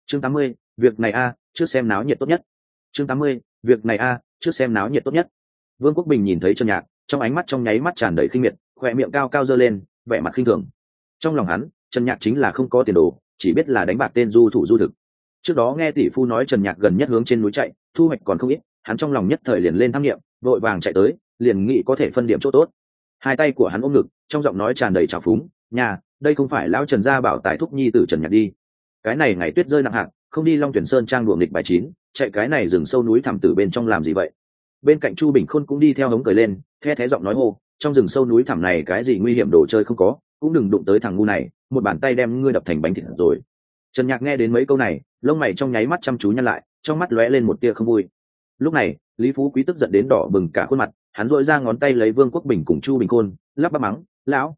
Chương 80, việc này trước xem náo nhiệt tốt nhất. Chương 80, việc này trước xem náo nhiệt tốt nhất. Vương Quốc Bình nhìn thấy Trần Nhạc, trong ánh mắt trong nháy mắt tràn đầy khinh miệt, khóe miệng cao cao giơ lên, vẻ mặt khinh thường. Trong lòng hắn, Trần Nhạc chính là không có tiền đồ, chỉ biết là đánh bạc tên du thủ du thực. Trước đó nghe tỷ phu nói Trần Nhạc gần nhất hướng trên núi chạy, thu hoạch còn không ít, hắn trong lòng nhất thời liền lên tham nghiệm, vội vàng chạy tới, liền nghĩ có thể phân điểm chỗ tốt. Hai tay của hắn ôm ngực, trong giọng nói tràn đầy trào phúng, "Nhà, đây không phải lão Trần gia bảo tài thúc nhi tử Trần Nhạc đi. Cái này ngày tuyết rơi nặng hạt, không đi Long Tuyển Sơn trang đuổi nghịch bài chín, chạy cái này rừng sâu núi thẳm tử bên trong làm gì vậy?" Bên cạnh Chu Bình Khôn cũng đi theo hống cười lên, the thé giọng nói hô, "Trong rừng sâu núi thẳm này cái gì nguy hiểm đồ chơi không có, cũng đừng đụng tới thằng ngu này, một bàn tay đem ngươi đập thành bánh thịt rồi." Trần Nhạc nghe đến mấy câu này, lông mày trong nháy mắt chăm chú nhăn lại, trong mắt lóe lên một tia không vui. Lúc này, Lý Phú Quý tức giận đến đỏ bừng cả khuôn mặt, hắn rỗi ra ngón tay lấy Vương Quốc Bình cùng Chu Bình Khôn, lắp bắp mắng,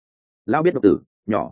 lão biết độc tử,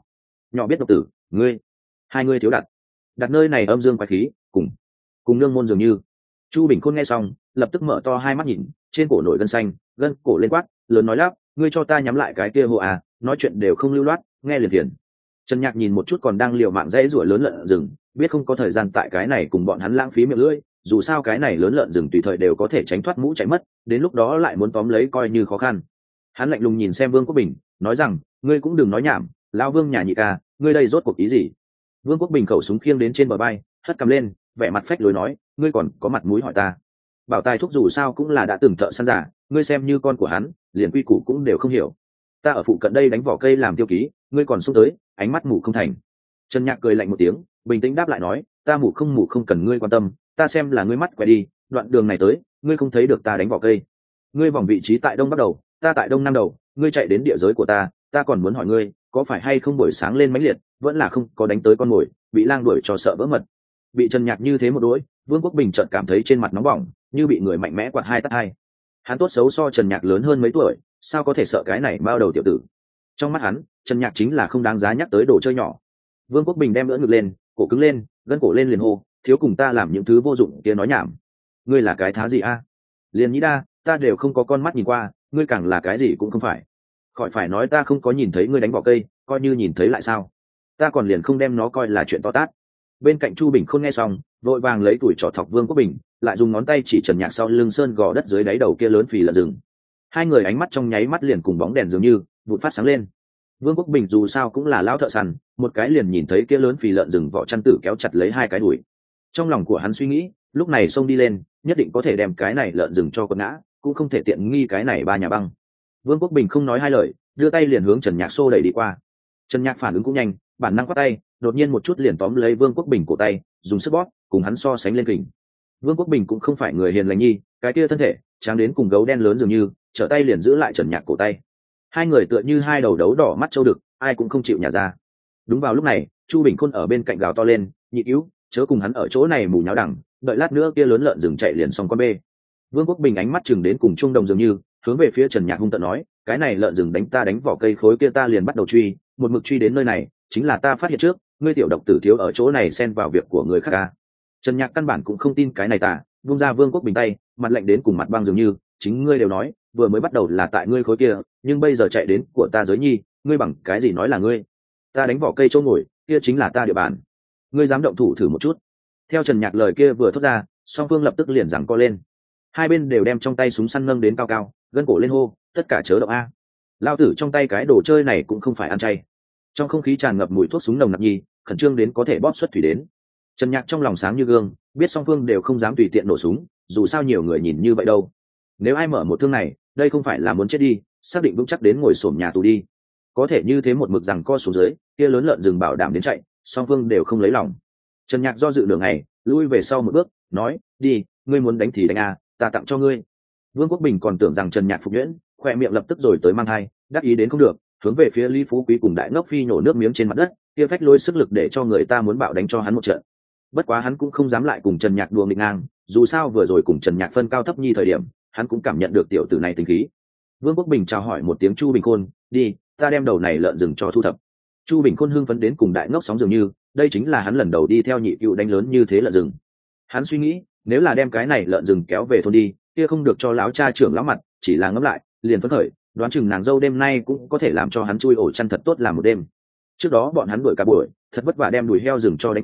nhỏ biết độc tử, ngươi, hai ngươi thiếu đặt nơi này âm dương quái khí, cùng nương môn dường như." Chu Bình Khôn nghe xong, lập tức mở to hai mắt nhìn, trên cổ nổi gân xanh, gân cổ lên quát, lớn nói lắp, "Ngươi cho ta nhắm lại cái kia hộ nói chuyện đều không lưu loát, nghe liền phiền." Trần Nhạc nhìn một chút còn đang liều mạng dãy rủa lớn lợn rừng, biết không có thời gian tại cái này cùng bọn hắn lãng phí miệng lưỡi, dù sao cái này lớn lợn rừng tùy thời đều có thể tránh thoát mũ chạy mất, đến lúc đó lại muốn tóm lấy coi như khó khăn. Hắn lạnh lùng nhìn xem Vương Quốc Bình, nói rằng, "Ngươi cũng đừng nói nhảm, lão Vương nhà nhị ca, ngươi đây rốt cuộc ý gì?" Vương Quốc Bình khẩu súng khiêng đến trên bờ bay, hất cầm lên, vẻ mặt phách lối nói, "Ngươi còn có mặt mũi hỏi ta? Bảo tài thúc dù sao cũng là đã từng thợ săn giả, ngươi xem như con của hắn, liền quy củ cũng đều không hiểu. Ta ở phụ cận đây đánh vỏ cây làm tiêu ký, ngươi còn xông tới, ánh mắt mù không thành." Trần Nhạc cười lạnh một tiếng, bình tĩnh đáp lại nói, "Ta mù không cần ngươi quan tâm, ta xem là ngươi mắt quẹ đi, đoạn đường này tới, ngươi không thấy được ta đánh vỏ cây. Ngươi vòng vị trí tại đông bắc đầu, ta tại đông nam đầu, ngươi chạy đến địa giới của ta, ta còn muốn hỏi ngươi, có phải hay không buổi sáng lên mãnh liệt, vẫn là không có đánh tới con mồi, bị lang đuổi cho sợ vỡ mật." Bị Trần Nhạc như thế một đuổi, Vương Quốc Bình chợt cảm thấy trên mặt nóng bỏng, như bị người mạnh mẽ quạt hai tát hai. Hắn tốt xấu so Trần Nhạc lớn hơn mấy tuổi, sao có thể sợ cái này bao đầu tiểu tử. Trong mắt hắn, Trần Nhạc chính là không đáng giá nhắc tới đồ chơi nhỏ. Vương Quốc Bình đem lưỡi ngực lên, cổ cứng lên, gân cổ lên liền hô, "Thiếu cùng ta làm những thứ vô dụng kia nói nhảm. Ngươi là cái thá gì liền nhĩ đa, ta đều không có con mắt nhìn qua, ngươi càng là cái gì cũng không phải. Khỏi phải nói ta không có nhìn thấy ngươi đánh vỏ cây, coi như nhìn thấy lại sao? Ta còn liền không đem nó coi là chuyện to tát." Bên cạnh Chu Bình Khôn nghe xong, vội vàng lấy tuổi trỏ thọc Vương Quốc Bình, lại dùng ngón tay chỉ Trần Nhạc sau lưng sơn gò đất dưới đáy đầu kia lớn phì lợn rừng. Hai người ánh mắt trong nháy mắt liền cùng bóng đèn dường như vụt phát sáng lên. Vương Quốc Bình dù sao cũng là lão thợ săn, một cái liền nhìn thấy kia lớn phì lợn rừng vỏ chăn tử kéo chặt lấy hai cái đuổi. Trong lòng của hắn suy nghĩ, lúc này xông đi lên, nhất định có thể đem cái này lợn rừng cho quật ngã, cũng không thể tiện nghi cái này ba nhà băng. Vương Quốc Bình không nói hai lời, đưa tay liền hướng Trần Nhạc xô đẩy đi qua. Trần Nhạc phản ứng cũng nhanh, bản năng quát tay, đột nhiên một chút liền tóm lấy Vương Quốc Bình cổ tay, dùng sức bóp, cùng hắn so sánh lên kình. Vương Quốc Bình cũng không phải người hiền lành nhi, cái kia thân thể tráng đến cùng gấu đen lớn dường như, trở tay liền giữ lại Trần Nhạc cổ tay. Hai người tựa như hai đầu đấu đỏ mắt trâu đực, ai cũng không chịu nhả ra. Đúng vào lúc này, Chu Bình Khôn ở bên cạnh gào to lên, "Nhị cứu, chớ cùng hắn ở chỗ này mù nháo đẳng, đợi lát nữa kia lớn lợn rừng chạy liền xong con bê." Vương Quốc Bình ánh mắt chừng đến cùng trung đồng dường như, hướng về phía Trần Nhạc hung tợn nói, "Cái này lợn rừng đánh ta đánh vỏ cây khối kia ta liền bắt đầu truy, một mực truy đến nơi này, chính là ta phát hiện trước, ngươi tiểu độc tử thiếu ở chỗ này xen vào việc của người khác à?" Trần Nhạc căn bản cũng không tin cái này tả, vung ra Vương Quốc Bình tay, mặt lạnh đến cùng mặt băng dường như, "Chính ngươi đều nói, vừa mới bắt đầu là tại ngươi khối kia, nhưng bây giờ chạy đến của ta giới nhi, ngươi bằng cái gì nói là ngươi? Ta đánh vỏ cây chỗ ngồi, kia chính là ta địa bàn. Ngươi dám động thủ thử một chút." Theo Trần Nhạc lời kia vừa thốt ra, song phương lập tức liền giằng co lên. Hai bên đều đem trong tay súng săn nâng đến cao cao, gân cổ lên hô, "Tất cả chớ động a. Lao tử trong tay cái đồ chơi này cũng không phải ăn chay." Trong không khí tràn ngập mùi thuốc súng nồng nặc nhi, khẩn trương đến có thể bóp xuất thủy đến. Trần Nhạc trong lòng sáng như gương, biết song phương đều không dám tùy tiện nổ súng, dù sao nhiều người nhìn như vậy đâu. Nếu ai mở một thương này, đây không phải là muốn chết đi, xác định vững chắc đến ngồi xổm nhà tù đi. Có thể như thế một mực rằng co xuống dưới, kia lớn lợn rừng bảo đảm đến chạy, song phương đều không lấy lòng. Trần Nhạc do dự nửa ngày, lui về sau một bước, nói, "Đi, ngươi muốn đánh thì đánh à, ta tặng cho ngươi." Vương Quốc Bình còn tưởng rằng Trần Nhạc phục nhuyễn, khoe miệng lập tức rồi tới mang hai, đắc ý đến không được, hướng về phía Lý Phú Quý cùng Đại Ngốc Phi nhổ nước miếng trên mặt đất, kia phách lối sức lực để cho người ta muốn bạo đánh cho hắn một trận. Bất quá hắn cũng không dám lại cùng Trần Nhạc đùa nghịch ngang, dù sao vừa rồi cùng Trần Nhạc phân cao thấp nhi thời điểm, hắn cũng cảm nhận được tiểu tử này tính khí. Vương Quốc Bình chào hỏi một tiếng Chu Bình Khôn, "Đi, ta đem đầu này lợn rừng cho thu thập." Chu Bình Khôn hưng phấn đến cùng Đại Ngốc sóng dường như, đây chính là hắn lần đầu đi theo nhị cựu đánh lớn như thế lợn rừng. Hắn suy nghĩ, nếu là đem cái này lợn rừng kéo về thôn đi, kia không được cho lão cha trưởng lão mặt, chỉ là ngẫm lại, liền phấn khởi, đoán chừng nàng dâu đêm nay cũng có thể làm cho hắn chui ổ chăn thật tốt làm một đêm. Trước đó bọn hắn đuổi cả buổi, thật vất vả đem đùi heo rừng cho đánh quẻ,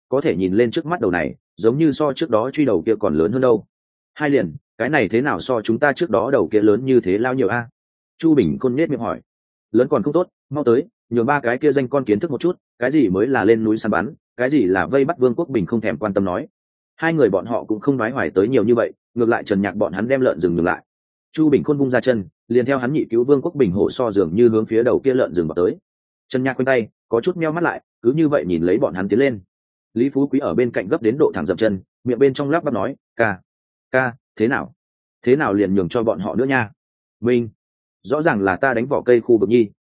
có thể nhìn lên trước mắt đầu này giống như so trước đó truy đầu kia còn lớn hơn đâu. Hai liền, cái này thế nào so chúng ta trước đó đầu kia lớn như thế lao nhiều a? Chu Bình Khôn nhếch miệng hỏi. Lớn còn không tốt, mau tới nhường ba cái kia danh con kiến thức một chút cái gì mới là lên núi săn bắn, cái gì là vây bắt Vương Quốc Bình không thèm quan tâm nói. Hai người bọn họ cũng không nói hoài tới nhiều như vậy, ngược lại Trần Nhạc bọn hắn đem lợn rừng ngừng lại. Chu Bình Khôn vung ra chân, liền theo hắn nhị cứu Vương Quốc Bình hổ so dường như hướng phía đầu kia lợn rừng vào tới. Trần Nhạc quanh tay có chút meo mắt lại, cứ như vậy nhìn lấy bọn hắn tiến lên. Lý Phú Quý ở bên cạnh gấp đến độ thẳng dậm chân, miệng bên trong lắp bắp nói, ca thế nào liền nhường cho bọn họ nữa nha. Minh, rõ ràng là ta đánh vỏ cây khu vực nhi,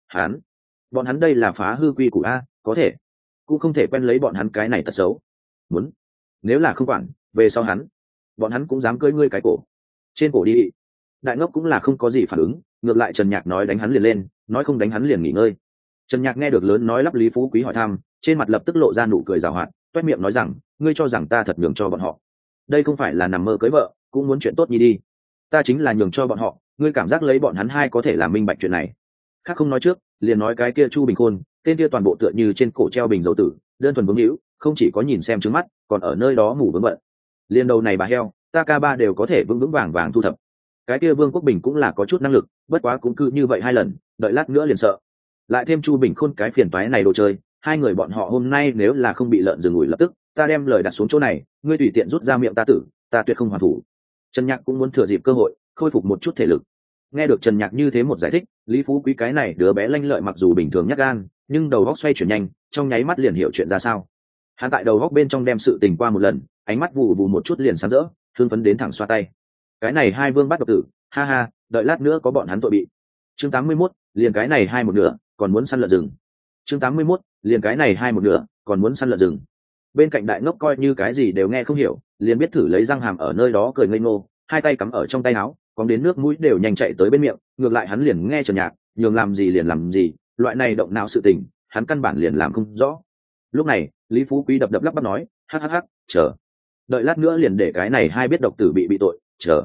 bọn hắn đây là phá hư quy củ a, có thể cũng không thể quen lấy bọn hắn cái này tật xấu. Muốn, nếu là không quản về sau bọn hắn cũng dám cưỡi ngươi cái cổ trên cổ đi. Đại ngốc cũng là không có gì phản ứng, ngược lại Trần Nhạc nói đánh hắn liền lên, nói không đánh hắn liền nghỉ ngơi. Trần Nhạc nghe được lớn nói lắp Lý Phú Quý hỏi thăm, trên mặt lập tức lộ ra nụ cười giảo hoạt, toét miệng nói rằng, ngươi cho rằng ta thật nhường cho bọn họ? Đây không phải là nằm mơ cưới vợ, cũng muốn chuyện tốt nhi đi. Ta chính là nhường cho bọn họ, ngươi cảm giác lấy bọn hắn hai có thể làm minh bạch chuyện này. Khác không nói trước, liền nói cái kia Chu Bình Khôn, tên kia toàn bộ tựa như trên cổ treo bình dầu tử, đơn thuần vướng hữu, không chỉ có nhìn xem trứng mắt, còn ở nơi đó mù vướng bận. Liên đầu này bà heo, ta ca ba đều có thể vững vững vàng vàng thu thập. Cái kia Vương Quốc Bình cũng là có chút năng lực, bất quá cũng cứ như vậy hai lần, đợi lát nữa liền sợ. Lại thêm Chu Bình Khôn cái phiền toái này đồ chơi, hai người bọn họ hôm nay nếu là không bị lợn rừng ủi lập tức, ta đem lời đặt xuống chỗ này, ngươi tùy tiện rút ra miệng ta tử, ta tuyệt không hoàn thủ. Trần Nhạc cũng muốn thừa dịp cơ hội, khôi phục một chút thể lực. Nghe được Trần Nhạc như thế một giải thích, Lý Phú Quý cái này đứa bé lanh lợi mặc dù bình thường nhát gan, nhưng đầu óc xoay chuyển nhanh, trong nháy mắt liền hiểu chuyện ra sao. Hắn tại đầu óc bên trong đem sự tình qua một lần, ánh mắt vụ vụ một chút liền sáng rỡ, hưng phấn đến thẳng xoa tay. Cái này hai vương bắt độc tử, ha ha, đợi lát nữa có bọn hắn tội bị. Chương 81, liền cái này hai một nửa, còn muốn săn lợn rừng. Chương 81, liền cái này hai một nửa, còn muốn săn lợn rừng. Bên cạnh đại ngốc coi như cái gì đều nghe không hiểu, liền biết thử lấy răng hàm ở nơi đó cười ngây ngô, hai tay cắm ở trong tay áo, cóng đến nước mũi đều nhanh chạy tới bên miệng. Ngược lại hắn liền nghe Trần Nhạc nhường làm gì liền làm gì, loại này động não sự tình hắn căn bản liền làm không rõ. Lúc này Lý Phú Quý đập đập lắp bắp nói, hắc, chờ đợi lát nữa liền để cái này hai biết độc tử bị tội,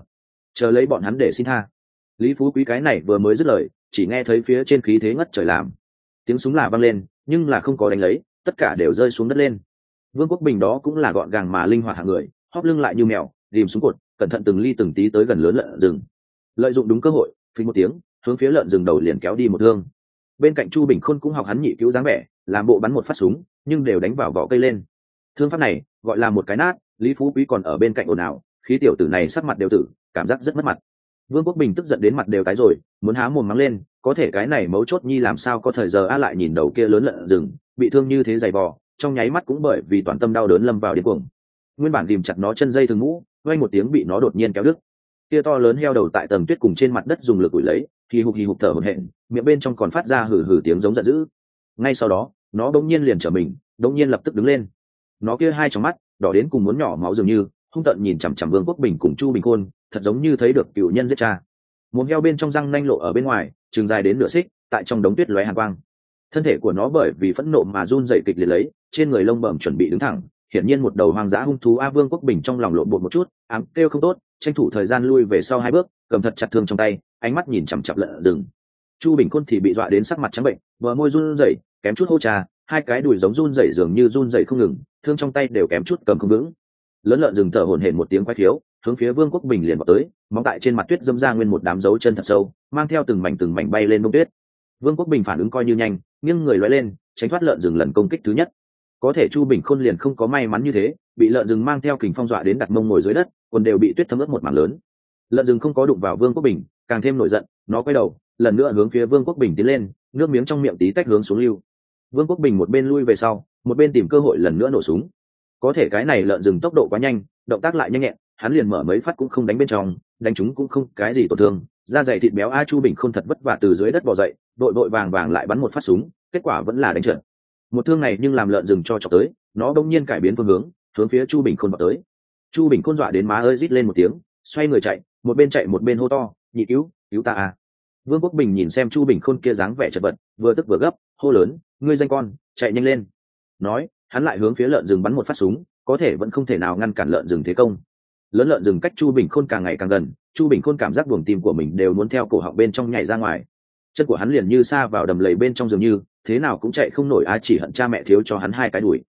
chờ lấy bọn hắn để xin tha. Lý Phú Quý cái này vừa mới dứt lời, chỉ nghe thấy phía trên khí thế ngất trời làm tiếng súng là vang lên, nhưng là không có đánh lấy, tất cả đều rơi xuống đất lên. Vương Quốc Bình đó cũng là gọn gàng mà linh hoạt hạng người, hóp lưng lại như mèo, rìm xuống cột, cẩn thận từng ly từng tí tới gần lớn lợn rừng, lợi dụng đúng cơ hội phình một tiếng hướng phía lợn rừng đầu liền kéo đi một thương. Bên cạnh Chu Bình Khôn cũng học hắn nhị cứu dáng vẻ, làm bộ bắn một phát súng, nhưng đều đánh vào vỏ cây lên. Thương pháp này gọi là một cái nát. Lý Phú Quý còn ở bên cạnh ồn ào, khí tiểu tử này sắc mặt đều tử, cảm giác rất mất mặt. Vương Quốc Bình tức giận đến mặt đều tái rồi, muốn há mồm mắng lên, có thể cái này mấu chốt nhi làm sao có thời giờ a lại nhìn đầu kia lớn lợn rừng bị thương như thế dày vò, trong nháy mắt cũng bởi vì toàn tâm đau đớn lâm vào điên cuồng. Nguyên bản ghìm chặt nó chân dây thừng mũ, vang một tiếng bị nó đột nhiên kéo đứt. Kia to lớn heo đầu tại tầng tuyết cùng trên mặt đất dùng lực ủi lấy, hì hục thở hổn hển, miệng bên trong còn phát ra hừ hừ tiếng giống giận dữ. Ngay sau đó, nó bỗng nhiên liền trở mình, bỗng nhiên lập tức đứng lên. Nó kia hai tròng mắt đỏ đến cùng muốn nhỏ máu dường như, hung tợn nhìn chằm chằm Vương Quốc Bình cùng Chu Bình Khôn, thật giống như thấy được cựu nhân giết cha. Một heo bên trong răng nanh lộ ở bên ngoài, trường dài đến nửa xích, tại trong đống tuyết lóe hàn quang. Thân thể của nó bởi vì phẫn nộ mà run rẩy kịch liệt lấy, trên người lông bẩm chuẩn bị đứng thẳng, hiển nhiên một đầu hoang dã hung thú. A Vương Quốc Bình trong lòng lộn bột một chút, ám kêu không tốt, tranh thủ thời gian lui về sau hai bước, cầm thật chặt thương trong tay, ánh mắt nhìn chằm chằm lợn rừng. Chu Bình Khôn thì bị dọa đến sắc mặt trắng bệnh, bờ môi run rẩy, kém chút hô trà, hai cái đùi giống run rẩy dường như run rẩy không ngừng, thương trong tay đều kém chút cầm không vững. Lớn lợn rừng thở hổn hển một tiếng quái thiếu, hướng phía Vương Quốc Bình liền vào tới, móng tại trên mặt tuyết dâm ra nguyên một đám dấu chân thật sâu, mang theo từng mảnh bay lên bông tuyết. Vương Quốc Bình phản ứng coi như nhanh, nghiêng người lóe lên, tránh thoát lợn rừng lần công kích thứ nhất. Có thể Chu Bình Khôn liền không có may mắn như thế, bị lợn rừng mang theo kình phong dọa đến đặt mông ngồi dưới đất, còn đều bị tuyết thấm ướt một mảng lớn. Lợn rừng không có đụng vào Vương Quốc Bình, càng thêm nổi giận, nó quay đầu, lần nữa hướng phía Vương Quốc Bình tiến lên, nước miếng trong miệng tí tách hướng xuống lưu. Vương Quốc Bình một bên lui về sau, một bên tìm cơ hội lần nữa nổ súng. Có thể cái này lợn rừng tốc độ quá nhanh, động tác lại nhanh nhẹn, hắn liền mở mấy phát cũng không đánh bên trong, đánh chúng cũng không cái gì tổn thương. Da dày thịt béo A Chu Bình Khôn thật vất vả từ dưới đất bò dậy, đội vàng lại bắn một phát súng, kết quả vẫn là đánh trượt. Một thương này nhưng làm lợn rừng cho chọc tới, nó đột nhiên cải biến phương hướng phía Chu Bình Khôn vào tới. Chu Bình Khôn dọa đến má ơi rít lên một tiếng, xoay người chạy một bên hô to, nhị cứu ta à. Vương Quốc Bình nhìn xem Chu Bình Khôn kia dáng vẻ chật vật, vừa tức vừa gấp, hô lớn, ngươi danh con, chạy nhanh lên. Nói, hắn lại hướng phía lợn rừng bắn một phát súng, có thể vẫn không thể nào ngăn cản lợn rừng thế công. Lớn lợn rừng cách Chu Bình Khôn càng ngày càng gần, Chu Bình Khôn cảm giác buồng tim của mình đều muốn theo cổ họng bên trong nhảy ra ngoài. Chân của hắn liền như sa vào đầm lầy bên trong dường như, thế nào cũng chạy không nổi, chỉ hận cha mẹ thiếu cho hắn hai cái đuổi.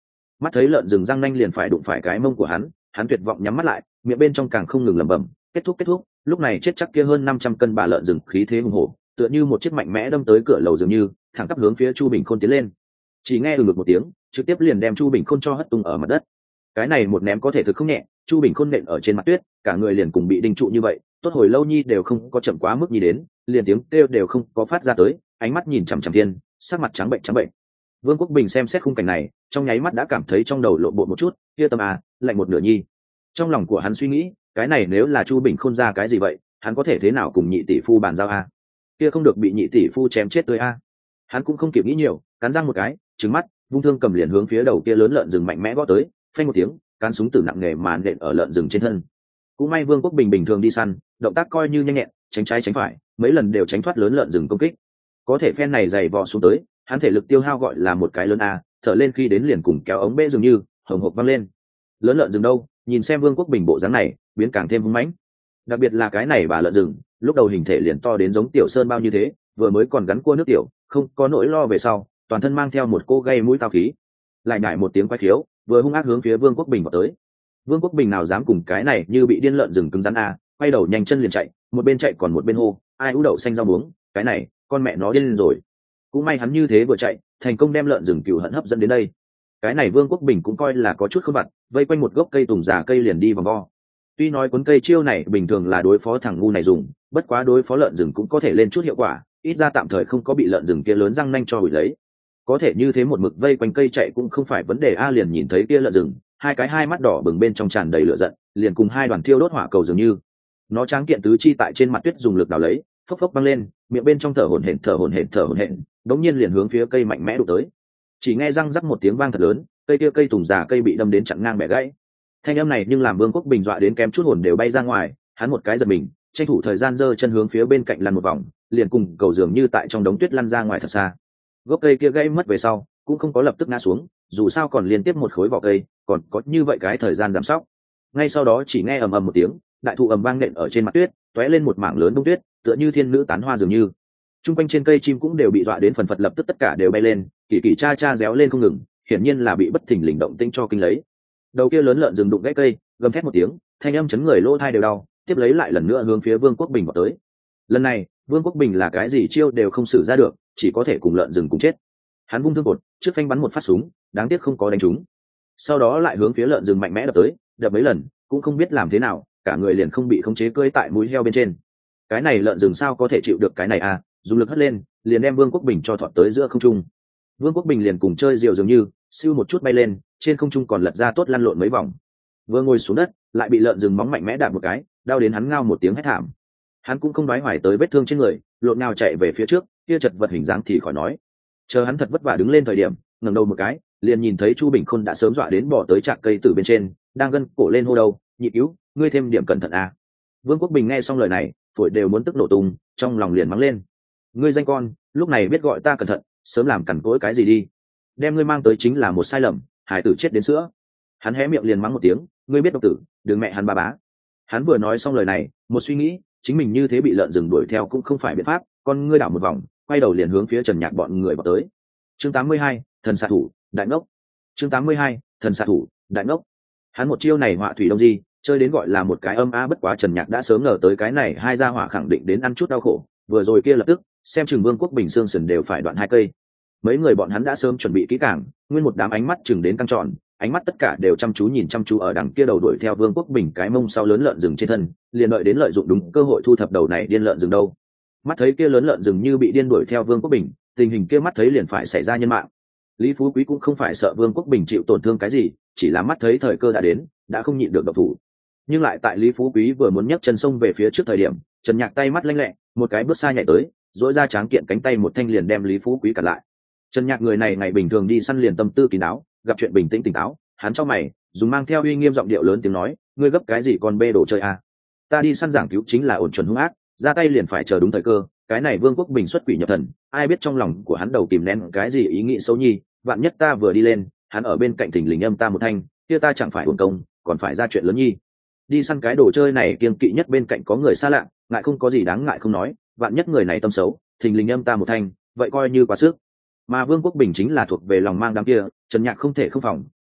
mắt thấy lợn rừng răng nanh liền phải đụng phải cái mông của hắn tuyệt vọng nhắm mắt lại, miệng bên trong càng không ngừng lẩm bẩm kết thúc. Lúc này chết chắc kia hơn 500 cân bà lợn rừng khí thế hùng hổ, tựa như một chiếc mạnh mẽ đâm tới cửa lầu dường như, thẳng tắp hướng phía Chu Bình Khôn tiến lên. Chỉ nghe ngực một tiếng, trực tiếp liền đem Chu Bình Khôn cho hất tung ở mặt đất. Cái này một ném có thể thực không nhẹ, Chu Bình Khôn nện ở trên mặt tuyết, cả người liền cùng bị đinh trụ như vậy, tốt hồi lâu nhi đều không có chậm quá mức nhi đến, liền tiếng kêu đều không có phát ra tới, ánh mắt nhìn chằm chằm thiên, sắc mặt trắng bệnh. Vương Quốc Bình xem xét khung cảnh này, trong nháy mắt đã cảm thấy trong đầu lộn bộ một chút, kia tâm lạnh một nửa nhi. Trong lòng của hắn suy nghĩ, cái này nếu là Chu Bình Khôn ra cái gì vậy, hắn có thể thế nào cùng nhị tỷ phu bàn giao kia không được bị nhị tỷ phu chém chết tươi Hắn cũng không kịp nghĩ nhiều, cắn răng một cái, trừng mắt, vung thương cầm liền hướng phía đầu kia lớn lợn rừng mạnh mẽ gõ tới, phanh một tiếng, cán súng tử nặng nề màn đệm ở lợn rừng trên thân. Cũng may Vương Quốc Bình bình thường đi săn, động tác coi như nhanh nhẹn, tránh trái tránh phải, mấy lần đều tránh thoát lớn lợn rừng công kích. Có thể phen này dày vò xuống tới, hắn thể lực tiêu hao gọi là một cái lớn thở lên khi đến liền cùng kéo ống bê dường như hồng hộc văng lên. Lớn lợn rừng đâu, nhìn xem Vương Quốc Bình bộ dáng này, biến càng thêm hung mãnh. Đặc biệt là cái này bà lợn rừng, lúc đầu hình thể liền to đến giống tiểu sơn bao như thế, vừa mới còn gắn cua nước tiểu, không có nỗi lo về sau, toàn thân mang theo một cô gây mũi tao khí. Lại nhảy một tiếng quái khiếu, vừa hung ác hướng phía Vương Quốc Bình vào tới. Vương Quốc Bình nào dám cùng cái này như bị điên lợn rừng cứng rắn quay đầu nhanh chân liền chạy, một bên chạy còn một bên hô, ai ú đậu xanh rau muống, cái này, con mẹ nó điên rồi. Cũng may hắn như thế vừa chạy, thành công đem lợn rừng cừu hận hấp dẫn đến đây. Cái này Vương Quốc Bình cũng coi là có chút khôn vặt, vây quanh một gốc cây tùng già cây liền đi vòng vo. Tuy nói cuốn cây chiêu này bình thường là đối phó thằng ngu này dùng, bất quá đối phó lợn rừng cũng có thể lên chút hiệu quả, ít ra tạm thời không có bị lợn rừng kia lớn răng nanh cho hủy lấy. Có thể như thế một mực vây quanh cây chạy cũng không phải vấn đề liền nhìn thấy kia lợn rừng, hai mắt đỏ bừng bên trong tràn đầy lửa giận, liền cùng hai đoàn thiêu đốt hỏa cầu dường như. Nó tráng kiện tứ chi tại trên mặt tuyết dùng lực đào lấy, phốc phốc băng lên, miệng bên trong thở hổn hển, đống nhiên liền hướng phía cây mạnh mẽ đụng tới. Chỉ nghe răng rắc một tiếng vang thật lớn, cây tùng già cây bị đâm đến chặn ngang bẻ gãy. Thanh âm này nhưng làm Vương Quốc Bình dọa đến kém chút hồn đều bay ra ngoài, hắn một cái giật mình, tranh thủ thời gian giơ chân hướng phía bên cạnh lăn một vòng, liền cùng cầu dường như tại trong đống tuyết lăn ra ngoài thật xa. Gốc cây kia gãy mất về sau, cũng không có lập tức ngã xuống, dù sao còn liên tiếp một khối vỏ cây, còn có như vậy cái thời gian giảm sóc. Ngay sau đó chỉ nghe ầm ầm một tiếng, đại thụ ầm vang nện ở trên mặt tuyết, tóe lên một mảng lớn bông tuyết, tựa như thiên nữ tán hoa dường như. Trung quanh trên cây chim cũng đều bị dọa đến phần phật, lập tức tất cả đều bay lên, kỳ cha réo lên không ngừng, hiển nhiên là bị bất thình lình động tĩnh cho kinh lấy. Đầu kia lớn lợn rừng đụng gãy cây, gầm thét một tiếng, thanh âm chấn người lỗ tai đều đau, tiếp lấy lại lần nữa hướng phía Vương Quốc Bình vào tới. Lần này, Vương Quốc Bình là cái gì chiêu đều không sử ra được, chỉ có thể cùng lợn rừng cùng chết. Hắn vung thương cột, trước phanh bắn một phát súng, đáng tiếc không có đánh trúng. Sau đó lại hướng phía lợn rừng mạnh mẽ đập tới, đập mấy lần, cũng không biết làm thế nào, cả người liền không bị khống chế cưỡi tại mũi heo bên trên. Cái này lợn rừng sao có thể chịu được cái này dùng lực hất lên, liền đem Vương Quốc Bình cho thọt tới giữa không trung. Vương Quốc Bình liền cùng chơi diều dường như, siêu một chút bay lên, trên không trung còn lật ra tốt lăn lộn mấy vòng. Vừa ngồi xuống đất, lại bị lợn rừng móng mạnh mẽ đạp một cái, đau đến hắn ngao một tiếng hét thảm. Hắn cũng không đoái hoài tới vết thương trên người, lộn nào chạy về phía trước, kia chật vật hình dáng thì khỏi nói. Chờ hắn thật vất vả đứng lên thời điểm, ngẩng đầu một cái, liền nhìn thấy Chu Bình Khôn đã sớm dọa đến bỏ tới trạc cây từ bên trên, đang gân cổ lên hô đầu, nhị cứu, ngươi thêm điểm cẩn thận Vương Quốc Bình nghe xong lời này, phổi đều muốn tức nổ tung, trong lòng liền mắng lên. Ngươi danh con, lúc này biết gọi ta cẩn thận, sớm làm cằn cỗi cái gì đi. Đem ngươi mang tới chính là một sai lầm, hải tử chết đến sữa. Hắn hé miệng liền mắng một tiếng, ngươi biết độc tử, đừng mẹ hắn ba bá. Hắn vừa nói xong lời này, một suy nghĩ, chính mình như thế bị lợn rừng đuổi theo cũng không phải biện pháp, con ngươi đảo một vòng, quay đầu liền hướng phía Trần Nhạc bọn người vào tới. Chương 82, thần xạ thủ, đại ngốc. Chương 82, thần xạ thủ, đại ngốc. Hắn một chiêu này họa thủy đông di, chơi đến gọi là một cái bất quá Trần Nhạc đã sớm ngờ tới cái này hai gia hỏa khẳng định đến ăn chút đau khổ, vừa rồi kia lập tức, xem chừng Vương Quốc Bình xương sườn đều phải đoạn hai cây. Mấy người bọn hắn đã sớm chuẩn bị kỹ càng, nguyên một đám ánh mắt chừng đến căng tròn, ánh mắt tất cả đều chăm chú ở đằng kia đầu đuổi theo Vương Quốc Bình cái mông sau lớn lợn rừng trên thân, liền đợi đến lợi dụng đúng cơ hội thu thập đầu này điên lợn rừng đâu. Mắt thấy kia lớn lợn rừng như bị điên đuổi theo Vương Quốc Bình, tình hình kia mắt thấy liền phải xảy ra nhân mạng. Lý Phú Quý cũng không phải sợ Vương Quốc Bình chịu tổn thương cái gì, chỉ là mắt thấy thời cơ đã đến, đã không nhịn được độc thủ. Nhưng lại tại Lý Phú Quý vừa muốn nhấc chân xông về phía trước thời điểm, Trần Nhạc tay mắt lanh lẹ, một cái bước xa nhảy tới, duỗi ra tráng kiện cánh tay một thanh liền đem Lý Phú Quý cản lại. Trần Nhạc người này ngày bình thường đi săn liền tâm tư kín đáo, gặp chuyện bình tĩnh tỉnh táo, hắn trong mày, dùng mang theo uy nghiêm giọng điệu lớn tiếng nói, ngươi gấp cái gì con bê đồ chơi ta đi săn giảng cứu chính là ổn chuẩn hung ác, ra tay liền phải chờ đúng thời cơ. Cái này Vương Quốc Bình xuất quỷ nhập thần, ai biết trong lòng của hắn đầu kìm nén cái gì ý nghĩ xấu nhi, vạn nhất ta vừa đi lên, hắn ở bên cạnh thình lình âm ta một thanh, kia ta chẳng phải uổng công, còn phải ra chuyện lớn nhi. Đi săn cái đồ chơi này kiêng kỵ nhất bên cạnh có người xa lạ, ngại không có gì đáng ngại không nói, vạn nhất người này tâm xấu, thình lình âm ta một thanh, vậy coi như quá sức. Mà Vương Quốc Bình chính là thuộc về lòng mang đám kia, Trần Nhạc không thể không phòng,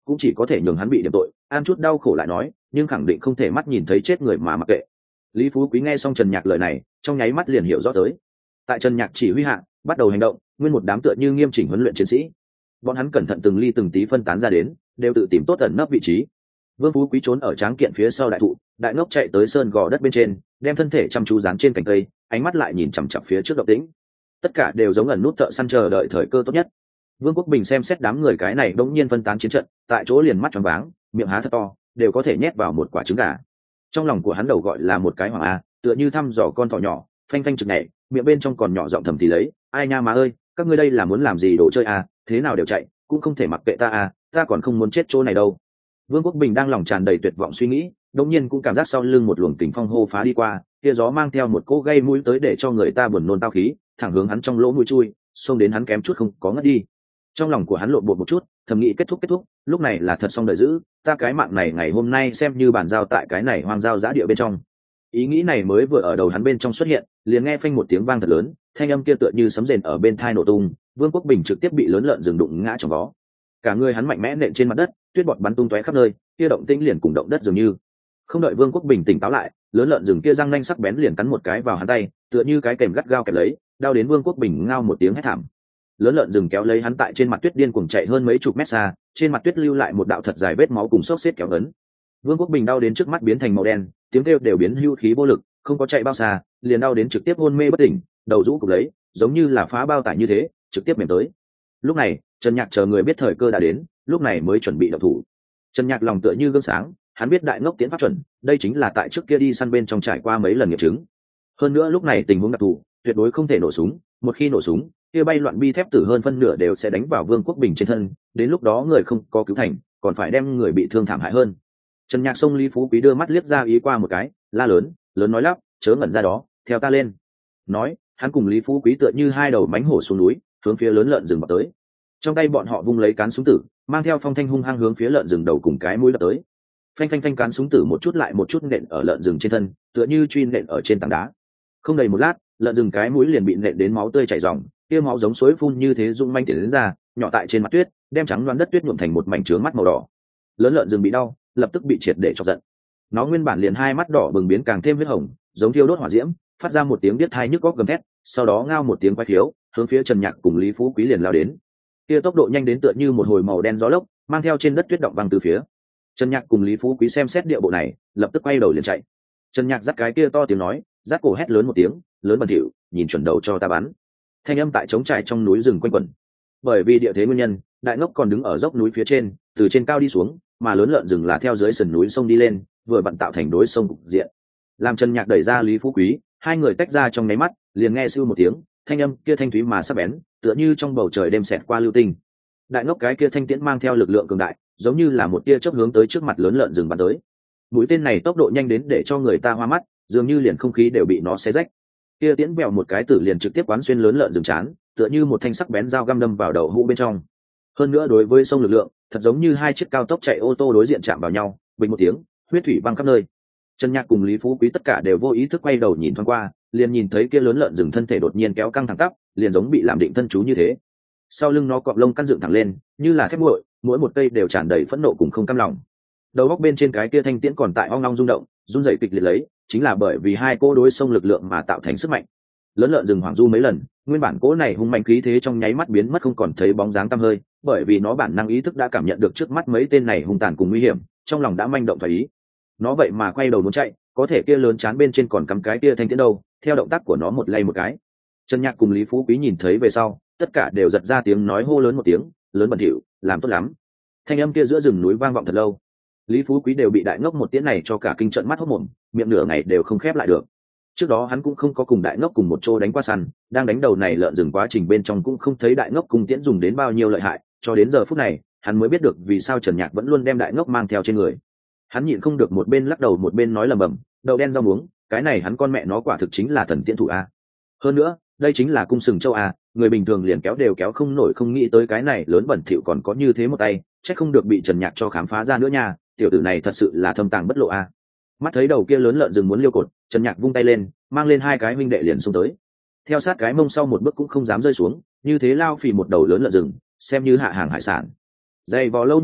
cũng chỉ có thể nhường hắn bị điểm tội, ăn chút đau khổ lại nói, nhưng khẳng định không thể mắt nhìn thấy chết người mà mặc kệ. Lý Phú Quý nghe xong Trần Nhạc lời này, trong nháy mắt liền hiểu rõ tới. Tại Trần Nhạc chỉ huy hạ, bắt đầu hành động, nguyên một đám tựa như nghiêm chỉnh huấn luyện chiến sĩ. Bọn hắn cẩn thận từng ly từng tí phân tán ra đến, đều tự tìm tốt ẩn nấp vị trí. Vương Phú Quý trốn ở tráng kiện phía sau đại thụ, đại ngốc chạy tới sơn gò đất bên trên, đem thân thể chăm chú dán trên cành cây, ánh mắt lại nhìn chằm chằm phía trước động tĩnh. Tất cả đều giống ẩn nút thợ săn chờ đợi thời cơ tốt nhất. Vương Quốc Bình xem xét đám người cái này đống nhiên phân tán chiến trận, tại chỗ liền mắt tròn váng, miệng há thật to, đều có thể nhét vào một quả trứng gà. Trong lòng của hắn đầu gọi là một cái hoàng a, tựa như thăm dò con thỏ nhỏ, phanh phanh trực nhảy, miệng bên trong còn nhỏ giọng thầm thì lấy, ai nha má ơi, các ngươi đây là muốn làm gì đồ chơi a, thế nào đều chạy, cũng không thể mặc kệ ta a, ta còn không muốn chết chỗ này đâu. Vương Quốc Bình đang lòng tràn đầy tuyệt vọng suy nghĩ, đột nhiên cũng cảm giác sau lưng một luồng kình phong hô phá đi qua, kia gió mang theo một cỗ gây mũi tới để cho người ta buồn nôn tao khí, thẳng hướng hắn trong lỗ mũi chui, xông đến hắn kém chút không có ngất đi. Trong lòng của hắn lộn bột một chút, thầm nghĩ kết thúc, lúc này là thật xong đợi giữ, ta cái mạng này ngày hôm nay xem như bàn giao tại cái này hoang giao giã địa bên trong. Ý nghĩ này mới vừa ở đầu hắn bên trong xuất hiện, liền nghe phanh một tiếng vang thật lớn, thanh âm kia tựa như sấm rền ở bên tai nổ tung, Vương Quốc Bình trực tiếp bị lớn lợn rừng đụng ngã trong vó. Cả người hắn mạnh mẽ nện trên mặt đất, tuyết bọt bắn tung tóe khắp nơi, kia động tĩnh liền cùng động đất dường như. Không đợi Vương Quốc Bình tỉnh táo lại, lớn lợn rừng kia răng nanh sắc bén liền cắn một cái vào hắn tay, tựa như cái kềm gắt gao kẹp lấy, đau đến Vương Quốc Bình ngao một tiếng hét thảm. Lớn lợn rừng kéo lấy hắn tại trên mặt tuyết điên cuồng chạy hơn mấy chục mét xa, trên mặt tuyết lưu lại một đạo thật dài vết máu cùng xốc xếp kéo ấn. Vương Quốc Bình đau đến trước mắt biến thành màu đen, tiếng kêu đều biến hưu khí vô lực, không có chạy bao xa, liền đau đến trực tiếp hôn mê bất tỉnh, đầu rũ cục lấy, giống như là phá bao tải như thế, trực tiếp mềm tới. Lúc này, Trần Nhạc chờ người biết thời cơ đã đến, lúc này mới chuẩn bị động thủ. Trần Nhạc lòng tựa như gương sáng, hắn biết đại ngốc tiến pháp chuẩn, đây chính là tại trước kia đi săn bên trong trải qua mấy lần nghiệm chứng. Hơn nữa lúc này tình huống đặc thù, tuyệt đối không thể nổ súng, một khi nổ súng, kia bay loạn bi thép tử hơn phân nửa đều sẽ đánh vào Vương Quốc Bình trên thân, đến lúc đó người không có cứu thành, còn phải đem người bị thương thảm hại hơn. Trần Nhạc xông Lý Phú Quý đưa mắt liếc ra ý qua một cái, la lớn, lớn nói lắp, chớ ngẩn ra đó, theo ta lên. Nói, hắn cùng Lý Phú Quý tựa như hai đầu mánh hổ xuống núi, hướng phía lớn lợn rừng vào tới. Trong tay bọn họ vung lấy cán súng tử, mang theo phong thanh hung hăng hướng phía lợn rừng đầu cùng cái mũi đập tới. Phanh phanh phanh, cán súng tử một chút lại một chút nện ở lợn rừng trên thân, tựa như truy nện ở trên tảng đá. Không đầy một lát, lợn rừng cái mũi liền bị nện đến máu tươi chảy ròng, kia máu giống suối phun như thế rung manh tiến đến ra, nhỏ tại trên mặt tuyết, đem trắng loáng đất tuyết nhuộm thành một mảnh trướng mắt màu đỏ. Lớn lợn rừng bị đau, lập tức bị triệt để chọc giận. Nó nguyên bản liền hai mắt đỏ bừng biến càng thêm huyết hồng, giống thiêu đốt hỏa diễm, phát ra một tiếng biết thai nhức góc gầm thét, sau đó ngao một tiếng quái khiếu, hướng phía Trần Nhạc cùng Lý Phú Quý liền lao đến. Kia tốc độ nhanh đến tựa như một hồi màu đen gió lốc, mang theo trên đất tuyết động văng từ phía. Trần Nhạc cùng Lý Phú Quý xem xét địa bộ này, lập tức quay đầu liền chạy. Trần Nhạc dắt cái kia to tiếng nói, dắt cổ hét lớn một tiếng, lớn bẩn thỉu, nhìn chuẩn đầu cho ta bắn. Thanh âm tại trống trải trong núi rừng quanh quẩn. Bởi vì địa thế nguyên nhân, đại ngốc còn đứng ở dốc núi phía trên, từ trên cao đi xuống, mà lớn lợn rừng là theo dưới sườn núi sông đi lên, vừa vặn tạo thành đối sông cục diện. Làm Trần Nhạc đẩy ra Lý Phú Quý, hai người tách ra trong nháy mắt, liền nghe sưu một tiếng, thanh âm kia thanh thúy mà sắc bén, tựa như trong bầu trời đêm xẹt qua lưu tinh. Đại ngốc cái kia thanh tiễn mang theo lực lượng cường đại, giống như là một tia chớp hướng tới trước mặt lớn lợn rừng bắn tới. Mũi tên này tốc độ nhanh đến để cho người ta hoa mắt, dường như liền không khí đều bị nó xé rách. Kia tiễn bèo một cái tử liền trực tiếp quán xuyên lớn lợn rừng chán, tựa như một thanh sắc bén dao găm đâm vào đầu hũ bên trong. Hơn nữa đối với sông lực lượng, thật giống như hai chiếc cao tốc chạy ô tô đối diện chạm vào nhau, bình một tiếng, huyết thủy văng khắp nơi. Trần Nhạc cùng Lý Phú Quý tất cả đều vô ý thức quay đầu nhìn thoáng qua, liền nhìn thấy kia lớn lợn rừng thân thể đột nhiên kéo căng thẳng tắp, liền giống bị làm định thân chú như thế. Sau lưng nó cọp lông căn dựng thẳng lên, như là thép nguội, mỗi một cây đều tràn đầy phẫn nộ cùng không cam lòng. Đầu góc bên trên cái kia thanh tiễn còn tại ong ong rung động, run rẩy kịch liệt lấy, chính là bởi vì hai cô đối sông lực lượng mà tạo thành sức mạnh. Lớn lợn rừng hoảng du mấy lần, nguyên bản cỗ này hung mạnh khí thế trong nháy mắt biến mất không còn thấy bóng dáng tăm hơi, bởi vì nó bản năng ý thức đã cảm nhận được trước mắt mấy tên này hung tàn cùng nguy hiểm, trong lòng đã manh động thoái ý. Nó vậy mà quay đầu muốn chạy, có thể kia lớn chán bên trên còn cắm cái kia thanh tiễn đâu, theo động tác của nó một lay một cái. Trần Nhạc cùng Lý Phú Quý nhìn thấy về sau, tất cả đều giật ra tiếng nói hô lớn một tiếng, lớn bẩn thỉu, làm tốt lắm. Thanh âm kia giữa rừng núi vang vọng thật lâu. Lý Phú Quý đều bị đại ngốc một tiễn này cho cả kinh trận mắt hốt mồm, miệng nửa ngày đều không khép lại được. Trước đó hắn cũng không có cùng đại ngốc cùng một chỗ đánh qua săn, đang đánh đầu này lợn rừng quá trình bên trong cũng không thấy đại ngốc cùng tiễn dùng đến bao nhiêu lợi hại, cho đến giờ phút này, hắn mới biết được vì sao Trần Nhạc vẫn luôn đem đại ngốc mang theo trên người. Hắn nhịn không được một bên lắc đầu một bên nói lầm bầm, đậu đen rau muống, cái này hắn con mẹ nó quả thực chính là thần tiễn thủ a. Hơn nữa, đây chính là cung sừng châu a, người bình thường liền kéo đều kéo không nổi, không nghĩ tới cái này lớn bẩn thỉu còn có như thế một tay, chắc không được bị Trần Nhạc cho khám phá ra nữa nha, tiểu tử này thật sự là thâm tàng bất lộ a. Mắt thấy đầu kia lớn lợn rừng muốn liêu cột, Trần Nhạc vung tay lên, mang lên hai cái huynh đệ liền xung tới. Theo sát cái mông sau một bước cũng không dám rơi xuống, như thế lao phì một đầu lớn lợn rừng, xem như hạ hàng hải sản. Dày vò lâu như vậy,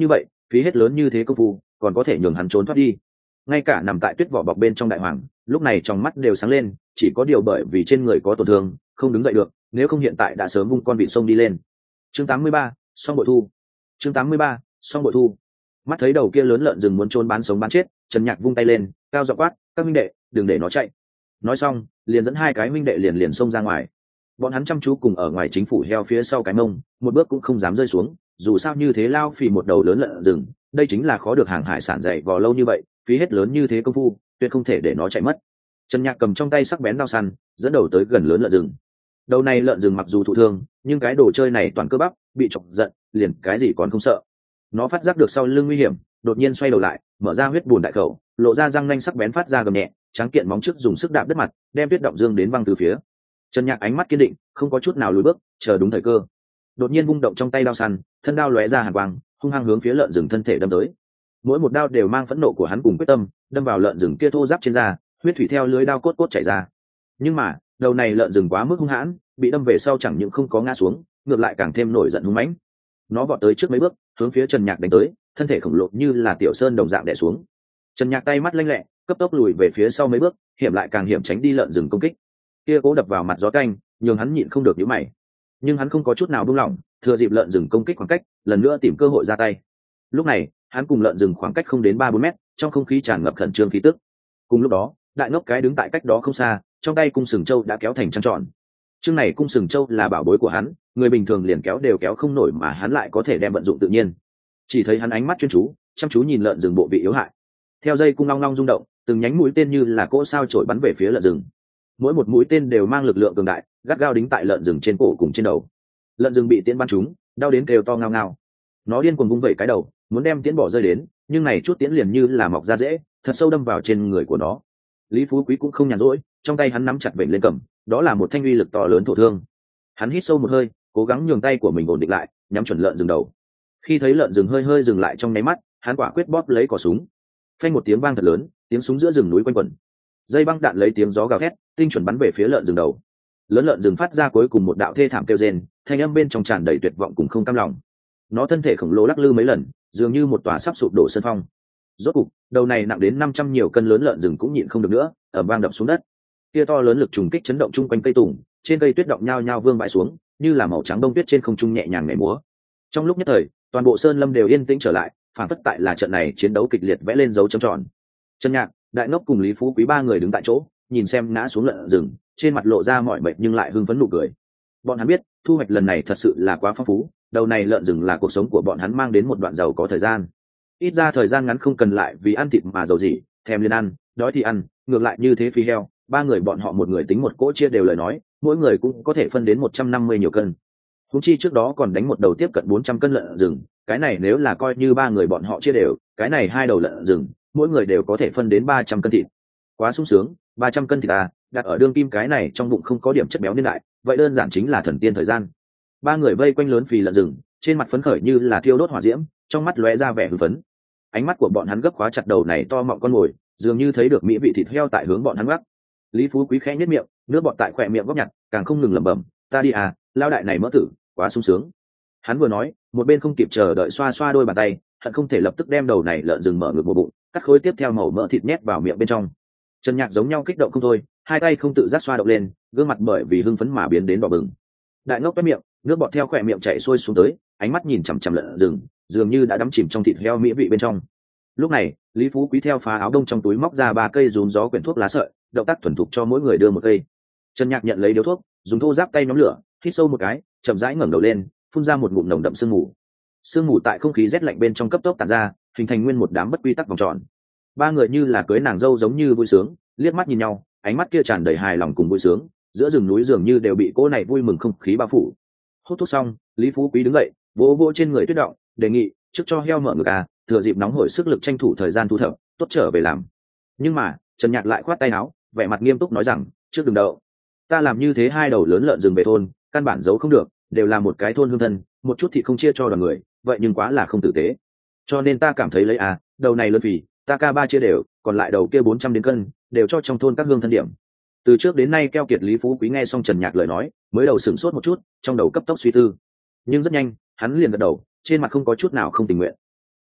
phí hết lớn như thế công phu còn có thể nhường hắn trốn thoát đi. Ngay cả nằm tại tuyết vỏ bọc bên trong đại hoàng lúc này trong mắt đều sáng lên, chỉ có điều bởi vì trên người có tổn thương không đứng dậy được, nếu không hiện tại đã sớm vung con vịt sông đi lên. Chương 83, xong bội thu. Chương 83, xong bội thu. Mắt thấy đầu kia lớn lợn rừng muốn trốn bán sống bán chết, Trần Nhạc vung tay lên cao giọng quát, các minh đệ đừng để nó chạy. Nói xong liền dẫn hai cái minh đệ liền xông ra ngoài. Bọn hắn chăm chú cùng ở ngoài chính phủ heo phía sau cái mông, một bước cũng không dám rơi xuống, dù sao như thế lao phì một đầu lớn lợn rừng, đây chính là khó được hàng hải sản dày vò lâu như vậy, phí hết lớn như thế công phu tuyệt không thể để nó chạy mất. Trần Nhạc cầm trong tay sắc bén đao săn dẫn đầu tới gần lớn lợn rừng. Đầu này lợn rừng mặc dù thụ thương nhưng cái đồ chơi này toàn cơ bắp, bị chọc giận liền cái gì còn không sợ. Nó phát giác được sau lưng nguy hiểm, đột nhiên xoay đầu lại, mở ra huyết bùn đại khẩu, lộ ra răng nanh sắc bén phát ra gầm nhẹ, trắng kiện móng trước dùng sức đạp đất mặt, đem tuyết động dương đến văng từ phía. Trần Nhạc ánh mắt kiên định, không có chút nào lùi bước, chờ đúng thời cơ. Đột nhiên vung động trong tay đao săn, thân đao lóe ra hàn quang, hung hăng hướng phía lợn rừng thân thể đâm tới. Mỗi một đao đều mang phẫn nộ của hắn cùng quyết tâm, đâm vào lợn rừng kia thô ráp trên da, huyết thủy theo lưới đao cốt cốt chảy ra. Nhưng mà, đầu này lợn rừng quá mức hung hãn, bị đâm về sau chẳng những không có ngã xuống, ngược lại càng thêm nổi giận hung mãnh. Nó vọt tới trước mấy bước, hướng phía Trần Nhạc đánh tới, thân thể khổng lồ như là tiểu sơn đồng dạng đè xuống. Trần Nhạc tay mắt lanh lẹ, cấp tốc lùi về phía sau mấy bước, hiểm lại càng hiểm tránh đi lợn rừng công kích. Kia cố đập vào mặt gió canh, nhường hắn nhịn không được nhíu mày. Nhưng hắn không có chút nào buông lỏng, thừa dịp lợn rừng công kích khoảng cách, lần nữa tìm cơ hội ra tay. Lúc này, hắn cùng lợn rừng khoảng cách không đến 3-4 mét, trong không khí tràn ngập khẩn trương khí tức. Cùng lúc đó, đại ngốc cái đứng tại cách đó không xa, trong tay cung sừng châu đã kéo thành trăng tròn. Chương này cung sừng châu là bảo bối của hắn, người bình thường liền kéo đều kéo không nổi mà hắn lại có thể đem vận dụng tự nhiên. Chỉ thấy hắn ánh mắt chuyên chú, chăm chú nhìn lợn rừng bộ vị yếu hại. Theo dây cung long long rung động, từng nhánh mũi tên như là cỗ sao chổi bắn về phía lợn rừng. Mỗi một mũi tên đều mang lực lượng cường đại, gắt gao đính tại lợn rừng trên cổ cùng trên đầu. Lợn rừng bị tiễn bắn trúng, đau đến kêu to ngao ngao. Nó điên cuồng vung vẩy cái đầu, muốn đem tiễn bỏ rơi đến, nhưng này chút tiễn liền như là mọc ra rễ, thật sâu đâm vào trên người của nó. Lý Phú Quý cũng không nhàn rỗi, trong tay hắn nắm chặt vểnh lên cầm, đó là một thanh uy lực to lớn thổ thương. Hắn hít sâu một hơi, cố gắng nhường tay của mình ổn định lại, nhắm chuẩn lợn rừng đầu. Khi thấy lợn rừng hơi hơi dừng lại trong nháy mắt, hắn quả quyết bóp lấy cò súng. Phanh một tiếng vang thật lớn, tiếng súng giữa rừng núi quanh quẩn. Dây băng đạn lấy tiếng gió gào thét, tinh chuẩn bắn về phía lợn rừng đầu. Lớn lợn rừng phát ra cuối cùng một đạo thê thảm kêu rên, thanh âm bên trong tràn đầy tuyệt vọng cùng không cam lòng. Nó thân thể khổng lồ lắc lư mấy lần, dường như một tòa sắp sụp đổ sân phong. Rốt cục, đầu này nặng đến 500 nhiều cân lớn lợn rừng cũng nhịn không được nữa, ở vang đập xuống đất. Kia to lớn lực trùng kích chấn động chung quanh cây tùng, trên cây tuyết động nhao nhao vương bại xuống, như là màu trắng bông tuyết trên không trung nhẹ nhàng nhảy múa. Trong lúc nhất thời, toàn bộ sơn lâm đều yên tĩnh trở lại, phản phất tại là trận này chiến đấu kịch liệt vẽ lên dấu chấm tròn. Trần Nhạc, Đại Ngốc cùng Lý Phú Quý ba người đứng tại chỗ, nhìn xem ngã xuống lợn rừng, trên mặt lộ ra mọi mệt nhưng lại hưng phấn nụ cười. Bọn hắn biết, thu hoạch lần này thật sự là quá phong phú, đầu này lợn rừng là cuộc sống của bọn hắn mang đến một đoạn giàu có thời gian. Ít ra thời gian ngắn không cần lại vì ăn thịt mà giàu gì, thèm liền ăn, đói thì ăn, ngược lại như thế phí heo, ba người bọn họ một người tính một cỗ chia đều lời nói, mỗi người cũng có thể phân đến 150 nhiều cân. Húng chi trước đó còn đánh một đầu tiếp cận 400 cân lợn rừng, cái này nếu là coi như ba người bọn họ chia đều, cái này hai đầu lợn rừng, mỗi người đều có thể phân đến 300 cân thịt. Quá sung sướng, 300 cân thịt à, đặt ở đương kim cái này trong bụng không có điểm chất béo niên đại, vậy đơn giản chính là thần tiên thời gian. Ba người vây quanh lớn phì lợn rừng, trên mặt phấn khởi như là thiêu đốt hỏa diễm, trong mắt lóe ra vẻ hưng phấn. Ánh mắt của bọn hắn gấp khóa chặt đầu này to mọng con mồi, dường như thấy được mỹ vị thịt heo tại hướng bọn hắn gác. Lý Phú Quý khẽ nhếch miệng, nước bọt tại khỏe miệng góc nhặt, càng không ngừng lẩm bẩm, ta đi à, lao đại này mỡ tử, quá sung sướng. Hắn vừa nói, một bên không kịp chờ đợi xoa xoa đôi bàn tay, hận không thể lập tức đem đầu này lợn rừng mở ngược một bụng, cắt khối tiếp theo màu mỡ thịt nhét vào miệng bên trong. Trần Nhạc giống nhau kích động không thôi, hai tay không tự giác xoa động lên, gương mặt bởi vì hưng phấn mà biến đến đỏ bừng. Đại Ngốc quét miệng, nước bọt theo khỏe miệng chảy xuôi xuống tới, ánh mắt nhìn chằm chằm lợn rừng, dường như đã đắm chìm trong thịt heo mỹ vị bên trong. Lúc này, Lý Phú Quý theo phá áo đông trong túi móc ra 3 cây rúm gió quyển thuốc lá sợi, động tác thuần thục cho mỗi người đưa một cây. Trần Nhạc nhận lấy điếu thuốc, dùng thô giáp tay nhóm lửa, hít sâu một cái, chậm rãi ngẩng đầu lên, phun ra một ngụm nồng đậm sương mù. Sương mù tại không khí rét lạnh bên trong cấp tốc tản ra, hình thành nguyên một đám bất quy tắc vòng tròn. Ba người như là cưới nàng dâu giống như vui sướng, liếc mắt nhìn nhau, ánh mắt kia tràn đầy hài lòng cùng vui sướng, giữa rừng núi dường như đều bị cô này vui mừng không khí bao phủ. Hút thuốc xong, Lý Phú Quý đứng dậy, vỗ vỗ trên người tuyết động, đề nghị, trước cho heo mở ngực à, thừa dịp nóng hổi sức lực tranh thủ thời gian thu thập, tốt trở về làm. Nhưng mà, Trần Nhạc lại khoát tay áo, vẻ mặt nghiêm túc nói rằng, trước đừng đậu. Ta làm như thế hai đầu lớn lợn rừng về thôn, căn bản giấu không được, đều là một cái thôn hương thân, một chút thì không chia cho đoàn người, vậy nhưng quá là không tử tế. Cho nên ta cảm thấy lấy à, đầu này lớn phì, ta ca ba chia đều, còn lại đầu kia 400 đến cân, đều cho trong thôn các hương thân điểm. Từ trước đến nay keo kiệt Lý Phú Quý nghe xong Trần Nhạc lời nói, mới đầu sửng sốt một chút, trong đầu cấp tốc suy tư. Nhưng rất nhanh, hắn liền gật đầu, trên mặt không có chút nào không tình nguyện.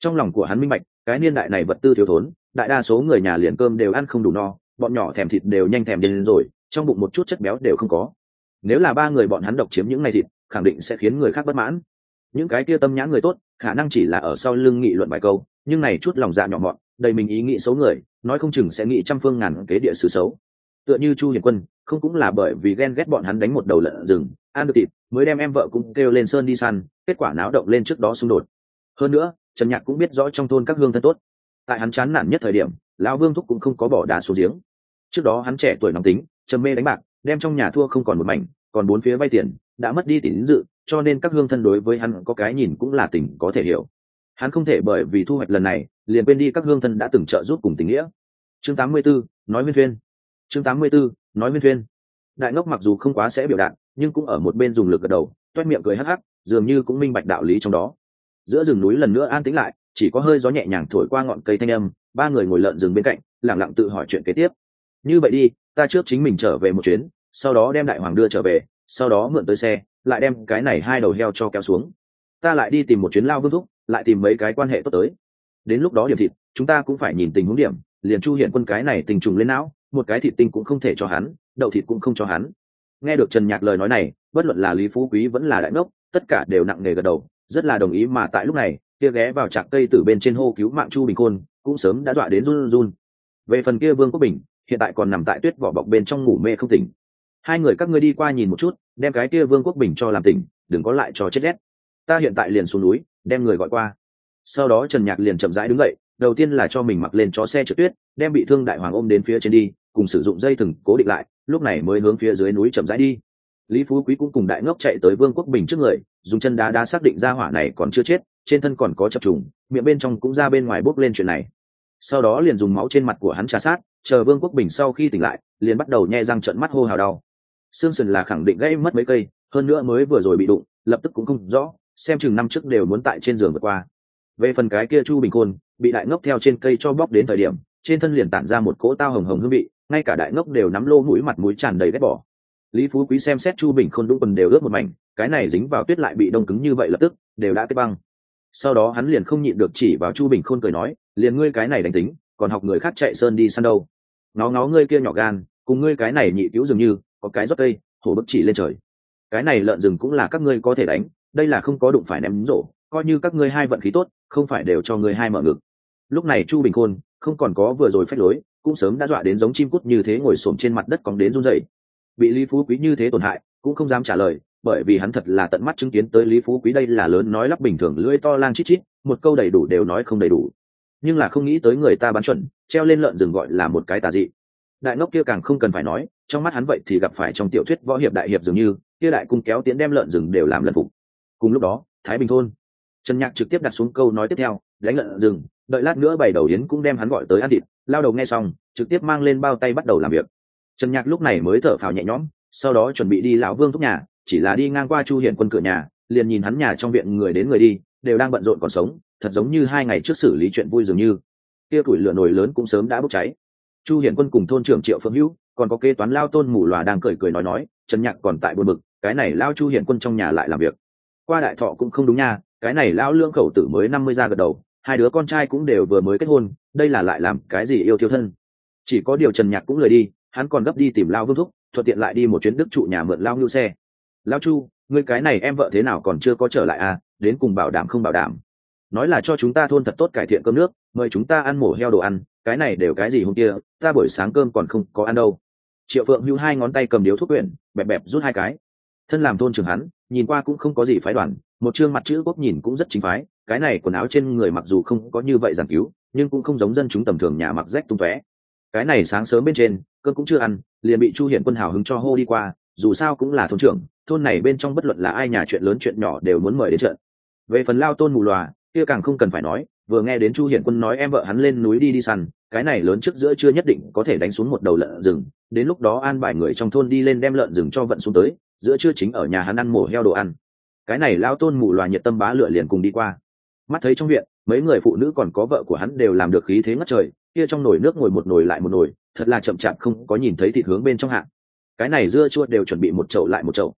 Trong lòng của hắn minh bạch, cái niên đại này vật tư thiếu thốn, đại đa số người nhà liền cơm đều ăn không đủ no, bọn nhỏ thèm thịt đều nhanh thèm điên rồi, trong bụng một chút chất béo đều không có. Nếu là ba người bọn hắn độc chiếm những ngày thịt, khẳng định sẽ khiến người khác bất mãn. Những cái kia tâm nhãn người tốt, khả năng chỉ là ở sau lưng nghị luận vài câu, nhưng này chút lòng dạ nhỏ mọn, đầy mình ý nghĩ xấu người, nói không chừng sẽ nghĩ trăm phương ngàn kế địa sự xấu. Tựa như Chu Hiền Quân, không cũng là bởi vì ghen ghét bọn hắn đánh một đầu lợn rừng, ăn được thịt, mới đem em vợ cũng kêu lên sơn đi săn, kết quả náo động lên trước đó xung đột. Hơn nữa, Trần Nhạc cũng biết rõ trong thôn các hương thân tốt. Tại hắn chán nản nhất thời điểm, lão Vương thúc cũng không có bỏ đá xuống giếng. Trước đó hắn trẻ tuổi nóng tính, trầm mê đánh bạc, đem trong nhà thua không còn một mảnh, còn bốn phía vay tiền, đã mất đi tín dự, cho nên các hương thân đối với hắn có cái nhìn cũng là tình có thể hiểu. Hắn không thể bởi vì thu hoạch lần này, liền quên đi các hương thân đã từng trợ giúp cùng tình nghĩa. Chương 84, nói Nguyên Thuyên. Chương 84, nói Nguyên Thuyên. Đại ngốc mặc dù không quá sẽ biểu đạt, nhưng cũng ở một bên dùng lực gật đầu, toét miệng cười hắc hắc, dường như cũng minh bạch đạo lý trong đó. Giữa rừng núi lần nữa an tĩnh lại, chỉ có hơi gió nhẹ nhàng thổi qua ngọn cây thanh âm, ba người ngồi lợn rừng bên cạnh, lặng lặng tự hỏi chuyện kế tiếp. Như vậy đi, ta trước chính mình trở về một chuyến, sau đó đem đại hoàng đưa trở về, sau đó mượn tới xe, lại đem cái này hai đầu heo cho kéo xuống. Ta lại đi tìm một chuyến Lao Vương thúc, lại tìm mấy cái quan hệ tốt tới. Đến lúc đó điểm thịt, chúng ta cũng phải nhìn tình huống điểm, liền Chu Hiển Quân cái này tình trùng lên não, một cái thịt tinh cũng không thể cho hắn, đậu thịt cũng không cho hắn. Nghe được Trần Nhạc lời nói này, bất luận là Lý Phú Quý vẫn là Đại Ngốc, tất cả đều nặng nề gật đầu, rất là đồng ý. Mà tại lúc này, kia ghé vào trạc cây từ bên trên hô cứu mạng Chu Bình Khôn cũng sớm đã dọa đến run run. Về phần kia Vương Quốc Bình, hiện tại còn nằm tại tuyết vỏ bọc bên trong ngủ mê không tỉnh. Hai người các ngươi đi qua nhìn một chút, đem cái kia Vương Quốc Bình cho làm tỉnh, đừng có lại cho chết rét. Ta hiện tại liền xuống núi, đem người gọi qua. Sau đó Trần Nhạc liền chậm rãi đứng dậy, đầu tiên là cho mình mặc lên chó xe trượt tuyết, đem bị thương đại hoàng ôm đến phía trên đi, cùng sử dụng dây thừng cố định lại, lúc này mới hướng phía dưới núi chậm rãi đi. Lý Phú Quý cũng cùng Đại Ngốc chạy tới Vương Quốc Bình trước người, dùng chân đá đá xác định ra hỏa này còn chưa chết, trên thân còn có chập trùng, miệng bên trong cũng ra bên ngoài bốc lên chuyện này. Sau đó liền dùng máu trên mặt của hắn trà sát, chờ Vương Quốc Bình sau khi tỉnh lại, liền bắt đầu nhe răng trợn mắt hô hào đau. Xương sườn là khẳng định gãy mất mấy cây, hơn nữa mới vừa rồi bị đụng, lập tức cũng không rõ, xem chừng năm trước đều muốn tại trên giường vượt qua. Về phần cái kia Chu Bình Khôn, bị Đại Ngốc theo trên cây cho bóc đến thời điểm, trên thân liền tản ra một cỗ tao hồng hồng hương vị, ngay cả Đại Ngốc đều nắm lô mũi mặt mũi tràn đầy ghét bỏ. Lý Phú Quý xem xét Chu Bình Khôn đúng quần đều ướt một mảnh, cái này dính vào tuyết lại bị đông cứng như vậy lập tức đều đã kết băng. Sau đó hắn liền không nhịn được chỉ vào Chu Bình Khôn cười nói, liền ngươi cái này đánh tính, còn học người khác chạy sơn đi săn đâu. Nó ngươi kia nhỏ gan, cùng ngươi cái này nhị cứu dường như, có cái rót cây, hổ bức chỉ lên trời. Cái này lợn rừng cũng là các ngươi có thể đánh, đây là không có đụng phải ném rổ, coi như các ngươi hai vận khí tốt, không phải đều cho ngươi hai mở ngực. Lúc này Chu Bình Khôn không còn có vừa rồi phách lối, cũng sớm đã dọa đến giống chim cút như thế ngồi xổm trên mặt đất cong đến run rẩy. Bị Lý Phú Quý như thế tổn hại, cũng không dám trả lời, bởi vì hắn thật là tận mắt chứng kiến tới Lý Phú Quý đây là lớn nói lắp bình thường lưỡi to lang chít chít, một câu đầy đủ đều nói không đầy đủ. Nhưng là không nghĩ tới người ta bán chuẩn, treo lên lợn rừng gọi là một cái tà dị. Đại Ngốc kia càng không cần phải nói, trong mắt hắn vậy thì gặp phải trong tiểu thuyết võ hiệp đại hiệp dường như, kia đại cung kéo tiến đem lợn rừng đều làm lần phục. Cùng lúc đó, Thái Bình thôn, Trần Nhạc trực tiếp đặt xuống câu nói tiếp theo, đánh lợn rừng, đợi lát nữa bày đầu yến cũng đem hắn gọi tới ăn thịt, lao đầu nghe xong, trực tiếp mang lên bao tay bắt đầu làm việc. Trần Nhạc lúc này mới thở phào nhẹ nhõm, sau đó chuẩn bị đi lão Vương thúc nhà, chỉ là đi ngang qua Chu Hiển Quân cửa nhà, liền nhìn hắn nhà trong viện người đến người đi, đều đang bận rộn còn sống, thật giống như 2 ngày trước xử lý chuyện vui dường như. Kia củi lửa nồi lớn cũng sớm đã bốc cháy. Chu Hiển Quân cùng thôn trưởng Triệu Phương Hữu, còn có kế toán lao Tôn Mù Lòa đang cười cười nói, Trần Nhạc còn tại buồn bực, cái này lao Chu Hiển Quân trong nhà lại làm việc. Qua đại thọ cũng không đúng nha, cái này lão lương khẩu tử mới 50 ra gật đầu, 2 đứa con trai cũng đều vừa mới kết hôn, đây là lại làm cái gì yêu thiêu thân. Chỉ có điều Trần Nhạc cũng lười đi, hắn còn gấp đi tìm lao Vương thúc, thuận tiện lại đi một chuyến Đức trụ nhà mượn lao Ngưu xe. Lao Chu, ngươi cái này em vợ thế nào còn chưa có trở lại à, đến cùng bảo đảm không bảo đảm. Nói là cho chúng ta thôn thật tốt cải thiện cơm nước, mời chúng ta ăn mổ heo đồ ăn, cái này đều cái gì hôm kia, ta buổi sáng cơm còn không có ăn đâu. Triệu Phượng Hữu 2 ngón tay cầm điếu thuốc quyển, bẹp bẹp rút 2 cái. Thân làm thôn trưởng hắn, nhìn qua cũng không có gì phái đoàn, một trương mặt chữ quốc nhìn cũng rất chính phái, cái này quần áo trên người mặc dù không có như vậy giản cứu, nhưng cũng không giống dân chúng tầm thường nhà mặc rách tung tóe. Cái này sáng sớm bên trên, cơm cũng chưa ăn, liền bị Chu Hiển Quân hào hứng cho hô đi qua, dù sao cũng là thôn trưởng, thôn này bên trong bất luận là ai nhà chuyện lớn chuyện nhỏ đều muốn mời đến trận. Về phần lao Tôn Mù Lòa, kia càng không cần phải nói, vừa nghe đến Chu Hiển Quân nói em vợ hắn lên núi đi săn, cái này lớn trước giữa chưa nhất định có thể đánh xuống một đầu lợn rừng, đến lúc đó an bài người trong thôn đi lên đem lợn rừng cho vận xuống tới, giữa trưa chính ở nhà hắn ăn mổ heo đồ ăn. Cái này lao Tôn Mù Lòa nhiệt tâm bá lửa liền cùng đi qua. Mắt thấy trong viện mấy người phụ nữ còn có vợ của hắn đều làm được khí thế ngất trời, kia trong nồi nước ngồi một nồi lại một nồi, thật là chậm chạp không có nhìn thấy thịt hướng bên trong hạng. Cái này dưa chua đều chuẩn bị một chậu lại một chậu.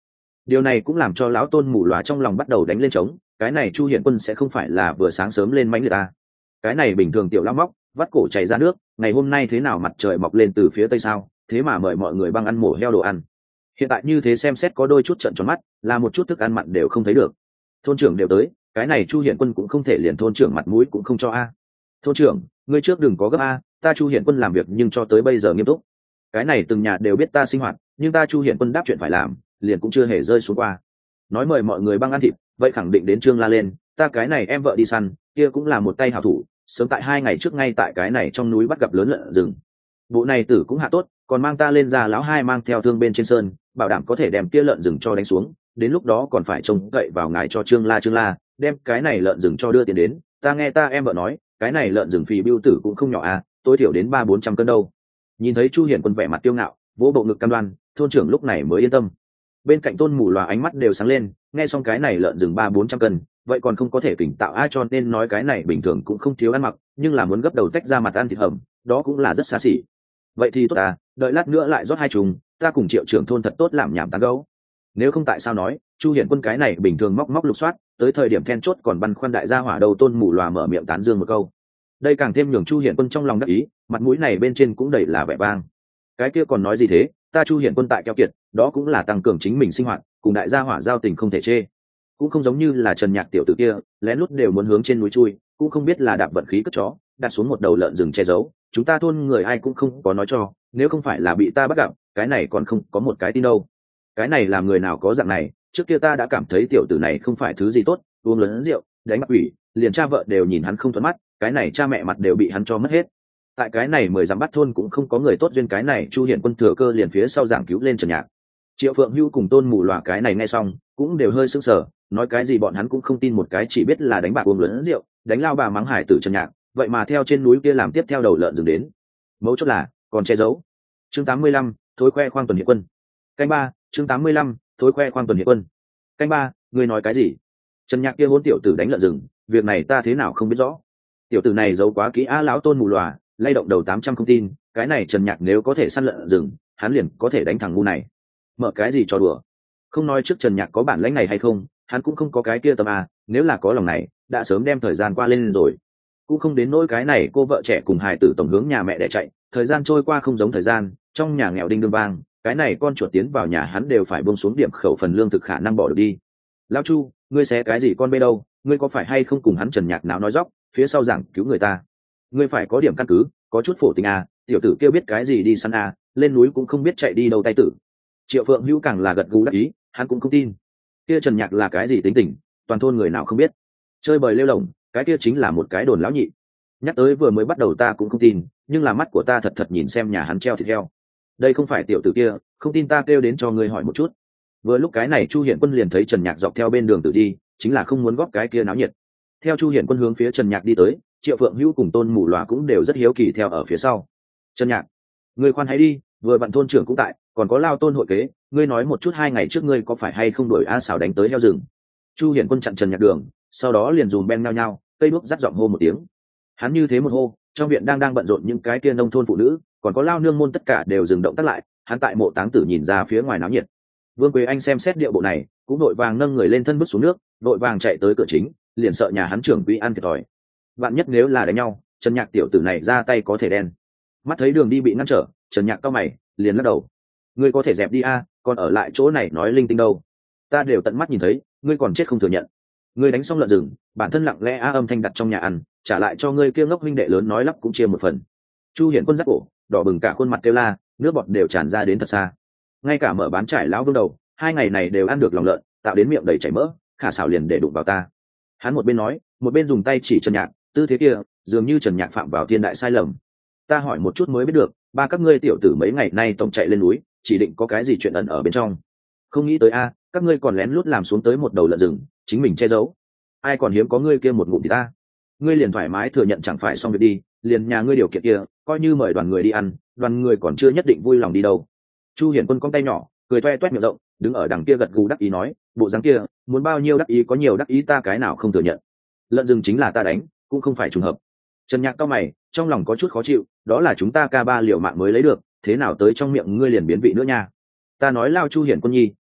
Điều này cũng làm cho lão tôn mù lòa trong lòng bắt đầu đánh lên trống, cái này Chu Hiển Quân sẽ không phải là vừa sáng sớm lên mánh người ta. Cái này bình thường tiểu lão móc vắt cổ chảy ra nước, ngày hôm nay thế nào mặt trời mọc lên từ phía tây sao, thế mà mời mọi người băng ăn mổ heo đồ ăn. Hiện tại như thế xem xét có đôi chút trợn tròn mắt, là một chút thức ăn mặn đều không thấy được. Thôn trưởng đều tới, cái này Chu Hiển Quân cũng không thể liền thôn trưởng mặt mũi cũng không cho a. Thôn trưởng, ngươi trước đừng có gấp a, ta Chu Hiển Quân làm việc nhưng cho tới bây giờ nghiêm túc. Cái này từng nhà đều biết ta sinh hoạt, nhưng ta Chu Hiển Quân đáp chuyện phải làm, liền cũng chưa hề rơi xuống qua. Nói mời mọi người băng ăn thịt, vậy khẳng định đến Trương la lên, ta cái này em vợ đi săn, kia cũng là một tay hảo thủ, sớm tại 2 ngày trước ngay tại cái này trong núi bắt gặp lớn lợn rừng. Bộ này tử cũng hạ tốt, còn mang ta lên ra lão hai mang theo thương bên trên sơn, bảo đảm có thể đem kia lợn rừng cho đánh xuống, đến lúc đó còn phải trông cậy vào ngài cho Trương la đem cái này lợn rừng cho đưa tiền đến. Ta nghe ta em vợ nói, cái này lợn rừng phì bưu tử cũng không nhỏ à, tối thiểu đến 300-400 cân đâu. Nhìn thấy Chu Hiển Quân vẻ mặt tiêu ngạo, vỗ bộ ngực cam đoan, thôn trưởng lúc này mới yên tâm. Bên cạnh tôn mù lòa ánh mắt đều sáng lên, nghe xong cái này lợn rừng 300-400 cân, vậy còn không có thể kỉnh tạo ai, cho nên nói cái này bình thường cũng không thiếu ăn mặc, nhưng là muốn gấp đầu tách ra mặt ăn thịt hầm, đó cũng là rất xa xỉ. Vậy thì tốt à, đợi lát nữa lại rót 2 chùng, ta cùng Triệu trưởng thôn thật tốt làm nhảm tán gấu. Nếu không tại sao nói Chu Hiển Quân cái này bình thường móc lục soát, tới thời điểm then chốt còn băn khoăn đại gia hỏa đầu, tôn mù lòa mở miệng tán dương một câu. Đây càng thêm nhường Chu Hiển Quân trong lòng đắc ý, mặt mũi này bên trên cũng đầy là vẻ vang. Cái kia còn nói gì thế, ta Chu Hiển Quân tại keo kiệt, đó cũng là tăng cường chính mình sinh hoạt, cùng đại gia hỏa giao tình không thể chê. Cũng không giống như là Trần Nhạc tiểu tử kia, lén lút đều muốn hướng trên núi chui, cũng không biết là đạp vận khí cất chó, đặt xuống một đầu lợn rừng che giấu, chúng ta thôn người ai cũng không có nói cho, nếu không phải là bị ta bắt gặp, cái này còn không có một cái tin đâu. Cái này làm người nào có dạng này, trước kia ta đã cảm thấy tiểu tử này không phải thứ gì tốt, uống lớn rượu, đánh mặt quỷ, liền cha vợ đều nhìn hắn không thuận mắt, cái này cha mẹ mặt đều bị hắn cho mất hết. Tại cái này 10 dặm bắt thôn cũng không có người tốt duyên, cái này Chu Hiển Quân thừa cơ liền phía sau giảng cứu lên Trần Nhạc. Triệu Phượng Hưu cùng tôn mù lòa cái này nghe xong cũng đều hơi sững sờ, nói cái gì bọn hắn cũng không tin, một cái chỉ biết là đánh bạc uống lớn rượu, đánh lao bà mắng hải tử Trần Nhạc, vậy mà theo trên núi kia làm tiếp theo đầu lợn rừng đến. Mấu chốt là còn che giấu. Chương 85, thối khoe khoang tuần hiệp quân. Canh 3, chương 85, thối khoe khoang tuần hiệp quân. Canh 3, ngươi nói cái gì? Trần Nhạc kia hôn tiểu tử đánh lợn rừng, việc này ta thế nào không biết rõ. Tiểu tử này giấu quá kỹ, lão tôn mù lòa lay động đầu 800 không tin, cái này Trần Nhạc nếu có thể săn lợn rừng, hắn liền có thể đánh thằng ngu này. Mở cái gì cho đùa? Không nói trước Trần Nhạc có bản lãnh này hay không, hắn cũng không có cái kia tâm à, nếu là có lòng này, đã sớm đem thời gian qua lên rồi. Cũng không đến nỗi cái này cô vợ trẻ cùng hài tử tổng hướng nhà mẹ để chạy, thời gian trôi qua không giống thời gian, trong nhà nghèo đinh đương vang, cái này con chuột tiến vào nhà hắn đều phải buông xuống điểm khẩu phần lương thực khả năng bỏ được đi. Lão Chu, ngươi xé cái gì con bê đâu, ngươi có phải hay không cùng hắn Trần Nhạc nào nói dóc, phía sau giảng cứu người ta. Ngươi phải có điểm căn cứ, có chút phổ tình à, tiểu tử kêu biết cái gì đi săn à, lên núi cũng không biết chạy đi đâu tay tử. Triệu Phượng Hữu càng là gật gù đắc ý, hắn cũng không tin. Kia Trần Nhạc là cái gì tính tình, toàn thôn người nào không biết. Chơi bời lêu lồng, cái kia chính là một cái đồn lão nhị. Nhắc tới vừa mới bắt đầu ta cũng không tin, nhưng là mắt của ta thật thật nhìn xem nhà hắn treo thịt heo. Đây không phải tiểu tử kia, không tin ta kêu đến cho ngươi hỏi một chút. Vừa lúc cái này Chu Hiển Quân liền thấy Trần Nhạc dọc theo bên đường tự đi, chính là không muốn góp cái kia náo nhiệt. Theo Chu Hiển Quân hướng phía Trần Nhạc đi tới, Triệu Phượng Hữu cùng tôn mù lòa cũng đều rất hiếu kỳ theo ở phía sau. Trần Nhạc, ngươi khoan hãy đi, vừa vặn thôn trưởng cũng tại, còn có lao tôn hội kế, ngươi nói một chút 2 ngày trước ngươi có phải hay không đuổi A Xảo đánh tới heo rừng. Chu Hiển Quân chặn Trần Nhạc đường, sau đó liền dùm ben nhao nhao, cây đuốc dắt giọng hô một tiếng. Hắn như thế một hô, trong viện đang bận rộn những cái kia nông thôn phụ nữ, còn có lao nương môn tất cả đều dừng động tác lại, hắn tại mộ táng tử nhìn ra phía ngoài náo nhiệt. Vương Quế Anh xem xét điệu bộ này, cũng đội vàng nâng người lên thân bước xuống nước, đội vàng chạy tới cửa chính, liền sợ nhà hắn trưởng quỹ ăn thiệt thòi. Vạn nhất nếu là đánh nhau, Trần Nhạc tiểu tử này ra tay có thể đen. Mắt thấy đường đi bị ngăn trở, Trần Nhạc cau mày, liền lắc đầu. Ngươi có thể dẹp đi a, còn ở lại chỗ này nói linh tinh đâu? Ta đều tận mắt nhìn thấy, ngươi còn chết không thừa nhận. Ngươi đánh xong lợn rừng, bản thân lặng lẽ âm thanh đặt trong nhà ăn, trả lại cho ngươi kia ngốc huynh đệ lớn nói lắp cũng chia một phần. Chu Hiển Quân giắt cổ, đỏ bừng cả khuôn mặt kêu la, nước bọt đều tràn ra đến thật xa. Ngay cả mở bán trải lão vương đầu, 2 ngày này đều ăn được lòng lợn, tạo đến miệng đầy chảy mỡ, khả xảo liền để đụng vào ta. Hắn một bên nói, một bên dùng tay chỉ Trần Nhạc, tư thế kia, dường như Trần Nhạc phạm vào thiên đại sai lầm. Ta hỏi một chút mới biết được, ba các ngươi tiểu tử mấy ngày nay tổng chạy lên núi, chỉ định có cái gì chuyện ẩn ở bên trong. Không nghĩ tới a, các ngươi còn lén lút làm xuống tới một đầu lợn rừng, chính mình che giấu. Ai còn hiếm có ngươi kia một ngụm thì ta. Ngươi liền thoải mái thừa nhận chẳng phải xong việc đi, liền nhà ngươi điều kiện kia, coi như mời đoàn người đi ăn, đoàn người còn chưa nhất định vui lòng đi đâu. Chu Hiển Quân cong tay nhỏ, cười toe toét miệng rộng, đứng ở đằng kia gật gù đắc ý nói, bộ dáng kia, muốn bao nhiêu đắc ý có nhiều đắc ý, ta cái nào không thừa nhận. Lợn rừng chính là ta đánh, cũng không phải trùng hợp. Trần Nhạc cau mày, trong lòng có chút khó chịu, đó là chúng ta ca ba liệu mạng mới lấy được, thế nào tới trong miệng ngươi liền biến vị nữa nha. Ta nói lao Chu Hiển Quân nhi,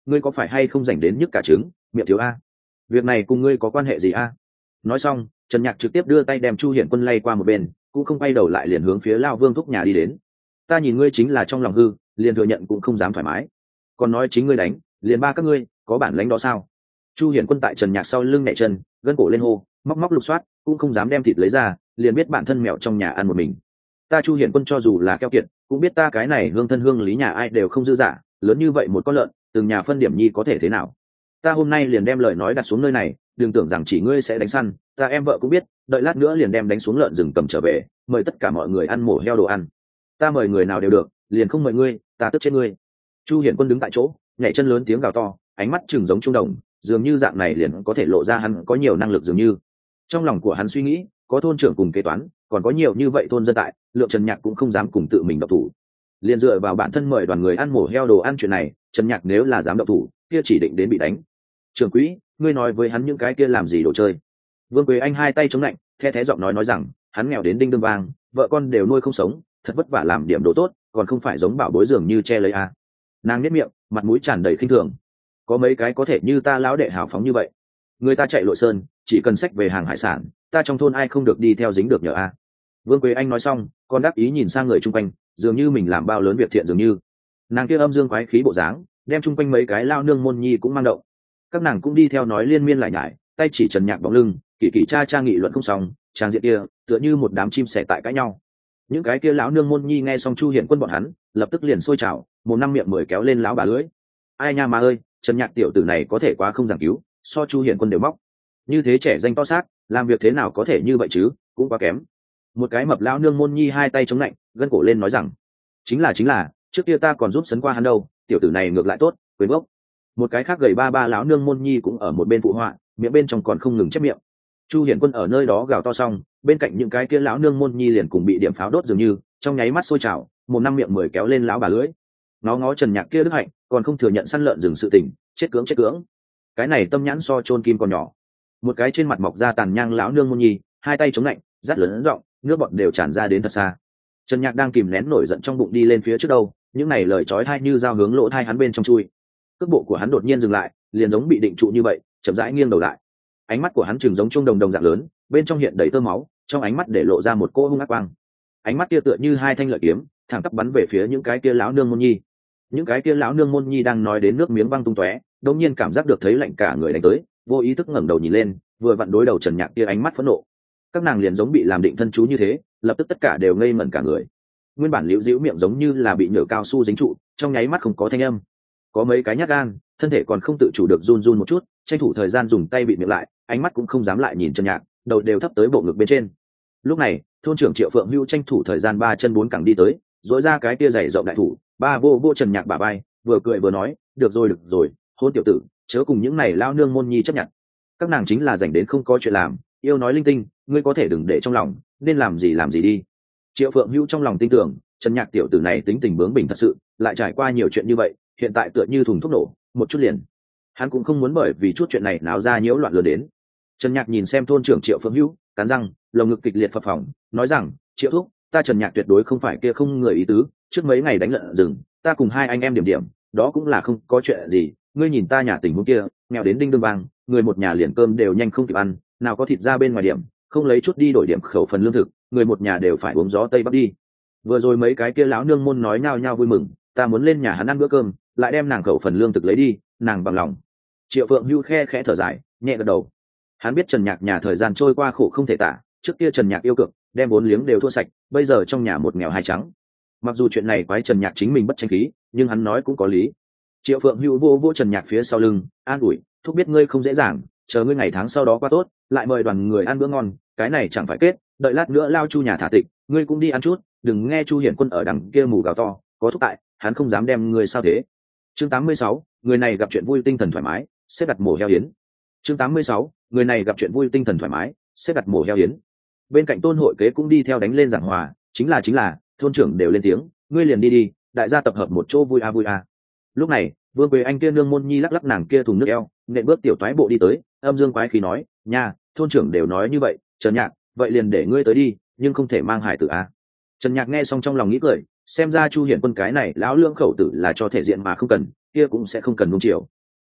ngươi có phải hay không dành đến nhức cả trứng, miệng thiếu a? Việc này cùng ngươi có quan hệ gì a? Nói xong, Trần Nhạc trực tiếp đưa tay đem Chu Hiển Quân lay qua một bên, cũng không quay đầu lại liền hướng phía Lao Vương thúc nhà đi đến. Ta nhìn ngươi chính là trong lòng hư, liền thừa nhận cũng không dám thoải mái, còn nói chính ngươi đánh, liền ba các ngươi có bản lãnh đó sao? Chu Hiển Quân tại Trần Nhạc sau lưng nhẹ chân, gân cổ lên hô, móc móc lục soát, cũng không dám đem thịt lấy ra, liền biết bản thân mèo trong nhà ăn một mình. Ta Chu Hiển Quân cho dù là keo kiệt, cũng biết ta cái này hương thân hương lý nhà ai đều không dư giả, lớn như vậy một con lợn, từng nhà phân điểm nhi có thể thế nào? Ta hôm nay liền đem lời nói đặt xuống nơi này, đừng tưởng rằng chỉ ngươi sẽ đánh săn, ta em vợ cũng biết, đợi lát nữa liền đem đánh xuống lợn rừng cầm trở về, mời tất cả mọi người ăn mổ heo đồ ăn. Ta mời người nào đều được, liền không mời ngươi, ta tức chết ngươi. Chu Hiển Quân đứng tại chỗ, nhảy chân lớn tiếng gào to, ánh mắt chừng giống trung đồng, dường như dạng này liền có thể lộ ra hắn có nhiều năng lực dường như. Trong lòng của hắn suy nghĩ, có thôn trưởng cùng kế toán, còn có nhiều như vậy thôn dân tại, Lượng Trần Nhạc cũng không dám cùng tự mình độc thủ. Liền dựa vào bản thân mời đoàn người ăn mổ heo đồ ăn chuyện này, Trần Nhạc nếu là dám độc thủ, kia chỉ định đến bị đánh. Trưởng quỹ, ngươi nói với hắn những cái kia làm gì đồ chơi? Vương Quế Anh hai tay chống lạnh, the thé giọng nói rằng, hắn nghèo đến đinh đương vang, vợ con đều nuôi không sống, thật vất vả làm điểm đồ tốt, còn không phải giống bảo bối dường như che lấy a. Nàng nhếch miệng, mặt mũi tràn đầy khinh thường. Có mấy cái có thể như ta lão đệ hào phóng như vậy? Người ta chạy lội sơn, chỉ cần xách về hàng hải sản, ta trong thôn ai không được đi theo dính được nhờ a. Vương Quế Anh nói xong, còn đáp ý nhìn sang người chung quanh, dường như mình làm bao lớn việc thiện dường như. Nàng kia âm dương quái khí bộ dáng, đem chung quanh mấy cái lao nương môn nhi cũng mang động. Các nàng cũng đi theo nói liên miên lại nhải, tay chỉ Trần Nhạc bóng lưng, kỳ kỳ cha cha nghị luận không xong, trang diện kia tựa như một đám chim sẻ tại cãi nhau. Những cái kia lão nương môn nhi nghe xong Chu Hiển Quân bọn hắn, lập tức liền sôi trào, một năm miệng mười kéo lên lão bà lưỡi. Ai nha mà ơi, Trần Nhạc tiểu tử này có thể quá không giảng cứu, so Chu Hiển Quân đều móc. Như thế trẻ danh to xác, làm việc thế nào có thể như vậy chứ, cũng quá kém. Một cái mập lão nương môn nhi hai tay chống lạnh, gân cổ lên nói rằng, chính là, trước kia ta còn giúp sấn qua hắn đâu, tiểu tử này ngược lại tốt, quên gốc. Một cái khác gầy ba lão nương môn nhi cũng ở một bên phụ họa, miệng bên trong còn không ngừng chép miệng. Chu Hiển Quân ở nơi đó gào to xong, bên cạnh những cái kia lão nương môn nhi liền cùng bị điểm pháo đốt dường như, trong nháy mắt sôi trào, một năm miệng mười kéo lên lão bà lưỡi. Nó ngó Trần Nhạc kia đức hạnh, còn không thừa nhận săn lợn rừng sự tình, chết cưỡng. Cái này tâm nhãn so chôn kim còn nhỏ. Một cái trên mặt mọc ra tàn nhang lão nương môn nhi, hai tay chống lạnh, rát lớn giọng, nước bọt đều tràn ra đến thật xa. Trần Nhạc đang kìm nén nổi giận trong bụng đi lên phía trước đâu, những này lời chói tai như dao hướng lỗ tai hắn bên trong chui. Cước bộ của hắn đột nhiên dừng lại, liền giống bị định trụ như vậy, chậm rãi nghiêng đầu lại. Ánh mắt của hắn trừng giống trung đồng dạng lớn, bên trong hiện đầy tơ máu, trong ánh mắt để lộ ra một cỗ hung ác quang. Ánh mắt kia tựa như hai thanh lợi kiếm, thẳng tắp bắn về phía những cái kia lão nương môn nhi. Những cái kia lão nương môn nhi đang nói đến nước miếng văng tung tóe, đột nhiên cảm giác được thấy lạnh cả người đánh tới, vô ý thức ngẩng đầu nhìn lên, vừa vặn đối đầu Trần Nhạc kia ánh mắt phẫn nộ. Các nàng liền giống bị làm định thân chú như thế, lập tức tất cả đều ngây ngẩn cả người. Nguyên bản liễu diễu miệng giống như là bị nhựa cao su dính trụ, trong nháy mắt không có thanh âm. Có mấy cái nhát gan, thân thể còn không tự chủ được run run một chút, tranh thủ thời gian dùng tay bịt miệng lại, ánh mắt cũng không dám lại nhìn Trần Nhạc, đầu đều thấp tới bộ ngực bên trên. Lúc này, thôn trưởng Triệu Phượng Hưu tranh thủ thời gian ba chân bốn cẳng đi tới, dỗi ra cái tia giày rộng đại thủ, ba vô Trần Nhạc bả vai, vừa cười vừa nói, được rồi, hôn tiểu tử, chớ cùng những này lao nương môn nhi chấp nhận. Các nàng chính là dành đến không có chuyện làm, yêu nói linh tinh, ngươi có thể đừng để trong lòng, nên làm gì đi. Triệu Phượng Hưu trong lòng tin tưởng, Trần Nhạc tiểu tử này tính tình bướng bỉnh thật sự, lại trải qua nhiều chuyện như vậy, hiện tại tựa như thùng thuốc nổ, một chút liền. Hắn cũng không muốn bởi vì chút chuyện này náo ra nhiễu loạn lớn đến. Trần Nhạc nhìn xem thôn trưởng Triệu Phượng Hưu, cắn răng, lồng ngực kịch liệt phập phồng, nói rằng, Triệu thúc, ta Trần Nhạc tuyệt đối không phải kia không người ý tứ, trước mấy ngày đánh lợn rừng, ta cùng hai anh em điểm, đó cũng là không có chuyện gì, ngươi nhìn ta nhà tình huống kia, nghèo đến đinh đương vang, người một nhà liền cơm đều nhanh không kịp ăn, nào có thịt ra bên ngoài điểm, không lấy chút đi đổi điểm khẩu phần lương thực, người một nhà đều phải uống gió tây bắc đi. Vừa rồi mấy cái kia lão nương môn nói nhao nhao vui mừng, ta muốn lên nhà hắn ăn bữa cơm, lại đem nàng khẩu phần lương thực lấy đi, nàng bằng lòng. Triệu Phượng Hưu khẽ thở dài, nhẹ gật đầu. Hắn biết Trần Nhạc nhà thời gian trôi qua khổ không thể tả, trước kia Trần Nhạc yêu cực, đem vốn liếng đều thua sạch, bây giờ trong nhà một nghèo hai trắng. Mặc dù chuyện này quái Trần Nhạc chính mình bất tranh khí, nhưng hắn nói cũng có lý. Triệu Phượng Hưu vô Trần Nhạc phía sau lưng, an ủi, thúc biết ngươi không dễ dàng, chờ ngươi ngày tháng sau đó qua tốt, lại mời đoàn người ăn bữa ngon, cái này chẳng phải kết, đợi lát nữa lao Chu nhà thả tịch, ngươi cũng đi ăn chút, đừng nghe Chu Hiển Quân ở đằng kia mù gào to, có thúc tại, hắn không dám đem ngươi sao thế. Chương 86, người này gặp chuyện vui tinh thần thoải mái, xếp đặt mổ heo hiến. Chương 86, người này gặp chuyện vui tinh thần thoải mái, xếp đặt mổ heo hiến. Bên cạnh Tôn hội kế cũng đi theo đánh lên giảng hòa, chính là, thôn trưởng đều lên tiếng, ngươi liền đi, đại gia tập hợp một chỗ vui a. Lúc này, Vương Quế Anh kia nương môn nhi lắc nàng kia thùng nước eo, nện bước tiểu toái bộ đi tới, âm dương quái khí nói, nha, thôn trưởng đều nói như vậy, Trần Nhạc, vậy liền để ngươi tới đi, nhưng không thể mang hải tử a. Trần Nhạc nghe xong trong lòng nghĩ cười, xem ra Chu Hiển Quân cái này lão lương khẩu tử là cho thể diện mà không cần, kia cũng sẽ không cần nung chiều,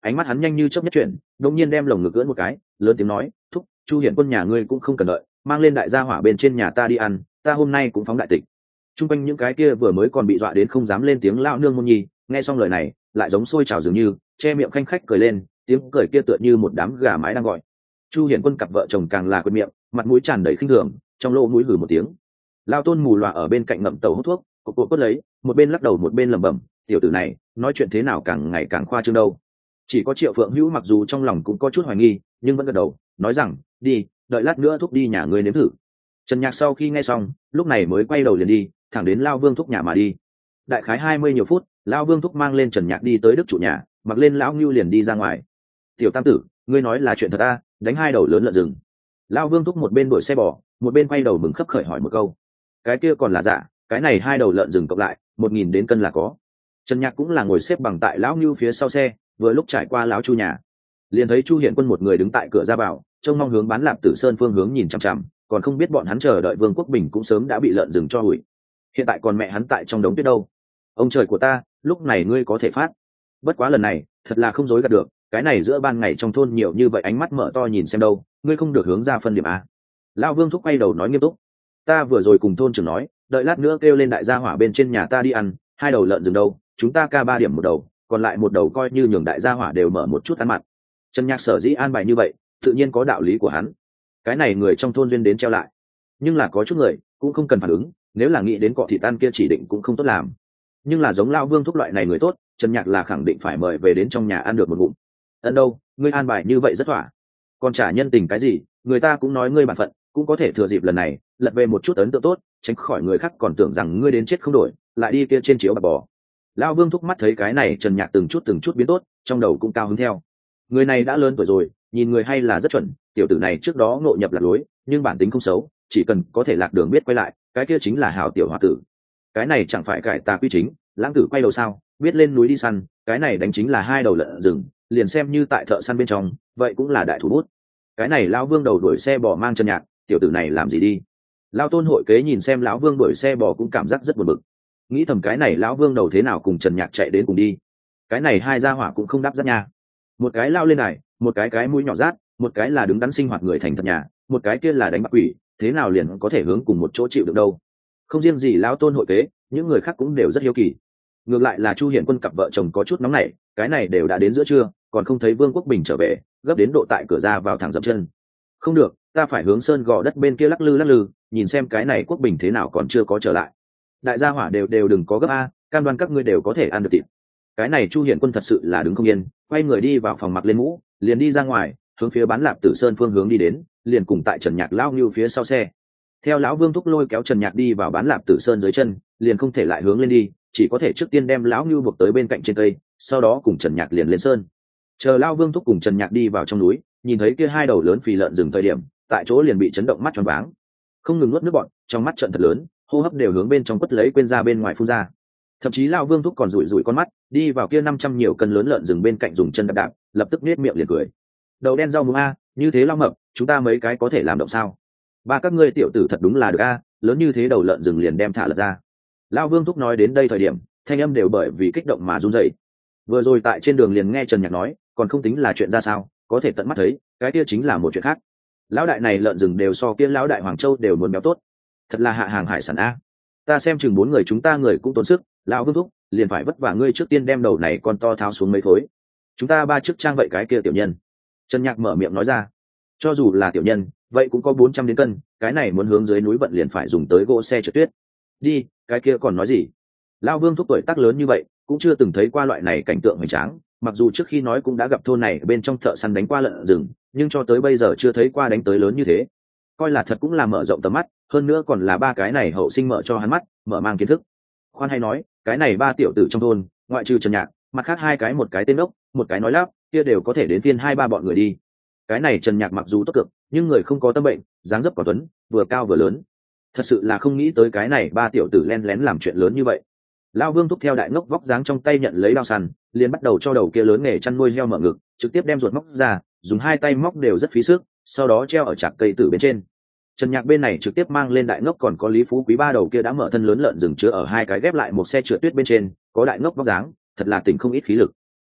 ánh mắt hắn nhanh như chớp nhất chuyển, đột nhiên đem lồng ngực ưỡn một cái, lớn tiếng nói, thúc, Chu Hiển Quân nhà ngươi cũng không cần đợi, mang lên đại gia hỏa bên trên nhà ta đi ăn, ta hôm nay cũng phóng đại tịch. Trung quanh những cái kia vừa mới còn bị dọa đến không dám lên tiếng lão nương môn nhi, nghe xong lời này, lại giống sôi trào dường như, che miệng khanh khách cười lên, tiếng cười kia tựa như một đám gà mái đang gọi. Chu Hiển Quân cặp vợ chồng càng là quên miệng, mặt mũi tràn đầy khinh thường, trong lỗ mũi hừ một tiếng. Lao Tôn mù lòa ở bên cạnh ngậm tàu hút thuốc, cột cột lấy, một bên lắc đầu một bên lẩm bẩm, tiểu tử này, nói chuyện thế nào càng ngày càng khoa trương đâu. Chỉ có Triệu Phượng Hữu mặc dù trong lòng cũng có chút hoài nghi, nhưng vẫn gật đầu, nói rằng, đi, đợi lát nữa thúc đi nhà ngươi nếm thử. Trần Nhạc sau khi nghe xong, lúc này mới quay đầu liền đi, thẳng đến Lao Vương thúc nhà mà đi. Đại khái 20 nhiều phút, Lao Vương thúc mang lên Trần Nhạc đi tới đức chủ nhà, mặc lên lão ngưu liền đi ra ngoài. Tiểu tam tử, ngươi nói là chuyện thật à, đánh hai đầu lớn lợn rừng. Lao Vương thúc một bên đuổi xe bò, một bên quay đầu mừng khấp khởi hỏi một câu. Cái kia còn là giả, cái này hai đầu lợn rừng cộng lại 1.000 đến cân là có. Trần Nhạc cũng là ngồi xếp bằng tại lão ngưu phía sau xe, vừa lúc trải qua lão Chu nhà, liền thấy Chu Hiển Quân một người đứng tại cửa ra vào, trông mong hướng Bán Lạp Tử Sơn phương hướng nhìn chằm chằm, còn không biết bọn hắn chờ đợi Vương Quốc Bình cũng sớm đã bị lợn rừng cho hủy. Hiện tại còn mẹ hắn tại trong đống tuyết đâu. Ông trời của ta, lúc này ngươi có thể phát. Bất quá lần này, thật là không dối gạt được, cái này giữa ban ngày trong thôn nhiều như vậy ánh mắt mở to nhìn xem đâu, ngươi không được hướng ra phân điểm a. Lão Vương thúc quay đầu nói nghiêm túc, ta vừa rồi cùng thôn trưởng nói, đợi lát nữa kêu lên đại gia hỏa bên trên nhà ta đi ăn, hai đầu lợn rừng đâu, chúng ta ca 3 điểm một đầu, còn lại một đầu coi như nhường đại gia hỏa đều mở một chút ăn mặn. Trần Nhạc sở dĩ an bài như vậy, tự nhiên có đạo lý của hắn. Cái này người trong thôn duyên đến treo lại, nhưng là có chút người cũng không cần phản ứng, nếu là nghĩ đến cọ thịt ăn kia chỉ định cũng không tốt làm. Nhưng là giống Lão Vương thúc loại này người tốt, Trần Nhạc là khẳng định phải mời về đến trong nhà ăn được một ngụm. Ân đâu, ngươi an bài như vậy rất thỏa. Còn trả nhân tình cái gì, người ta cũng nói ngươi bản phận, cũng có thể thừa dịp lần này lật về một chút ấn tượng tốt, tránh khỏi người khác còn tưởng rằng ngươi đến chết không đổi, lại đi kia trên chiếu bạc bò. Lão Vương thúc mắt thấy cái này Trần Nhạc từng chút biến tốt, trong đầu cũng cao hứng theo. Người này đã lớn tuổi rồi, nhìn người hay là rất chuẩn, tiểu tử này trước đó ngộ nhập lạc lối, nhưng bản tính không xấu, chỉ cần có thể lạc đường biết quay lại, cái kia chính là hảo tiểu hòa tử. Cái này chẳng phải cải tà quy chính, lãng tử quay đầu sao, biết lên núi đi săn, cái này đánh chính là hai đầu lợn rừng, liền xem như tại thợ săn bên trong, vậy cũng là đại thủ bút. Cái này lão Vương đầu đuổi xe bò mang Trần Nhạc, tiểu tử này làm gì đi. Lão Tôn hội kế nhìn xem lão Vương đuổi xe bò cũng cảm giác rất buồn bực, nghĩ thầm cái này lão Vương đầu thế nào cùng Trần Nhạc chạy đến cùng đi. Cái này hai gia hỏa cũng không đáp rất nha, một cái lao lên này, một cái mũi nhỏ rát, một cái là đứng đắn sinh hoạt người thành thật nhà, một cái kia là đánh bạc quỷ, thế nào liền có thể hướng cùng một chỗ chịu được đâu. Không riêng gì lão Tôn hội kế, những người khác cũng đều rất hiếu kỳ. Ngược lại là Chu Hiển Quân cặp vợ chồng có chút nóng nảy, cái này đều đã đến giữa trưa, còn không thấy Vương Quốc Bình trở về, gấp đến độ tại cửa ra vào thẳng dậm chân. Không được, ta phải hướng sơn gò đất bên kia lắc lư, nhìn xem cái này Quốc Bình thế nào còn chưa có trở lại. Đại gia hỏa đều đừng có gấp a, cam đoan các ngươi đều có thể ăn được thịt. Cái này Chu Hiển Quân thật sự là đứng không yên, quay người đi vào phòng mặc lên mũ, liền đi ra ngoài, hướng phía Bán Lạp Tử Sơn phương hướng đi đến, liền cùng tại Trần Nhạc lao như phía sau xe. Theo lão Vương thúc lôi kéo Trần Nhạc đi vào Bán Lạp Tử Sơn dưới chân, liền không thể lại hướng lên đi, chỉ có thể trước tiên đem lão như buộc tới bên cạnh trên cây, sau đó cùng Trần Nhạc liền lên sơn. Chờ lão Vương thúc cùng Trần Nhạc đi vào trong núi, nhìn thấy kia hai đầu lớn phì lợn rừng thời điểm, tại chỗ liền bị chấn động mắt tròn váng, không ngừng nuốt nước bọt, trong mắt trận thật lớn, hô hấp đều hướng bên trong quất lấy quên ra bên ngoài phun ra. Thậm chí lão Vương thúc còn rủi con mắt, đi vào kia 500 nhiều cân lớn lợn rừng bên cạnh dùng chân đạp đạp, lập tức nết miệng liền cười. Đầu đen rau muống a, như thế lao mập, chúng ta mấy cái có thể làm động sao? Ba các ngươi tiểu tử thật đúng là được a, lớn như thế đầu lợn rừng liền đem thả lật ra. Lão Vương thúc nói đến đây thời điểm, thanh âm đều bởi vì kích động mà run rẩy. Vừa rồi tại trên đường liền nghe Trần Nhạc nói, còn không tính là chuyện ra sao, có thể tận mắt thấy, cái kia chính là một chuyện khác. Lão đại này lợn rừng đều so kia lão đại Hoàng Châu đều muốn béo tốt, thật là hạ hàng hải sản a. Ta xem chừng 4 người chúng ta người cũng tốn sức, lão Vương thúc liền phải vất vả ngươi trước tiên đem đầu này con to tháo xuống mấy khối, chúng ta ba chức trang vậy cái kia tiểu nhân. Trần Nhạc mở miệng nói ra, cho dù là tiểu nhân vậy cũng có 400 đến cân, cái này muốn hướng dưới núi vận liền phải dùng tới gỗ xe trượt tuyết. Đi, cái kia còn nói gì. Lão Vương thúc tuổi tác lớn như vậy cũng chưa từng thấy qua loại này cảnh tượng hoành tráng, mặc dù trước khi nói cũng đã gặp thôn này bên trong thợ săn đánh qua lợn rừng, nhưng cho tới bây giờ chưa thấy qua đánh tới lớn như thế, coi là thật cũng là mở rộng tầm mắt, hơn nữa còn là ba cái này hậu sinh mở cho hắn mắt, mở mang kiến thức. Khoan hay nói, cái này ba tiểu tử trong thôn, ngoại trừ Trần Nhạc, mặt khác hai cái, một cái tên ốc, một cái nói lắp, kia đều có thể đến phiên 2-3 bọn người đi. Cái này Trần Nhạc mặc dù tốt cực, nhưng người không có tâm bệnh, dáng dấp quả tuấn, vừa cao vừa lớn. Thật sự là không nghĩ tới cái này ba tiểu tử len lén làm chuyện lớn như vậy. Lão Vương thúc theo đại ngốc vóc dáng trong tay nhận lấy đao săn, liền bắt đầu cho đầu kia lớn nghề chăn nuôi heo mở ngực, trực tiếp đem ruột móc ra, dùng 2 tay móc đều rất phí sức, sau đó treo ở chạc cây tử bên trên. Trần Nhạc bên này trực tiếp mang lên đại ngốc, còn có Lý Phú Quý ba đầu kia đã mở thân lớn lợn rừng chứa ở 2 cái ghép lại một xe trượt tuyết bên trên, có đại ngốc vóc dáng, thật là tỉnh không ít khí lực.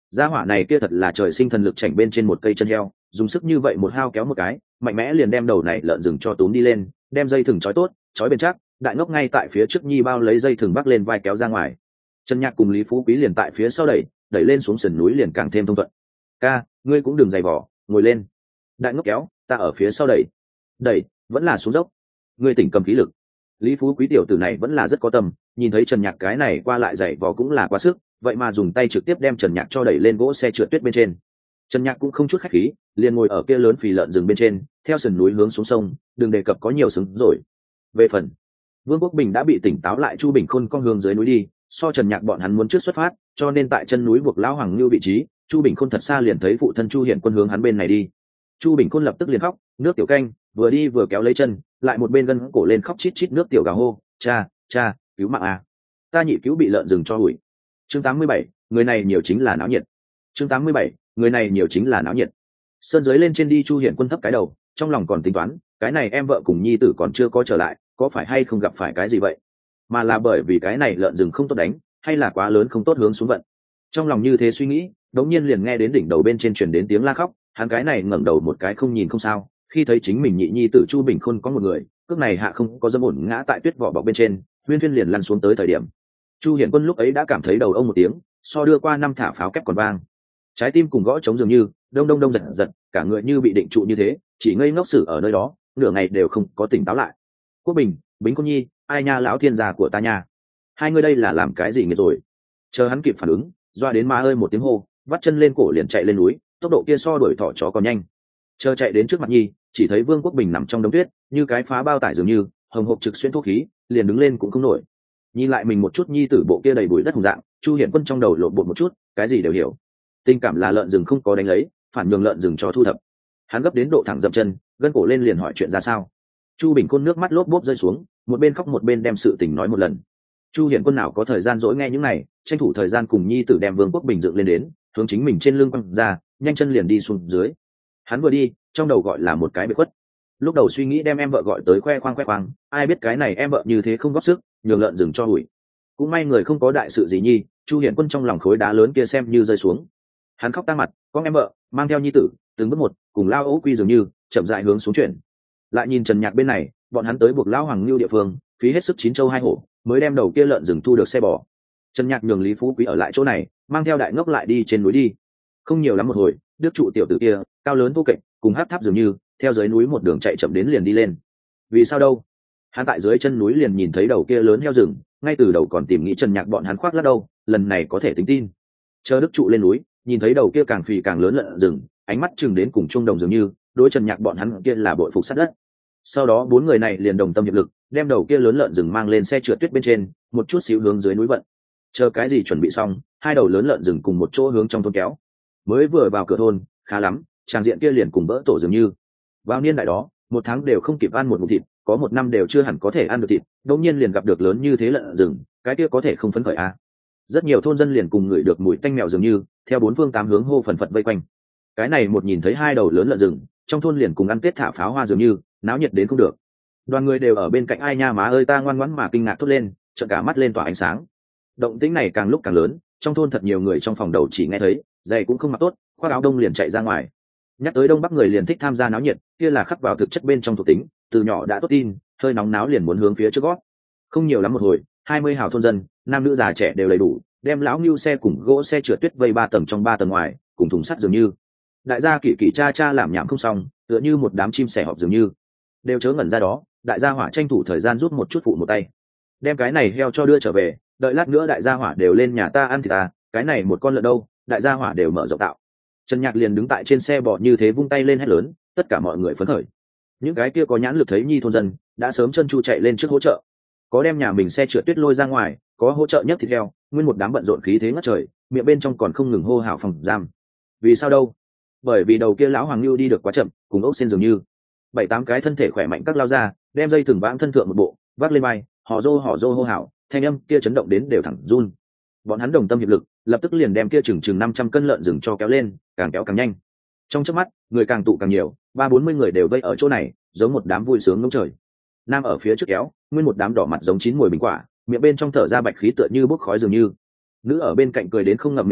gia hỏa này kia thật là trời sinh thần lực chảnh bên trên một cây chân heo, dùng sức như vậy một hao kéo một cái, mạnh mẽ liền đem đầu này lợn rừng cho túm đi lên, đem dây thừng trói tốt, trói bền chắc. Đại ngốc ngay tại phía trước nhi bao lấy dây thừng vác lên vai kéo ra ngoài. Trần Nhạc cùng Lý Phú Quý liền tại phía sau đẩy lên xuống sườn núi liền càng thêm thông thuận. Ca, ngươi cũng đừng giày vò, ngồi lên. Đại ngốc kéo, ta ở phía sau đẩy, vẫn là xuống dốc. Ngươi tỉnh cầm khí lực. Lý Phú Quý tiểu tử này vẫn là rất có tâm, nhìn thấy Trần Nhạc cái này qua lại giày vò cũng là quá sức, vậy mà dùng tay trực tiếp đem Trần Nhạc cho đẩy lên gỗ xe trượt tuyết bên trên. Trần Nhạc cũng không chút khách khí, liền ngồi ở kia lớn phì lợn rừng bên trên, theo sườn núi hướng xuống sông, đừng đề cập có nhiều sừng rồi. Về phần Vương Quốc Bình đã bị tỉnh táo lại, Chu Bình Khôn con hướng dưới núi đi, so Trần Nhạc bọn hắn muốn trước xuất phát, cho nên tại chân núi buộc lão Hoàng Lưu vị trí, Chu Bình Khôn thật xa liền thấy phụ thân Chu Hiển Quân hướng hắn bên này đi. Chu Bình Khôn lập tức liền khóc, nước tiểu canh, vừa đi vừa kéo lấy chân, lại một bên gân cổ lên khóc chít chít nước tiểu gào hô, cha, cứu mạng à. Ta nhị cứu bị lợn rừng cho hủy. Chương 87, người này nhiều chính là náo nhiệt. Chương 87, người này nhiều chính là náo nhiệt. Sơn dưới lên trên đi, Chu Hiển Quân thấp cái đầu, trong lòng còn tính toán, cái này em vợ cùng nhi tử còn chưa có trở lại, có phải hay không gặp phải cái gì vậy, mà là bởi vì cái này lợn rừng không tốt đánh, hay là quá lớn không tốt hướng xuống vận. Trong lòng như thế suy nghĩ, đống nhiên liền nghe đến đỉnh đầu bên trên truyền đến tiếng la khóc. Hắn cái này ngẩng đầu một cái không nhìn không sao, khi thấy chính mình nhị nhi tử Chu Bình Khôn có một người, cước này hạ không có dâm ổn ngã tại tuyết vỏ bọc bên trên, huyên huyên liền lăn xuống tới thời điểm. Chu Hiển Quân lúc ấy đã cảm thấy đầu ông một tiếng, so đưa qua năm thả pháo kép còn vang, trái tim cùng gõ trống dường như đông đông đông giật giật, cả người như bị định trụ như thế, chỉ ngây ngốc xử ở nơi đó, nửa ngày đều không có tỉnh táo lại. Quốc Bình, Bính Cô Nhi, ai nha, lão thiên gia của ta nha, hai người đây là làm cái gì nghiệt rồi? Chờ hắn kịp phản ứng, doa đến má ơi một tiếng hô, vắt chân lên cổ liền chạy lên núi, tốc độ kia so đuổi thỏ chó còn nhanh. Chờ chạy đến trước mặt nhi, chỉ thấy Vương Quốc Bình nằm trong đống tuyết, như cái phá bao tải dường như, hồng hộc trực xuyên thuốc khí, liền đứng lên cũng không nổi. Nhìn lại mình một chút nhi tử bộ kia đầy bụi đất hùng dạng, Chu Hiển Quân trong đầu lộn bột một chút, cái gì đều hiểu. Tình cảm là lợn rừng không có đánh lấy, phản nhường lợn rừng cho thu thập. Hắn gấp đến độ thẳng dậm chân, gân cổ lên liền hỏi chuyện ra sao. Chu Bình Khôn nước mắt lốp bốp rơi xuống, một bên khóc một bên đem sự tình nói một lần. Chu Hiển Quân nào có thời gian dỗi nghe những này, tranh thủ thời gian cùng nhi tử đem Vương Quốc Bình dựng lên đến, hướng chính mình trên lưng quăng ra, nhanh chân liền đi xuống dưới. Hắn vừa đi, trong đầu gọi là một cái bị khuất. Lúc đầu suy nghĩ đem em vợ gọi tới khoe khoang, ai biết cái này em vợ như thế không góp sức, nhường lợn rừng cho hủi. Cũng may người không có đại sự gì nhi, Chu Hiển Quân trong lòng khối đá lớn kia xem như rơi xuống. Hắn khóc tang mặt, con em vợ mang theo nhi tử, từng bước một, cùng lao ấu quy dường như chậm rãi hướng xuống chuyển. Lại nhìn Trần Nhạc bên này, bọn hắn tới buộc lão Hoàng Lưu địa phương, phí hết sức chín châu hai hổ, mới đem đầu kia lợn rừng thu được xe bò. Trần Nhạc nhường Lý Phú Quý ở lại chỗ này, mang theo đại ngốc lại đi trên núi đi. Không nhiều lắm một hồi, đức trụ tiểu tử kia cao lớn vô kệch, cùng hát tháp dường như theo dưới núi một đường chạy chậm đến liền đi lên. Vì sao đâu? Hắn tại dưới chân núi liền nhìn thấy đầu kia lớn heo rừng, ngay từ đầu còn tìm nghĩ Trần Nhạc bọn hắn khoác lác đâu, lần này có thể tính tin. Chờ đức trụ lên núi, nhìn thấy đầu kia càng phì càng lớn lợn rừng, ánh mắt chừng đến cùng trung đồng dường như, đối Trần Nhạc bọn hắn kia là bội phục sát đất. Sau đó bốn người này liền đồng tâm hiệp lực, đem đầu kia lớn lợn rừng mang lên xe trượt tuyết bên trên, một chút xíu hướng dưới núi vận. Chờ cái gì chuẩn bị xong, hai đầu lớn lợn rừng cùng một chỗ hướng trong thôn kéo. Mới vừa vào cửa thôn, khá lắm, tràng diện kia liền cùng bỡ tổ dường như. Vào niên đại đó, một tháng đều không kịp ăn một ngụm thịt, có một năm đều chưa hẳn có thể ăn được thịt, đột nhiên liền gặp được lớn như thế lợn rừng, cái kia có thể không phấn khởi à? Rất nhiều thôn dân liền cùng ngửi được mùi tanh mèo dường như, theo bốn phương tám hướng hô phần phật vây quanh. Cái này một nhìn thấy hai đầu lớn lợn rừng, trong thôn liền cùng ăn tết thả pháo hoa dường như, náo nhiệt đến không được. Đoàn người đều ở bên cạnh, ai nha má ơi ta ngoan ngoãn mà kinh ngạc thốt lên, trợn cả mắt lên tỏa ánh sáng. Động tĩnh này càng lúc càng lớn, trong thôn thật nhiều người trong phòng đầu chỉ nghe thấy, giày cũng không mặc tốt, khoác áo đông liền chạy ra ngoài. Nhắc tới đông bắc người liền thích tham gia náo nhiệt, kia là khắc vào thực chất bên trong thuộc tính, từ nhỏ đã tốt tin, hơi nóng náo liền muốn hướng phía trước gót. Không nhiều lắm một hồi, 20 hào thôn dân, nam nữ già trẻ đều đầy đủ, đem lão Nưu xe cùng gỗ xe trượt tuyết vây 3 tầng trong 3 tầng ngoài, cùng thùng sắt dường như. Đại gia kỷ kỷ cha làm nhảm không xong, tựa như một đám chim sẻ họp dường như. Đều chớ ngẩn ra đó, đại gia hỏa tranh thủ thời gian rút một chút phụ một tay. Đem cái này heo cho đưa trở về, đợi lát nữa đại gia hỏa đều lên nhà ta ăn thịt ta, cái này một con lợn đâu, đại gia hỏa đều mở rộng tạo. Trần Nhạc liền đứng tại trên xe bò như thế vung tay lên hét lớn, tất cả mọi người phấn khởi. Những cái kia có nhãn lực thấy nhi thôn dân, đã sớm chân chu chạy lên trước hỗ trợ. Có đem nhà mình xe trượt tuyết lôi ra ngoài, có hỗ trợ nhấc thịt heo, nguyên một đám bận rộn khí thế ngất trời, miệng bên trong còn không ngừng hô hào phòng giam. Vì sao đâu? Bởi vì đầu kia lão Hoàng Nưu đi được quá chậm, cùng ốc sen dường như. 7-8 cái thân thể khỏe mạnh các lao ra, đem dây thừng vãng thân thượng một bộ, vác lên vai, họ rô hô hào, thanh âm kia chấn động đến đều thẳng run. Bọn hắn đồng tâm hiệp lực, lập tức liền đem kia chừng 500 cân lợn rừng cho kéo lên, càng kéo càng nhanh. Trong chớp mắt, người càng tụ càng nhiều, 30-40 người đều vây ở chỗ này, giống một đám vui sướng ngông trời. Nam ở phía trước kéo, nguyên một đám đỏ mặt giống chín mùi bình quả, miệng bên trong thở ra bạch khí tựa như bốc khói dường như. Nữ ở bên cạnh cười đến không ngậm miệng được,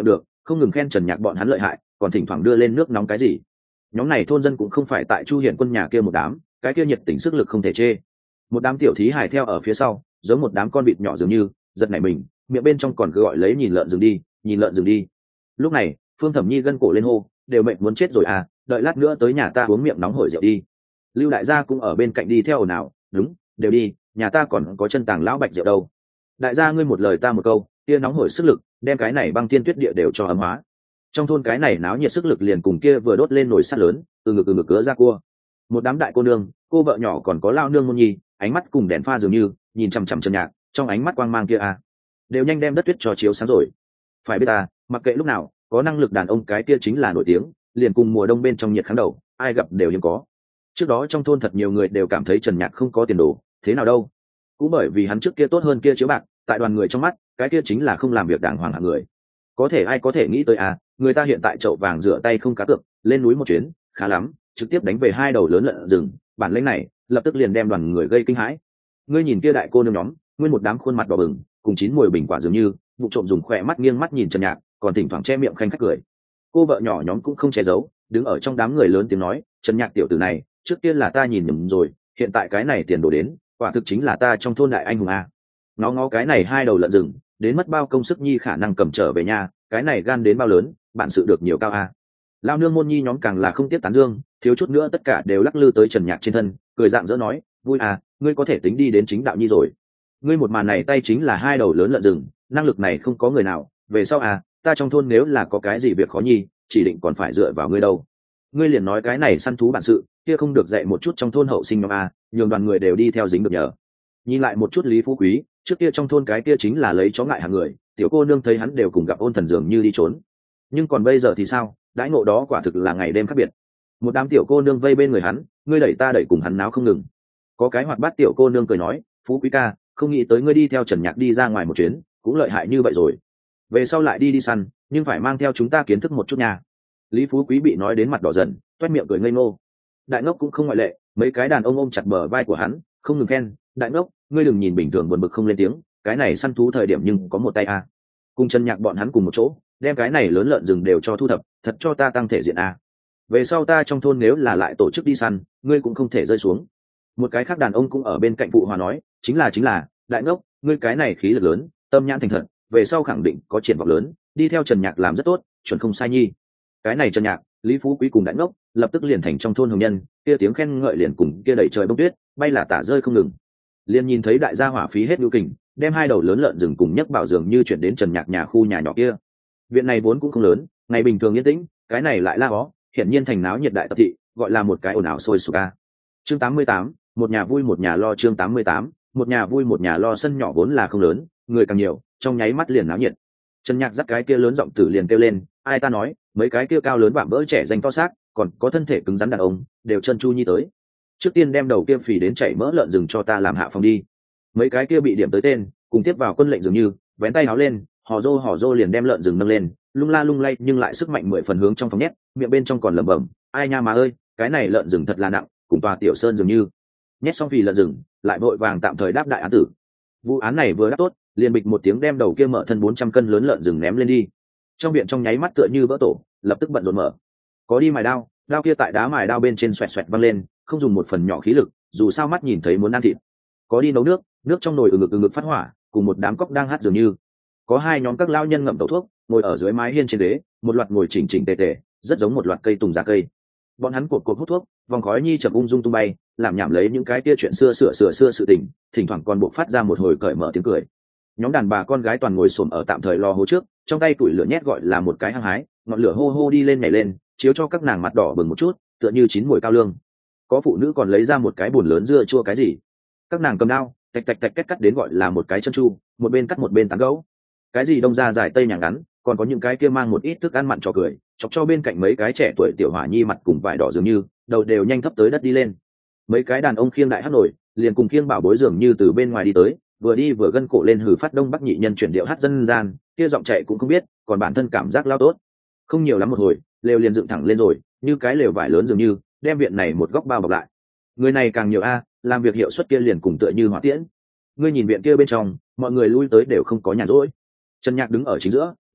không ngừng khen Trần Nhạc bọn hắn lợi hại, còn thỉnh thoảng đưa lên nước nóng cái gì. Nhóm này thôn dân cũng không phải tại Chu Hiển Quân nhà kia một đám, cái kia nhiệt tình sức lực không thể chê. Một đám tiểu thí hài theo ở phía sau, giống một đám con vịt nhỏ dường như, giật nảy mình, miệng bên trong còn cứ gọi lấy nhìn lợn dừng đi, nhìn lợn dừng đi. Lúc này, Phương Thẩm Nhi gân cổ lên hô, đều mệt muốn chết rồi à, đợi lát nữa tới nhà ta uống miệng nóng hổi rượu đi. Lưu đại gia cũng ở bên cạnh đi theo ồn ào, đúng, đều đi, nhà ta còn có chân tàng lão bạch rượu đâu. Đại gia ngươi một lời ta một câu, kia nóng hổi sức lực, đem cái này băng tiên tuyết địa đều cho ấm hóa. Trong thôn cái này náo nhiệt sức lực liền cùng kia vừa đốt lên nồi sắt lớn, từ ngực cứa ra cua. Một đám đại cô nương, cô vợ nhỏ còn có lao nương môn nhi, ánh mắt cùng đèn pha dường như, nhìn chằm chằm Trần Nhạc, trong ánh mắt quang mang kia à, đều nhanh đem đất tuyết cho chiếu sáng rồi. Phải biết ta, mặc kệ lúc nào, có năng lực đàn ông cái kia chính là nổi tiếng, liền cùng mùa đông bên trong nhiệt kháng đầu, ai gặp đều hiếm có. Trước đó trong thôn thật nhiều người đều cảm thấy Trần Nhạc không có tiền đồ, thế nào đâu? Cũng bởi vì hắn trước kia tốt hơn kia chiếu bạc, tại đoàn người trong mắt, cái kia chính là không làm việc đàng hoàng hạng người. Có thể ai có thể nghĩ tới à, người ta hiện tại chậu vàng rửa tay không cá cược, lên núi một chuyến, khá lắm, trực tiếp đánh về 2 đầu lớn lợn rừng, bản lĩnh này, lập tức liền đem đoàn người gây kinh hãi. Ngươi nhìn kia đại cô nương nhóm, nguyên một đám khuôn mặt đỏ bừng, cùng chín mùi bình quả dường như, vụ trộm dùng khỏe mắt nghiêng mắt nhìn Trần Nhạc, còn thỉnh thoảng che miệng khanh khách cười. Cô vợ nhỏ nhóm cũng không che giấu, đứng ở trong đám người lớn tiếng nói, Trần Nhạc tiểu tử này, trước tiên là ta nhìn nhầm rồi, hiện tại cái này tiền đồ đến, quả thực chính là ta trong thôn đại anh hùng a. Ngó cái này 2 đầu lợn rừng, đến mất bao công sức nhi khả năng cầm trở về nhà, cái này gan đến bao lớn, bạn sự được nhiều cao a. Lao nương môn nhi nhóm càng là không tiếp tán dương, thiếu chút nữa tất cả đều lắc lư tới Trần Nhạc trên thân, cười dạng dỡ nói, vui à, ngươi có thể tính đi đến chính đạo nhi rồi. Ngươi một màn này tay chính là 2 đầu lớn lợn rừng, năng lực này không có người nào, về sau à, ta trong thôn nếu là có cái gì việc khó nhi, chỉ định còn phải dựa vào ngươi đâu. Ngươi liền nói cái này săn thú bản sự, kia không được dạy một chút trong thôn hậu sinh nhóm a, nhường đoàn người đều đi theo dính được nhờ. Nhìn lại một chút Lý Phú Quý, trước kia trong thôn cái kia chính là lấy chó ngại hàng người, tiểu cô nương thấy hắn đều cùng gặp ôn thần dường như đi trốn. Nhưng còn bây giờ thì sao, đãi ngộ đó quả thực là ngày đêm khác biệt. Một đám tiểu cô nương vây bên người hắn, ngươi đẩy ta đẩy cùng hắn náo không ngừng. Có cái hoạt bát tiểu cô nương cười nói, Phú Quý ca, không nghĩ tới ngươi đi theo Trần Nhạc đi ra ngoài một chuyến, cũng lợi hại như vậy rồi. Về sau lại đi săn, nhưng phải mang theo chúng ta kiến thức một chút nha. Lý Phú Quý bị nói đến mặt đỏ dần, toét miệng cười ngây ngô. Đại ngốc cũng không ngoại lệ, mấy cái đàn ông ôm chặt bờ vai của hắn, không ngừng khen, đại ngốc, ngươi đừng nhìn bình thường buồn bực không lên tiếng, cái này săn thú thời điểm nhưng có một tay a. Cùng Trần Nhạc bọn hắn cùng một chỗ, đem cái này lớn lợn rừng đều cho thu thập, thật cho ta tăng thể diện a. Về sau ta trong thôn nếu là lại tổ chức đi săn, ngươi cũng không thể rơi xuống. Một cái khác đàn ông cũng ở bên cạnh phụ hòa nói, chính là, đại ngốc, ngươi cái này khí lực lớn, tâm nhãn thành thật, về sau khẳng định có triển vọng lớn, đi theo Trần Nhạc làm rất tốt, chuẩn không sai nhi. Cái này Trần Nhạc, Lý Phú Quý cùng đại ngốc, lập tức liền thành trong thôn hồng nhân, kia tiếng khen ngợi liền cùng kia đẩy trời bông tuyết, bay là tả rơi không ngừng. Liền nhìn thấy đại gia hỏa phí hết nhu kình, đem 2 đầu lớn lợn rừng cùng nhấc bảo dường như chuyển đến Trần Nhạc nhà khu nhà nhỏ kia. Viện này vốn cũng không lớn, ngày bình thường yên tĩnh, cái này lại la ó, hiển nhiên thành náo nhiệt đại tập thị, gọi là một cái ồn ào sôi sục a. Chương 88, một nhà vui một nhà lo. Chương 88, một nhà vui một nhà lo. Sân nhỏ vốn là không lớn, người càng nhiều, trong nháy mắt liền náo nhiệt. Trần Nhạc dắt cái kia lớn giọng tử liền kêu lên, ai ta nói, mấy cái kia cao lớn vạm vỡ trẻ danh to xác, còn có thân thể cứng rắn đàn ông, đều chân chu nhi tới. Trước tiên đem đầu kia phì đến chảy mỡ lợn rừng cho ta làm hạ phòng đi. Mấy cái kia bị điểm tới tên, cùng tiếp vào quân lệnh dường như, vén tay áo lên, hò rô liền đem lợn rừng nâng lên, lung la lung lay nhưng lại sức mạnh 10 phần hướng trong phòng nhét, miệng bên trong còn lẩm bẩm, ai nha mà ơi, cái này lợn rừng thật là nặng, cùng tòa tiểu sơn dường như. Nhét xong phì lợn rừng, lại vội vàng tạm thời đáp đại án tử. Vụ án này vừa đáp tốt, liền bịch một tiếng đem đầu kia mở thân 400 cân lớn lợn rừng ném lên đi. Trong viện trong nháy mắt tựa như vỡ tổ, lập tức bận rộn mở. Có đi mài đao, đao kia tại đá mài đao bên trên xoẹt xoẹt văng lên, không dùng một phần nhỏ khí lực, dù sao mắt nhìn thấy muốn ăn thịt. Có đi nấu nước, nước trong nồi ngực phát hỏa, cùng một đám cóc đang hát dường như. Có 2 nhóm các lao nhân ngậm tẩu thuốc, ngồi ở dưới mái hiên trên ghế, một loạt ngồi chỉnh tề tề, rất giống một loạt cây tùng giả cây. Bọn hắn cột hút thuốc, vòng khói nhi chậm ung dung tung bay, làm nhảm lấy những cái kia chuyện xưa sự tình, thỉnh thoảng còn buộc phát ra một hồi cởi mở tiếng cười. Nhóm đàn bà con gái toàn ngồi xổm ở tạm thời lò hố trước, trong tay củi lửa nhét gọi là một cái hăng hái, ngọn lửa hô hô đi lên nhảy lên, chiếu cho các nàng mặt đỏ bừng một chút, tựa như chín mùi cao lương. Có phụ nữ còn lấy ra một cái bùn lớn dưa chua cái gì, các nàng cầm dao tạch cắt đến gọi là một cái chân chu, một bên cắt một bên tán gấu. Cái gì đông ra dài tây nhàng ngắn, còn có những cái kia mang một ít thức ăn mặn cho cười, chọc cho bên cạnh mấy cái trẻ tuổi tiểu hỏa nhi mặt cùng vải đỏ dường như, đầu đều nhanh thấp tới đất đi lên. Mấy cái đàn ông khiêng đại hát nổi, liền cùng khiêng bảo bối dường như từ bên ngoài đi tới, vừa đi vừa gân cổ lên hừ phát đông bắc nhị nhân chuyển điệu hát dân gian, kia giọng chạy cũng không biết, còn bản thân cảm giác lao tốt. Không nhiều lắm một hồi, lều liền dựng thẳng lên rồi, như cái lều vải lớn dường như, đem viện này một góc bao bọc lại. Người này càng nhiều a, làm việc hiệu suất kia liền cùng tựa như hỏa tiễn. Ngươi nhìn viện kia bên trong, mọi người lui tới đều không có nhàn rỗi. Trần Nhạc đứng ở chính giữa,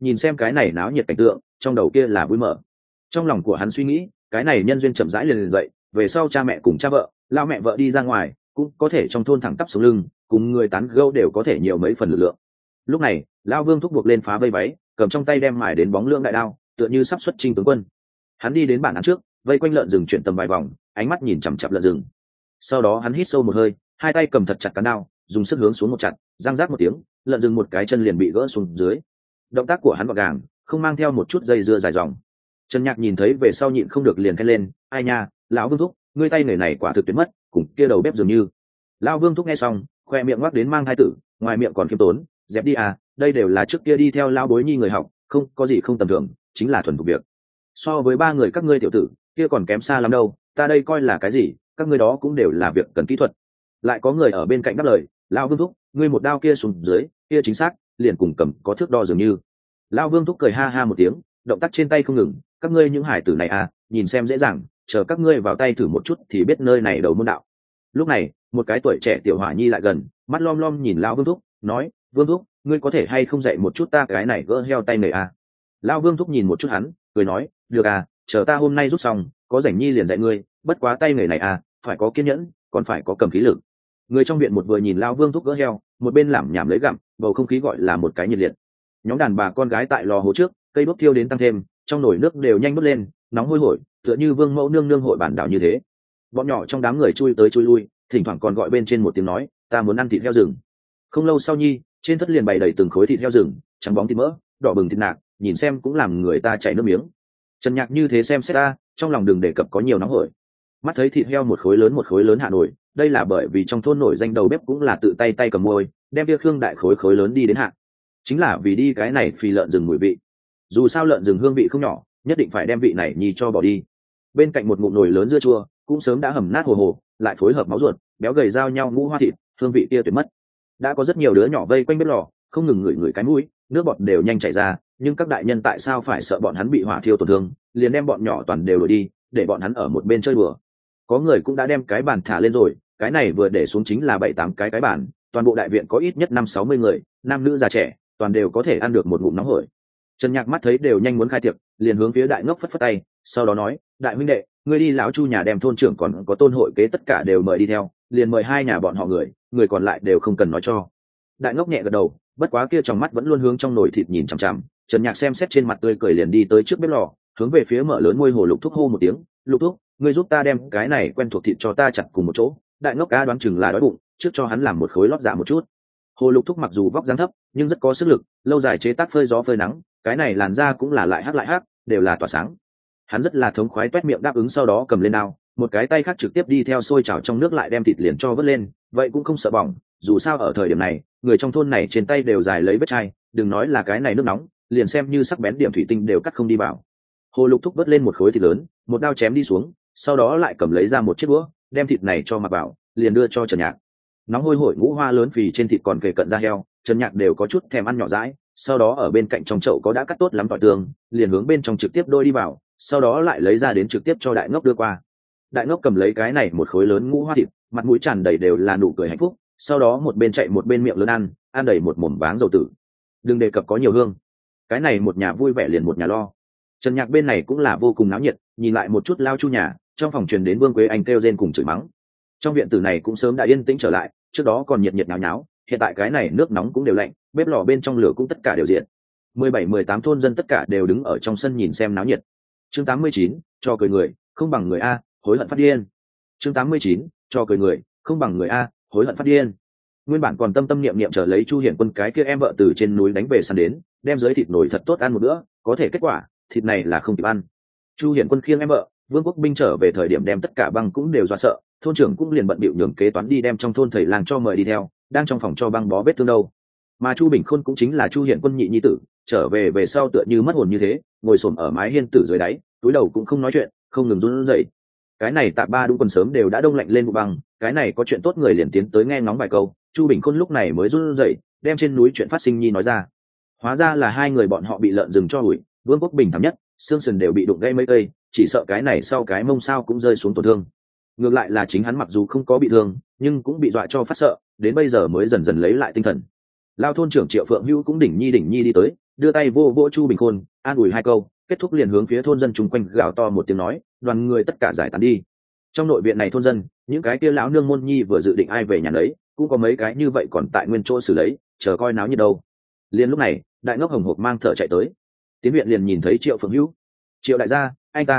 nhìn xem cái này náo nhiệt cảnh tượng, trong đầu kia là vui mở. Trong lòng của hắn suy nghĩ, cái này nhân duyên chậm rãi liền dậy, về sau cha mẹ cùng cha vợ, lao mẹ vợ đi ra ngoài, cũng có thể trong thôn thẳng tắp sống lưng, cùng người tán gẫu đều có thể nhiều mấy phần lực lượng. Lúc này, lao Vương thúc buộc lên phá vây váy, cầm trong tay đem mài đến bóng lưỡng đại đao, tựa như sắp xuất chinh tướng quân. Hắn đi đến bản án trước, vây quanh lợn rừng chuyển tầm vài vòng, ánh mắt nhìn chằm chằm lợn rừng. Sau đó hắn hít sâu một hơi, hai tay cầm thật chặt cán đao, dùng sức hướng xuống một chặt, răng rác một tiếng, lợn rừng một cái chân liền bị gỡ xuống dưới. Động tác của hắn gọn gàng, không mang theo một chút dây dưa dài dòng. Trần Nhạc nhìn thấy về sau nhịn không được liền khen lên, ai nha, lão Vương thúc, ngươi tay nghề này quả thực tuyệt mất, cùng kia đầu bếp dường như. Lão Vương thúc nghe xong, khoe miệng ngoác đến mang thai tử, ngoài miệng còn khiêm tốn, dẹp đi à, đây đều là trước kia đi theo lão bối nhi người học, không có gì không tầm thường, chính là thuần thục việc. So với ba người các ngươi tiểu tử, kia còn kém xa lắm đâu, ta đây coi là cái gì, các ngươi đó cũng đều là việc cần kỹ thuật. Lại có người ở bên cạnh đáp lời, lão Vương thúc, ngươi một đao kia xuống dưới, kia chính xác, liền cùng cầm có thước đo dường như. Lão Vương thúc cười ha ha một tiếng, động tác trên tay không ngừng, các ngươi những hải tử này à, nhìn xem dễ dàng, chờ các ngươi vào tay thử một chút thì biết nơi này đầu môn đạo. Lúc này, một cái tuổi trẻ tiểu hỏa nhi lại gần, mắt lom lom nhìn lão Vương thúc, nói, Vương thúc, ngươi có thể hay không dạy một chút ta cái này gỡ heo tay nghề à? Lão Vương thúc nhìn một chút hắn, cười nói, được à, chờ ta hôm nay rút xong, có rảnh nhi liền dạy ngươi, bất quá tay nghề này à, phải có kiên nhẫn, còn phải có cầm khí lực. Người trong viện một vừa nhìn lão Vương thúc gỡ heo, một bên lẩm nhẩm lấy gặm, bầu không khí gọi là một cái nhiệt liệt. Nhóm đàn bà con gái tại lò hố trước, cây đốt thiêu đến tăng thêm, trong nồi nước đều nhanh bốc lên, nóng hôi hổi, tựa như vương mẫu nương nương hội bản đảo như thế. Bọn nhỏ trong đám người chui tới chui lui, thỉnh thoảng còn gọi bên trên một tiếng nói, ta muốn ăn thịt heo rừng. Không lâu sau nhi, trên thất liền bày đầy từng khối thịt heo rừng, trắng bóng thịt mỡ, đỏ bừng thịt nạc, nhìn xem cũng làm người ta chảy nước miếng. Trần Nhạc như thế xem xét ta, trong lòng đừng đề cập có nhiều nóng hổi. Mắt thấy thịt heo một khối lớn hạ nổi, đây là bởi vì trong thôn nổi danh đầu bếp cũng là tự tay cầm môi, đem bia khương đại khối lớn đi đến hạ. Chính là vì đi cái này phì lợn rừng mùi vị. Dù sao lợn rừng hương vị không nhỏ, nhất định phải đem vị này nhì cho bỏ đi. Bên cạnh một ngụm nồi lớn dưa chua, cũng sớm đã hầm nát hồ hồ, lại phối hợp máu ruột, béo gầy giao nhau ngũ hoa thịt, hương vị kia tuyệt mất. Đã có rất nhiều đứa nhỏ vây quanh bếp lò, không ngừng ngửi cái mũi, nước bọt đều nhanh chảy ra, nhưng các đại nhân tại sao phải sợ bọn hắn bị hỏa thiêu tổn thương, liền đem bọn nhỏ toàn đều đuổi đi, để bọn hắn ở một bên chơi đùa. Có người cũng đã đem cái bàn thả lên rồi, cái này vừa để xuống chính là 7-8 cái bàn, toàn bộ đại viện có ít nhất 50-60 người, nam nữ già trẻ, toàn đều có thể ăn được một ngụm nóng hổi. Trần Nhạc mắt thấy đều nhanh muốn khai tiệc, liền hướng phía đại ngốc phất phất tay, sau đó nói, đại huynh đệ, ngươi đi lão Chu nhà đem thôn trưởng còn có tôn hội kế tất cả đều mời đi theo, liền mời hai nhà bọn họ người còn lại đều không cần nói cho. Đại ngốc nhẹ gật đầu, bất quá kia trong mắt vẫn luôn hướng trong nồi thịt nhìn chằm chằm. Trần Nhạc xem xét trên mặt tươi cười liền đi tới trước bếp lò, hướng về phía mở lớn môi hồ Lục Thúc hô một tiếng, Lục Thúc, ngươi giúp ta đem cái này quen thuộc thịt cho ta chặt cùng một chỗ. Đại ngốc cá đoán chừng là đói bụng, trước cho hắn làm một khối lót dạ một chút. Hồ Lục Thúc mặc dù vóc dáng thấp, nhưng rất có sức lực, lâu dài chế tác phơi gió phơi nắng, cái này làn da cũng là lại hắc, đều là tỏa sáng. Hắn rất là thống khoái toét miệng đáp ứng, sau đó cầm lên đao, một cái tay khác trực tiếp đi theo sôi chảo trong nước lại đem thịt liền cho vớt lên, vậy cũng không sợ bỏng, dù sao ở thời điểm này, người trong thôn này trên tay đều dài lấy vết chai, đừng nói là cái này nước nóng, liền xem như sắc bén điểm thủy tinh đều cắt không đi vào. Hồ Lục Thúc vớt lên một khối thịt lớn, một đao chém đi xuống, sau đó lại cầm lấy ra một chiếc đũa, đem thịt này cho mặc vào, liền đưa cho Trần Nhạc. Nóng hôi hổi ngũ hoa lớn phì trên thịt còn kề cận da heo, Trần Nhạc đều có chút thèm ăn nhỏ dãi, sau đó ở bên cạnh trong chậu có đã cắt tốt lắm tỏi tương, liền hướng bên trong trực tiếp đôi đi vào, sau đó lại lấy ra đến trực tiếp cho đại ngốc đưa qua. Đại ngốc cầm lấy cái này một khối lớn ngũ hoa thịt, mặt mũi tràn đầy đều là nụ cười hạnh phúc, sau đó một bên chạy một bên miệng lớn ăn đầy một mồm váng dầu tử. Đừng đề cập có nhiều hương, cái này một nhà vui vẻ liền một nhà lo. Trần Nhạc bên này cũng là vô cùng náo nhiệt, nhìn lại một chút lao Chu nhà, trong phòng truyền đến Vương Quế Anh kêu rên cùng chửi mắng. Trong viện tử này cũng sớm đã yên tĩnh trở lại, trước đó còn nhiệt nháo nháo, hiện tại cái này nước nóng cũng đều lạnh, bếp lò bên trong lửa cũng tất cả đều diện. 17-18 thôn dân tất cả đều đứng ở trong sân nhìn xem náo nhiệt. Chương 89, cho cười người, không bằng người a, hối hận phát điên. Chương 89, cho cười người, không bằng người a, hối hận phát điên. Nguyên bản còn tâm tâm niệm niệm chờ lấy Chu Hiển Quân cái kia em vợ từ trên núi đánh về săn đến, đem dưới thịt nổi thật tốt ăn một bữa, có thể kết quả, thịt này là không kịp ăn. Chu Hiển Quân khiêng em vợ, Vương Quốc binh trở về thời điểm đem tất cả băng cũng đều dọa sợ, thôn trưởng cũng liền bận bịu nhường kế toán đi đem trong thôn thầy làng cho mời đi theo, đang trong phòng cho băng bó vết thương đâu. Mà Chu Bình Khôn cũng chính là Chu Hiển Quân nhị nhi tử, trở về sau tựa như mất hồn như thế, ngồi xổm ở mái hiên tử dưới đáy, túi đầu cũng không nói chuyện, không ngừng run rẩy. Cái này Tạ Ba đúng quần sớm đều đã đông lạnh lên bộ băng, cái này có chuyện tốt người liền tiến tới nghe ngóng vài câu, Chu Bình Khôn lúc này mới run rẩy, đem trên núi chuyện phát sinh nhi nói ra. Hóa ra là hai người bọn họ bị lợn rừng cho hủy, Vương Quốc Bình thảm nhất, xương sườn đều bị đụng gãy mấy cây, chỉ sợ cái này sau cái mông sao cũng rơi xuống tổn thương. Ngược lại là chính hắn mặc dù không có bị thương, nhưng cũng bị dọa cho phát sợ, đến bây giờ mới dần dần lấy lại tinh thần. Lao thôn trưởng Triệu Phượng Hữu cũng đỉnh nhi đi tới, đưa tay vô vô Chu Bình Khôn, an ủi hai câu, kết thúc liền hướng phía thôn dân chung quanh gào to một tiếng nói, đoàn người tất cả giải tán đi. Trong nội viện này thôn dân, những cái kia lão nương môn nhi vừa dự định ai về nhà đấy, cũng có mấy cái như vậy còn tại nguyên chỗ xử lấy, chờ coi náo nhiệt đâu. Liền lúc này, đại ngốc hồng hộc mang thở chạy tới. Tiến viện liền nhìn thấy Triệu Phượng Hữu. Triệu đại gia,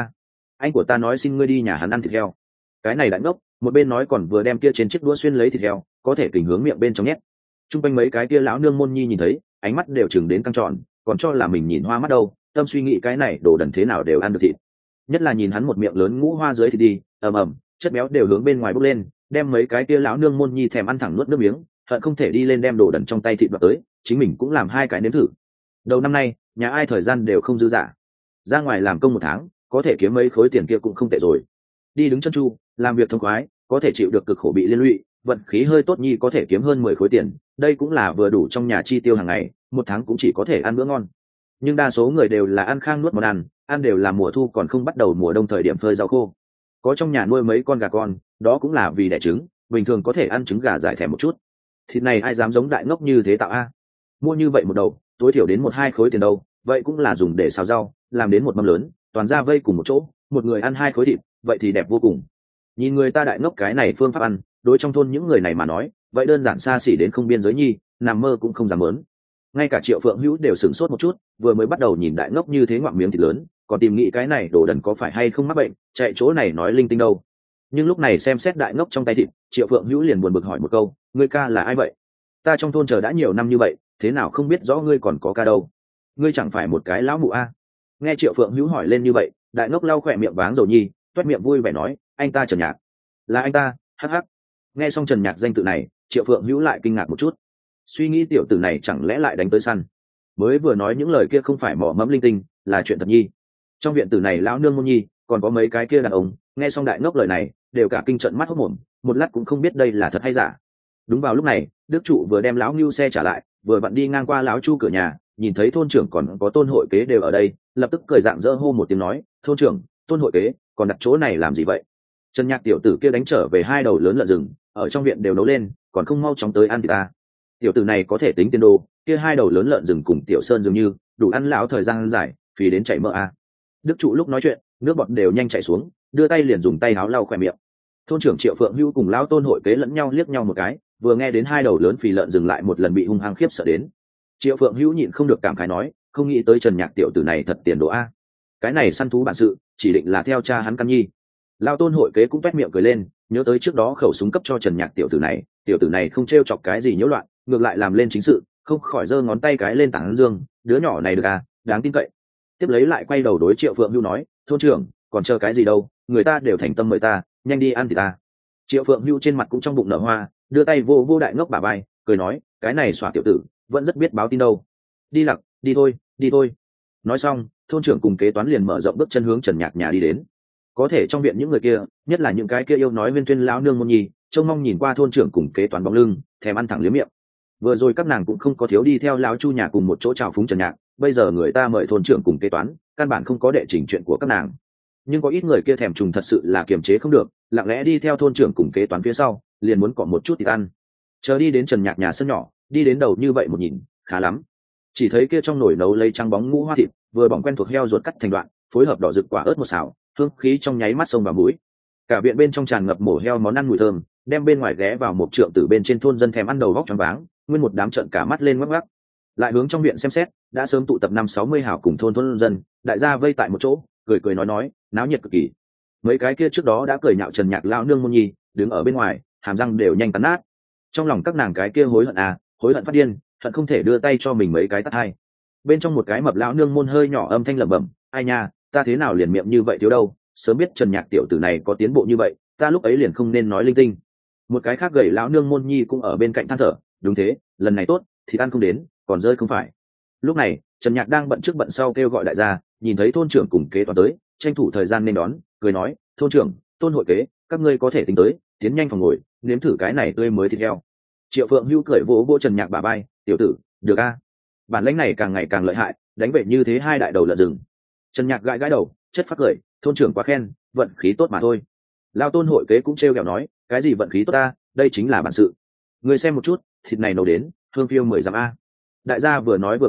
anh của ta nói xin ngươi đi nhà hắn ăn thịt heo. Cái này đại ngốc, một bên nói còn vừa đem kia trên chiếc đũa xuyên lấy thịt heo, có thể kình hướng miệng bên trong nhét. Trung quanh mấy cái kia lão nương môn nhi nhìn thấy, ánh mắt đều chừng đến căng tròn, còn cho là mình nhìn hoa mắt đâu, tâm suy nghĩ cái này đồ đần thế nào đều ăn được thịt. Nhất là nhìn hắn một miệng lớn ngũ hoa dưới thì đi, ầm, chất béo đều hướng bên ngoài bốc lên, đem mấy cái kia lão nương môn nhi thèm ăn thẳng nuốt nước miếng, hận không thể đi lên đem đồ đần trong tay thịt đoạt tới, chính mình cũng làm hai cái nếm thử. Đầu năm nay, nhà ai thời gian đều không dư dả, ra ngoài làm công một tháng, có thể kiếm mấy khối tiền kia cũng không tệ rồi. Đi đứng chân chu, làm việc thông khoái, có thể chịu được cực khổ bị liên lụy, vận khí hơi tốt nhi có thể kiếm hơn 10 khối tiền, đây cũng là vừa đủ trong nhà chi tiêu hàng ngày, một tháng cũng chỉ có thể ăn bữa ngon. Nhưng đa số người đều là ăn khang nuốt món ăn đều là mùa thu còn không bắt đầu mùa đông thời điểm phơi rau khô. Có trong nhà nuôi mấy con gà con, đó cũng là vì đẻ trứng, bình thường có thể ăn trứng gà giải thèm một chút. Thịt này ai dám giống đại ngốc như thế tạo a? Mua như vậy một đầu, tối thiểu đến 1-2 khối tiền đâu, vậy cũng là dùng để xào rau, làm đến một mâm lớn, toàn ra vây cùng một chỗ, một người ăn 2 khối thịt, vậy thì đẹp vô cùng. Nhìn người ta đại ngốc cái này phương pháp ăn, đối trong thôn những người này mà nói, vậy đơn giản xa xỉ đến không biên giới nhi, nằm mơ cũng không dám muốn. Ngay cả Triệu Phượng Hữu đều sửng sốt một chút, vừa mới bắt đầu nhìn đại ngốc như thế ngoạm miếng thịt lớn, còn tìm nghĩ cái này đồ đần có phải hay không mắc bệnh, chạy chỗ này nói linh tinh đâu. Nhưng lúc này xem xét đại ngốc trong tay thịt, Triệu Phượng Hữu liền buồn bực hỏi một câu, ngươi ca là ai vậy? Ta trong thôn chờ đã nhiều năm như vậy, thế nào không biết rõ ngươi còn có ca đâu? Ngươi chẳng phải một cái lão mụ a? Nghe Triệu Phượng Hữu hỏi lên như vậy, đại ngốc lau khỏe miệng váng dầu nhi, toét miệng vui vẻ nói, anh ta Trần Nhạc. Là anh ta, hắc hắc. Nghe xong Trần Nhạc danh tự này, Triệu Phượng Hữu lại kinh ngạc một chút, suy nghĩ tiểu tử này chẳng lẽ lại đánh tới săn. Mới vừa nói những lời kia không phải mỏ mẫm linh tinh, là chuyện thật nhi. Trong viện tử này lão nương môn nhi, còn có mấy cái kia đàn ông, nghe xong đại ngốc lời này, đều cả kinh trận mắt hốt mồm, một lát cũng không biết đây là thật hay giả. Đúng vào lúc này, Đức trụ vừa đem lão Ngưu xe trả lại, vừa vặn đi ngang qua lão Chu cửa nhà, nhìn thấy thôn trưởng còn có tôn hội kế đều ở đây, lập tức cười rạng rỡ hô một tiếng nói, thôn trưởng, tôn hội kế, còn đặt chỗ này làm gì vậy? Trần Nhạc tiểu tử kia đánh trở về 2 đầu lớn lợn rừng, ở trong viện đều nấu lên, còn không mau chóng tới ăn thì ta. Tiểu tử này có thể tính tiền đồ, kia 2 đầu lớn lợn rừng cùng tiểu sơn dường như đủ ăn lão thời gian dài, phí đến chảy mỡ a. Đức trụ lúc nói chuyện, nước bọt đều nhanh chảy xuống, đưa tay liền dùng tay áo lau khỏe miệng. Thôn trưởng Triệu Phượng Hữu cùng lão tôn hội kế lẫn nhau liếc nhau một cái, vừa nghe đến 2 đầu lớn phì lợn dừng lại một lần bị hung hăng khiếp sợ đến. Triệu Phượng Hữu nhịn không được cảm khái nói, không nghĩ tới Trần Nhạc tiểu tử này thật tiền đồ a. Cái này săn thú bản sự, chỉ định là theo cha hắn căn nhi. Lão tôn hội kế cũng toét miệng cười lên, nhớ tới trước đó khẩu súng cấp cho Trần Nhạc tiểu tử này không trêu chọc cái gì nhiễu loạn, ngược lại làm lên chính sự, không khỏi giơ ngón tay cái lên tảng dương, đứa nhỏ này được à, đáng tin cậy. Tiếp lấy lại quay đầu đối Triệu Phượng Hữu nói, thôn trưởng, còn chờ cái gì đâu, người ta đều thành tâm mời ta, nhanh đi ăn thì ta. Triệu Phượng Hữu trên mặt cũng trong bụng nở hoa, đưa tay vô vô đại ngốc bả vai, cười nói, cái này xỏa tiểu tử, vẫn rất biết báo tin đâu. Đi lặc, đi thôi. Nói xong, thôn trưởng cùng kế toán liền mở rộng bước chân hướng Trần Nhạc nhà đi đến. Có thể trong viện những người kia, nhất là những cái kia yêu nói viên tuyên lão nương môn nhi, trông mong nhìn qua thôn trưởng cùng kế toán bóng lưng, thèm ăn thẳng liếm miệng. Vừa rồi các nàng cũng không có thiếu đi theo lão Chu nhà cùng một chỗ chào phúng Trần Nhạc, bây giờ người ta mời thôn trưởng cùng kế toán, căn bản không có đệ trình chuyện của các nàng. Nhưng có ít người kia thèm trùng thật sự là kiềm chế không được, lặng lẽ đi theo thôn trưởng cùng kế toán phía sau, liền muốn cọ một chút thịt ăn. Chờ đi đến Trần Nhạc nhà sân nhỏ, đi đến đầu như vậy một nhìn, khá lắm. Chỉ thấy kia trong nồi nấu lấy trắng bóng ngũ hoa thịt, vừa bỏng quen thuộc heo ruột cắt thành đoạn, phối hợp đỏ rực quả ớt một xào, hương khí trong nháy mắt sông vào mũi. Cả viện bên trong tràn ngập mổ heo món ăn mùi thơm, đem bên ngoài ghé vào một trượng từ bên trên thôn dân thèm ăn đầu vóc choáng váng, nguyên một đám trợn cả mắt lên ngoắc ngoắc. Lại hướng trong viện xem xét, đã sớm tụ tập 50-60 hảo cùng thôn dân, đại gia vây tại một chỗ, cười nói, náo nhiệt cực kỳ. Mấy cái kia trước đó đã cười nhạo Trần Nhạc lão nương môn nhi, đứng ở bên ngoài, hàm răng đều nhanh cắn nát. Trong lòng các nàng cái kia hối hận phát điên, hận không thể đưa tay cho mình mấy cái tát hai. Bên trong một cái mập lão nương môn hơi nhỏ âm thanh lẩm bẩm, ai nha, ta thế nào liền miệng như vậy thiếu đâu, sớm biết Trần Nhạc tiểu tử này có tiến bộ như vậy, ta lúc ấy liền không nên nói linh tinh. Một cái khác gầy lão nương môn nhi cũng ở bên cạnh than thở, đúng thế, lần này tốt, thì ăn không đến, còn rơi không phải. Lúc này Trần Nhạc đang bận trước bận sau kêu gọi đại gia, nhìn thấy thôn trưởng cùng kế toán tới, tranh thủ thời gian nên đón, cười nói, thôn trưởng, tôn hội kế, các ngươi có thể tính tới, tiến nhanh phòng ngồi, nếm thử cái này tươi mới thịt heo. Triệu Phượng Hữu cười vỗ vỗ Trần Nhạc bả vai, tiểu tử, được a, bản lĩnh này càng ngày càng lợi hại, đánh về như thế 2 đại đầu lợn rừng. Trần Nhạc gãi đầu, chất phát cười, thôn trưởng quá khen, vận khí tốt mà thôi. Lao tôn hội kế cũng trêu ghẹo nói, cái gì vận khí tốt ta, đây chính là bản sự. Người xem một chút, thịt này nấu đến, hương phiêu 10 dặm a. Đại gia vừa nói vừa cười,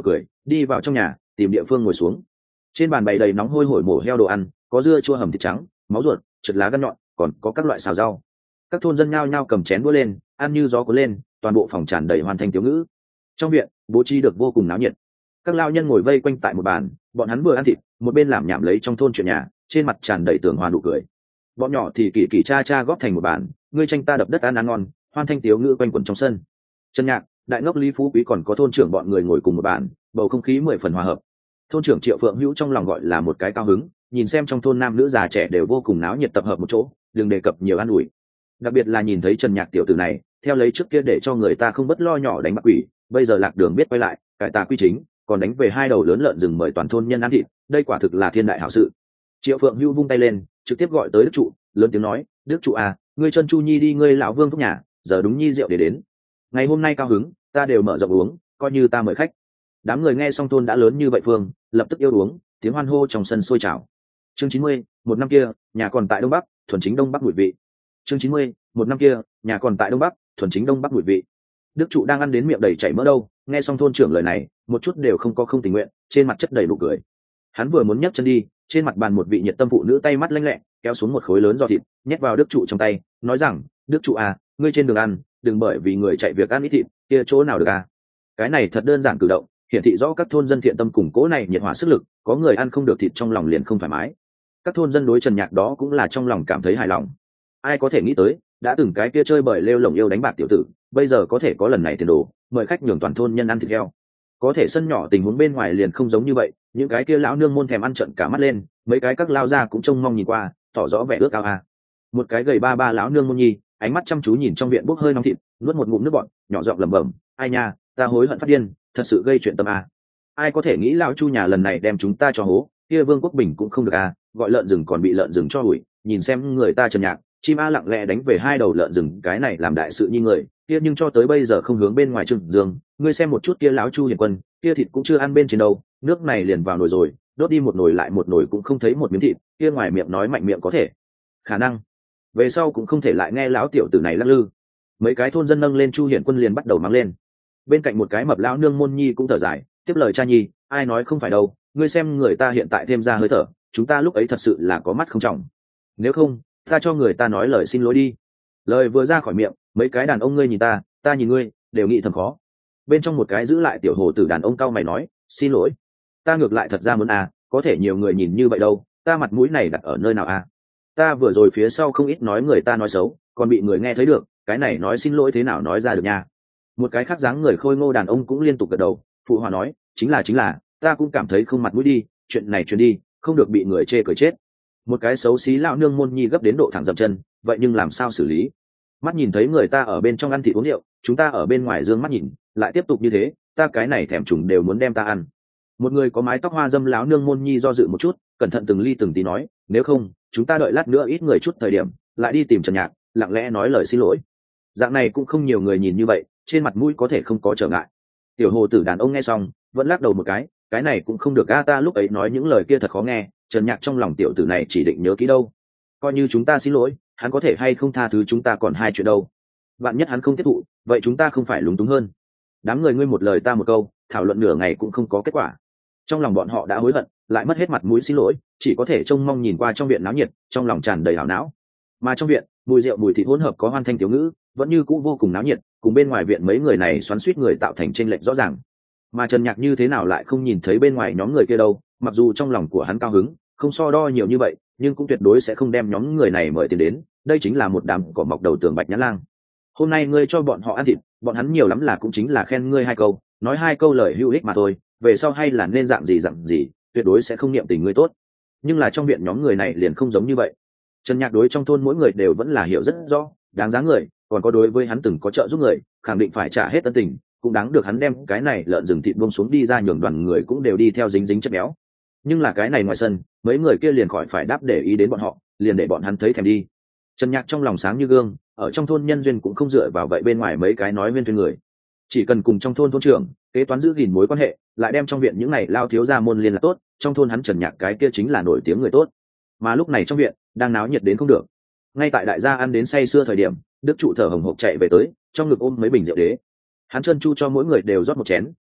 đi vào trong nhà tìm địa phương ngồi xuống. Trên bàn bày đầy nóng hôi hổi mổ heo đồ ăn, có dưa chua hầm thịt trắng, máu ruột, trượt lá gan nhọn, còn có các loại xào rau. Các thôn dân nhao nhao cầm chén đũa lên, ăn như gió cuốn lên, toàn bộ phòng tràn đầy hoàn thành tiểu ngữ. Trong viện bố trí được vô cùng náo nhiệt, các lao nhân ngồi vây quanh tại một bàn, bọn hắn vừa ăn thịt một bên làm nhảm lấy trong thôn chuyện nhà, trên mặt tràn đầy tường hòa nụ cười. Bọn nhỏ thì kỳ kỳ cha cha góp thành một bàn, ngươi tranh ta đập đất ăn ăn ngon, hoan thanh tiếu ngữ quanh quẩn trong sân. Trần Nhạc, đại ngốc Lý Phú Quý còn có thôn trưởng bọn người ngồi cùng một bàn, bầu không khí 10 phần hòa hợp. Thôn trưởng Triệu Phượng Hữu trong lòng gọi là một cái cao hứng, nhìn xem trong thôn nam nữ già trẻ đều vô cùng náo nhiệt tập hợp một chỗ, đừng đề cập nhiều an ủi. Đặc biệt là nhìn thấy Trần Nhạc tiểu tử này, theo lấy trước kia để cho người ta không bất lo nhỏ đánh bạc quỷ, bây giờ lạc đường biết quay lại, cải tà quy chính, còn đánh về 2 đầu lớn lợn rừng mời toàn thôn nhân ăn thịt, đây quả thực là thiên đại hảo sự. Triệu Phượng Hưu vung tay lên, trực tiếp gọi tới Đức trụ, lớn tiếng nói, Đức trụ à, ngươi chân chu nhi đi ngươi lão Vương thúc nhà, giờ đúng nhi rượu để đến. Ngày hôm nay cao hứng, ta đều mở rộng uống, coi như ta mời khách. Đám người nghe xong thôn đã lớn như vậy phương, lập tức yêu uống, tiếng hoan hô trong sân sôi trào. Chương 90, một năm kia, nhà còn tại Đông Bắc, thuần chính Đông Bắc mùi vị. Chương 90, một năm kia, nhà còn tại Đông Bắc, thuần chính Đông Bắc mùi vị. Đức trụ đang ăn đến miệng đầy chảy mỡ đâu, nghe xong thôn trưởng lời này, một chút đều không có không tình nguyện, trên mặt chất đầy nụ cười. Hắn vừa muốn nhấc chân đi, trên mặt bàn một vị nhiệt tâm phụ nữ tay mắt lanh lẹ kéo xuống một khối lớn giò thịt, nhét vào Đức trụ trong tay, nói rằng, Đức trụ à, ngươi trên đường ăn, đừng bởi vì người chạy việc ăn ít thịt, kia chỗ nào được à? Cái này thật đơn giản cử động, hiển thị rõ các thôn dân thiện tâm củng cố này nhiệt hỏa sức lực, có người ăn không được thịt trong lòng liền không thoải mái. Các thôn dân đối Trần Nhạc đó cũng là trong lòng cảm thấy hài lòng. Ai có thể nghĩ tới, đã từng cái kia chơi bời lêu lổng yêu đánh bạc tiểu tử, bây giờ có thể có lần này tiền đồ, mời khách nhường toàn thôn nhân ăn thịt heo. Có thể sân nhỏ tình huống bên ngoài liền không giống như vậy, những cái kia lão nương môn thèm ăn trợn cả mắt lên, mấy cái các lao ra cũng trông mong nhìn qua, tỏ rõ vẻ ước ao a. Một cái gầy ba lão nương môn nhi, ánh mắt chăm chú nhìn trong viện bốc hơi nóng thịt, nuốt một ngụm nước bọt, nhỏ giọng lẩm bẩm, ai nha, ta hối hận phát điên, thật sự gây chuyện tâm a. Ai có thể nghĩ lão Chu nhà lần này đem chúng ta cho hố, kia Vương Quốc Bình cũng không được a, gọi lợn rừng còn bị lợn rừng cho hủi, nhìn xem người ta Trần Nhạc, chim a lặng lẽ đánh về 2 đầu lợn rừng, cái này làm đại sự như người, kia nhưng cho tới bây giờ không hướng bên ngoài Trừng Dương, ngươi xem một chút kia lão Chu Hiền Quân, kia thịt cũng chưa ăn bên trên đâu, nước này liền vào nồi rồi, đốt đi một nồi lại một nồi cũng không thấy một miếng thịt, kia ngoài miệng nói mạnh miệng có thể, khả năng về sau cũng không thể lại nghe lão tiểu tử này lắc lư. Mấy cái thôn dân nâng lên Chu Hiển Quân liền bắt đầu mắng lên. Bên cạnh một cái mập lão nương môn nhi cũng thở dài, tiếp lời cha nhi, ai nói không phải đâu, ngươi xem người ta hiện tại thêm ra hơi thở, chúng ta lúc ấy thật sự là có mắt không trọng. Nếu không, ta cho người ta nói lời xin lỗi đi. Lời vừa ra khỏi miệng, mấy cái đàn ông ngươi nhìn ta nhìn ngươi, đều nghĩ thầm khó. Bên trong một cái giữ lại tiểu hồ tử đàn ông cao mày nói, xin lỗi, ta ngược lại thật ra muốn có thể nhiều người nhìn như vậy đâu, ta mặt mũi này đặt ở nơi nào ta vừa rồi phía sau không ít nói người ta nói xấu, còn bị người nghe thấy được, cái này nói xin lỗi thế nào nói ra được nha. Một cái khác dáng người khôi ngô đàn ông cũng liên tục gật đầu, phụ hòa nói, chính là, ta cũng cảm thấy không mặt mũi đi, chuyện này truyền đi, không được bị người chê cười chết. Một cái xấu xí lão nương môn nhi gấp đến độ thẳng dậm chân, vậy nhưng làm sao xử lý? Mắt nhìn thấy người ta ở bên trong ăn thịt uống rượu, chúng ta ở bên ngoài dương mắt nhìn, lại tiếp tục như thế, ta cái này thèm trùng đều muốn đem ta ăn. Một người có mái tóc hoa dâm lão nương môn nhi do dự một chút, cẩn thận từng ly từng tí nói, nếu không, chúng ta đợi lát nữa ít người chút thời điểm, lại đi tìm Trần Nhạc, lặng lẽ nói lời xin lỗi. Dạng này cũng không nhiều người nhìn như vậy, trên mặt mũi có thể không có trở ngại. Tiểu hồ tử đàn ông nghe xong, vẫn lắc đầu một cái này cũng không được, ta lúc ấy nói những lời kia thật khó nghe, Trần Nhạc trong lòng tiểu tử này chỉ định nhớ kỹ đâu. Coi như chúng ta xin lỗi, hắn có thể hay không tha thứ chúng ta còn hai chuyện đâu. Vạn nhất hắn không tiếp thụ, vậy chúng ta không phải lúng túng hơn. Đám người ngươi một lời ta một câu, thảo luận nửa ngày cũng không có kết quả. Trong lòng bọn họ đã hối hận, lại mất hết mặt mũi xin lỗi, chỉ có thể trông mong nhìn qua trong viện náo nhiệt, trong lòng tràn đầy hảo não. Mà trong viện, mùi rượu mùi thịt hỗn hợp có hoan thanh tiểu ngữ, vẫn như cũ vô cùng náo nhiệt, cùng bên ngoài viện mấy người này xoắn xuýt người tạo thành chênh lệch rõ ràng. Mà Trần Nhạc như thế nào lại không nhìn thấy bên ngoài nhóm người kia đâu, mặc dù trong lòng của hắn cao hứng, không so đo nhiều như vậy, nhưng cũng tuyệt đối sẽ không đem nhóm người này mời tiền đến, đây chính là một đám cỏ mọc đầu tường bạch nhã lang. Hôm nay ngươi cho bọn họ ăn thịt, bọn hắn nhiều lắm là cũng chính là khen ngươi 2 câu, nói 2 câu lời hữu ích mà thôi, về sau hay là nên dạng gì, tuyệt đối sẽ không niệm tình ngươi tốt. Nhưng là trong viện nhóm người này liền không giống như vậy. Trần Nhạc đối trong thôn mỗi người đều vẫn là hiểu rất rõ, đáng giá người, còn có đối với hắn từng có trợ giúp người, khẳng định phải trả hết ân tình, cũng đáng được hắn đem cái này lợn rừng thịt buông xuống đi ra, nhường đoàn người cũng đều đi theo dính chất béo. Nhưng là cái này ngoài sân, mấy người kia liền khỏi phải đáp để ý đến bọn họ, liền để bọn hắn thấy thèm đi. Trần Nhạc trong lòng sáng như gương, ở trong thôn nhân duyên cũng không dựa vào vậy bên ngoài mấy cái nói viên thuyên người, chỉ cần cùng trong thôn thôn trưởng kế toán giữ gìn mối quan hệ, lại đem trong viện những này lao thiếu gia môn liên là tốt, trong thôn hắn Trần Nhạc cái kia chính là nổi tiếng người tốt. Mà lúc này trong viện đang náo nhiệt đến không được. Ngay tại đại gia ăn đến say sưa thời điểm, Đức trụ thở hồng hộc chạy về tới, trong ngực ôm mấy bình rượu đế. Hắn trơn chu cho mỗi người đều rót một chén,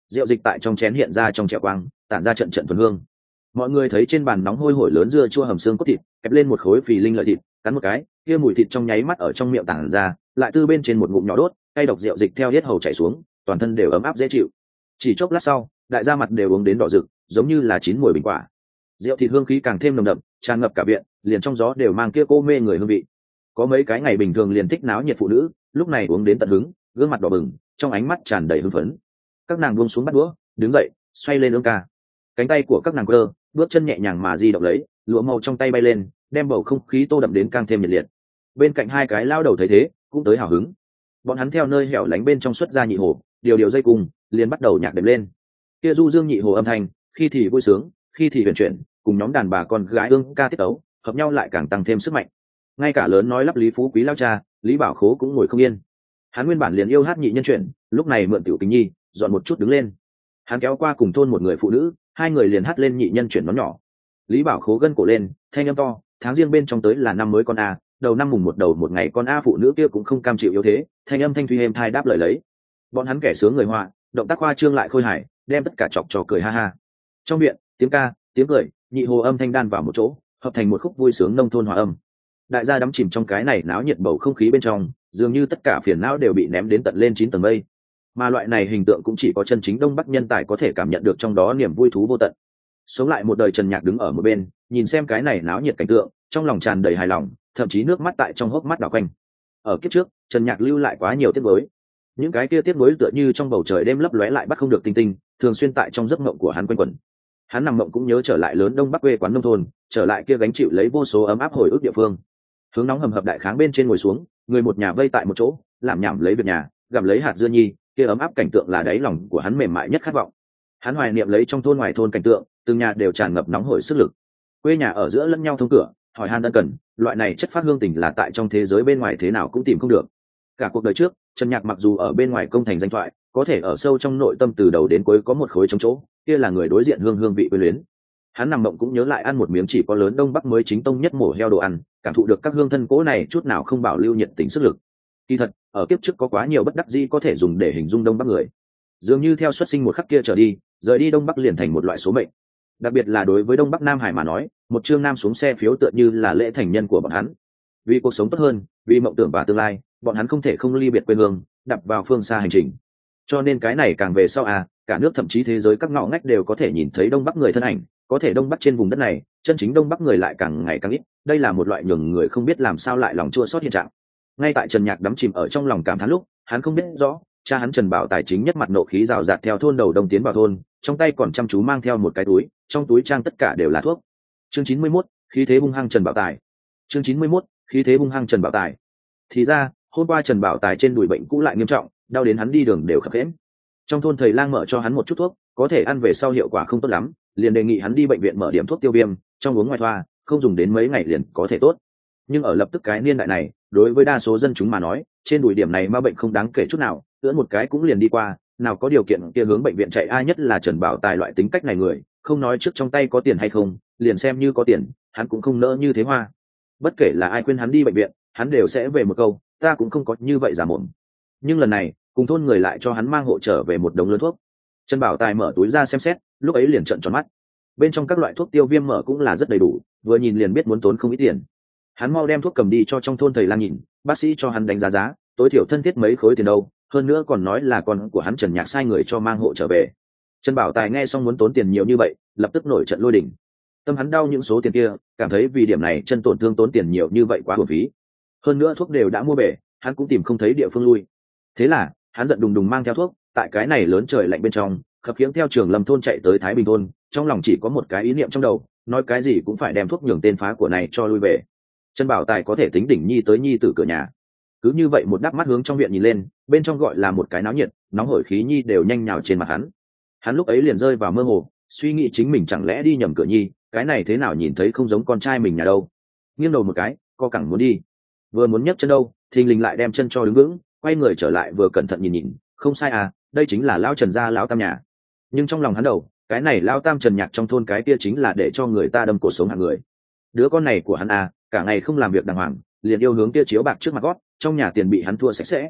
rượu dịch tại trong chén hiện ra trong chẻo quang, tản ra trận trận thuần hương. Mọi người thấy trên bàn nóng hôi hổi lớn dưa chua hầm xương cốt thịt, ép lên một khối phì linh lợi thịt, cắn một cái, kia mùi thịt trong nháy mắt ở trong miệng tản ra, lại tư bên trên một ngụm nhỏ đốt, cay độc rượu dịch theo hết hầu chảy xuống, toàn thân đều ấm áp dễ chịu. Chỉ chốc lát sau, đại gia mặt đều uống đến đỏ rực, giống như là chín mùi bình quả. Rượu thịt hương khí càng thêm nồng đậm, tràn ngập cả viện, liền trong gió đều mang kia cô mê người hương vị. Có mấy cái ngày bình thường liền thích náo nhiệt phụ nữ, lúc này uống đến tận hứng, gương mặt đỏ bừng, trong ánh mắt tràn đầy hưng phấn. Các nàng buông xuống bát đũa, đứng dậy, xoay lên ương ca. Cánh tay của các nàng cơ, bước chân nhẹ nhàng mà di động lấy, lụa màu trong tay bay lên, đem bầu không khí tô đậm đến càng thêm nhiệt liệt. Bên cạnh hai cái lao đầu thấy thế, cũng tới hào hứng. Bọn hắn theo nơi hẻo lánh bên trong xuất ra nhị hồ, điều dây cùng, liền bắt đầu nhạc đệm lên. Kia du dương nhị hồ âm thanh, khi thì vui sướng, khi thì huyền chuyển, cùng nhóm đàn bà con gái ương ca tiết tấu, hợp nhau lại càng tăng thêm sức mạnh. Ngay cả lớn nói lắp Lý Phú Quý lao cha, Lý Bảo Khố cũng ngồi không yên. Hắn nguyên bản liền yêu hát nhị nhân chuyển, lúc này mượn tiểu kính nhi, dọn một chút đứng lên. Hắn kéo qua cùng thôn một người phụ nữ, hai người liền hát lên nhị nhân chuyển nó nhỏ. Lý Bảo Khố gân cổ lên, thanh âm to, tháng riêng bên trong tới là năm mới con a, đầu năm mùng một đầu một ngày con a, phụ nữ kia cũng không cam chịu yếu thế, thanh âm thanh thuy êm thai đáp lời lấy. Bọn hắn kẻ sướng người họa, động tác khoa trương lại khôi hài, đem tất cả chọc trò cười ha ha. Trong viện, tiếng ca, tiếng cười, nhị hồ âm thanh đan vào một chỗ, hợp thành một khúc vui sướng nông thôn hòa âm. Đại gia đắm chìm trong cái này náo nhiệt bầu không khí bên trong, dường như tất cả phiền não đều bị ném đến tận lên 9 tầng mây. Mà loại này hình tượng cũng chỉ có chân chính Đông Bắc nhân tài có thể cảm nhận được trong đó niềm vui thú vô tận. Sống lại một đời Trần Nhạc đứng ở một bên, nhìn xem cái này náo nhiệt cảnh tượng, trong lòng tràn đầy hài lòng, thậm chí nước mắt tại trong hốc mắt đảo quanh. Ở kiếp trước, Trần Nhạc lưu lại quá nhiều tiếc nuối. Những cái kia tiếc nuối tựa như trong bầu trời đêm lấp lóe lại bắt không được tinh tinh, thường xuyên tại trong giấc mộng của hắn quanh quẩn. Hắn nằm mộng cũng nhớ trở lại lớn Đông Bắc quê quán nông thôn, trở lại kia gánh chịu lấy vô số ấm áp hồi ức địa phương. Hướng nóng hầm hập đại kháng bên trên ngồi xuống, người một nhà vây tại một chỗ, làm nhảm lấy việc nhà, gặm lấy hạt dưa nhi, kia ấm áp cảnh tượng là đáy lòng của hắn mềm mại nhất khát vọng. Hắn hoài niệm lấy trong thôn ngoài thôn cảnh tượng, từng nhà đều tràn ngập nóng hổi sức lực. Quê nhà ở giữa lẫn nhau thông cửa, hỏi han ân cần, loại này chất phát hương tình là tại trong thế giới bên ngoài thế nào cũng tìm không được. Cả cuộc đời trước, Trần Nhạc mặc dù ở bên ngoài công thành danh thoại, có thể ở sâu trong nội tâm từ đầu đến cuối có một khối trống chỗ, kia là người đối diện hương hương vị quyến luyến. Hắn nằm mộng cũng nhớ lại ăn một miếng chỉ có lớn Đông Bắc mới chính tông nhất mổ heo đồ ăn, cảm thụ được các hương thân cố này chút nào không bảo lưu nhiệt tình sức lực. Kỳ thật, ở kiếp trước có quá nhiều bất đắc dĩ có thể dùng để hình dung Đông Bắc người. Dường như theo xuất sinh một khắc kia trở đi, rời đi Đông Bắc liền thành một loại số mệnh. Đặc biệt là đối với Đông Bắc Nam Hải mà nói, một chương nam xuống xe phiếu tựa như là lễ thành nhân của bọn hắn. Vì cuộc sống tốt hơn, vì mộng tưởng và tương lai, bọn hắn không thể không ly biệt quê hương, đạp vào phương xa hành trình. Cho nên cái này càng về sau cả nước thậm chí thế giới các ngõ ngách đều có thể nhìn thấy Đông Bắc người thân ảnh, có thể Đông Bắc trên vùng đất này, chân chính Đông Bắc người lại càng ngày càng ít, đây là một loại nhường người không biết làm sao lại lòng chua xót hiện trạng. Ngay tại Trần Nhạc đắm chìm ở trong lòng cảm thán lúc, hắn không biết rõ, cha hắn Trần Bảo Tài chính nhất mặt nộ khí rào rạt theo thôn đầu đông tiến vào thôn, trong tay còn chăm chú mang theo một cái túi, trong túi trang tất cả đều là thuốc. Chương 91, khí thế hung hăng Trần Bảo Tài. Chương 91, khí thế hung hăng Trần Bảo Tài. Thì ra, hôm qua Trần Bảo Tài trên đùi bệnh cũ lại nghiêm trọng, đau đến hắn đi đường đều khập khiễng. Trong thôn thầy lang mở cho hắn một chút thuốc, có thể ăn về sau hiệu quả không tốt lắm, liền đề nghị hắn đi bệnh viện mở điểm thuốc tiêu viêm, trong uống ngoài thoa, không dùng đến mấy ngày liền có thể tốt. Nhưng ở lập tức cái niên đại này, đối với đa số dân chúng mà nói, trên đùi điểm này ma bệnh không đáng kể chút nào, ưỡn một cái cũng liền đi qua, nào có điều kiện kia hướng bệnh viện chạy ai, nhất là Trần Bảo Tài loại tính cách này người, không nói trước trong tay có tiền hay không, liền xem như có tiền, hắn cũng không nỡ như thế hoa. Bất kể là ai khuyên hắn đi bệnh viện, hắn đều sẽ về một câu, ta cũng không có như vậy giả mồm. Nhưng lần này, cùng thôn người lại cho hắn mang hộ trở về một đống lớn thuốc. Trần Bảo Tài mở túi ra xem xét, lúc ấy liền trợn tròn mắt. Bên trong các loại thuốc tiêu viêm mở cũng là rất đầy đủ, vừa nhìn liền biết muốn tốn không ít tiền. Hắn mau đem thuốc cầm đi cho trong thôn thầy lang nhìn, bác sĩ cho hắn đánh giá giá, tối thiểu thân thiết mấy khối tiền đâu, hơn nữa còn nói là con của hắn Trần Nhạc sai người cho mang hộ trở về. Trần Bảo Tài nghe xong muốn tốn tiền nhiều như vậy, lập tức nổi trận lôi đình. Tâm hắn đau những số tiền kia, cảm thấy vì điểm này chân tổn thương tốn tiền nhiều như vậy quá uổng phí. Hơn nữa thuốc đều đã mua bể, hắn cũng tìm không thấy địa phương lui. Thế là, hắn giận đùng đùng mang theo thuốc, tại cái này lớn trời lạnh bên trong, khập khiễng theo Trường Lâm thôn chạy tới Thái Bình thôn, trong lòng chỉ có một cái ý niệm trong đầu, nói cái gì cũng phải đem thuốc nhường tên phá của này cho lui về. Trần Bảo Tài có thể tính đỉnh nhi tới nhi tử cửa nhà. Cứ như vậy một đắp mắt hướng trong viện nhìn lên, bên trong gọi là một cái náo nhiệt, nóng hổi khí nhi đều nhanh nhào trên mặt hắn. Hắn lúc ấy liền rơi vào mơ hồ, suy nghĩ chính mình chẳng lẽ đi nhầm cửa nhi, cái này thế nào nhìn thấy không giống con trai mình nhà đâu. Nghiêng đầu một cái, co cẳng muốn đi, vừa muốn nhấc chân đâu, thình lình lại đem chân cho đứng vững, quay người trở lại vừa cẩn thận nhìn nhìn, không sai đây chính là lão Trần gia lão tam nhà. Nhưng trong lòng hắn đầu, cái này lão tam Trần Nhạc trong thôn cái kia chính là để cho người ta đâm cổ sống hạng người. Đứa con này của hắn cả ngày không làm việc đàng hoàng, liền yêu hướng kia chiếu bạc trước mặt gót, trong nhà tiền bị hắn thua sạch sẽ.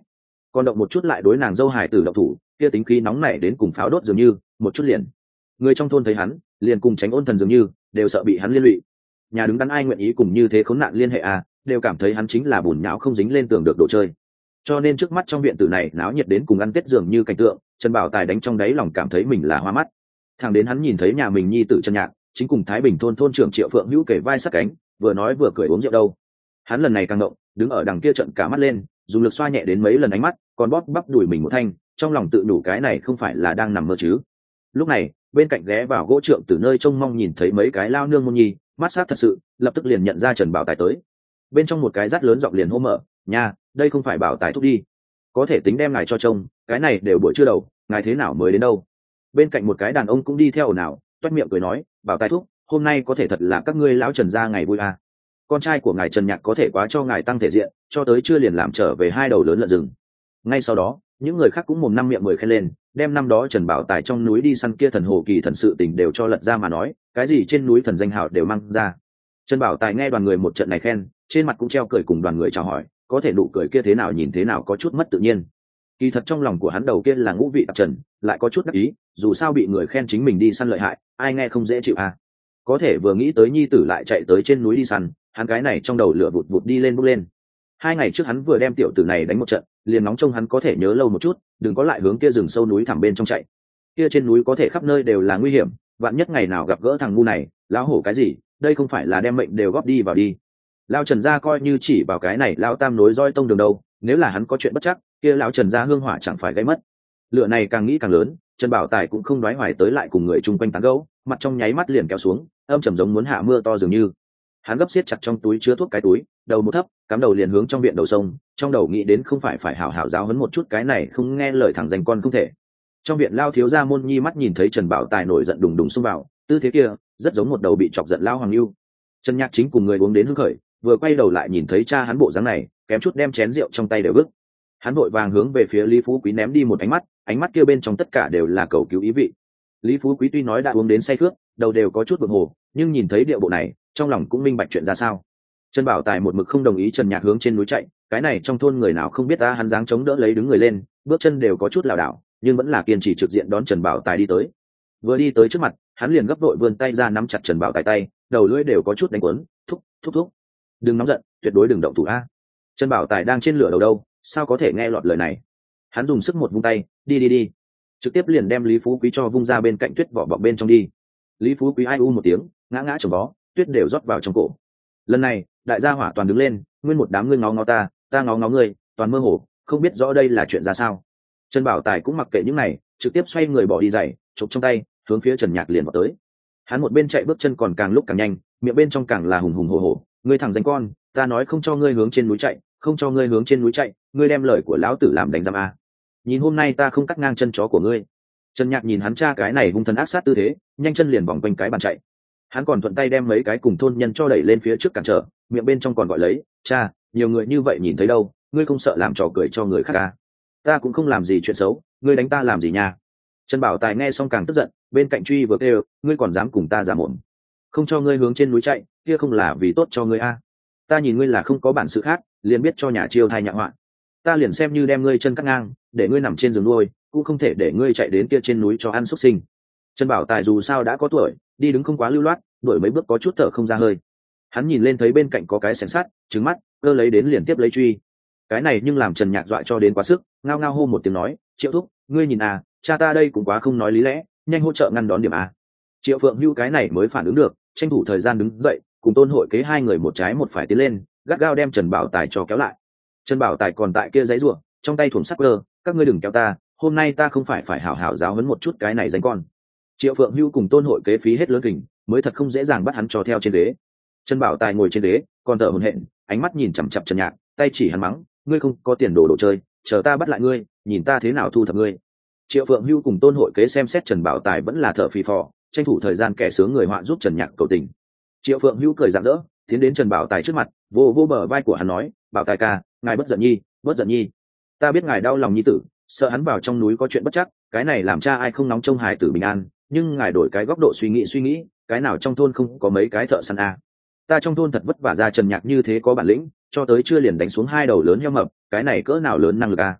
còn động một chút lại đối nàng dâu hài tử động thủ, kia tính khí nóng nảy đến cùng pháo đốt dường như, một chút liền. Người trong thôn thấy hắn, liền cùng tránh ôn thần dường như, đều sợ bị hắn liên lụy. Nhà đứng đắn ai nguyện ý cùng như thế khốn nạn liên hệ à, đều cảm thấy hắn chính là bùn nhão không dính lên tường được đồ chơi. Cho nên trước mắt trong viện tử này náo nhiệt đến cùng ăn tết dường như cảnh tượng, Trần Bảo Tài đánh trong đáy lòng cảm thấy mình là hoa mắt. Thằng đến hắn nhìn thấy nhà mình nhi tử Trần Nhạc, chính cùng Thái Bình thôn thôn trưởng Triệu Phượng Hữu kể vai sát cánh, vừa nói vừa cười uống rượu đâu. Hắn lần này càng ngộng, đứng ở đằng kia trận cả mắt lên, dùng lực xoa nhẹ đến mấy lần ánh mắt, còn bóp bắp đùi mình một thanh, trong lòng tự nhủ cái này không phải là đang nằm mơ chứ. Lúc này, bên cạnh ghé vào gỗ trượng từ nơi trông mong nhìn thấy mấy cái lao nương môn nhi, mắt sát thật sự, lập tức liền nhận ra Trần Bảo Tài tới. Bên trong một cái rát lớn giọng liền hô mở, nha, đây không phải Bảo Tài thúc đi, có thể tính đem ngài cho trông, cái này đều buổi trưa đầu, ngài thế nào mới đến đâu. Bên cạnh một cái đàn ông cũng đi theo ồn ào, toét miệng cười nói, Bảo Tài thúc, hôm nay có thể thật là các ngươi lão Trần gia ngày vui à. Con trai của ngài Trần Nhạc có thể quá cho ngài tăng thể diện, cho tới chưa liền làm trở về 2 đầu lớn lợn rừng. Ngay sau đó, những người khác cũng mồm năm miệng mười khen lên, đem năm đó Trần Bảo Tài trong núi đi săn kia thần hồ kỳ thần sự tình đều cho lật ra mà nói, cái gì trên núi thần danh hào đều mang ra. Trần Bảo Tài nghe đoàn người một trận này khen, trên mặt cũng treo cười cùng đoàn người chào hỏi, có thể nụ cười kia thế nào nhìn thế nào có chút mất tự nhiên. Kỳ thật trong lòng của hắn đầu kia là ngũ vị tạp trần, lại có chút đắc ý, dù sao bị người khen chính mình đi săn lợi hại, ai nghe không dễ chịu à. Có thể vừa nghĩ tới nhi tử lại chạy tới trên núi đi săn, hắn cái này trong đầu lửa vụt vụt đi lên bốc lên. 2 ngày trước hắn vừa đem tiểu tử này đánh một trận, liền nóng trông hắn có thể nhớ lâu một chút, đừng có lại hướng kia rừng sâu núi thẳm bên trong chạy. Kia trên núi có thể khắp nơi đều là nguy hiểm, vạn nhất ngày nào gặp gỡ thằng ngu này, lão hổ cái gì, đây không phải là đem mệnh đều góp đi vào đi. Lão Trần gia coi như chỉ vào cái này lão tam nối roi tông đường đâu, nếu là hắn có chuyện bất chắc, kia lão Trần gia hương hỏa chẳng phải gây mất. Lửa này càng nghĩ càng lớn, Trần Bảo Tài cũng không đoái hoài tới lại cùng người chung quanh tán gẫu, mặt trong nháy mắt liền kéo xuống, âm trầm giống muốn hạ mưa to dường như. Hắn gấp siết chặt trong túi chứa thuốc cái túi, đầu một thấp, cắm đầu liền hướng trong viện đầu sông, trong đầu nghĩ đến không phải hảo hảo giáo huấn một chút cái này không nghe lời thẳng danh con không thể. Trong viện lao thiếu gia môn nhi mắt nhìn thấy Trần Bảo Tài nổi giận đùng đùng xông vào, tư thế kia rất giống một đầu bị chọc giận lao hoàng lưu. Trần Nhạc chính cùng người uống đến hưng khởi, vừa quay đầu lại nhìn thấy cha hắn bộ dáng này, kém chút đem chén rượu trong tay đều vứt. Hắn vội vàng hướng về phía Lý Phú Quý ném đi một ánh mắt kia bên trong tất cả đều là cầu cứu ý vị. Lý Phú Quý tuy nói đã uống đến say khướt, đầu đều có chút bực hồ, nhưng nhìn thấy điệu bộ này, trong lòng cũng minh bạch chuyện ra sao. Trần Bảo Tài một mực không đồng ý Trần Nhạc hướng trên núi chạy, cái này trong thôn người nào không biết ta, hắn dáng chống đỡ lấy đứng người lên, bước chân đều có chút lảo đảo, nhưng vẫn là kiên trì trực diện đón Trần Bảo Tài đi tới. Vừa đi tới trước mặt, hắn liền gấp đội vươn tay ra nắm chặt Trần Bảo Tài tay, đầu lưỡi đều có chút đánh quấn, thúc, đừng nóng giận, tuyệt đối đừng động thủ a. Trần Bảo Tài đang trên lửa đầu đâu, sao có thể nghe lọt lời này. Hắn dùng sức một vung tay, đi, trực tiếp liền đem Lý Phú Quý cho vung ra bên cạnh tuyết vỏ bọc bên trong đi. Lý Phú Quý ai u một tiếng, ngã chồng vó, tuyết đều rót vào trong cổ. Lần này đại gia hỏa toàn đứng lên, nguyên một đám ngươi ngó ngó ta ngó ngó ngươi, toàn mơ hồ không biết rõ đây là chuyện ra sao. Trần Bảo Tài cũng mặc kệ những này, trực tiếp xoay người bỏ đi giày chụp trong tay, hướng phía Trần Nhạc liền vào tới. Hắn một bên chạy bước chân còn càng lúc càng nhanh, miệng bên trong càng là hùng hùng hổ hổ, ngươi thằng danh con, ta nói không cho ngươi hướng trên núi chạy, không cho ngươi hướng trên núi chạy, ngươi đem lời của lão tử làm đánh giam a. Nhìn hôm nay ta không cắt ngang chân chó của ngươi. Trần Nhạc nhìn hắn cha cái này hung thần ác sát tư thế, nhanh chân liền vòng quanh cái bàn chạy. Hắn còn thuận tay đem mấy cái cùng thôn nhân cho đẩy lên phía trước cản trở, miệng bên trong còn gọi lấy, cha, nhiều người như vậy nhìn thấy đâu, ngươi không sợ làm trò cười cho người khác à? Ta cũng không làm gì chuyện xấu, ngươi đánh ta làm gì nha. Trần Bảo Tài nghe xong càng tức giận, bên cạnh truy vừa kêu, ngươi còn dám cùng ta giả mồm, không cho ngươi hướng trên núi chạy, kia không là vì tốt cho ngươi à? Ta nhìn ngươi là không có bản sự khác, liền biết cho nhà chiêu thai nhạ họa, ta liền xem như đem ngươi chân cắt ngang, để ngươi nằm trên giường nuôi, cũng không thể để ngươi chạy đến kia trên núi cho ăn xúc sinh. Trần Bảo Tài dù sao đã có tuổi, đi đứng không quá lưu loát, đuổi mấy bước có chút thở không ra hơi. Hắn nhìn lên thấy bên cạnh có cái xẻng sắt, trứng mắt, cơ lấy đến liền tiếp lấy truy. Cái này nhưng làm Trần Nhạc dọa cho đến quá sức, ngao ngao hô một tiếng nói, Triệu thúc, ngươi nhìn à, cha ta đây cũng quá không nói lý lẽ, nhanh hỗ trợ ngăn đón điểm à. Triệu Phượng Hưu cái này mới phản ứng được, tranh thủ thời gian đứng dậy, cùng Tôn Hội Kế hai người một trái một phải tiến lên, gắt gao đem Trần Bảo Tài cho kéo lại. Trần Bảo Tài còn tại kia giấy rủa, trong tay thuồng sắc cơ, các ngươi đừng kéo ta, hôm nay ta không phải hảo hảo giáo huấn một chút cái này danh con. Triệu Phượng Hưu cùng Tôn Hội Kế phí hết lớn kình, mới thật không dễ dàng bắt hắn cho theo trên ghế. Trần Bảo Tài ngồi trên ghế, còn thở hổn hển, ánh mắt nhìn chằm chằm Trần Nhạc, tay chỉ hắn mắng, ngươi không có tiền đồ chơi, chờ ta bắt lại ngươi, nhìn ta thế nào thu thập ngươi. Triệu Phượng Hưu cùng Tôn Hội Kế xem xét Trần Bảo Tài vẫn là thở phì phò, tranh thủ thời gian kẻ sướng người họa giúp Trần Nhạc cầu tình. Triệu Phượng Hưu cười rạng rỡ, tiến đến Trần Bảo Tài trước mặt, vô bờ vai của hắn nói, Bảo Tài ca, ngài bất giận nhi, ta biết ngài đau lòng nhi tử, sợ hắn vào trong núi có chuyện bất chắc, cái này làm cha ai không nóng trông hài tử bình an, nhưng ngài đổi cái góc độ suy nghĩ, cái nào trong thôn không có mấy cái thợ săn à. Ta trong thôn thật vất vả ra Trần Nhạc như thế có bản lĩnh, cho tới chưa liền đánh xuống 2 đầu lớn heo mập, cái này cỡ nào lớn năng lực à.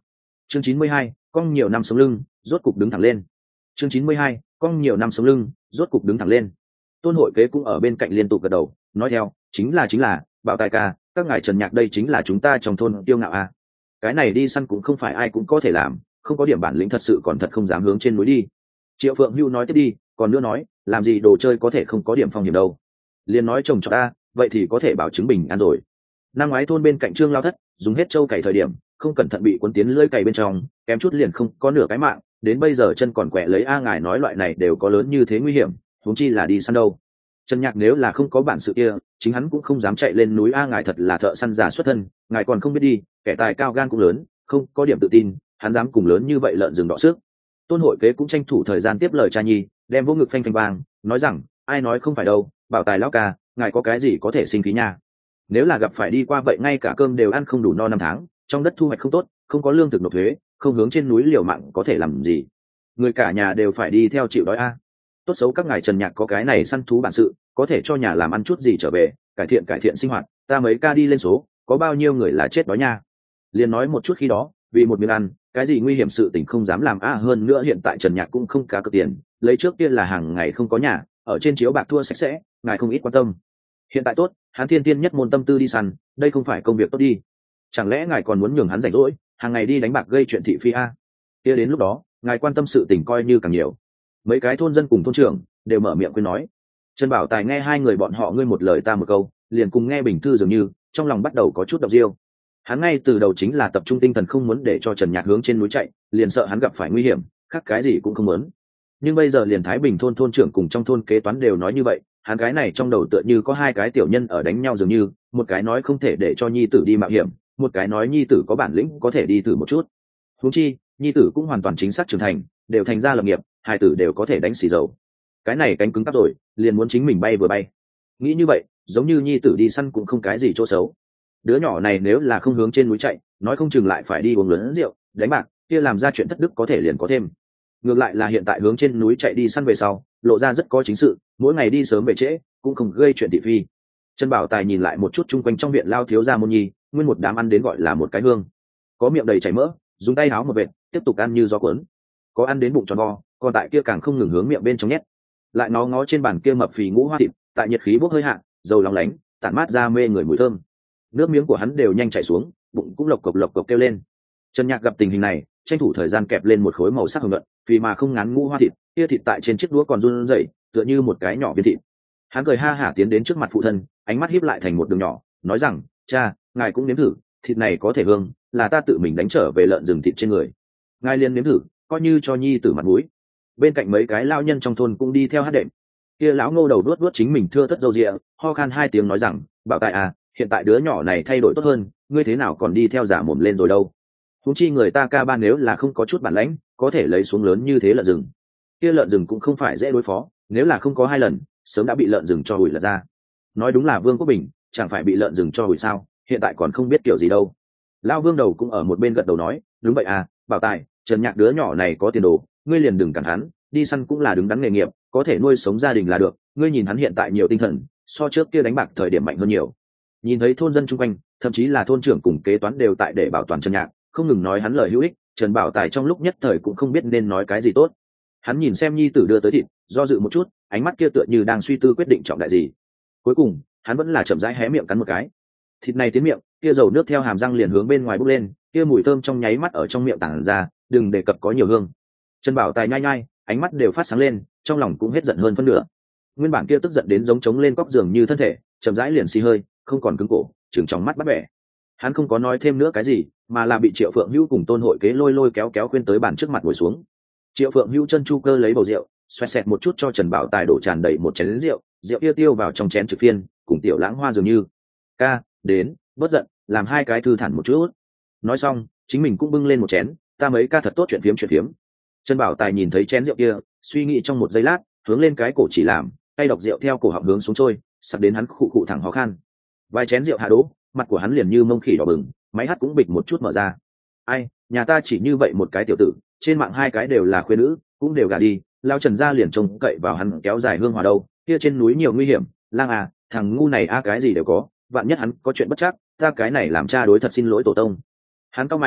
chương 92, cong nhiều năm sống lưng rốt cục đứng thẳng lên. chương 92, cong nhiều năm sống lưng rốt cục đứng thẳng lên. Tôn hội kế cũng ở bên cạnh liên tục gật đầu nói theo, chính là Bảo Tài ca, các ngài Trần Nhạc đây chính là chúng ta trong thôn tiêu ngạo a. Cái này đi săn cũng không phải ai cũng có thể làm, không có điểm bản lĩnh thật sự còn thật không dám hướng trên núi đi. Triệu Phượng Hưu nói tiếp đi, còn nữa nói, làm gì đồ chơi có thể không có điểm phong hiểm đâu. Liền nói chồng cho ta, vậy thì có thể bảo chứng bình an rồi. Năm ngoái thôn bên cạnh Trương Lao Thất dùng hết trâu cày thời điểm, không cẩn thận bị cuốn tiến lưỡi cày bên trong, kém chút liền không có nửa cái mạng, đến bây giờ chân còn quẹ lấy a. Ngài nói loại này đều có lớn như thế nguy hiểm, huống chi là đi săn đâu. Trần Nhạc nếu là không có bản sự kia, chính hắn cũng không dám chạy lên núi a. Ngài thật là thợ săn già xuất thân, ngài còn không biết đi, kẻ tài cao gan cũng lớn, không có điểm tự tin, hắn dám cùng lớn như vậy lợn rừng đọ sức. Tôn hội kế cũng tranh thủ thời gian tiếp lời cha nhi, đem vô ngực phanh phanh vang, nói rằng, ai nói không phải đâu, Bảo Tài lão ca, ngài có cái gì có thể sinh khí nha. Nếu là gặp phải đi qua vậy ngay cả cơm đều ăn không đủ no 5 tháng, trong đất thu hoạch không tốt, không có lương thực nộp thuế, không hướng trên núi liều mạng có thể làm gì. Người cả nhà đều phải đi theo chịu đói a. Tốt xấu các ngài Trần Nhạc có cái này săn thú bản sự, có thể cho nhà làm ăn chút gì trở về, cải thiện sinh hoạt, ta mấy ca đi lên số, có bao nhiêu người là chết đói nha. Liền nói một chút khi đó, vì một miếng ăn, cái gì nguy hiểm sự tình không dám làm a. Hơn nữa hiện tại Trần Nhạc cũng không cá cược tiền, lấy trước kia là hàng ngày không có nhà, ở trên chiếu bạc thua sạch sẽ, ngài không ít quan tâm. Hiện tại tốt, hắn thiên tiên nhất môn tâm tư đi săn, đây không phải công việc tốt đi. Chẳng lẽ ngài còn muốn nhường hắn rảnh rỗi, hàng ngày đi đánh bạc gây chuyện thị phi a? Kia đến lúc đó, ngài quan tâm sự tình coi như càng nhiều. Mấy cái thôn dân cùng thôn trưởng đều mở miệng khuyên nói. Trần Bảo Tài nghe hai người bọn họ ngươi một lời ta một câu, liền cùng nghe bình thư dường như, trong lòng bắt đầu có chút độc diêu. Hắn ngay từ đầu chính là tập trung tinh thần không muốn để cho Trần Nhạc hướng trên núi chạy, liền sợ hắn gặp phải nguy hiểm, khác cái gì cũng không muốn. Nhưng bây giờ liền Thái Bình thôn thôn trưởng cùng trong thôn kế toán đều nói như vậy, hắn cái này trong đầu tựa như có hai cái tiểu nhân ở đánh nhau dường như, một cái nói không thể để cho nhi tử đi mạo hiểm, một cái nói nhi tử có bản lĩnh có thể đi thử một chút. Huống chi, nhi tử cũng hoàn toàn chính xác trưởng thành, đều thành ra lập nghiệp, hai tử đều có thể đánh xì dầu. Cái này cánh cứng cắp rồi, liền muốn chính mình bay vừa bay. Nghĩ như vậy, giống như nhi tử đi săn cũng không cái gì chỗ xấu. Đứa nhỏ này nếu là không hướng trên núi chạy, nói không chừng lại phải đi uống lớn rượu, đánh bạc, kia làm ra chuyện thất đức có thể liền có thêm. Ngược lại là hiện tại hướng trên núi chạy đi săn về sau, lộ ra rất có chính sự, mỗi ngày đi sớm về trễ, cũng không gây chuyện thị phi. Trần Bảo Tài nhìn lại một chút chung quanh trong viện lao thiếu gia môn nhi, nguyên một đám ăn đến gọi là một cái hương, có miệng đầy chảy mỡ, dùng tay háo một vệt, tiếp tục ăn như gió cuốn. Có ăn đến bụng tròn vo, còn tại kia càng không ngừng hướng miệng bên trong nhét. Lại nó ngó trên bàn kia mập phì ngũ hoa thịt, tại nhiệt khí bốc hơi hạ, dầu lóng lánh, tản mát ra mê người mùi thơm. Nước miếng của hắn đều nhanh chảy xuống, bụng cũng lộc cộc kêu lên. Trần Nhạc gặp tình hình này, tranh thủ thời gian kẹp lên một khối màu sắc hồng nhuận, vì mà không ngán ngũ hoa thịt, kia thịt tại trên chiếc đũa còn run rẩy, tựa như một cái nhỏ viên thịt. Hắn cười ha hả tiến đến trước mặt phụ thân, ánh mắt híp lại thành một đường nhỏ, nói rằng, cha, ngài cũng nếm thử, thịt này có thể hương, là ta tự mình đánh trở về lợn rừng thịt trên người. Ngài liền nếm thử, coi như cho nhi tử mặt mũi. Bên cạnh mấy cái lao nhân trong thôn cũng đi theo hát đệm. Kia lão Ngô đầu đuốt chính mình thưa thất râu ria, ho khan hai tiếng nói rằng, Bảo Tài à, hiện tại đứa nhỏ này thay đổi tốt hơn, ngươi thế nào còn đi theo giả mồm lên rồi đâu. Huống chi người ta ca ban nếu là không có chút bản lãnh, có thể lấy xuống lớn như thế lợn rừng. Kia lợn rừng cũng không phải dễ đối phó, nếu là không có hai lần, sớm đã bị lợn rừng cho hủy lật ra. Nói đúng là Vương Quốc Bình, chẳng phải bị lợn rừng cho hủy sao, hiện tại còn không biết kiểu gì đâu. Lão Vương đầu cũng ở một bên gật đầu nói, đúng vậy à, Bảo Tài, Trần Nhạc đứa nhỏ này có tiền đồ, ngươi liền đừng cản hắn, đi săn cũng là đứng đắn nghề nghiệp, có thể nuôi sống gia đình là được, ngươi nhìn hắn hiện tại nhiều tinh thần, so trước kia đánh bạc thời điểm mạnh hơn nhiều. Nhìn thấy thôn dân chung quanh, thậm chí là thôn trưởng cùng kế toán đều tại để bảo toàn Trần Nhạc, không ngừng nói hắn lời hữu ích, Trần Bảo Tài trong lúc nhất thời cũng không biết nên nói cái gì tốt. Hắn nhìn xem nhi tử đưa tới thịt, do dự một chút, ánh mắt kia tựa như đang suy tư quyết định trọng đại gì. Cuối cùng, hắn vẫn là chậm rãi hé miệng cắn một cái. Thịt này tiến miệng, kia dầu nước theo hàm răng liền hướng bên ngoài bốc lên, kia mùi thơm trong nháy mắt ở trong miệng tản ra, đừng đề cập có nhiều hương. Trần Bảo Tài nhai nhai, ánh mắt đều phát sáng lên, trong lòng cũng hết giận hơn phân nửa. Nguyên bản kia tức giận đến giống trống lên cóc giường như thân thể, chậm rãi liền xì hơi, không còn cứng cổ, trừng trong mắt bắt bẻ. Hắn không có nói thêm nữa cái gì, mà là bị Triệu Phượng Hữu cùng Tôn hội kế lôi kéo khuyên tới bàn trước mặt ngồi xuống. Triệu Phượng Hữu chân chu cơ lấy bầu rượu, xoẹt xẹt một chút cho Trần Bảo Tài đổ tràn đầy một chén rượu, rượu kia tiêu vào trong chén trực phiên, cùng tiểu lãng hoa dường như. Ca, đến, bớt giận, làm hai cái thư thản một chút. Nói xong, chính mình cũng bưng lên một chén, ta mấy ca thật tốt chuyện phiếm. Trần Bảo Tài nhìn thấy chén rượu kia, suy nghĩ trong một giây lát, hướng lên cái cổ chỉ làm, tay độc rượu theo cổ họng hướng xuống trôi, sặc đến hắn khụ thẳng khó khăn. Vài chén rượu hạ đỗ, mặt của hắn liền như mông khỉ đỏ bừng, máy hát cũng bịch một chút mở ra. Ai, nhà ta chỉ như vậy một cái tiểu tử, trên mạng hai cái đều là khuê nữ, cũng đều gả đi, lao Trần gia liền trông cậy vào hắn kéo dài hương hòa đâu, kia trên núi nhiều nguy hiểm, lang à, thằng ngu này cái gì đều có, vạn nhất hắn có chuyện bất chắc, ta cái này làm cha đối thật xin lỗi tổ tông. Hắn cau mày,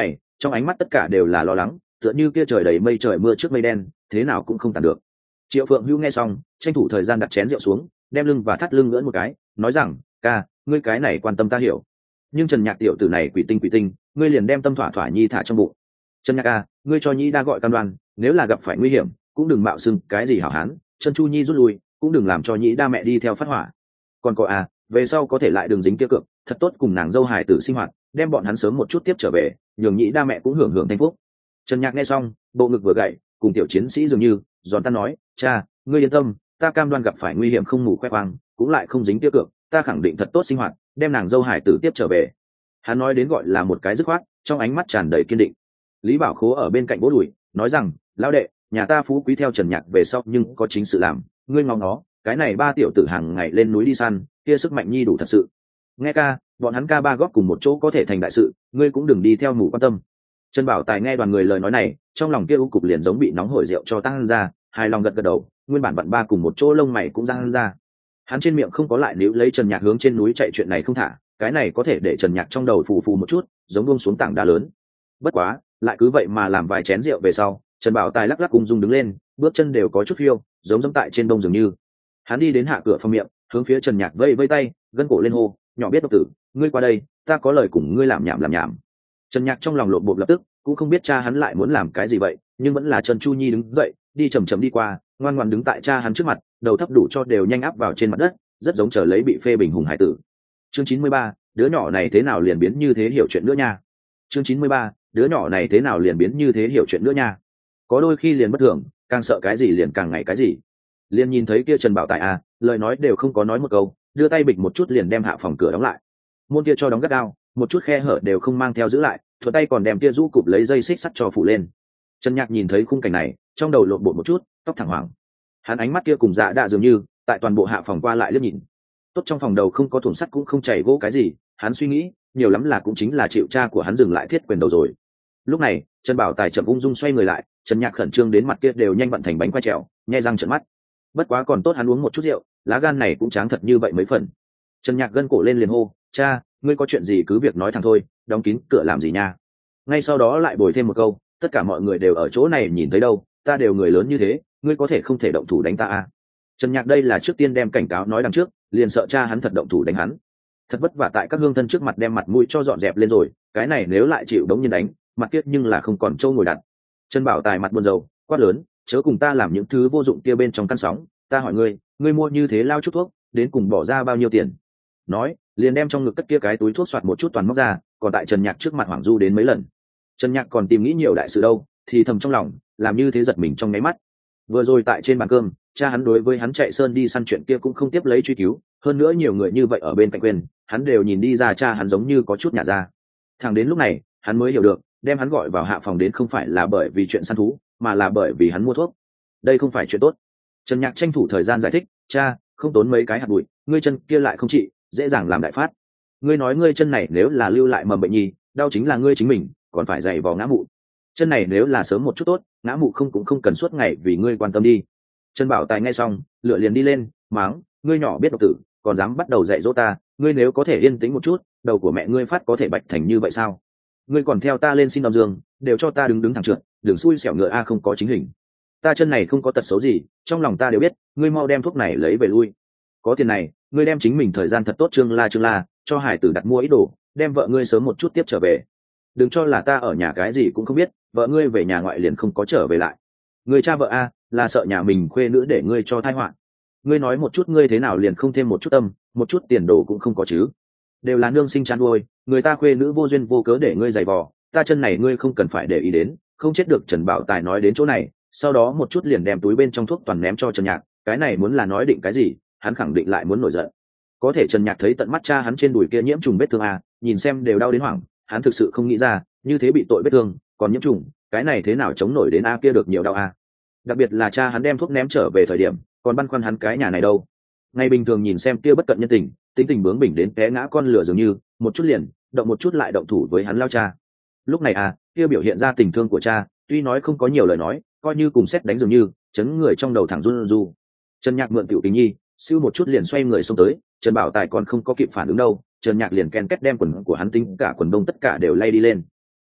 trong ánh mắt tất cả đều là lo lắng, tựa như kia trời đầy mây trời mưa trước mây đen, thế nào cũng không tàn được. Triệu Phượng Hưu nghe xong, tranh thủ thời gian đặt chén rượu xuống, đem lưng và thắt lưng ngưỡng một cái, nói rằng, ca, ngươi cái này quan tâm ta hiểu, nhưng Trần Nhạc tiểu tử này quỷ tinh, ngươi liền đem tâm thỏa thỏa nhi thả trong bụng. Trần Nhạc ca, ngươi cho nhĩ đa gọi cam đoan, nếu là gặp phải nguy hiểm cũng đừng mạo xưng cái gì hảo hán, chân chu nhi rút lui, cũng đừng làm cho nhĩ đa mẹ đi theo phát hỏa. Còn có về sau có thể lại đừng dính kia cược, thật tốt cùng nàng dâu hài tử sinh hoạt, đem bọn hắn sớm một chút tiếp trở về, nhường nhĩ đa mẹ cũng hưởng hưởng thanh phúc. Trần Nhạc nghe xong, bộ ngực vừa gậy, cùng tiểu chiến sĩ dường như giòn tan nói, cha, ngươi yên tâm, ta cam đoan gặp phải nguy hiểm không ngủ khoe khoang, cũng lại không dính kia cược, ta khẳng định thật tốt sinh hoạt, đem nàng dâu hài tử tiếp trở về. Hắn nói đến gọi là một cái dứt khoát, trong ánh mắt tràn đầy kiên định. Lý Bảo Khố ở bên cạnh vỗ đùi, nói rằng, lão đệ, nhà ta phú quý theo Trần Nhạc về sau nhưng có chính sự làm, ngươi ngóng nó, cái này ba tiểu tử hàng ngày lên núi đi săn, kia sức mạnh nhi đủ thật sự. Nghe ca, bọn hắn ca ba góp cùng một chỗ có thể thành đại sự, ngươi cũng đừng đi theo mù quan tâm. Trần Bảo Tài nghe đoàn người lời nói này, trong lòng kia u cục liền giống bị nóng hổi rượu cho tăng ra, hài lòng gật gật đầu, nguyên bản bạn ba cùng một chỗ lông mày cũng răng ra. Hắn trên miệng không có lại níu lấy Trần Nhạc hướng trên núi chạy chuyện này không thả, cái này có thể để Trần Nhạc trong đầu phù phù một chút, giống buông xuống tảng đá lớn. Bất quá, lại cứ vậy mà làm vài chén rượu về sau, Trần Bảo Tài lắc lắc ung dung đứng lên, bước chân đều có chút phiêu, giống tại trên đông dường như. Hắn đi đến hạ cửa phòng miệng, hướng phía Trần Nhạc vây vây tay, gân cổ lên hô, nhỏ biết độc tử, ngươi qua đây, ta có lời cùng ngươi làm nhảm. Trần Nhạc trong lòng lộn bộp lập tức, cũng không biết cha hắn lại muốn làm cái gì vậy, nhưng vẫn là Trần Chu Nhi đứng dậy, đi chậm chậm đi qua, ngoan ngoãn đứng tại cha hắn trước mặt, đầu thấp đủ cho đều nhanh áp vào trên mặt đất, rất giống chờ lấy bị phê bình hùng hải tử. Chương 93, đứa nhỏ này thế nào liền biến như thế hiểu chuyện nữa nha. Chương 93, đứa nhỏ này thế nào liền biến như thế hiểu chuyện nữa nha. Có đôi khi liền bất thường, càng sợ cái gì liền càng ngày cái gì. Liền nhìn thấy kia Trần Bảo Tài lời nói đều không có nói một câu, đưa tay bịch một chút liền đem hạ phòng cửa đóng lại. Môn kia cho đóng gắt gao, một chút khe hở đều không mang theo giữ lại, thuận tay còn đem kia rũ cụp lấy dây xích sắt cho phủ lên. Trần Nhạc nhìn thấy khung cảnh này, trong đầu lộn bột một chút, tóc thẳng hoàng. Hắn ánh mắt kia cùng dạ đạ dường như, tại toàn bộ hạ phòng qua lại liếc nhìn. Tốt trong phòng đầu không có thùng sắt cũng không chảy gỗ cái gì, hắn suy nghĩ, nhiều lắm là cũng chính là chịu cha của hắn dừng lại thiết quyền đầu rồi. Lúc này, Trần Bảo Tài chậm ung dung xoay người lại, Trần Nhạc khẩn trương đến mặt kia đều nhanh vận thành bánh quay trèo, nhe răng trợn mắt. Bất quá còn tốt hắn uống một chút rượu, lá gan này cũng tráng thật như vậy mấy phần. Trần Nhạc gân cổ lên liền hô, cha, ngươi có chuyện gì cứ việc nói thẳng thôi, đóng kín cửa làm gì nha. Ngay sau đó lại bồi thêm một câu, tất cả mọi người đều ở chỗ này nhìn thấy đâu, ta đều người lớn như thế, ngươi có thể không thể động thủ đánh ta Trần Nhạc đây là trước tiên đem cảnh cáo nói đằng trước, liền sợ cha hắn thật động thủ đánh hắn. Thật vất vả tại các hương thân trước mặt đem mặt mũi cho dọn dẹp lên rồi, cái này nếu lại chịu đống nhiên đánh, mặt kiết nhưng là không còn trâu ngồi đặt. Trần Bảo Tài mặt buồn rầu, quát lớn, chớ cùng ta làm những thứ vô dụng kia bên trong căn sóng, ta hỏi ngươi mua như thế lao chút thuốc, đến cùng bỏ ra bao nhiêu tiền? Nói, liền đem trong ngực cất kia cái túi thuốc soạt một chút toàn móc ra, còn tại Trần Nhạc trước mặt hoảng du đến mấy lần. Trần Nhạc còn tìm nghĩ nhiều đại sự đâu, thì thầm trong lòng, làm như thế giật mình trong nháy mắt. Vừa rồi tại trên bàn cơm, cha hắn đối với hắn chạy sơn đi săn chuyện kia cũng không tiếp lấy truy cứu, hơn nữa nhiều người như vậy ở bên cạnh quên, hắn đều nhìn đi ra cha hắn giống như có chút nhả ra. Thẳng đến lúc này, hắn mới hiểu được, đem hắn gọi vào hạ phòng đến không phải là bởi vì chuyện săn thú, mà là bởi vì hắn mua thuốc. Đây không phải chuyện tốt. Trần Nhạc tranh thủ thời gian giải thích, cha, không tốn mấy cái hạt bụi, ngươi chân kia lại không trị, dễ dàng làm đại phát. Ngươi nói ngươi chân này nếu là lưu lại mầm bệnh nhi, đau chính là ngươi chính mình, còn phải dày vò ngã mụ. Chân này nếu là sớm một chút tốt, ngã mụ cũng không cần suốt ngày vì ngươi quan tâm đi. Trần Bảo Tài nghe xong, lửa liền đi lên, máng, ngươi nhỏ biết độc tử, còn dám bắt đầu dạy dỗ ta, ngươi nếu có thể yên tĩnh một chút, đầu của mẹ ngươi phát có thể bạch thành như vậy sao? Ngươi còn theo ta lên xin đòn giường, đều cho ta đứng thẳng trượt, đừng xui xẻo ngựa không có chính hình. Ta chân này không có tật xấu gì, trong lòng ta đều biết, ngươi mau đem thuốc này lấy về lui. Có tiền này, ngươi đem chính mình thời gian thật tốt trương la, cho hải tử đặt mua ít đồ, đem vợ ngươi sớm một chút tiếp trở về. Đừng cho là ta ở nhà cái gì cũng không biết, vợ ngươi về nhà ngoại liền không có trở về lại. Ngươi cha vợ là sợ nhà mình khuê nữ để ngươi cho thai họa. Ngươi nói một chút ngươi thế nào liền không thêm một chút tâm, một chút tiền đồ cũng không có chứ. Đều là nương sinh chăn nuôi, người ta khuê nữ vô duyên vô cớ để ngươi giày vò, ta chân này ngươi không cần phải để ý đến, không chết được. Trần Bảo Tài nói đến chỗ này, sau đó một chút liền đem túi bên trong thuốc toàn ném cho Trần Nhạc, cái này muốn là nói định cái gì, hắn khẳng định lại muốn nổi giận. Có thể Trần Nhạc thấy tận mắt cha hắn trên đùi kia nhiễm trùng vết thương nhìn xem đều đau đến hoảng, hắn thực sự không nghĩ ra, như thế bị tội vết thương, còn nhiễm trùng, cái này thế nào chống nổi đến kia được nhiều đau Đặc biệt là cha hắn đem thuốc ném trở về thời điểm, còn băn khoăn hắn cái nhà này đâu. Ngày bình thường nhìn xem kia bất cận nhân tình, tính tình bướng bỉnh đến té ngã con lửa dường như, một chút liền, động một chút lại động thủ với hắn lao cha. Lúc này kia biểu hiện ra tình thương của cha, tuy nói không có nhiều lời nói, coi như cùng sét đánh dường như, chấn người trong đầu thẳng run run. Trần Nhạc mượn tiểu tình nhi, siêu một chút liền xoay người xông tới, Trần Bảo Tài còn không có kịp phản ứng đâu, Trần Nhạc liền ken két đem quần của hắn tính cả quần đông tất cả đều lay đi lên.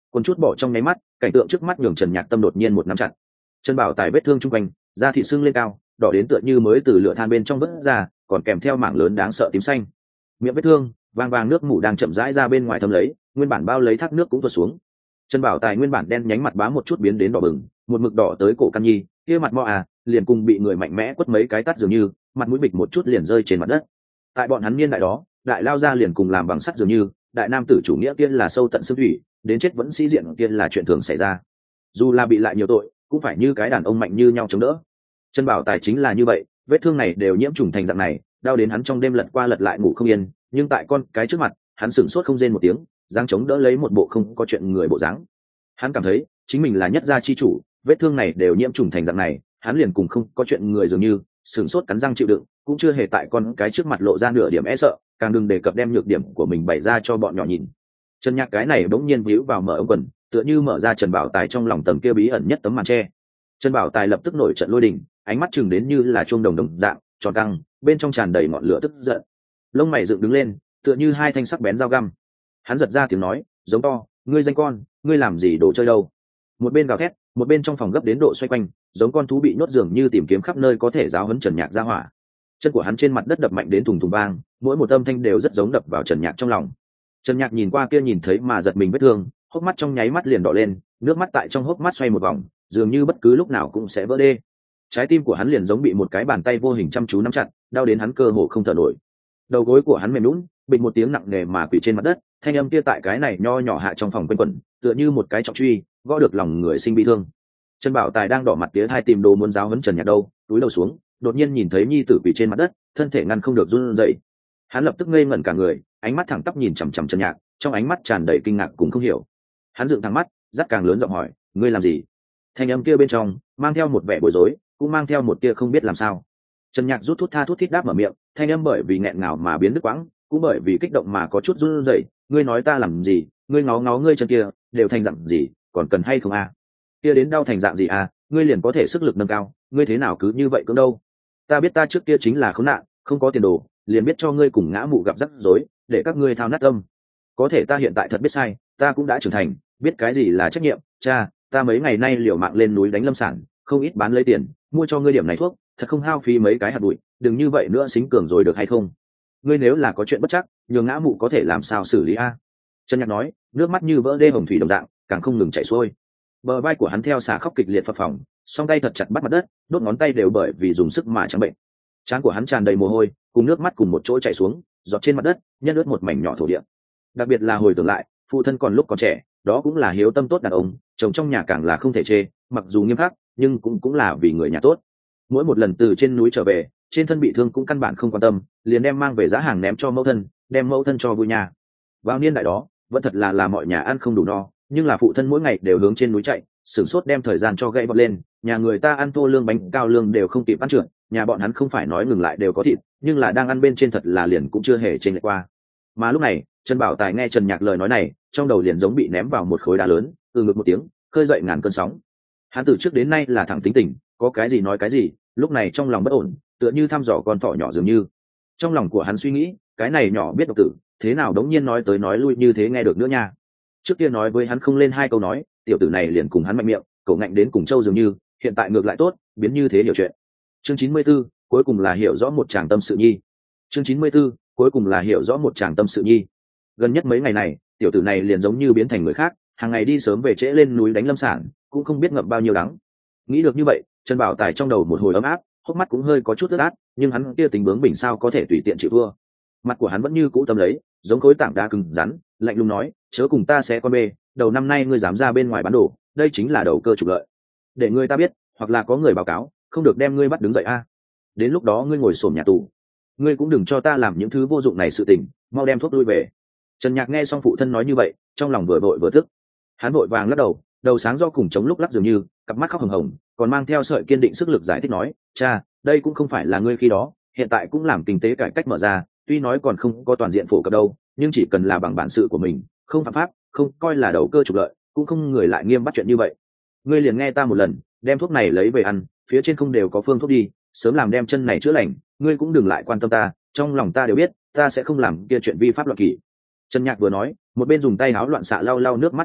còn chút bỏ trong nháy mắt, cảnh tượng trước mắt nhường Trần Nhạc tâm đột nhiên một nắm chặt. Trần Bảo Tài vết thương trung quanh, da thịt sưng lên cao, đỏ đến tựa như mới từ lửa than bên trong vớt ra, còn kèm theo mảng lớn đáng sợ tím xanh. Miệng vết thương, vàng vàng nước mủ đang chậm rãi ra bên ngoài thấm lấy, nguyên bản bao lấy thác nước cũng tuột xuống. Trần Bảo Tài nguyên bản đen nhánh mặt bám một chút biến đến đỏ bừng, một mực đỏ tới cổ căn nhi, kia mặt mo liền cùng bị người mạnh mẽ quất mấy cái tát dường như, mặt mũi bịch một chút liền rơi trên mặt đất. Tại bọn hắn niên đại đó, đại lao ra liền cùng làm bằng sắt dường như, đại nam tử chủ nghĩa kia là sâu tận xương thủy, đến chết vẫn sĩ diện kia là chuyện thường xảy ra. Dù là bị lại nhiều tội, cũng phải như cái đàn ông mạnh như nhau chống đỡ. Trần Bảo Tài chính là như vậy, vết thương này đều nhiễm trùng thành dạng này, đau đến hắn trong đêm lật qua lật lại ngủ không yên, nhưng tại con cái trước mặt, hắn sửng sốt không rên một tiếng, giang chống đỡ lấy một bộ không có chuyện người bộ dáng. Hắn cảm thấy chính mình là nhất gia chi chủ, vết thương này đều nhiễm trùng thành dạng này, hắn liền cùng không có chuyện người dường như, sửng sốt cắn răng chịu đựng, cũng chưa hề tại con cái trước mặt lộ ra nửa điểm e sợ, càng đừng đề cập đem nhược điểm của mình bày ra cho bọn nhỏ nhìn. Trần Nhạc cái này bỗng nhiên víu vào mở ống quần, tựa như mở ra Trần Bảo Tài trong lòng tầng kia bí ẩn nhất tấm màn tre. Trần Bảo Tài lập tức nổi trận lôi đình, ánh mắt chừng đến như là chuông đồng đồng dạng, tròn căng, bên trong tràn đầy ngọn lửa tức giận. Lông mày dựng đứng lên, tựa như hai thanh sắc bén dao găm. Hắn giật ra tiếng nói, giống to, ngươi danh con, ngươi làm gì đồ chơi đâu? Một bên gào thét, một bên trong phòng gấp đến độ xoay quanh, giống con thú bị nhốt dường như tìm kiếm khắp nơi có thể giáo huấn Trần Nhạc ra hỏa. Chân của hắn trên mặt đất đập mạnh đến thùng thùng vang, mỗi một âm thanh đều rất giống đập vào Trần Nhạc trong lòng. Trần Nhạc nhìn qua kia nhìn thấy mà giật mình vết thương, hốc mắt trong nháy mắt liền đỏ lên, nước mắt tại trong hốc mắt xoay một vòng, dường như bất cứ lúc nào cũng sẽ vỡ đê. Trái tim của hắn liền giống bị một cái bàn tay vô hình chăm chú nắm chặt, đau đến hắn cơ hồ không thở nổi. Đầu gối của hắn mềm nhũn, bịch một tiếng nặng nề mà quỳ trên mặt đất, thanh âm kia tại cái này nho nhỏ hạ trong phòng quanh quẩn, tựa như một cái trọng truy, gõ được lòng người sinh bi thương. Trần Bảo Tài đang đỏ mặt tía hai tìm đồ muốn giáo huấn Trần Nhạc đâu, túi đầu xuống, đột nhiên nhìn thấy nhi tử quỳ trên mặt đất, thân thể ngăn không được run rẩy. Hắn lập tức ngây ngẩn cả người, ánh mắt thẳng tắp nhìn chằm chằm Trần Nhạc, trong ánh mắt tràn đầy kinh ngạc cùng không hiểu. Hắn dựng thẳng mắt, dắt càng lớn giọng hỏi, ngươi làm gì? Thanh âm kia bên trong mang theo một vẻ bối rối, cũng mang theo một tia không biết làm sao. Trần Nhạc rút thút tha thút thít đáp mở miệng, thanh âm bởi vì nghẹn ngào mà biến đứt quãng, cũng bởi vì kích động mà có chút run rẩy. Ngươi nói ta làm gì? Ngươi ngó ngó ngươi chân kia, đều thành dạng gì, còn cần hay không Kia đến đau thành dạng gì ngươi liền có thể sức lực nâng cao, ngươi thế nào cứ như vậy cưỡng đâu? Ta biết ta trước kia chính là khốn nạn, không có tiền đồ, liền biết cho ngươi cùng ngã mụ gặp rắc rối, để các ngươi thao nát tâm. Có thể ta hiện tại thật biết sai, ta cũng đã trưởng thành, biết cái gì là trách nhiệm. Cha, ta mấy ngày nay liều mạng lên núi đánh lâm sản, không ít bán lấy tiền, mua cho ngươi điểm này thuốc, thật không hao phí mấy cái hạt bụi, đừng như vậy nữa xính cường rồi được hay không? Ngươi nếu là có chuyện bất chắc, nhường ngã mụ có thể làm sao xử lý Trần Nhạc nói, nước mắt như vỡ đê hồng thủy đồng dạng, càng không ngừng chảy xuôi. Bờ vai của hắn theo xả khóc kịch liệt phập phồng, song tay thật chặt bắt mặt đất, đốt ngón tay đều bởi vì dùng sức mà trắng bệnh. Trán của hắn tràn đầy mồ hôi, cùng nước mắt cùng một chỗ chảy xuống, giọt trên mặt đất, nhân ướt một mảnh nhỏ thổ địa. Đặc biệt là hồi tưởng lại, phụ thân còn lúc còn trẻ, đó cũng là hiếu tâm tốt đàn ông, chồng trong nhà càng là không thể chê, mặc dù nghiêm khắc, nhưng cũng là vì người nhà tốt. Mỗi một lần từ trên núi trở về, trên thân bị thương cũng căn bản không quan tâm, liền đem mang về giá hàng ném cho mẫu thân, đem mẫu thân cho vui nhà. Vào niên đại đó, vẫn thật là mọi nhà ăn không đủ no, nhưng là phụ thân mỗi ngày đều hướng trên núi chạy, sửng sốt đem thời gian cho gãy bật lên, nhà người ta ăn thô lương bánh cao lương đều không kịp ăn trượt, nhà bọn hắn không phải nói ngừng lại đều có thịt, nhưng là đang ăn bên trên thật là liền cũng chưa hề chênh lệch qua. Mà lúc này, Trần Bảo Tài nghe Trần Nhạc lời nói này, trong đầu liền giống bị ném vào một khối đá lớn, từ ngực một tiếng, khơi dậy ngàn cơn sóng. Hắn từ trước đến nay là thẳng tính tình, có cái gì nói cái gì, lúc này trong lòng bất ổn, tựa như thăm dò con thỏ nhỏ dường như. Trong lòng của hắn suy nghĩ, cái này nhỏ biết độc tử, thế nào đống nhiên nói tới nói lui như thế nghe được nữa nha. Trước kia nói với hắn không lên hai câu nói, tiểu tử này liền cùng hắn mạnh miệng, cậu ngạnh đến cùng châu dường như, hiện tại ngược lại tốt, biến như thế hiểu chuyện. Chương 94, cuối cùng là hiểu rõ một chàng tâm sự nhi. Chương 94, cuối cùng là hiểu rõ một chàng tâm sự nhi. Gần nhất mấy ngày này, tiểu tử này liền giống như biến thành người khác, hàng ngày đi sớm về trễ lên núi đánh lâm sản, cũng không biết ngậm bao nhiêu đắng. Nghĩ được như vậy, Trần Bảo Tài trong đầu một hồi ấm áp, hốc mắt cũng hơi có chút ướt át, nhưng hắn kia tính bướng bỉnh sao có thể tùy tiện chịu thua. Mặt của hắn vẫn như cũ tâm lấy, giống khối tảng đá cứng rắn, lạnh lùng nói, chớ cùng ta sẽ con bê, đầu năm nay ngươi dám ra bên ngoài bán đồ, đây chính là đầu cơ trục lợi. Để ngươi ta biết, hoặc là có người báo cáo, không được đem ngươi bắt đứng dậy Đến lúc đó ngươi ngồi xổm nhà tù. Ngươi cũng đừng cho ta làm những thứ vô dụng này sự tình, mau đem thuốc lui về. Trần Nhạc nghe xong phụ thân nói như vậy, trong lòng vừa vội vừa tức. Hắn vội vàng lắc đầu, đầu sáng do cùng chống lúc lắc dường như, cặp mắt khóc hồng hồng, còn mang theo sợi kiên định sức lực giải thích nói, cha, đây cũng không phải là ngươi khi đó, hiện tại cũng làm kinh tế cải cách mở ra, tuy nói còn không có toàn diện phổ cập đâu, nhưng chỉ cần là bằng bản sự của mình, không phạm pháp, không coi là đầu cơ trục lợi, cũng không người lại nghiêm bắt chuyện như vậy. Ngươi liền nghe ta một lần, đem thuốc này lấy về ăn, phía trên không đều có phương thuốc đi, sớm làm đem chân này chữa lành, ngươi cũng đừng lại quan tâm ta, trong lòng ta đều biết, ta sẽ không làm kia chuyện vi pháp luật kỷ. Trần Nhạc vừa nói, một bên dùng tay áo loạn xạ lau lau nước mắt trên mặt,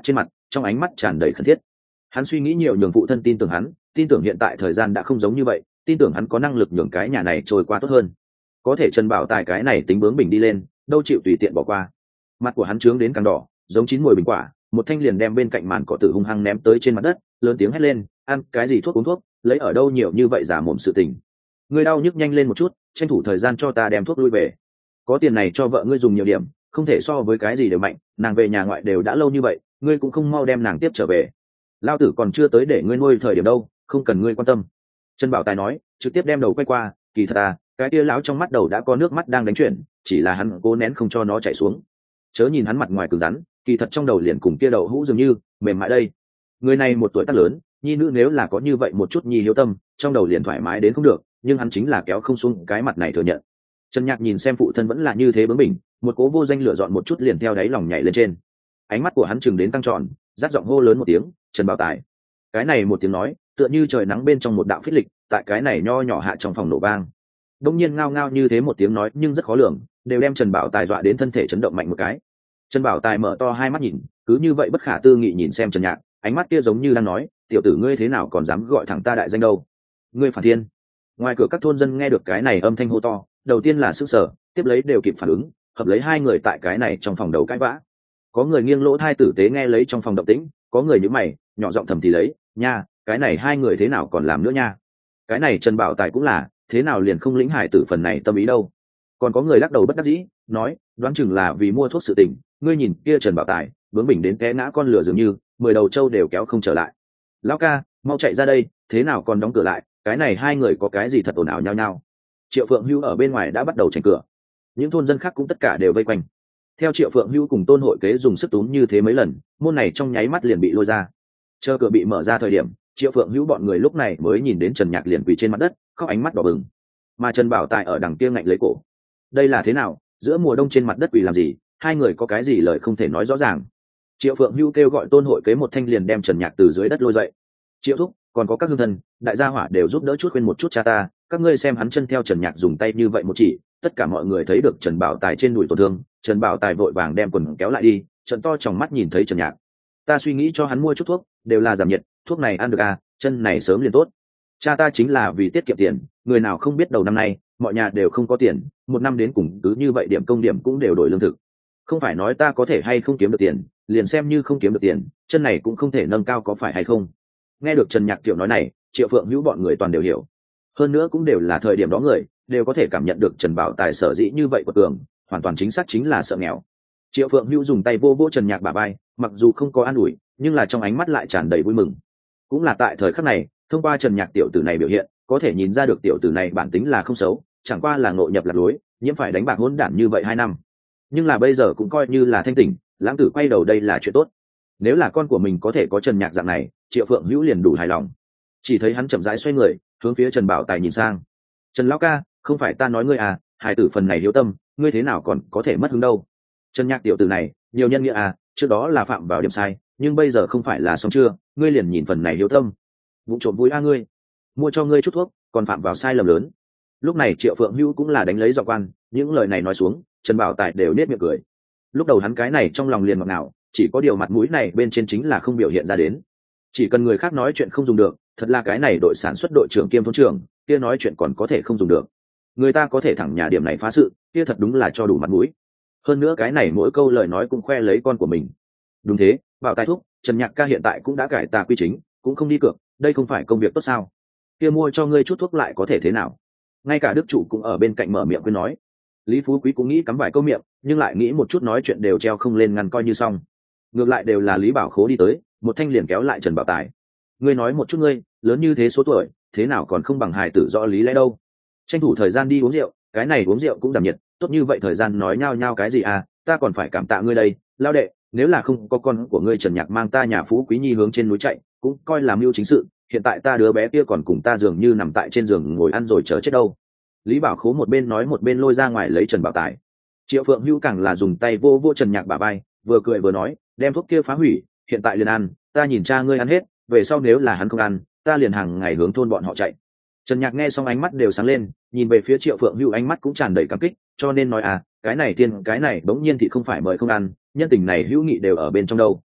trong ánh mắt tràn đầy khẩn thiết. Hắn suy nghĩ nhiều nhường phụ thân tin tưởng hắn, tin tưởng hiện tại thời gian đã không giống như vậy, tin tưởng hắn có năng lực nhường cái nhà này trôi qua tốt hơn. Có thể Trần Bảo Tài cái này tính bướng bỉnh đi lên, đâu chịu tùy tiện bỏ qua. Mặt của hắn trướng đến càng đỏ, giống chín mùi bình quả, một thanh liền đem bên cạnh màn cỏ tử hung hăng ném tới trên mặt đất, lớn tiếng hét lên, ăn cái gì thuốc uống thuốc, lấy ở đâu nhiều như vậy giả mồm sự tình. Ngươi đau nhức nhanh lên một chút, tranh thủ thời gian cho ta đem thuốc lui về. Có tiền này cho vợ ngươi dùng nhiều điểm, không thể so với cái gì đều mạnh, nàng về nhà ngoại đều đã lâu như vậy, ngươi cũng không mau đem nàng tiếp trở về. Lao tử còn chưa tới để ngươi nuôi thời điểm đâu, không cần ngươi quan tâm. Trần Bảo Tài nói, trực tiếp đem đầu quay qua, kỳ thật à, cái kia lão trong mắt đầu đã có nước mắt đang đánh chuyển, chỉ là hắn cố nén không cho nó chảy xuống. Chớ nhìn hắn mặt ngoài cứng rắn, kỳ thật trong đầu liền cùng kia đậu hũ dường như mềm mại đây. Người này một tuổi tác lớn, nhi nữ nếu là có như vậy một chút nhi hiếu tâm, trong đầu liền thoải mái đến không được, nhưng hắn chính là kéo không xuống cái mặt này thừa nhận. Trần Nhạc nhìn xem phụ thân vẫn là như thế bướng bỉnh, một cố vô danh lửa dọn một chút liền theo đáy lòng nhảy lên trên. Ánh mắt của hắn chừng đến tăng tròn, rát giọng hô lớn một tiếng, Trần Bảo Tài. Cái này một tiếng nói, tựa như trời nắng bên trong một đạo phích lịch, tại cái này nho nhỏ hạ trong phòng nổ vang. Đông nhiên ngao ngao như thế một tiếng nói nhưng rất khó lường, đều đem Trần Bảo Tài dọa đến thân thể chấn động mạnh một cái. Trần Bảo Tài mở to hai mắt nhìn, cứ như vậy bất khả tư nghị nhìn xem Trần Nhạc, ánh mắt kia giống như đang nói, tiểu tử ngươi thế nào còn dám gọi thẳng ta đại danh đâu? Ngươi phản thiên. Ngoài cửa các thôn dân nghe được cái này âm thanh hô to, đầu tiên là sức sở, tiếp lấy đều kịp phản ứng, hợp lấy hai người tại cái này trong phòng đấu cãi vã. Có người nghiêng lỗ thai tử tế nghe lấy trong phòng động tĩnh, có người nhíu mày, nhỏ giọng thầm thì lấy, nha, cái này hai người thế nào còn làm nữa nha? Cái này Trần Bảo Tài cũng là, thế nào liền không lĩnh hải tử phần này tâm ý đâu? Còn có người lắc đầu bất đắc dĩ, nói, đoán chừng là vì mua thuốc sự tình, ngươi nhìn kia Trần Bảo Tài, bướng bỉnh đến té ngã con lừa dường như, 10 đầu trâu đều kéo không trở lại. Lão ca, mau chạy ra đây, thế nào còn đóng cửa lại, cái này hai người có cái gì thật ồn ào nhau nhau. Triệu Phượng Hưu ở bên ngoài đã bắt đầu tranh cửa, những thôn dân khác cũng tất cả đều vây quanh. Theo Triệu Phượng Hưu cùng Tôn Hội Kế dùng sức túm như thế mấy lần, môn này trong nháy mắt liền bị lôi ra. Chờ cửa bị mở ra thời điểm, Triệu Phượng Hưu bọn người lúc này mới nhìn đến Trần Nhạc liền quỳ trên mặt đất, khóc ánh mắt đỏ bừng. Mà Trần Bảo Tài ở đằng kia ngạnh lấy cổ. Đây là thế nào, giữa mùa đông trên mặt đất quỳ làm gì, hai người có cái gì lời không thể nói rõ ràng. Triệu Phượng Hưu kêu gọi Tôn Hội Kế một thanh liền đem Trần Nhạc từ dưới đất lôi dậy. Triệu thúc, còn có các hương thân, đại gia hỏa đều giúp đỡ chút khuyên một chút cha ta, các ngươi xem hắn chân theo Trần Nhạc dùng tay như vậy một chỉ, tất cả mọi người thấy được Trần Bảo Tài trên đùi tổn thương. Trần Bảo Tài vội vàng đem quần kéo lại đi, trận to tròng mắt nhìn thấy Trần Nhạc. Ta suy nghĩ cho hắn mua chút thuốc, đều là giảm nhiệt, thuốc này ăn được à, chân này sớm liền tốt. Cha ta chính là vì tiết kiệm tiền, người nào không biết đầu năm nay mọi nhà đều không có tiền, một năm đến cùng cứ như vậy điểm công điểm cũng đều đổi lương thực. Không phải nói ta có thể hay không kiếm được tiền, liền xem như không kiếm được tiền, chân này cũng không thể nâng cao có phải hay không. Nghe được Trần Nhạc kiểu nói này, Triệu Phượng Hữu bọn người toàn đều hiểu, hơn nữa cũng đều là thời điểm đó người đều có thể cảm nhận được Trần Bảo Tài sở dĩ như vậy của tường hoàn toàn chính xác chính là sợ nghèo. Triệu Phượng Hữu dùng tay vô vô Trần Nhạc bả vai, mặc dù không có an ủi nhưng là trong ánh mắt lại tràn đầy vui mừng. Cũng là tại thời khắc này, thông qua Trần Nhạc tiểu tử này biểu hiện, có thể nhìn ra được tiểu tử này bản tính là không xấu, chẳng qua là ngộ nhập lạc lối, nhiễm phải đánh bạc hỗn đản như vậy 2 năm. Nhưng là bây giờ cũng coi như là thanh tỉnh, lãng tử quay đầu đây là chuyện tốt. Nếu là con của mình có thể có Trần Nhạc dạng này, Triệu Phượng Hữu liền đủ hài lòng. Chỉ thấy hắn chậm rãi xoay người, hướng phía Trần Bảo Tài nhìn sang. Trần lão ca, không phải ta nói ngươi à, hài tử phần này hiếu tâm, ngươi thế nào còn có thể mất hứng đâu. Trần Nhạc tiểu tử này, nhiều nhân nghĩa à, trước đó là phạm vào điểm sai, nhưng bây giờ không phải là xong chưa, ngươi liền nhìn phần này hiếu tâm. Vụ trộm vui a ngươi, mua cho ngươi chút thuốc, còn phạm vào sai lầm lớn. Lúc này Triệu Phượng Hữu cũng là đánh lấy giọng quan, những lời này nói xuống, Trần Bảo Tài đều nết miệng cười. Lúc đầu hắn cái này trong lòng liền ngọt ngào, chỉ có điều mặt mũi này bên trên chính là không biểu hiện ra đến. Chỉ cần người khác nói chuyện không dùng được, thật là cái này đội sản xuất đội trưởng kiêm thôn trưởng kia nói chuyện còn có thể không dùng được, người ta có thể thẳng nhà điểm này phá sự kia thật đúng là cho đủ mặt mũi. Hơn nữa cái này mỗi câu lời nói cũng khoe lấy con của mình. Đúng thế, Bảo Tài thúc, Trần Nhạc ca hiện tại cũng đã cải tà quy chính, cũng không đi cược, đây không phải công việc tốt sao? Kia mua cho ngươi chút thuốc lại có thể thế nào? Ngay cả Đức chủ cũng ở bên cạnh mở miệng khuyên nói. Lý Phú Quý cũng nghĩ cắm vài câu miệng, nhưng lại nghĩ một chút nói chuyện đều treo không lên ngăn coi như xong. Ngược lại đều là Lý Bảo Khố đi tới, một thanh liền kéo lại Trần Bảo Tài. Ngươi nói một chút ngươi, lớn như thế số tuổi, thế nào còn không bằng hài tử rõ lý lẽ đâu? Tranh thủ thời gian đi uống rượu, cái này uống rượu cũng giảm nhiệt, tốt như vậy thời gian nói nhao nhao cái gì à? Ta còn phải cảm tạ ngươi đây, lao đệ, nếu là không có con của ngươi Trần Nhạc mang ta nhà Phú Quý Nhi hướng trên núi chạy, cũng coi là mưu chính sự. Hiện tại ta đứa bé kia còn cùng ta dường như nằm tại trên giường ngồi ăn rồi chờ chết đâu. Lý Bảo Khố một bên nói một bên lôi ra ngoài lấy Trần Bảo Tài. Triệu Phượng Hữu càng là dùng tay vô vô Trần Nhạc bả vai, vừa cười vừa nói, đem thuốc kia phá hủy, hiện tại liền ăn, ta nhìn cha ngươi ăn hết, về sau nếu là hắn không ăn, ta liền hàng ngày hướng thôn bọn họ chạy. Trần Nhạc nghe xong ánh mắt đều sáng lên, nhìn về phía Triệu Phượng Hữu ánh mắt cũng tràn đầy cảm kích, cho nên nói à, cái này thiên cái này bỗng nhiên thì không phải mời không ăn, nhân tình này hữu nghị đều ở bên trong đâu.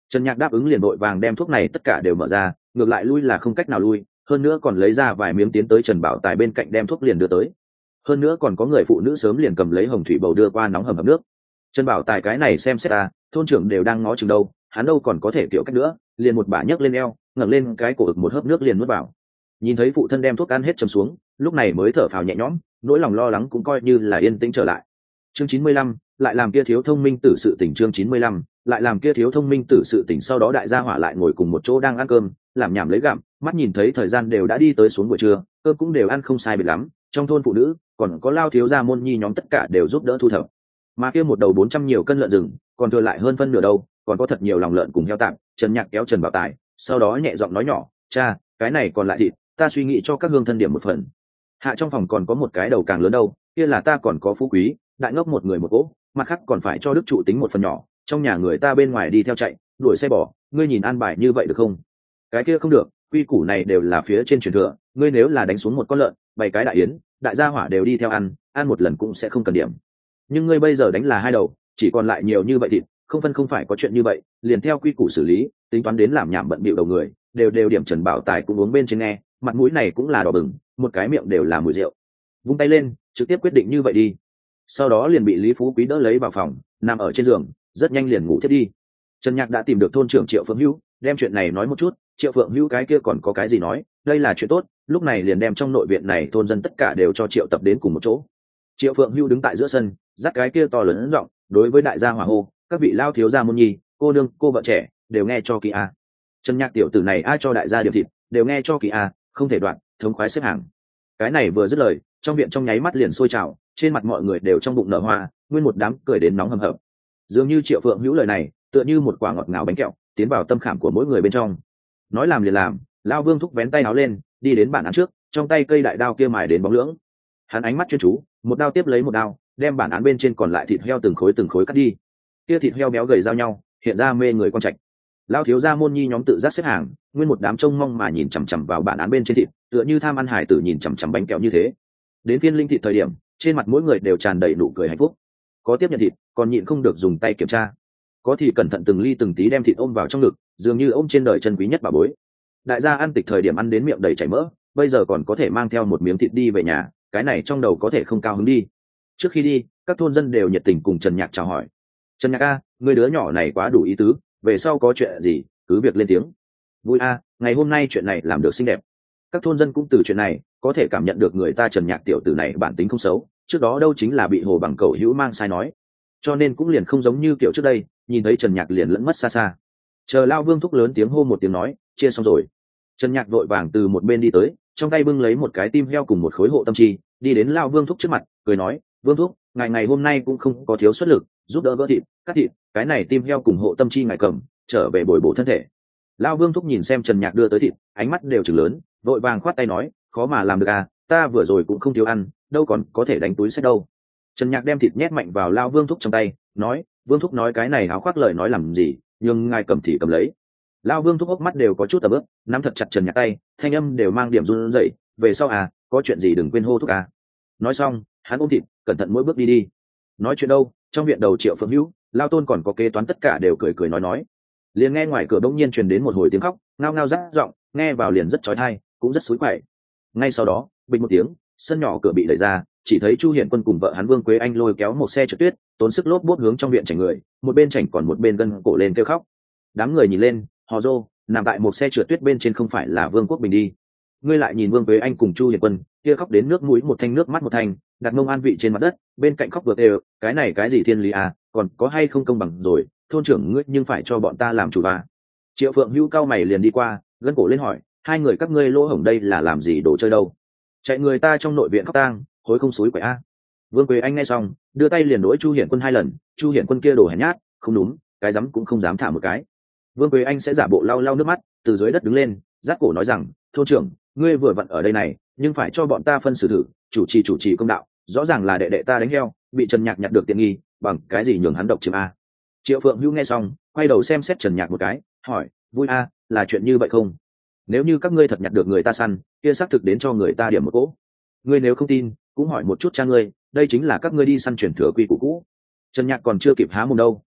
Trần Nhạc đáp ứng liền vội vàng đem thuốc này tất cả đều mở ra, ngược lại lui là không cách nào lui, hơn nữa còn lấy ra vài miếng tiến tới Trần Bảo Tài bên cạnh đem thuốc liền đưa tới. Hơn nữa còn có người phụ nữ sớm liền cầm lấy hồng thủy bầu đưa qua nóng hầm hập nước. Trần Bảo Tài cái này xem xét ta, thôn trưởng đều đang ngó chừng đâu, hắn đâu còn có thể kiểu cách nữa, liền một bả nhấc lên eo, ngẩng lên cái cổ ực một hớp nước liền nuốt vào. Nhìn thấy phụ thân đem thuốc ăn hết chầm xuống, lúc này mới thở phào nhẹ nhõm, nỗi lòng lo lắng cũng coi như là yên tĩnh trở lại. Chương 95, lại làm kia thiếu thông minh tử sự tỉnh. Chương 95, lại làm kia thiếu thông minh tử sự tỉnh. Sau đó đại gia hỏa lại ngồi cùng một chỗ đang ăn cơm, làm nhảm lấy gặm, mắt nhìn thấy thời gian đều đã đi tới xuống buổi trưa, cơm cũng đều ăn không sai biệt lắm, trong thôn phụ nữ còn có lao thiếu gia môn nhi nhóm tất cả đều giúp đỡ thu thập. Mà kia một đầu 400 nhiều cân lợn rừng, còn thừa lại hơn phân nửa đâu, còn có thật nhiều lòng lợn cùng heo tạm. Trần Nhạc kéo Trần Bảo Tài, sau đó nhẹ giọng nói nhỏ, cha, cái này còn lại thịt, ta suy nghĩ cho các hương thân điểm một phần. Hạ trong phòng còn có một cái đầu càng lớn đâu, kia là ta còn có phú quý, đại ngốc một người một cỗ, mặt khác còn phải cho đức trụ tính một phần nhỏ, trong nhà người ta bên ngoài đi theo chạy, đuổi xe bỏ, ngươi nhìn an bài như vậy được không? Cái kia không được, quy củ này đều là phía trên truyền thừa, ngươi nếu là đánh xuống một con lợn, bày cái đại yến, đại gia hỏa đều đi theo ăn một lần cũng sẽ không cần điểm. Nhưng ngươi bây giờ đánh là hai đầu, chỉ còn lại nhiều như vậy thịt, không phải có chuyện như vậy, liền theo quy củ xử lý, tính toán đến làm nhảm bận bịu đầu người, đều điểm. Trần Bảo Tài cũng uống bên trên nghe, mặt mũi này cũng là đỏ bừng, một cái miệng đều là mùi rượu. Vung tay lên, trực tiếp quyết định như vậy đi. Sau đó liền bị Lý Phú Quý đỡ lấy vào phòng, nằm ở trên giường, rất nhanh liền ngủ thiết đi. Trần Nhạc đã tìm được thôn trưởng Triệu Phượng Hữu, đem chuyện này nói một chút. Triệu Phượng Hữu cái kia còn có cái gì nói, đây là chuyện tốt, lúc này liền đem trong nội viện này thôn dân tất cả đều cho Triệu tập đến cùng một chỗ. Triệu Phượng Hữu đứng tại giữa sân, dắt cái kia to lớn giọng, đối với đại gia hỏa hô, các vị lao thiếu gia môn nhi, cô nương, cô vợ trẻ, đều nghe cho kỹ a. Trần Nhạc tiểu tử này ai cho đại gia điểm thịt, đều nghe cho kỹ a, không thể đoạn, thống khoái xếp hàng. Cái này vừa dứt lời, trong viện trong nháy mắt liền sôi trào, trên mặt mọi người đều trong bụng nở hoa, nguyên một đám cười đến nóng hầm hập. Dường như Triệu Phượng Hữu lời này, tựa như một quả ngọt ngào bánh kẹo, tiến vào tâm khảm của mỗi người bên trong. Nói làm liền làm, Lao Vương thúc vén tay áo lên, đi đến bản án trước, trong tay cây đại đao kia mài đến bóng lưỡng. Hắn ánh mắt chuyên chú, một đao tiếp lấy một đao, đem bản án bên trên còn lại thịt heo từng khối cắt đi. Kia thịt heo béo gầy giao nhau, hiện ra mê người quan trạch. Lao thiếu gia môn nhi nhóm tự giác xếp hàng, nguyên một đám trông mong mà nhìn chằm chằm vào bản án bên trên thịt, tựa như tham ăn hải tử nhìn chằm chằm bánh kẹo như thế. Đến phiên linh thịt thời điểm, trên mặt mỗi người đều tràn đầy nụ cười hạnh phúc. Có tiếp nhận thịt, còn nhịn không được dùng tay kiểm tra. Có thì cẩn thận từng ly từng tí đem thịt ôm vào trong ngực, dường như ôm trên đời chân quý nhất bà bối. Đại gia ăn tịch thời điểm ăn đến miệng đầy chảy mỡ, bây giờ còn có thể mang theo một miếng thịt đi về nhà, cái này trong đầu có thể không cao hứng đi. Trước khi đi, các thôn dân đều nhiệt tình cùng Trần Nhạc chào hỏi. Trần Nhạc a, người đứa nhỏ này quá đủ ý tứ, về sau có chuyện gì cứ việc lên tiếng. Vui a, ngày hôm nay chuyện này làm được xinh đẹp. Các thôn dân cũng từ chuyện này có thể cảm nhận được người ta Trần Nhạc tiểu tử này bản tính không xấu, trước đó đâu chính là bị Hồ Bằng Cẩu hữu mang sai nói, cho nên cũng liền không giống như kiểu trước đây, nhìn thấy Trần Nhạc liền lẫn mất xa xa. Chờ Lao Vương thúc lớn tiếng hô một tiếng nói, chia xong rồi. Trần Nhạc vội vàng từ một bên đi tới, trong tay bưng lấy một cái tim heo cùng một khối hộ tâm chi, đi đến Lao Vương thúc trước mặt, cười nói, Vương thúc, ngày hôm nay cũng không có thiếu xuất lực, giúp đỡ gỡ thịt, cắt thịt, cái này tim heo cùng hộ tâm chi ngài cầm, trở về bồi bổ thân thể. Lao Vương thúc nhìn xem Trần Nhạc đưa tới thịt, ánh mắt đều trừng lớn, vội vàng khoát tay nói, khó mà làm được à, ta vừa rồi cũng không thiếu ăn, đâu còn có thể đánh túi xách đâu. Trần Nhạc đem thịt nhét mạnh vào Lao Vương thúc trong tay, nói, Vương thúc nói cái này áo khoác lời nói làm gì, nhưng ngài cầm thì cầm lấy. Lao Vương thúc hốc mắt đều có chút tầm ướp, nắm thật chặt Trần Nhạc tay, thanh âm đều mang điểm run rẩy, về sau à, có chuyện gì đừng quên hô thúc à. Nói xong, hắn ôm thịt, cẩn thận mỗi bước đi. Nói chuyện đâu, trong viện đầu Triệu Phượng Hữu, Lao Tôn còn có kế toán tất cả đều cười nói. Liền nghe ngoài cửa bỗng nhiên truyền đến một hồi tiếng khóc, ngao ngao rát giọng, nghe vào liền rất chói tai, cũng rất xúi quậy. Ngay sau đó, bình một tiếng, sân nhỏ cửa bị đẩy ra, chỉ thấy Chu Hiển Quân cùng vợ hắn Vương Quế Anh lôi kéo một xe trượt tuyết, tốn sức lốp bốt hướng trong viện chảnh người, một bên chảnh còn một bên gân cổ lên kêu khóc. Đám người nhìn lên, hò rô, nằm tại một xe trượt tuyết bên trên không phải là Vương Quốc Bình đi. Ngươi lại nhìn Vương Quế Anh cùng Chu Hiển Quân, kia khóc đến nước mũi một thanh nước mắt một thanh, đặt mông an vị trên mặt đất, bên cạnh khóc vừa đều, cái này cái gì thiên lý à, còn có hay không công bằng rồi, thôn trưởng ngươi nhưng phải cho bọn ta làm chủ bà. Triệu Phượng Hữu cao mày liền đi qua, gân cổ lên hỏi, hai người các ngươi lỗ hổng đây là làm gì đồ chơi đâu? Chạy người ta trong nội viện khóc tang, hối không xúi quậy a. Vương Quế Anh nghe xong, đưa tay liền đối Chu Hiển Quân hai lần, Chu Hiển Quân kia đồ hèn nhát, không đúng, cái dám cũng không dám thả một cái. Vương Quế Anh sẽ giả bộ lau lau nước mắt, từ dưới đất đứng lên, rát cổ nói rằng, thôn trưởng, ngươi vừa vặn ở đây này, nhưng phải cho bọn ta phân xử thử, chủ trì công đạo, rõ ràng là đệ đệ ta đánh heo, bị Trần Nhạc nhặt được tiện nghi, bằng cái gì nhường hắn độc chiếm a? Triệu Phượng Hữu nghe xong, quay đầu xem xét Trần Nhạc một cái, hỏi, vui a, là chuyện như vậy không? Nếu như các ngươi thật nhặt được người ta săn, kia xác thực đến cho người ta điểm một cỗ. Ngươi nếu không tin, cũng hỏi một chút cha ngươi, đây chính là các ngươi đi săn truyền thừa quy củ cũ. Trần Nhạc còn chưa kịp há mồm đâu,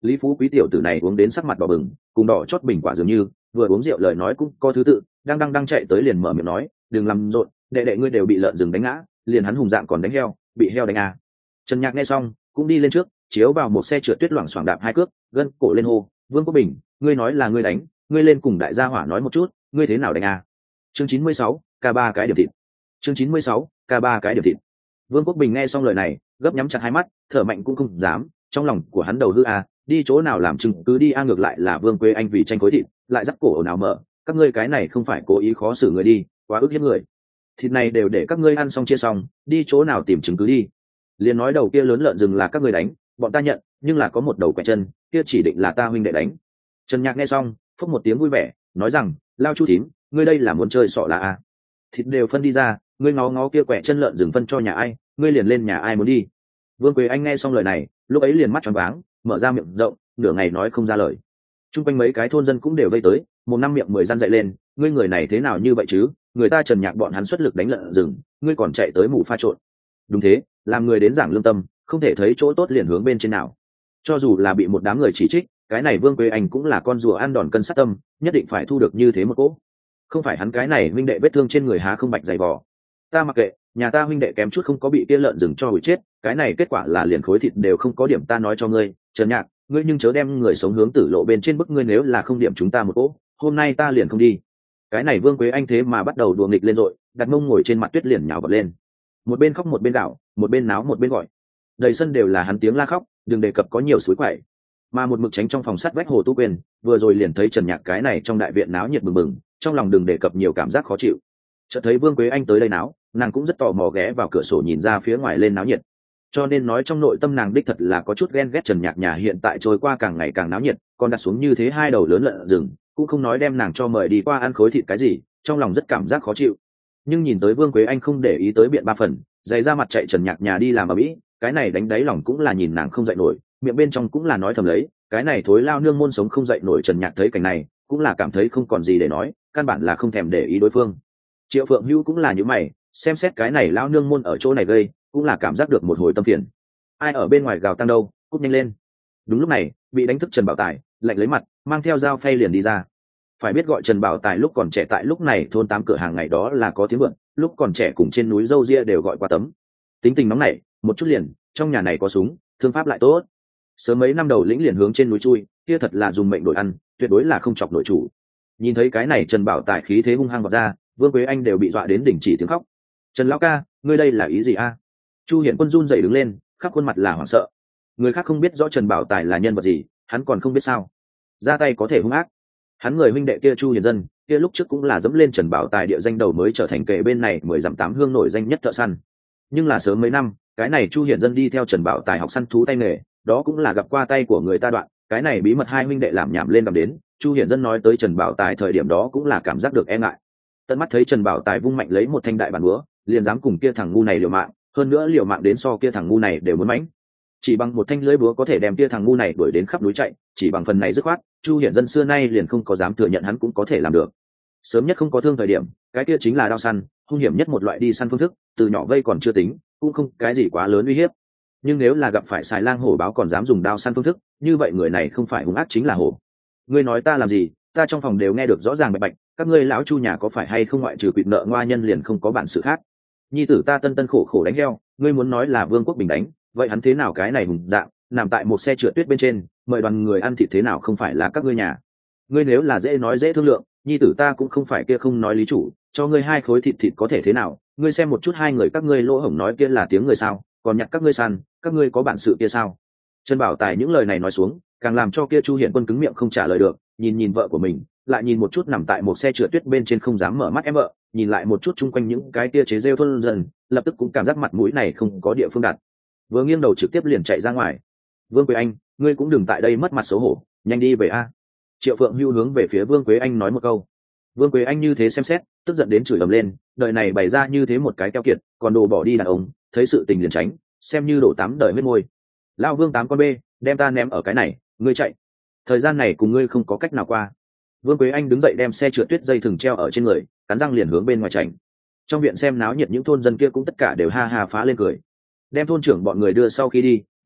Lý Phú Quý tiểu tử này uống đến sắc mặt đỏ bừng, cùng đỏ chót bình quả dường như, vừa uống rượu lời nói cũng có thứ tự, đang chạy tới liền mở miệng nói, đừng làm rộn, đệ đệ ngươi đều bị lợn rừng đánh ngã, liền hắn hùng dạng còn đánh heo, bị heo đánh à. Trần Nhạc nghe xong cũng đi lên trước, chiếu vào một xe trượt tuyết loảng xoảng đạp hai cước, gân cổ lên hô, Vương Quốc Bình, ngươi nói là ngươi đánh, ngươi lên cùng đại gia hỏa nói một chút, ngươi thế nào đánh à. Chương 96, k ba cái điểm thịt. Chương 96, k ba cái điểm thịt. Vương Quốc Bình nghe xong lời này, gấp nhắm chặt hai mắt, thở mạnh cũng không dám, trong lòng của hắn đầu hư à, đi chỗ nào làm chứng cứ đi a, ngược lại là Vương Quế Anh vì tranh khối thịt, lại dắt cổ nào mở, các ngươi cái này không phải cố ý khó xử người đi, quá ức hiếp người. Thịt này đều để các ngươi ăn xong chia xong, đi chỗ nào tìm chứng cứ đi. Liền nói đầu kia lớn lợn rừng là các ngươi đánh, bọn ta nhận, nhưng là có một đầu quẹt chân, kia chỉ định là ta huynh đệ đánh. Trần Nhạc nghe xong, phốc một tiếng vui vẻ, nói rằng, lao Chu thím, ngươi đây là muốn chơi sọ là a? Thịt đều phân đi ra, ngươi ngó ngó kia quẹt chân lợn rừng phân cho nhà ai, ngươi liền lên nhà ai muốn đi. Vương Quế Anh nghe xong lời này, lúc ấy liền mắt tròn váng, mở ra miệng rộng, nửa ngày nói không ra lời. Trung quanh mấy cái thôn dân cũng đều vây tới, một năm miệng 10 gian dậy lên, ngươi người này thế nào như vậy chứ, người ta Trần Nhạc bọn hắn xuất lực đánh lợn rừng, ngươi còn chạy tới mù pha trộn. Đúng thế, làm người đến giảng lương tâm, không thể thấy chỗ tốt liền hướng bên trên nào. Cho dù là bị một đám người chỉ trích, cái này Vương Quế Anh cũng là con rùa ăn đòn cân sát tâm, nhất định phải thu được như thế một cỗ. Không phải hắn cái này huynh đệ vết thương trên người há không bạch dày vò. Ta mặc kệ, nhà ta huynh đệ kém chút không có bị kia lợn rừng cho hủy chết, cái này kết quả là liền khối thịt đều không có điểm, ta nói cho ngươi, Trần Nhạc, ngươi nhưng chớ đem người sống hướng tử lộ bên trên bức, ngươi nếu là không điểm chúng ta một cỗ, hôm nay ta liền không đi. Cái này Vương Quế Anh thế mà bắt đầu đùa nghịch lên rồi, đặt mông ngồi trên mặt tuyết liền nhào vật lên, một bên khóc một bên gạo, một bên náo một bên gọi, đầy sân đều là hắn tiếng la khóc, đừng đề cập có nhiều suối quậy. Mà một mực tránh trong phòng sắt vách Hồ Tu Quyền, vừa rồi liền thấy Trần Nhạc cái này trong đại viện náo nhiệt bừng bừng, trong lòng đừng đề cập nhiều cảm giác khó chịu. Chợt thấy Vương Quế Anh tới đây náo, nàng cũng rất tò mò ghé vào cửa sổ nhìn ra phía ngoài lên náo nhiệt. Cho nên nói trong nội tâm nàng đích thật là có chút ghen ghét Trần Nhạc nhà hiện tại trôi qua càng ngày càng náo nhiệt, còn đặt xuống như thế hai đầu lớn lợn rừng, cũng không nói đem nàng cho mời đi qua ăn khối thịt cái gì, trong lòng rất cảm giác khó chịu. Nhưng nhìn tới Vương Quế Anh không để ý tới biện ba phần, giày ra mặt chạy Trần Nhạc nhà đi làm ở mỹ, cái này đánh đáy lòng cũng là nhìn nàng không dậy nổi, miệng bên trong cũng là nói thầm lấy, cái này thối lao nương môn sống không dậy nổi. Trần Nhạc thấy cảnh này cũng là cảm thấy không còn gì để nói, căn bản là không thèm để ý đối phương. Triệu Phượng Hữu cũng là như mày, xem xét cái này lao nương môn ở chỗ này gây, cũng là cảm giác được một hồi tâm phiền. Ai ở bên ngoài gào tăng đâu, cút nhanh lên. Đúng lúc này bị đánh thức Trần Bảo Tài lạnh lấy mặt, mang theo dao phay liền đi ra. Phải biết gọi Trần Bảo Tài lúc còn trẻ tại lúc này thôn 8 cửa hàng ngày đó là có tiếng vượn, lúc còn trẻ cùng trên núi dâu ria đều gọi qua tấm. Tính tình nóng nảy một chút liền, trong nhà này có súng, thương pháp lại tốt, sớm mấy năm đầu lĩnh liền hướng trên núi chui, kia thật là dùng mệnh đổi ăn, tuyệt đối là không chọc nội chủ. Nhìn thấy cái này Trần Bảo Tài khí thế hung hăng vọt ra, Vương Quế Anh đều bị dọa đến đình chỉ tiếng khóc. Trần lão ca, ngươi đây là ý gì a? Chu Hiển Quân run rẩy đứng lên, khắp khuôn mặt là hoảng sợ. Người khác không biết rõ Trần Bảo Tài là nhân vật gì, hắn còn không biết sao ra tay có thể hung ác. Hắn người huynh đệ kia Chu Hiền Dân kia lúc trước cũng là dẫm lên Trần Bảo Tài địa danh đầu mới trở thành kề bên này 10 dặm 8 hương nổi danh nhất thợ săn. Nhưng là sớm mấy năm, cái này Chu Hiền Dân đi theo Trần Bảo Tài học săn thú tay nghề, đó cũng là gặp qua tay của người ta đoạn, cái này bí mật hai huynh đệ làm nhảm lên cầm đến, Chu Hiền Dân nói tới Trần Bảo Tài thời điểm đó cũng là cảm giác được e ngại. Tận mắt thấy Trần Bảo Tài vung mạnh lấy một thanh đại bản búa, liền dám cùng kia thằng ngu này liều mạng, hơn nữa liều mạng đến so kia thằng ngu này đều muốn mãnh. Chỉ bằng một thanh lưỡi búa có thể đem kia thằng ngu này đuổi đến khắp núi chạy, chỉ bằng phần này dứt khoát, Chu Hiển Dân xưa nay liền không có dám thừa nhận hắn cũng có thể làm được. Sớm nhất không có thương thời điểm, cái kia chính là đao săn, hung hiểm nhất một loại đi săn phương thức, từ nhỏ vây còn chưa tính, cũng không cái gì quá lớn uy hiếp. Nhưng nếu là gặp phải xài lang hổ báo còn dám dùng đao săn phương thức, như vậy người này không phải hung ác chính là hổ. Ngươi nói ta làm gì, ta trong phòng đều nghe được rõ ràng bạch bạch, các ngươi lão Chu nhà có phải hay không ngoại trừ quỵt nợ ngoa nhân liền không có bản sự khác. Nhi tử ta tân tân khổ khổ đánh heo, ngươi muốn nói là Vương Quốc Bình đánh, vậy hắn thế nào cái này hùng dạng, nằm tại một xe trượt tuyết bên trên, mời đoàn người ăn thịt thế nào không phải là các ngươi nhà. Ngươi nếu là dễ nói dễ thương lượng, nhi tử ta cũng không phải kia không nói lý chủ, cho ngươi 2 khối thịt có thể thế nào, ngươi xem một chút hai người các ngươi lỗ hổng nói kia là tiếng người sao, còn nhặt các ngươi săn, các ngươi có bản sự kia sao. Trần Bảo Tài những lời này nói xuống, càng làm cho kia Chu Hiển Quân cứng miệng không trả lời được, nhìn vợ của mình, lại nhìn một chút nằm tại một xe trượt tuyết bên trên không dám mở mắt em vợ, nhìn lại một chút chung quanh những cái tia chế rêu thôn dần, lập tức cũng cảm giác mặt mũi này không có địa phương đặt, vừa nghiêng đầu trực tiếp liền chạy ra ngoài. Vương Quế Anh, ngươi cũng đừng tại đây mất mặt xấu hổ, nhanh đi về a. Triệu Phượng Hưu hướng về phía Vương Quế Anh nói một câu. Vương Quế Anh như thế xem xét, tức giận đến chửi ầm lên, đời này bày ra như thế một cái keo kiệt, còn đồ bỏ đi đàn ông, thấy sự tình liền tránh, xem như đổ 8 đời huyết môi. Lao Vương 8 con bê, đem ta ném ở cái này, ngươi chạy. Thời gian này cùng ngươi không có cách nào qua. Vương Quế Anh đứng dậy đem xe trượt tuyết dây thừng treo ở trên người, cắn răng liền hướng bên ngoài chạy. Trong viện xem náo nhiệt những thôn dân kia cũng tất cả đều ha ha phá lên cười. Đem thôn trưởng bọn người đưa sau khi đi,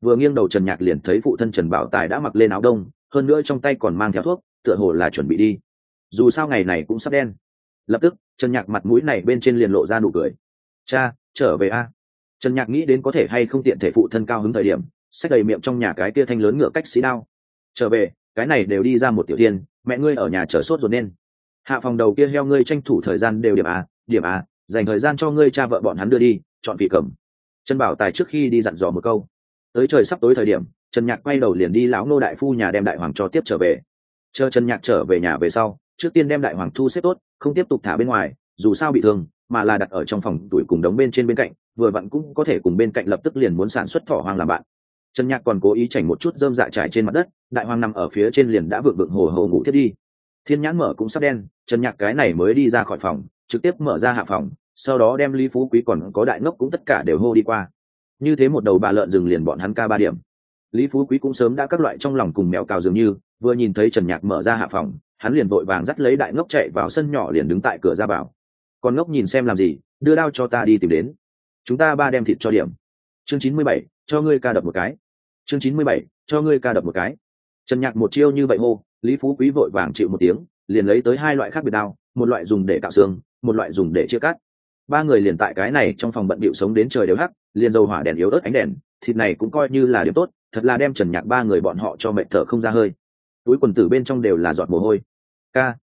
vừa nghiêng đầu Trần Nhạc liền thấy phụ thân Trần Bảo Tài đã mặc lên áo đông, hơn nữa trong tay còn mang theo thuốc, tựa hồ là chuẩn bị đi. Dù sao ngày này cũng sắp đen. Lập tức Trần Nhạc mặt mũi này bên trên liền lộ ra nụ cười. Cha, trở về a. Trần Nhạc nghĩ đến có thể hay không tiện thể phụ thân cao hứng thời điểm, xách đầy miệng trong nhà cái kia thanh lớn ngựa cách sĩ đao. Trở về, cái này đều đi ra một tiểu thiên, mẹ ngươi ở nhà chờ sốt rồi nên. Hạ phòng đầu kia heo ngươi tranh thủ thời gian đều điểm a, dành thời gian cho ngươi cha vợ bọn hắn đưa đi, chọn vị cầm. Trần Bảo Tài trước khi đi dặn dò một câu. Tới trời sắp tối thời điểm, Trần Nhạc quay đầu liền đi lão nô đại phu nhà đem đại hoàng cho tiếp trở về. Chờ Trần Nhạc trở về nhà về sau, trước tiên đem đại hoàng thu xếp tốt, không tiếp tục thả bên ngoài, dù sao bị thương, mà là đặt ở trong phòng tuổi cùng đống bên trên bên cạnh, vừa vặn cũng có thể cùng bên cạnh lập tức liền muốn sản xuất thỏ hoang làm bạn. Trần Nhạc còn cố ý chảnh một chút rơm dạ trải trên mặt đất, đại hoàng nằm ở phía trên liền đã vượng vượng hồ hồ ngủ thiết đi. Thiên nhãn mở cũng sắp đen, Trần Nhạc cái này mới đi ra khỏi phòng, trực tiếp mở ra hạ phòng, sau đó đem Lý Phú Quý còn có đại ngốc cũng tất cả đều hô đi qua. Như thế một đầu bà lợn rừng liền bọn hắn ca 3 điểm. Lý Phú Quý cũng sớm đã các loại trong lòng cùng mèo cào dường như, vừa nhìn thấy Trần Nhạc mở ra hạ phòng, hắn liền vội vàng dắt lấy đại ngốc chạy vào sân nhỏ liền đứng tại cửa ra vào. Con ngốc nhìn xem làm gì, đưa đao cho ta đi tìm đến. Chúng ta 3 đem thịt cho điểm. Chương 97, cho ngươi ca đập một cái. Chương 97, cho ngươi ca đập một cái. Trần Nhạc một chiêu như vậy hô, Lý Phú Quý vội vàng chịu một tiếng, liền lấy tới 2 loại khác biệt đao, một loại dùng để cạo xương, một loại dùng để chia cắt. 3 người liền tại cái này trong phòng bận bịu sống đến trời đều hắc, liền dầu hỏa đèn yếu ớt ánh đèn, thịt này cũng coi như là điểm tốt, thật là đem Trần Nhạc 3 người bọn họ cho mệt thở không ra hơi. Túi quần tử bên trong đều là giọt mồ hôi. Ca,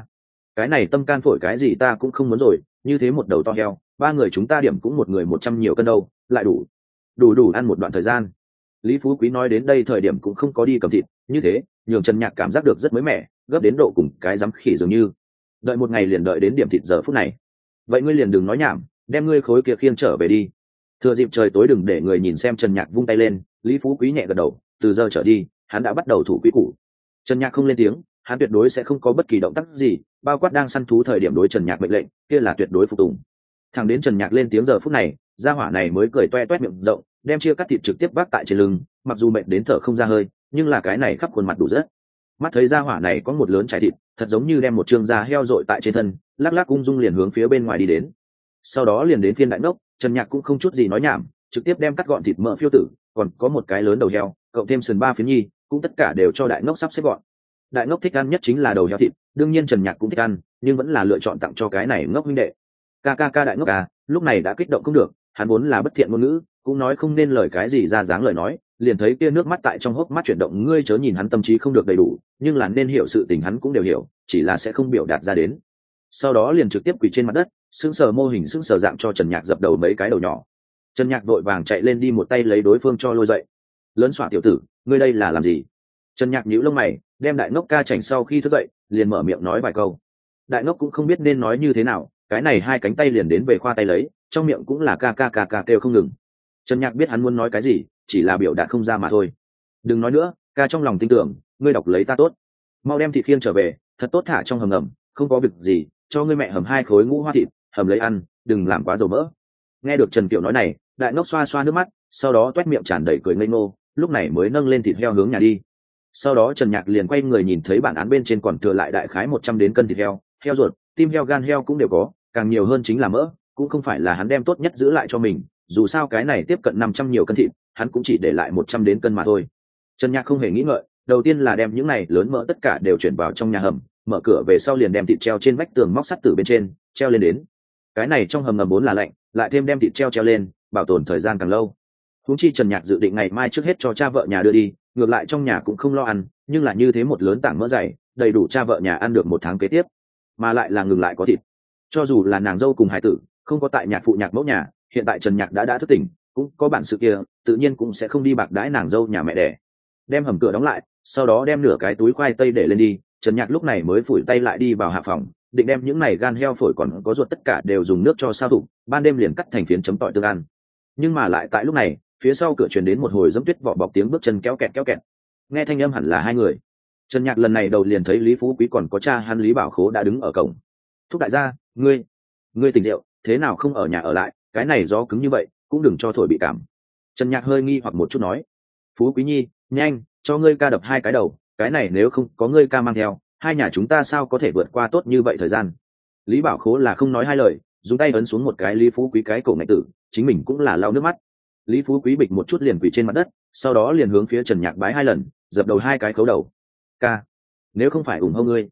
cái này tâm can phổi cái gì ta cũng không muốn rồi, như thế một đầu to heo, 3 người chúng ta điểm cũng một người 100 nhiều cân đâu, lại đủ ăn một đoạn thời gian. Lý Phú Quý nói đến đây thời điểm cũng không có đi cầm thịt, như thế nhường Trần Nhạc cảm giác được rất mới mẻ, gấp đến độ cùng cái dám khỉ dường như. Đợi một ngày liền đợi đến điểm thịt giờ phút này. Vậy ngươi liền đừng nói nhảm, đem ngươi khối kia khiêng trở về đi. Thừa dịp trời tối đừng để người nhìn xem. Trần Nhạc vung tay lên, Lý Phú Quý nhẹ gật đầu, từ giờ trở đi hắn đã bắt đầu thủ quy củ. Trần Nhạc không lên tiếng, hắn tuyệt đối sẽ không có bất kỳ động tác gì, bao quát đang săn thú thời điểm đối Trần Nhạc mệnh lệnh kia là tuyệt đối phục tùng. Thẳng đến Trần Nhạc lên tiếng giờ phút này, gia hỏa này mới cười toe toét miệng rộng, đem chia cắt thịt trực tiếp vác tại trên lưng, mặc dù mệt đến thở không ra hơi, nhưng là cái này khắp khuôn mặt đủ rất. Mắt thấy gia hỏa này có một lớn trải thịt, thật giống như đem một trương da heo dội tại trên thân, lắc lắc ung dung liền hướng phía bên ngoài đi đến. Sau đó liền đến phiên đại ngốc, Trần Nhạc cũng không chút gì nói nhảm, trực tiếp đem cắt gọn thịt mỡ phiêu tử, còn có một cái lớn đầu heo, cộng thêm sườn 3 phiến nhi, cũng tất cả đều cho đại ngốc sắp xếp gọn. Đại ngốc thích ăn nhất chính là đầu heo thịt, đương nhiên Trần Nhạc cũng thích ăn, nhưng vẫn là lựa chọn tặng cho cái này ngốc huynh đệ. Ca đại ngốc à, lúc này đã kích động không được, hắn vốn là bất thiện ngôn ngữ, cũng nói không nên lời cái gì ra dáng lời nói, liền thấy kia nước mắt tại trong hốc mắt chuyển động, ngươi chớ nhìn hắn tâm trí không được đầy đủ, nhưng là nên hiểu sự tình hắn cũng đều hiểu, chỉ là sẽ không biểu đạt ra đến. Sau đó liền trực tiếp quỳ trên mặt đất, sững sờ mô hình sững sờ dạng cho Trần Nhạc dập đầu mấy cái đầu nhỏ. Trần Nhạc vội vàng chạy lên đi một tay lấy đối phương cho lôi dậy. Lớn xỏa tiểu tử, ngươi đây là làm gì? Trần Nhạc nhíu lông mày, đem đại ngốc ca chảnh sau khi thức dậy, liền mở miệng nói vài câu. Đại ngốc cũng không biết nên nói như thế nào, cái này 2 cánh tay liền đến về khoa tay lấy, trong miệng cũng là ca kêu không ngừng. Trần Nhạc biết hắn muốn nói cái gì, chỉ là biểu đạt không ra mà thôi. Đừng nói nữa, ca trong lòng tin tưởng, ngươi đọc lấy ta tốt. Mau đem thịt khiêng trở về, thật tốt thả trong hầm ngầm, không có việc gì, cho ngươi mẹ hầm 2 khối ngũ hoa thịt, hầm lấy ăn, đừng làm quá dầu mỡ. Nghe được Trần Kiều nói này, đại ngốc xoa xoa nước mắt, sau đó toét miệng tràn đầy cười ngây ngô, lúc này mới nâng lên thịt heo hướng nhà đi. Sau đó Trần Nhạc liền quay người nhìn thấy bản án bên trên còn thừa lại đại khái 100 đến cân thịt heo, heo ruột, tim heo, gan heo cũng đều có, càng nhiều hơn chính là mỡ, cũng không phải là hắn đem tốt nhất giữ lại cho mình, dù sao cái này tiếp cận 500 nhiều cân thịt, hắn cũng chỉ để lại 100 đến cân mà thôi. Trần Nhạc không hề nghĩ ngợi, đầu tiên là đem những này lớn mỡ tất cả đều chuyển vào trong nhà hầm, mở cửa về sau liền đem thịt treo trên vách tường móc sắt từ bên trên, treo lên đến. Cái này trong hầm ngầm vốn là lạnh, lại thêm đem thịt treo lên, bảo tồn thời gian càng lâu. Huống chi Trần Nhạc dự định ngày mai trước hết cho cha vợ nhà đưa đi, ngược lại trong nhà cũng không lo ăn, nhưng là như thế một lớn tảng mỡ dày, đầy đủ cha vợ nhà ăn được 1 tháng kế tiếp, mà lại là ngừng lại có thịt. Cho dù là nàng dâu cùng hải tử, không có tại nhạc phụ nhạc mẫu nhà, hiện tại Trần Nhạc đã thức tỉnh, cũng có bản sự kia, tự nhiên cũng sẽ không đi bạc đãi nàng dâu nhà mẹ đẻ. Đem hầm cửa đóng lại, sau đó đem nửa cái túi khoai tây để lên đi, Trần Nhạc lúc này mới phủi tay lại đi vào hạ phòng, định đem những này gan heo phổi còn có ruột tất cả đều dùng nước cho sao thủ, ban đêm liền cắt thành phiến chấm tỏi tương ăn. Nhưng mà lại tại lúc này, phía sau cửa truyền đến một hồi dẫm tuyết vỏ bọc tiếng bước chân kéo kẹt. Nghe thanh âm hẳn là 2 người. Trần Nhạc lần này đầu liền thấy Lý Phú Quý còn có cha hắn Lý Bảo Khố đã đứng ở cổng. Thúc đại gia, ngươi tỉnh rượu, thế nào không ở nhà ở lại, cái này gió cứng như vậy, cũng đừng cho thổi bị cảm. Trần Nhạc hơi nghi hoặc một chút nói. Phú Quý nhi, nhanh, cho ngươi ca đập 2 cái đầu, cái này nếu không có ngươi ca mang theo, 2 nhà chúng ta sao có thể vượt qua tốt như vậy thời gian. Lý Bảo Khố là không nói 2 lời, dùng tay ấn xuống một cái Lý Phú Quý cái cổ ngạch tử, chính mình cũng là lau nước mắt. Lý Phú Quý bịch một chút liền quỳ trên mặt đất, sau đó liền hướng phía Trần Nhạc bái 2 lần, dập đầu 2 cái khấu đầu. Ca, nếu không phải ủng hộ ngươi,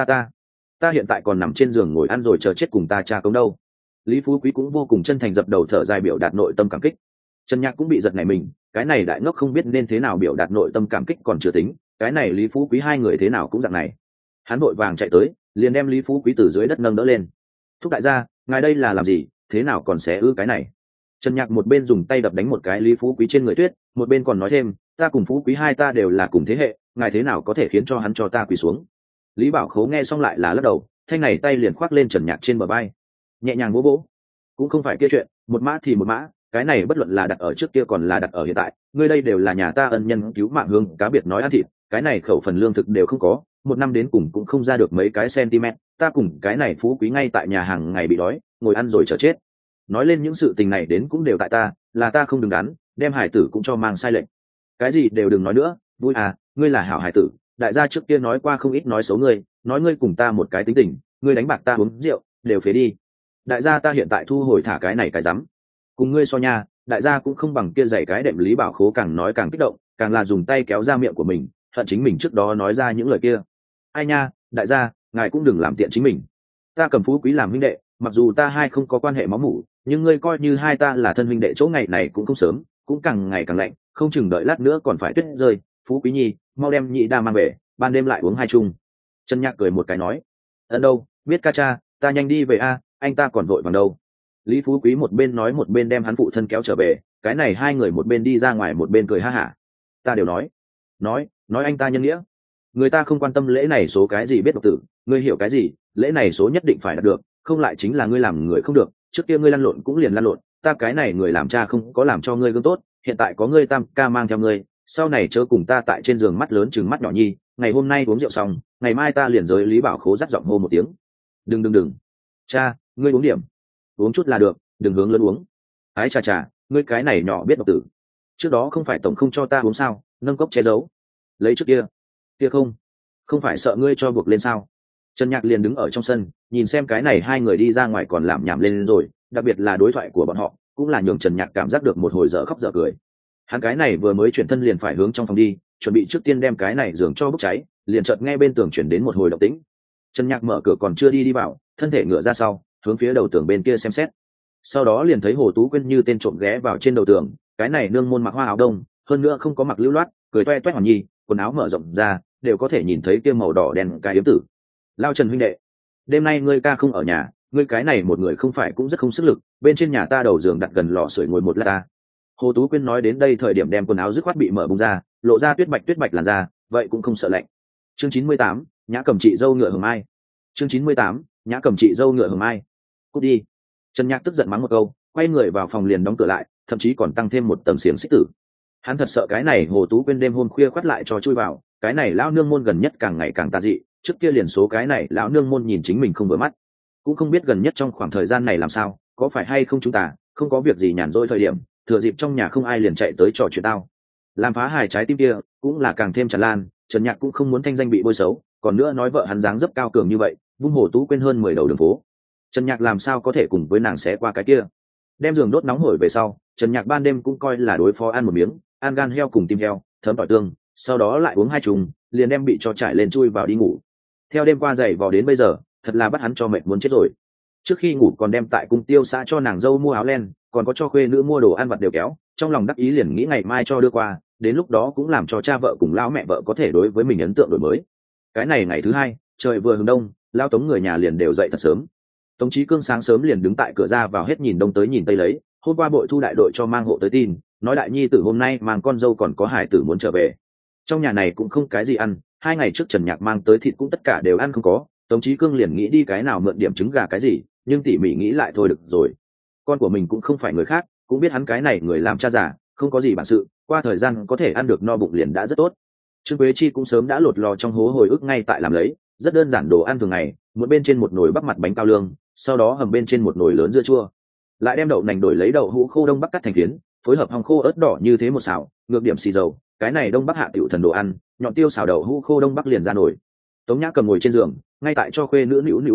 ta hiện tại còn nằm trên giường ngồi ăn rồi chờ chết cùng ta cha cống đâu. Lý Phú Quý cũng vô cùng chân thành dập đầu thở dài biểu đạt nội tâm cảm kích. Trần Nhạc cũng bị giật nảy mình, cái này đại ngốc không biết nên thế nào biểu đạt nội tâm cảm kích còn chưa tính, cái này Lý Phú Quý hai người thế nào cũng dạng này. Hắn vội vàng chạy tới, liền đem Lý Phú Quý từ dưới đất nâng đỡ lên. Thúc đại gia, ngài đây là làm gì, thế nào còn xé ư cái này. Trần Nhạc một bên dùng tay đập đánh một cái Lý Phú Quý trên người tuyết, một bên còn nói thêm, ta cùng Phú Quý hai ta đều là cùng thế hệ, ngài thế nào có thể khiến cho hắn cho ta quỳ xuống. Lý Bảo Khố nghe xong lại là lắc đầu, thanh này tay liền khoác lên Trần Nhạc trên bờ vai, nhẹ nhàng vỗ vỗ. Cũng không phải kia chuyện, một mã thì một mã, cái này bất luận là đặt ở trước kia còn là đặt ở hiện tại, ngươi đây đều là nhà ta ân nhân cứu mạng hương cá biệt nói ăn thịt, cái này khẩu phần lương thực đều không có, một năm đến cùng cũng không ra được mấy cái centimet, ta cùng cái này Phú Quý ngay tại nhà hàng ngày bị đói, ngồi ăn rồi chờ chết. Nói lên những sự tình này đến cũng đều tại ta, là ta không đứng đắn, đem hải tử cũng cho mang sai lệch. Cái gì đều đừng nói nữa, vui à, ngươi là hảo hải tử, đại gia trước kia nói qua không ít nói xấu ngươi, nói ngươi cùng ta một cái tính tình, ngươi đánh bạc ta uống rượu, đều phế đi. Đại gia ta hiện tại thu hồi thả cái này cái rắm. Cùng ngươi so nha, đại gia cũng không bằng kia giày cái đệm. Lý Bảo Khố càng nói càng kích động, càng là dùng tay kéo ra miệng của mình, hận chính mình trước đó nói ra những lời kia. Ai nha, đại gia, ngài cũng đừng làm tiện chính mình. Ta cầm Phú Quý làm huynh đệ, mặc dù ta hai không có quan hệ máu mủ, nhưng ngươi coi như hai ta là thân huynh đệ, chỗ ngày này cũng không sớm, cũng càng ngày càng lạnh, không chừng đợi lát nữa còn phải tuyết rơi. Phú Quý nhi, mau đem nhị đa mang về, ban đêm lại uống hai chung. Trần Nhạc cười một cái nói, ấn đâu, biết ca cha, ta nhanh đi về a, anh ta còn vội vàng đâu. Lý Phú Quý một bên nói một bên đem hắn phụ thân kéo trở về, cái này hai người một bên đi ra ngoài một bên cười ha hả. Ta đều nói anh ta nhân nghĩa, người ta không quan tâm lễ này số cái gì biết độc tử, ngươi hiểu cái gì, lễ này số nhất định phải đạt được, không lại chính là ngươi làm người không được, trước kia ngươi lăn lộn cũng liền lăn lộn, ta cái này người làm cha không có làm cho ngươi gương tốt, hiện tại có ngươi tam ca mang theo ngươi, sau này chớ cùng ta tại trên giường mắt lớn chừng mắt nhỏ nhi, ngày hôm nay uống rượu xong, ngày mai ta liền giới Lý Bảo Khố dắt giọng hô một tiếng. Đừng, cha, ngươi uống điểm, uống chút là được, đừng hướng lớn uống. Ái chà, ngươi cái này nhỏ biết độc tử, trước đó không phải tổng không cho ta uống sao, nâng cốc che giấu, lấy trước kia không phải sợ ngươi cho buộc lên sao. Trần Nhạc liền đứng ở trong sân, nhìn xem cái này hai người đi ra ngoài còn làm nhảm lên rồi, đặc biệt là đối thoại của bọn họ, cũng là nhường Trần Nhạc cảm giác được một hồi dở khóc dở cười. Hắn cái này vừa mới chuyển thân liền phải hướng trong phòng đi, chuẩn bị trước tiên đem cái này giường cho bốc cháy, liền chợt nghe bên tường chuyển đến một hồi động tĩnh. Trần Nhạc mở cửa còn chưa đi vào, thân thể ngửa ra sau, hướng phía đầu tường bên kia xem xét. Sau đó liền thấy Hồ Tú Quyên như tên trộm ghé vào trên đầu tường, cái này nương môn mặc hoa áo đông, hơn nữa không có mặc lưu loát, cười toe toét hoàn nhi, quần áo mở rộng ra, đều có thể nhìn thấy kia màu đỏ đen cái yếm tử. Lao Trần huynh đệ, đêm nay ngươi ca không ở nhà, ngươi cái này một người không phải cũng rất không sức lực, bên trên nhà ta đầu giường đặt gần lò sưởi ngồi một lát ta. Hồ Tú Quyên nói đến đây thời điểm đem quần áo dứt khoát bị mở bung ra, lộ ra tuyết bạch làn da, vậy cũng không sợ lạnh. Chương 98, Nhã cầm chị dâu ngựa hồng mai. Chương 98, Nhã cầm chị dâu ngựa hồng mai. Cút đi. Trần Nhạc tức giận mắng một câu, quay người vào phòng liền đóng cửa lại, thậm chí còn tăng thêm một tầng xiềng xích tử. Hắn thật sợ cái này Hồ Tú Quyên đêm hôm khuya khoắt lại cho chui vào, cái này lão nương môn gần nhất càng ngày càng tà dị, trước kia liền số cái này lão nương môn nhìn chính mình không vừa mắt, cũng không biết gần nhất trong khoảng thời gian này làm sao, có phải hay không chúng ta không có việc gì nhàn rỗi thời điểm, thừa dịp trong nhà không ai liền chạy tới trò chuyện tao, làm phá hài trái tim kia, cũng là càng thêm tràn lan. Trần Nhạc cũng không muốn thanh danh bị bôi xấu, còn nữa nói vợ hắn dáng dấp cao cường như vậy, vung Hồ Tú Quyên hơn 10 đầu đường phố, Trần Nhạc làm sao có thể cùng với nàng xé qua cái kia. Đem giường đốt nóng hổi về sau, Trần Nhạc ban đêm cũng coi là đối phó ăn một miếng, ăn gan heo cùng tim heo, thấm tỏi tương, sau đó lại uống 2 chung, liền đem bị cho trải lên chui vào đi ngủ. Theo đêm qua dậy vò đến bây giờ, thật là bắt hắn cho mệt muốn chết rồi. Trước khi ngủ còn đem tại cung tiêu xã cho nàng dâu mua áo len, còn có cho khuê nữ mua đồ ăn vặt đều kéo, trong lòng đắc ý liền nghĩ ngày mai cho đưa qua, đến lúc đó cũng làm cho cha vợ cùng lão mẹ vợ có thể đối với mình ấn tượng đổi mới. Cái này ngày thứ hai, trời vừa hừng đông, lao Tống người nhà liền đều dậy thật sớm. Tống Chí Cương sáng sớm liền đứng tại cửa ra vào hết nhìn đông tới nhìn tây lấy, hôm qua bội thu đại đội cho mang hộ tới tin, nói đại nhi tử hôm nay mang con dâu còn có hải tử muốn trở về. Trong nhà này cũng không cái gì ăn, 2 ngày trước Trần Nhạc mang tới thịt cũng tất cả đều ăn không có, Tống Chí Cương liền nghĩ đi cái nào mượn điểm trứng gà cái gì, nhưng tỉ mỉ nghĩ lại thôi được rồi. Con của mình cũng không phải người khác, cũng biết hắn cái này người làm cha già, không có gì bản sự, qua thời gian có thể ăn được no bụng liền đã rất tốt. Trương Quế Chi cũng sớm đã lột lò trong hố hồi ức ngay tại làm lấy, rất đơn giản đồ ăn thường ngày, một bên trên một nồi bắp mặt bánh cao lương, sau đó hầm bên trên một nồi lớn dưa chua, lại đem đậu nành đổi lấy đậu hũ khô đông bắc cắt thành phiến, phối hợp hồng khô ớt đỏ như thế một xào, ngược điểm xì dầu, cái này đông bắc hạ tiểu thần đồ ăn, nhọn tiêu xào đậu hũ khô đông bắc liền ra nổi. Tống Nhã cầm ngồi trên giường, ngay tại cho khuê nữ nữu nữu bậy tóc,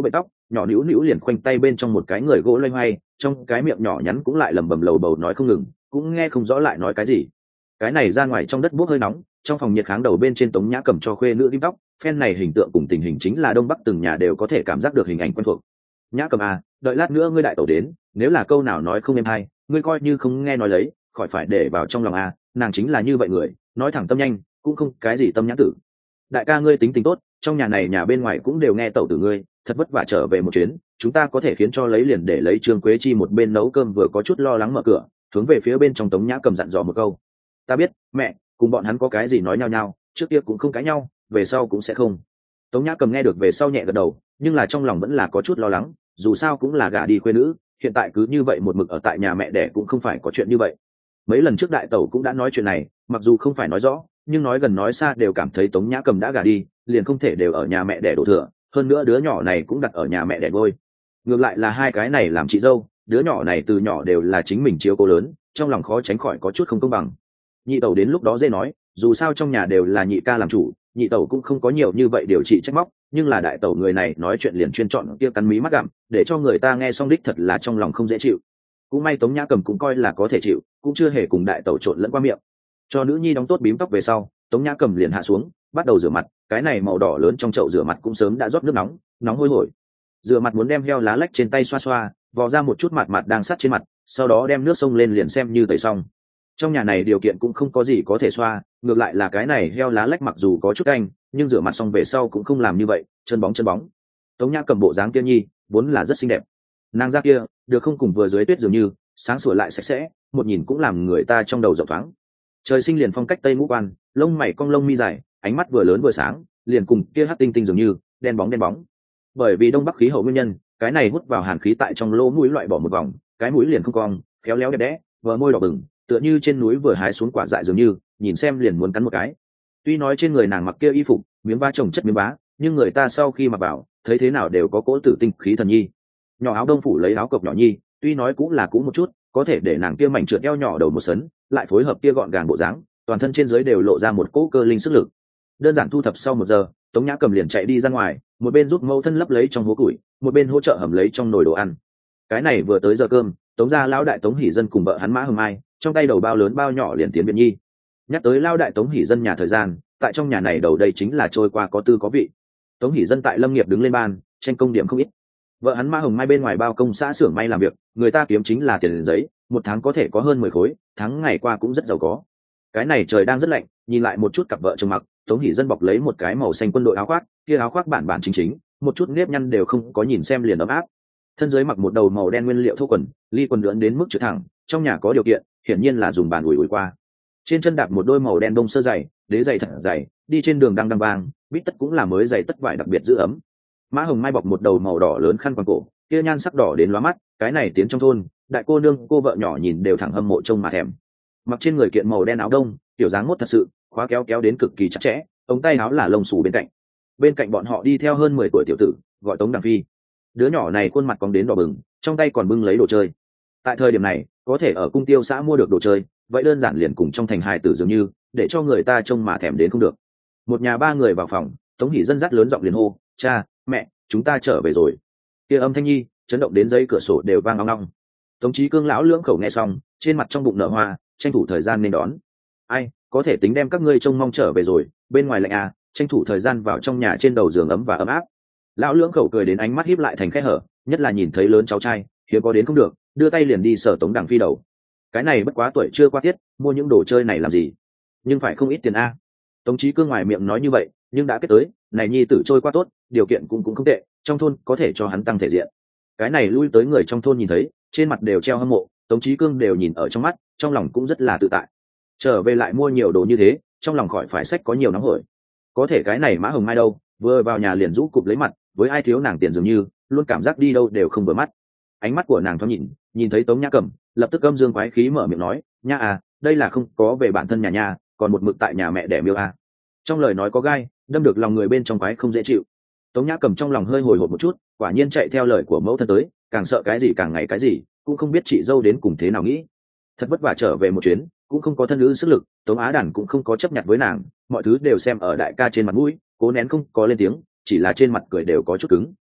nhỏ nữu nữu liền khoanh tay bên trong một cái người gỗ loay hoay, trong cái miệng nhỏ nhắn cũng lại lẩm bẩm lầu bầu nói không ngừng, cũng nghe không rõ lại nói cái gì. Cái này ra ngoài trong đất bốc hơi nóng, trong phòng nhiệt kháng đầu bên trên Tống Nhã cầm cho khuê nữ ghim tóc, phen này hình tượng cùng tình hình chính là đông bắc từng nhà đều có thể cảm giác được hình ảnh quen thuộc. Nhã cầm à, đợi lát nữa ngươi đại tẩu đến, nếu là câu nào nói không êm hay, ngươi coi như không nghe nói lấy, khỏi phải để vào trong lòng à, nàng chính là như vậy người, nói thẳng tâm nhanh, cũng không cái gì tâm nhãn tử. Đại ca ngươi tính tình tốt, trong nhà này nhà bên ngoài cũng đều nghe tẩu tử ngươi, thật vất vả trở về một chuyến, chúng ta có thể khiến cho lấy liền để lấy Trương Quế Chi một bên nấu cơm vừa có chút lo lắng mở cửa, hướng về phía bên trong Tống Nhã cầm dặn dò một câu. Ta biết, mẹ, cùng bọn hắn có cái gì nói nhau nhau, trước kia cũng không cãi nhau, về sau cũng sẽ không. Tống Nhã cầm nghe được về sau nhẹ gật đầu, nhưng là trong lòng vẫn là có chút lo lắng, dù sao cũng là gả đi khuê nữ, hiện tại cứ như vậy một mực ở tại nhà mẹ đẻ cũng không phải có chuyện như vậy. Mấy lần trước đại tẩu cũng đã nói chuyện này, mặc dù không phải nói rõ, nhưng nói gần nói xa đều cảm thấy Tống Nhã cầm đã gả đi, liền không thể đều ở nhà mẹ đẻ đổ thừa, hơn nữa đứa nhỏ này cũng đặt ở nhà mẹ đẻ ngôi. Ngược lại là hai cái này làm chị dâu, đứa nhỏ này từ nhỏ đều là chính mình chiếu cố lớn, trong lòng khó tránh khỏi có chút không công bằng. Nhị tẩu đến lúc đó dễ nói, dù sao trong nhà đều là nhị ca làm chủ, nhị tẩu cũng không có nhiều như vậy điều trị trách móc, nhưng là đại tẩu người này nói chuyện liền chuyên chọn kia cắn mí mắt gặm, để cho người ta nghe xong đích thật là trong lòng không dễ chịu. Cũng may Tống Nhã cầm cũng coi là có thể chịu, cũng chưa hề cùng đại tẩu trộn lẫn qua miệng. Cho nữ nhi đóng tốt bím tóc về sau, Tống Nhã cầm liền hạ xuống, bắt đầu rửa mặt, cái này màu đỏ lớn trong chậu rửa mặt cũng sớm đã rót nước nóng, nóng hôi hổi. Rửa mặt muốn đem heo lá lách trên tay xoa xoa, vò ra một chút mặt mặt đang sắt trên mặt, sau đó đem nước sông lên liền xem như tẩy xong. Trong nhà này điều kiện cũng không có gì có thể xoa, ngược lại là cái này heo lá lách mặc dù có chút canh, nhưng rửa mặt xong về sau cũng không làm như vậy, chân bóng chân bóng. Tống Nhã cầm bộ dáng kia nhi, vốn là rất xinh đẹp. Nàng da kia, được không cùng vừa dưới tuyết dường như, sáng sủa lại sạch sẽ, một nhìn cũng làm người ta trong đầu rộng thoáng. Trời sinh liền phong cách tây ngũ quan, lông mày cong lông mi dài, ánh mắt vừa lớn vừa sáng, liền cùng kia hắc tinh tinh dường như, đen bóng đen bóng. Bởi vì đông bắc khí hậu nguyên nhân, cái này hút vào hàn khí tại trong lỗ mũi loại bỏ một vòng, cái mũi liền không cong, khéo léo đẹp đẽ, vờ môi đỏ bừng, tựa như trên núi vừa hái xuống quả dại dường như, nhìn xem liền muốn cắn một cái. Tuy nói trên người nàng mặc kia y phục miếng vá chồng chất miếng vá, nhưng người ta sau khi mặc vào, thấy thế nào đều có cỗ tử tinh khí thần nhi. Nhỏ áo đông phủ lấy áo cộc nhỏ nhi, tuy nói cũng là cũ một chút, có thể để nàng kia mảnh trượt eo nhỏ đầu một sấn, lại phối hợp kia gọn gàng bộ dáng, toàn thân trên dưới đều lộ ra một cỗ cơ linh sức lực. Đơn giản thu thập sau 1 giờ, Tống Nhã cầm liền chạy đi ra ngoài, một bên giúp mẫu thân lấp lấy trong hố củi, một bên hỗ trợ hầm lấy trong nồi đồ ăn. Cái này vừa tới giờ cơm, Tống gia lão đại Tống Hỷ Dân cùng vợ hắn Mã Hồng Mai, trong tay đầu bao lớn bao nhỏ liền tiến viện nhi. Nhắc tới lão đại Tống Hỷ Dân nhà thời gian, tại trong nhà này đầu đây chính là trôi qua có tư có vị. Tống Hỷ Dân tại Lâm nghiệp đứng lên ban, tranh công điểm không ít. Vợ hắn Mã Hồng Mai bên ngoài bao công xã xưởng may làm việc, người ta kiếm chính là tiền giấy, một tháng có thể có hơn 10 khối, tháng ngày qua cũng rất giàu có. Cái này trời đang rất lạnh, nhìn lại một chút cặp vợ chồng mặc, Tống Hỷ Dân bọc lấy một cái màu xanh quân đội áo khoác, kia áo khoác bản bản chính chính, một chút nếp nhăn đều không có, nhìn xem liền ấm áp. Thân dưới mặc một đầu màu đen nguyên liệu thô quần, ly quần lượn đến mức trượt thẳng, trong nhà có điều kiện, hiển nhiên là dùng bàn ủi qua. Trên chân đạp một đôi màu đen đông sơ dày, đế giày thật dày, đi trên đường đang vang, bít tất cũng là mới giày tất vải đặc biệt giữ ấm. Mã Hồng Mai bọc một đầu màu đỏ lớn khăn quàng cổ, kia nhan sắc đỏ đến lóa mắt, cái này tiến trong thôn, đại cô nương cô vợ nhỏ nhìn đều thẳng hâm mộ trông mà thèm. Mặc trên người kiện màu đen áo đông, tiểu dáng mốt thật sự, khóa kéo kéo đến cực kỳ chặt chẽ, ống tay áo là lông xù bên cạnh bọn họ đi theo hơn 10 tuổi tiểu tử, gọi Tống Đằng Phi. Đứa nhỏ này khuôn mặt cong đến đỏ bừng, trong tay còn bưng lấy đồ chơi. Tại thời điểm này, có thể ở cung tiêu xã mua được đồ chơi, vậy đơn giản liền cùng trong thành hài tử dường như, để cho người ta trông mà thèm đến không được. Một nhà 3 người vào phòng, Tống Hỷ Dân dắt lớn giọng liền hô, cha, mẹ, chúng ta trở về rồi. Kia âm thanh nhi chấn động đến giấy cửa sổ đều vang ong ong. Tống Chí Cương lão lưỡng khẩu nghe xong, trên mặt trong bụng nở hoa, tranh thủ thời gian nên đón. Ai có thể tính đem các ngươi trông mong trở về rồi, bên ngoài lạnh à, tranh thủ thời gian vào trong nhà trên đầu giường ấm và ấm áp. Lão lưỡng khẩu cười đến ánh mắt híp lại thành khe hở, nhất là nhìn thấy lớn cháu trai hiếm có đến không được, đưa tay liền đi sờ Tống Đằng Phi đầu. Cái này bất quá tuổi chưa qua tiết, mua những đồ chơi này làm gì, nhưng phải không ít tiền a. Tống Chí Cương ngoài miệng nói như vậy, nhưng đã kết tới, này nhi tử trôi qua tốt, điều kiện cũng không tệ, trong thôn có thể cho hắn tăng thể diện. Cái này lui tới người trong thôn nhìn thấy, trên mặt đều treo hâm mộ, Tống Chí Cương đều nhìn ở trong mắt, trong lòng cũng rất là tự tại. Trở về lại mua nhiều đồ như thế, trong lòng khỏi phải sách có nhiều nóng hổi. Có thể cái này Mã Hồng Mai đâu, vừa vào nhà liền rũ cụp lấy mặt, với ai thiếu nàng tiền dường như, luôn cảm giác đi đâu đều không vừa mắt. Ánh mắt của nàng thoáng nhìn thấy Tống Nhã Cẩm, lập tức âm dương quái khí mở miệng nói, nha à, đây là không có về bản thân nhà nha, còn một mực tại nhà mẹ đẻ miêu à. Trong lời nói có gai, đâm được lòng người bên trong quái không dễ chịu. Tống Nhã Cẩm trong lòng hơi hồi hộp một chút, quả nhiên chạy theo lời của mẫu thân tới, càng sợ cái gì càng ngày cái gì, cũng không biết chị dâu đến cùng thế nào nghĩ. Thật vất vả trở về một chuyến, cũng không có thân nữ sức lực, Tống Á Đản cũng không có chấp nhận với nàng, mọi thứ đều xem ở đại ca trên mặt mũi, cố nén không có lên tiếng, chỉ là trên mặt cười đều có chút cứng.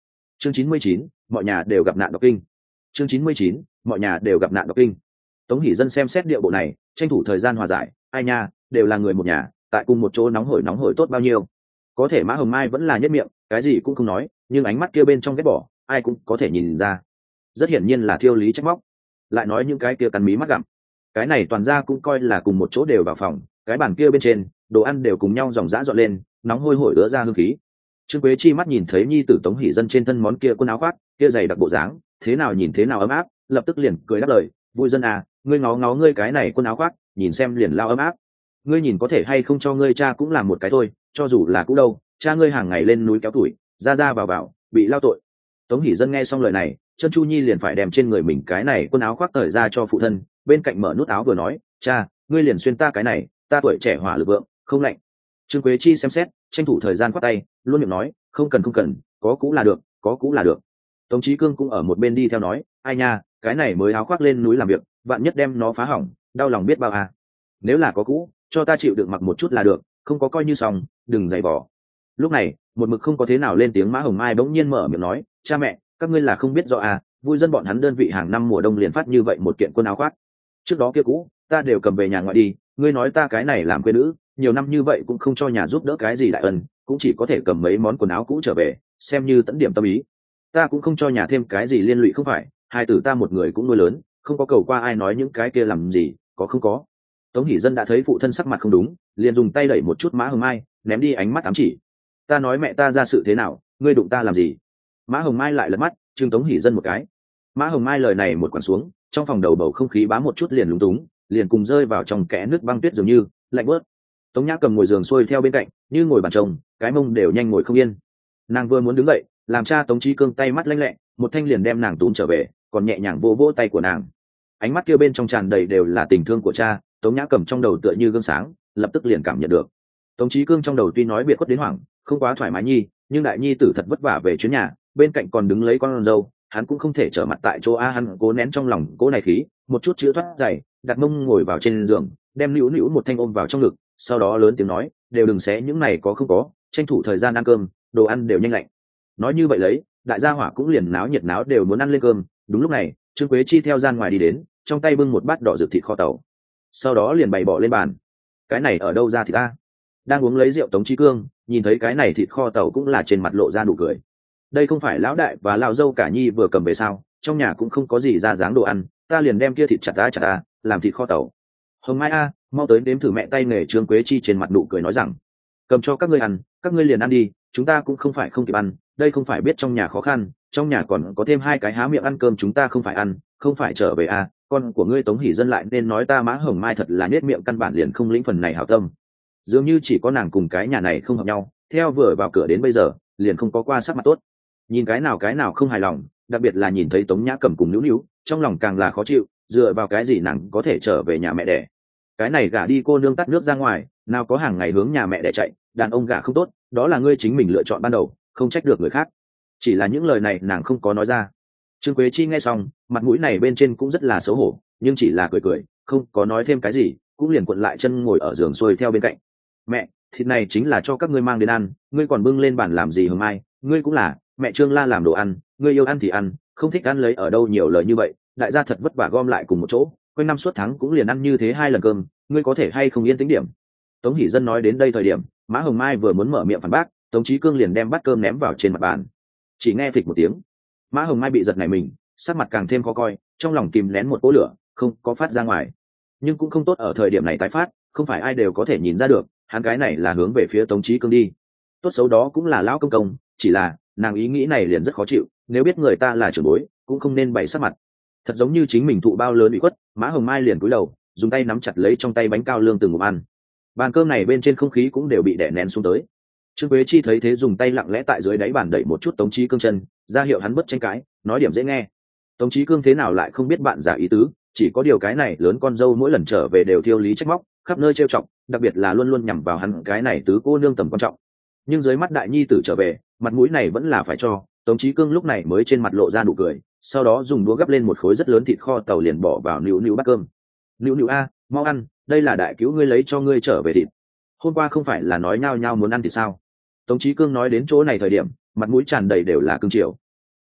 chương 99, mọi nhà đều gặp nạn đọc kinh. chương 99, mọi nhà đều gặp nạn đọc kinh. Tống Hỷ Dân xem xét điệu bộ này, tranh thủ thời gian hòa giải, ai nha, đều là người một nhà, tại cùng một chỗ nóng hổi tốt bao nhiêu. Có thể Mã Hồng Mai vẫn là nhất miệng, cái gì cũng không nói, nhưng ánh mắt kia bên trong ghét bỏ, ai cũng có thể nhìn ra. Rất hiển nhiên là thiêu lý trách móc. Lại nói những cái kia cắn mí mắt gặm. Cái này toàn ra cũng coi là cùng một chỗ đều vào phòng, cái bàn kia bên trên, đồ ăn đều cùng nhau dòng dã dọn lên, nóng hôi hổi ứa ra hương khí. Trương Quế Chi mắt nhìn thấy nhi tử Tống Hỷ Dân trên thân món kia quần áo khoác, kia giày đặc bộ dáng, thế nào nhìn thế nào ấm áp, lập tức liền cười đáp lời, vui dân à, ngươi ngó ngó ngươi cái này quần áo khoác, nhìn xem liền lao ấm áp. Ngươi nhìn có thể hay không cho ngươi cha cũng làm một cái thôi, cho dù là cũ đâu, cha ngươi hàng ngày lên núi kéo tuổi, ra vào bị lao tội. Tống Hỷ Dân nghe xong lời này, chân Chu Nhi liền phải đem trên người mình cái này quần áo khoác cởi ra cho phụ thân, bên cạnh mở nút áo vừa nói, cha, ngươi liền xuyên ta cái này, ta tuổi trẻ hỏa lực vượng, không lạnh. Trương Quế Chi xem xét, tranh thủ thời gian khoát tay, luôn miệng nói, không cần, có cũ là được. Tống Chí Cương cũng ở một bên đi theo nói, ai nha, cái này mới áo khoác lên núi làm việc, vạn nhất đem nó phá hỏng, đau lòng biết bao à. Nếu là có cũ, cho ta chịu đựng mặc một chút là được, không có coi như xong, đừng giày vò. Lúc này, một mực không có thế nào lên tiếng Mã Hồng Mai bỗng nhiên mở miệng nói, cha mẹ, các ngươi là không biết rõ à, vui dân bọn hắn đơn vị hàng năm mùa đông liền phát như vậy một kiện quần áo khoác. Trước đó kia cũ, ta đều cầm về nhà ngoại đi, ngươi nói ta cái này làm quê nữ, nhiều năm như vậy cũng không cho nhà giúp đỡ cái gì đại ân, cũng chỉ có thể cầm mấy món quần áo cũ trở về, xem như tận điểm tâm ý. Ta cũng không cho nhà thêm cái gì liên lụy không phải, hai tử ta một người cũng nuôi lớn, không có cầu qua ai nói những cái kia làm gì, có không có. Tống Hỷ Dân đã thấy phụ thân sắc mặt không đúng, liền dùng tay đẩy một chút Mã Hồng Mai, ném đi ánh mắt ám chỉ. Ta nói mẹ ta ra sự thế nào, ngươi đụng ta làm gì? Mã Hồng Mai lại lật mắt, trừng Tống Hỷ Dân một cái. Mã Hồng Mai lời này một quẳng xuống, trong phòng đầu bầu không khí bám một chút liền lúng túng, liền cùng rơi vào trong kẽ nước băng tuyết dường như lạnh bớt. Tống Nhã cầm ngồi giường xuôi theo bên cạnh, như ngồi bàn trông, cái mông đều nhanh ngồi không yên. Nàng vừa muốn đứng dậy, làm cha Tống Chí Cương tay mắt lanh lẹ, một thanh liền đem nàng túm trở về, còn nhẹ nhàng vô tay của nàng. Ánh mắt kia bên trong tràn đầy đều là tình thương của cha. Tống Nhã cầm trong đầu tựa như gương sáng, lập tức liền cảm nhận được. Tống Chí Cương trong đầu tuy nói biệt khuất đến hoảng, không quá thoải mái nhi, nhưng đại nhi tử thật vất vả về chuyến nhà, bên cạnh còn đứng lấy con dâu, hắn cũng không thể trở mặt tại chỗ a. Hắn cố nén trong lòng cố này khí, một chút chữa thoát dày, đặt mông ngồi vào trên giường, đem nữu nữu một thanh ôm vào trong ngực, sau đó lớn tiếng nói, đều đừng xé những này có không có, tranh thủ thời gian ăn cơm, đồ ăn đều nhanh lạnh. Nói như vậy lấy, đại gia hỏa cũng liền náo nhiệt náo đều muốn ăn lên cơm. Đúng lúc này, Trương Quế Chi theo gian ngoài đi đến, trong tay bưng một bát đỏ rực thịt kho tàu, sau đó liền bày bỏ lên bàn. Cái này ở đâu ra thì ta? Đang uống lấy rượu Tống Chí Cương nhìn thấy cái này thịt kho tàu cũng là trên mặt lộ ra nụ cười. Đây không phải lão đại và lão dâu cả nhi vừa cầm về sao? Trong nhà cũng không có gì ra dáng đồ ăn, ta liền đem kia thịt chặt ta làm thịt kho tàu. Hồng Mai a, mau tới nếm thử mẹ tay nghề. Trương Quế Chi trên mặt nụ cười nói rằng, cầm cho các ngươi ăn, các ngươi liền ăn đi, chúng ta cũng không phải không kịp ăn, đây không phải biết trong nhà khó khăn, trong nhà còn có thêm hai cái há miệng ăn cơm chúng ta không phải ăn, không phải trở về a. Con của ngươi Tống Hỷ Dân lại nên nói ta Mã Hồng Mai thật là nết miệng căn bản liền không lĩnh phần này hảo tâm. Dường như chỉ có nàng cùng cái nhà này không hợp nhau, theo vừa vào cửa đến bây giờ liền không có qua sắc mặt tốt. Nhìn cái nào không hài lòng, đặc biệt là nhìn thấy Tống Nhã cầm cùng nữu, trong lòng càng là khó chịu, dựa vào cái gì nàng có thể trở về nhà mẹ đẻ. Cái này gả đi cô nương tắt nước ra ngoài, nào có hàng ngày hướng nhà mẹ đẻ chạy, đàn ông gả không tốt, đó là ngươi chính mình lựa chọn ban đầu, không trách được người khác. Chỉ là những lời này nàng không có nói ra. Trương Quế Chi nghe xong, mặt mũi này bên trên cũng rất là xấu hổ, nhưng chỉ là cười, không có nói thêm cái gì, cũng liền cuộn lại chân ngồi ở giường xuôi theo bên cạnh. Mẹ, thịt này chính là cho các ngươi mang đến ăn, ngươi còn bưng lên bàn làm gì Hồng Mai, ngươi cũng là, mẹ Trương La làm đồ ăn, ngươi yêu ăn thì ăn, không thích ăn lấy ở đâu nhiều lời như vậy, đại gia thật vất vả gom lại cùng một chỗ, quanh năm suốt tháng cũng liền ăn như thế 2 lần cơm, ngươi có thể hay không yên tĩnh điểm. Tống Hỷ Dân nói đến đây thời điểm, Mã Hồng Mai vừa muốn mở miệng phản bác, Tống Chí Cương liền đem bát cơm ném vào trên mặt bàn. Chỉ nghe phịch một tiếng, Mã Hồng Mai bị giật nảy mình, sắc mặt càng thêm khó coi, trong lòng kìm nén một cỗ lửa, không có phát ra ngoài. Nhưng cũng không tốt ở thời điểm này tái phát, không phải ai đều có thể nhìn ra được, hắn cái này là hướng về phía Tống Chí Cương đi. Tốt xấu đó cũng là lão công công, chỉ là nàng ý nghĩ này liền rất khó chịu, nếu biết người ta là trưởng bối, cũng không nên bày sắc mặt. Thật giống như chính mình thụ bao lớn bị khuất, Mã Hồng Mai liền cúi đầu, dùng tay nắm chặt lấy trong tay bánh cao lương từng ngụm ăn. Bàn cơm này bên trên không khí cũng đều bị đè nén xuống tới. Trương Quế Chi thấy thế dùng tay lặng lẽ tại dưới đáy bàn đẩy một chút Tống Chí Cương chân, ra hiệu hắn bớt tranh cãi, nói điểm dễ nghe. Tống Chí Cương thế nào lại không biết bạn giả ý tứ, chỉ có điều cái này lớn con dâu mỗi lần trở về đều thiêu lý trách móc, khắp nơi trêu chọc, đặc biệt là luôn luôn nhằm vào hắn cái này tứ cô nương tầm quan trọng. Nhưng dưới mắt đại nhi tử trở về, mặt mũi này vẫn là phải cho. Tống Chí Cương lúc này mới trên mặt lộ ra nụ cười, sau đó dùng đũa gấp lên một khối rất lớn thịt kho tàu liền bỏ vào nữu bát cơm. Nữu a, mau ăn, đây là đại cứu ngươi lấy cho ngươi trở về thịt. Hôm qua không phải là nói nhao nhao muốn ăn thì sao? Tống Chí Cương nói đến chỗ này thời điểm, mặt mũi tràn đầy đều là cương triều.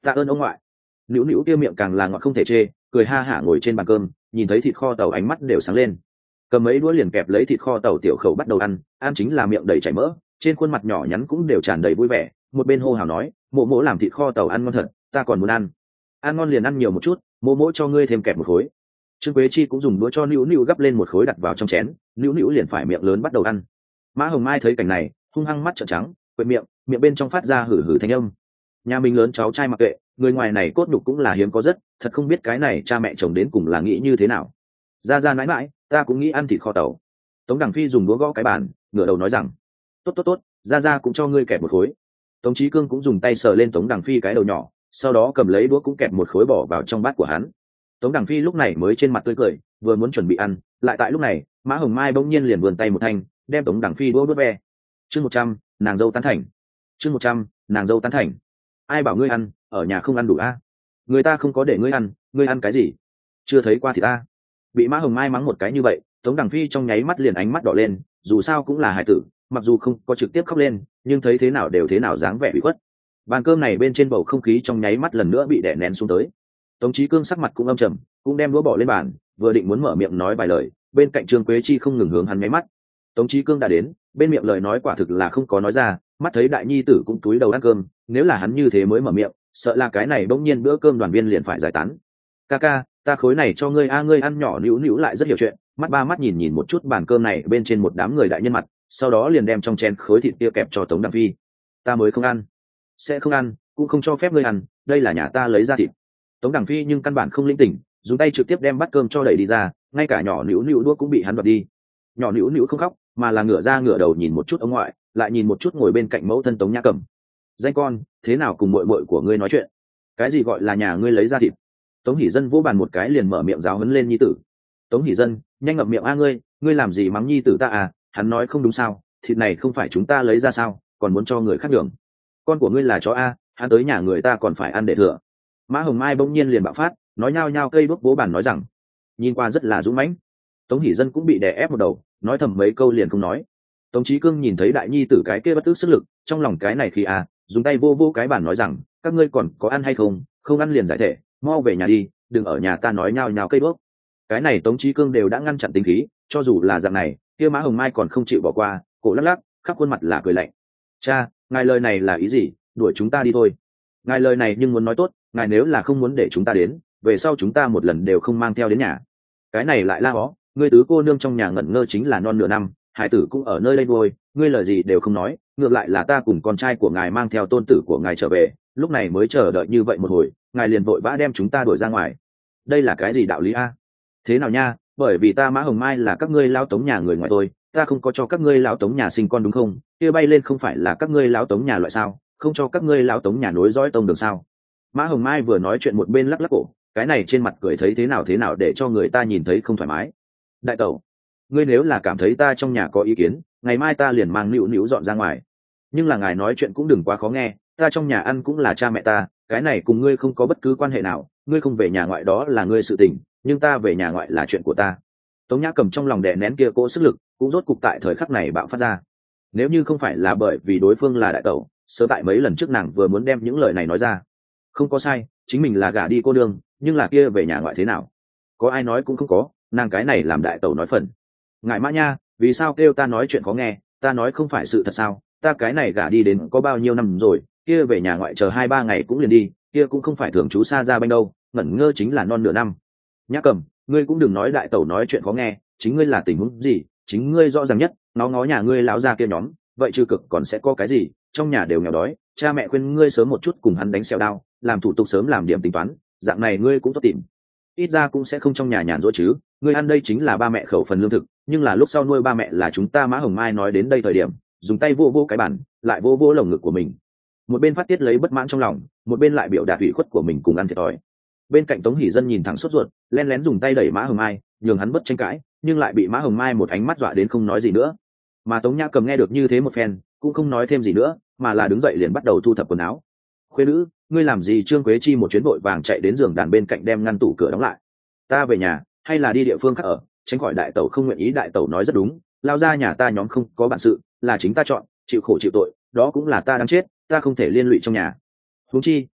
tạ ơn ông ngoại. Nữu nữu kia miệng càng là ngọt không thể chê, cười ha hả ngồi trên bàn cơm, nhìn thấy thịt kho tàu ánh mắt đều sáng lên, cầm mấy đũa liền kẹp lấy thịt kho tàu tiểu khẩu bắt đầu ăn, ăn chính là miệng đầy chảy mỡ, trên khuôn mặt nhỏ nhắn cũng đều tràn đầy vui vẻ, một bên hô hào nói, mộ mỗ làm thịt kho tàu ăn ngon thật, ta còn muốn ăn. Ăn ngon liền ăn nhiều một chút, mộ mỗ cho ngươi thêm kẹp một khối. Trương Quế Chi cũng dùng đũa cho nữu nữu gắp lên một khối đặt vào trong chén, nữu nữu liền phải miệng lớn bắt đầu ăn. Mã Hồng Mai thấy cảnh này, hung hăng mắt trợn trắng, quệt miệng, miệng bên trong phát ra hử hử thanh âm. Nhà mình lớn cháu trai mặc kệ, người ngoài này cốt nhục cũng là hiếm có rất, thật không biết cái này cha mẹ chồng đến cùng là nghĩ như thế nào. Ra ra mãi mãi, ta cũng nghĩ ăn thịt kho tàu. Tống Đằng Phi dùng đũa gõ cái bàn, ngửa đầu nói rằng, tốt tốt tốt, ra ra cũng cho ngươi kẹp một khối. Tống Chí Cương cũng dùng tay sờ lên Tống Đằng Phi cái đầu nhỏ, sau đó cầm lấy đũa cũng kẹp một khối bỏ vào trong bát của hắn. Tống Đằng Phi lúc này mới trên mặt tươi cười, vừa muốn chuẩn bị ăn, lại tại lúc này, Mã Hồng Mai bỗng nhiên liền vươn tay một thanh, đem Tống Đằng Phi đũa vớt ve. Chương 100, nàng dâu tán thành. Chương 100, nàng dâu tán thành. Ai bảo ngươi ăn, ở nhà không ăn đủ a? Người ta không có để ngươi ăn cái gì? Chưa thấy qua thì ta. Bị Mã Hồng Mai mắng một cái như vậy, Tống Đằng Phi trong nháy mắt liền ánh mắt đỏ lên, dù sao cũng là hài tử, mặc dù không có trực tiếp khóc lên, nhưng thấy thế nào đều thế nào dáng vẻ bị khuất. Bàn cơm này bên trên bầu không khí trong nháy mắt lần nữa bị đè nén xuống tới. Tống Chí Cương sắc mặt cũng âm trầm, cũng đem đũa bỏ lên bàn, vừa định muốn mở miệng nói vài lời, bên cạnh Trương Quế Chi không ngừng hướng hắn nháy mắt. Tống Chí Cương đã đến, bên miệng lời nói quả thực là không có nói ra, mắt thấy đại nhi tử cũng túi đầu ăn cơm, nếu là hắn như thế mới mở miệng, sợ là cái này bỗng nhiên bữa cơm đoàn viên liền phải giải tán. Ca ca, ta khối này cho ngươi a, ngươi ăn nhỏ nữu nữu lại rất hiểu chuyện, mắt ba mắt nhìn nhìn một chút bàn cơm này bên trên một đám người đại nhân mặt, sau đó liền đem trong chén khối thịt kia kẹp cho Tống Đằng Phi. Ta mới không ăn, sẽ không ăn, cũng không cho phép ngươi ăn, đây là nhà ta lấy ra thịt. Tống Đằng Phi nhưng căn bản không linh tỉnh, dùng tay trực tiếp đem bát cơm cho đẩy đi ra, ngay cả nhỏ nữu nữu đũa cũng bị hắn đoạt đi. Nhỏ nữu nữu không khóc, mà là ngửa đầu nhìn một chút ông ngoại, lại nhìn một chút ngồi bên cạnh mẫu thân Tống Nhã Cẩm. Danh con, thế nào cùng muội muội của ngươi nói chuyện? Cái gì gọi là nhà ngươi lấy ra thịt? Tống Hỷ Dân vỗ bàn một cái liền mở miệng giáo huấn lên nhi tử. Tống Hỷ Dân, nhanh ngậm miệng a ngươi làm gì mắng nhi tử ta à? Hắn nói không đúng sao? Thịt này không phải chúng ta lấy ra sao? Còn muốn cho người khác đường? Con của ngươi là chó a, hắn tới nhà người ta còn phải ăn để thừa. Mã Hồng Mai bỗng nhiên liền bạo phát, nói nhao nhao cây bước vỗ bàn nói rằng, nhìn qua rất là dũng mãnh. Tống Hỷ Dân cũng bị đè ép một đầu, nói thầm mấy câu liền không nói. Tống Chí Cương nhìn thấy đại nhi tử cái kia bất tức sức lực, trong lòng cái này khi à, dùng tay vô vô cái bàn nói rằng, các ngươi còn có ăn hay không? Không ăn liền giải thể, mau về nhà đi, đừng ở nhà ta nói nhao nhao cây bước. Cái này Tống Chí Cương đều đã ngăn chặn tính khí, cho dù là dạng này, kia Mã Hồng Mai còn không chịu bỏ qua, cổ lắc lắc, khắp khuôn mặt là cười lạnh. Cha, ngài lời này là ý gì? Đuổi chúng ta đi thôi. Ngài lời này nhưng muốn nói tốt, ngài nếu là không muốn để chúng ta đến, về sau chúng ta một lần đều không mang theo đến nhà. Cái này lại la ó, ngươi tứ cô nương trong nhà ngẩn ngơ chính là non nửa năm, hải tử cũng ở nơi đây thôi, ngươi lời gì đều không nói, ngược lại là ta cùng con trai của ngài mang theo tôn tử của ngài trở về, lúc này mới chờ đợi như vậy một hồi, ngài liền vội vã đem chúng ta đuổi ra ngoài. Đây là cái gì đạo lý a? Thế nào nha, bởi vì ta Mã Hồng Mai là các ngươi lao Tống nhà người ngoài tôi, ta không có cho các ngươi lao Tống nhà sinh con đúng không? Kia bay lên không phải là các ngươi lao Tống nhà loại sao? Không cho các ngươi lao Tống nhà nối dõi tông đường sao? Mã Hồng Mai vừa nói chuyện một bên lắc lắc cổ, cái này trên mặt cười thấy thế nào để cho người ta nhìn thấy không thoải mái. Đại tẩu, ngươi nếu là cảm thấy ta trong nhà có ý kiến, ngày mai ta liền mang nữu nữu dọn ra ngoài. Nhưng là ngài nói chuyện cũng đừng quá khó nghe, ta trong nhà ăn cũng là cha mẹ ta, cái này cùng ngươi không có bất cứ quan hệ nào, ngươi không về nhà ngoại đó là ngươi sự tình, nhưng ta về nhà ngoại là chuyện của ta. Tống Nhã Cầm trong lòng đè nén kia cỗ sức lực, cũng rốt cục tại thời khắc này bạo phát ra. Nếu như không phải là bởi vì đối phương là đại tẩu, sớm tại mấy lần trước nàng vừa muốn đem những lời này nói ra. Không có sai, chính mình là gả đi cô nương, nhưng là kia về nhà ngoại thế nào? Có ai nói cũng không có, nàng cái này làm đại tẩu nói phần. Ngại Mã nha, vì sao kêu ta nói chuyện khó nghe, ta nói không phải sự thật sao? Ta cái này gả đi đến có bao nhiêu năm rồi, kia về nhà ngoại chờ 2-3 ngày cũng liền đi, kia cũng không phải thường trú xa ra bên đâu, ngẩn ngơ chính là non nửa năm. Nhã Cầm, ngươi cũng đừng nói đại tẩu nói chuyện khó nghe, chính ngươi là tình huống gì, chính ngươi rõ ràng nhất, nó ngó nhà ngươi láo ra kia nhóm, vậy trừ cực còn sẽ có cái gì, trong nhà đều nghèo đói, cha mẹ khuyên ngươi sớm một chút cùng hắn đánh xèo đao, làm thủ tục sớm làm điểm tính toán, dạng này ngươi cũng tốt tìm, ít ra cũng sẽ không trong nhà nhàn rỗi chứ. Ngươi ăn đây chính là ba mẹ khẩu phần lương thực, nhưng là lúc sau nuôi ba mẹ là chúng ta. Mã Hồng Mai nói đến đây thời điểm, dùng tay vô vô cái bàn, lại vô vô lồng ngực của mình, một bên phát tiết lấy bất mãn trong lòng, một bên lại biểu đạt ủy khuất của mình cùng ăn thiệt thòi. Bên cạnh Tống Hỷ Dân nhìn thẳng sốt ruột, len lén dùng tay đẩy Mã Hồng Mai, nhường hắn bất tranh cãi, nhưng lại bị Mã Hồng Mai một ánh mắt dọa đến không nói gì nữa. Mà Tống Nhã Cầm nghe được như thế một phen, cũng không nói thêm gì nữa, mà là đứng dậy liền bắt đầu thu thập quần áo. Khuê nữ, ngươi làm gì? Trương Quế Chi một chuyến vội vàng chạy đến giường đàn bên cạnh đem ngăn tủ cửa đóng lại. Ta về nhà, hay là đi địa phương khác ở, tránh khỏi đại tẩu không nguyện ý. Đại tẩu nói rất đúng, lao ra nhà ta nhóm không có bản sự, là chính ta chọn, chịu khổ chịu tội, đó cũng là ta đáng chết, ta không thể liên lụy trong nhà. Huống chi,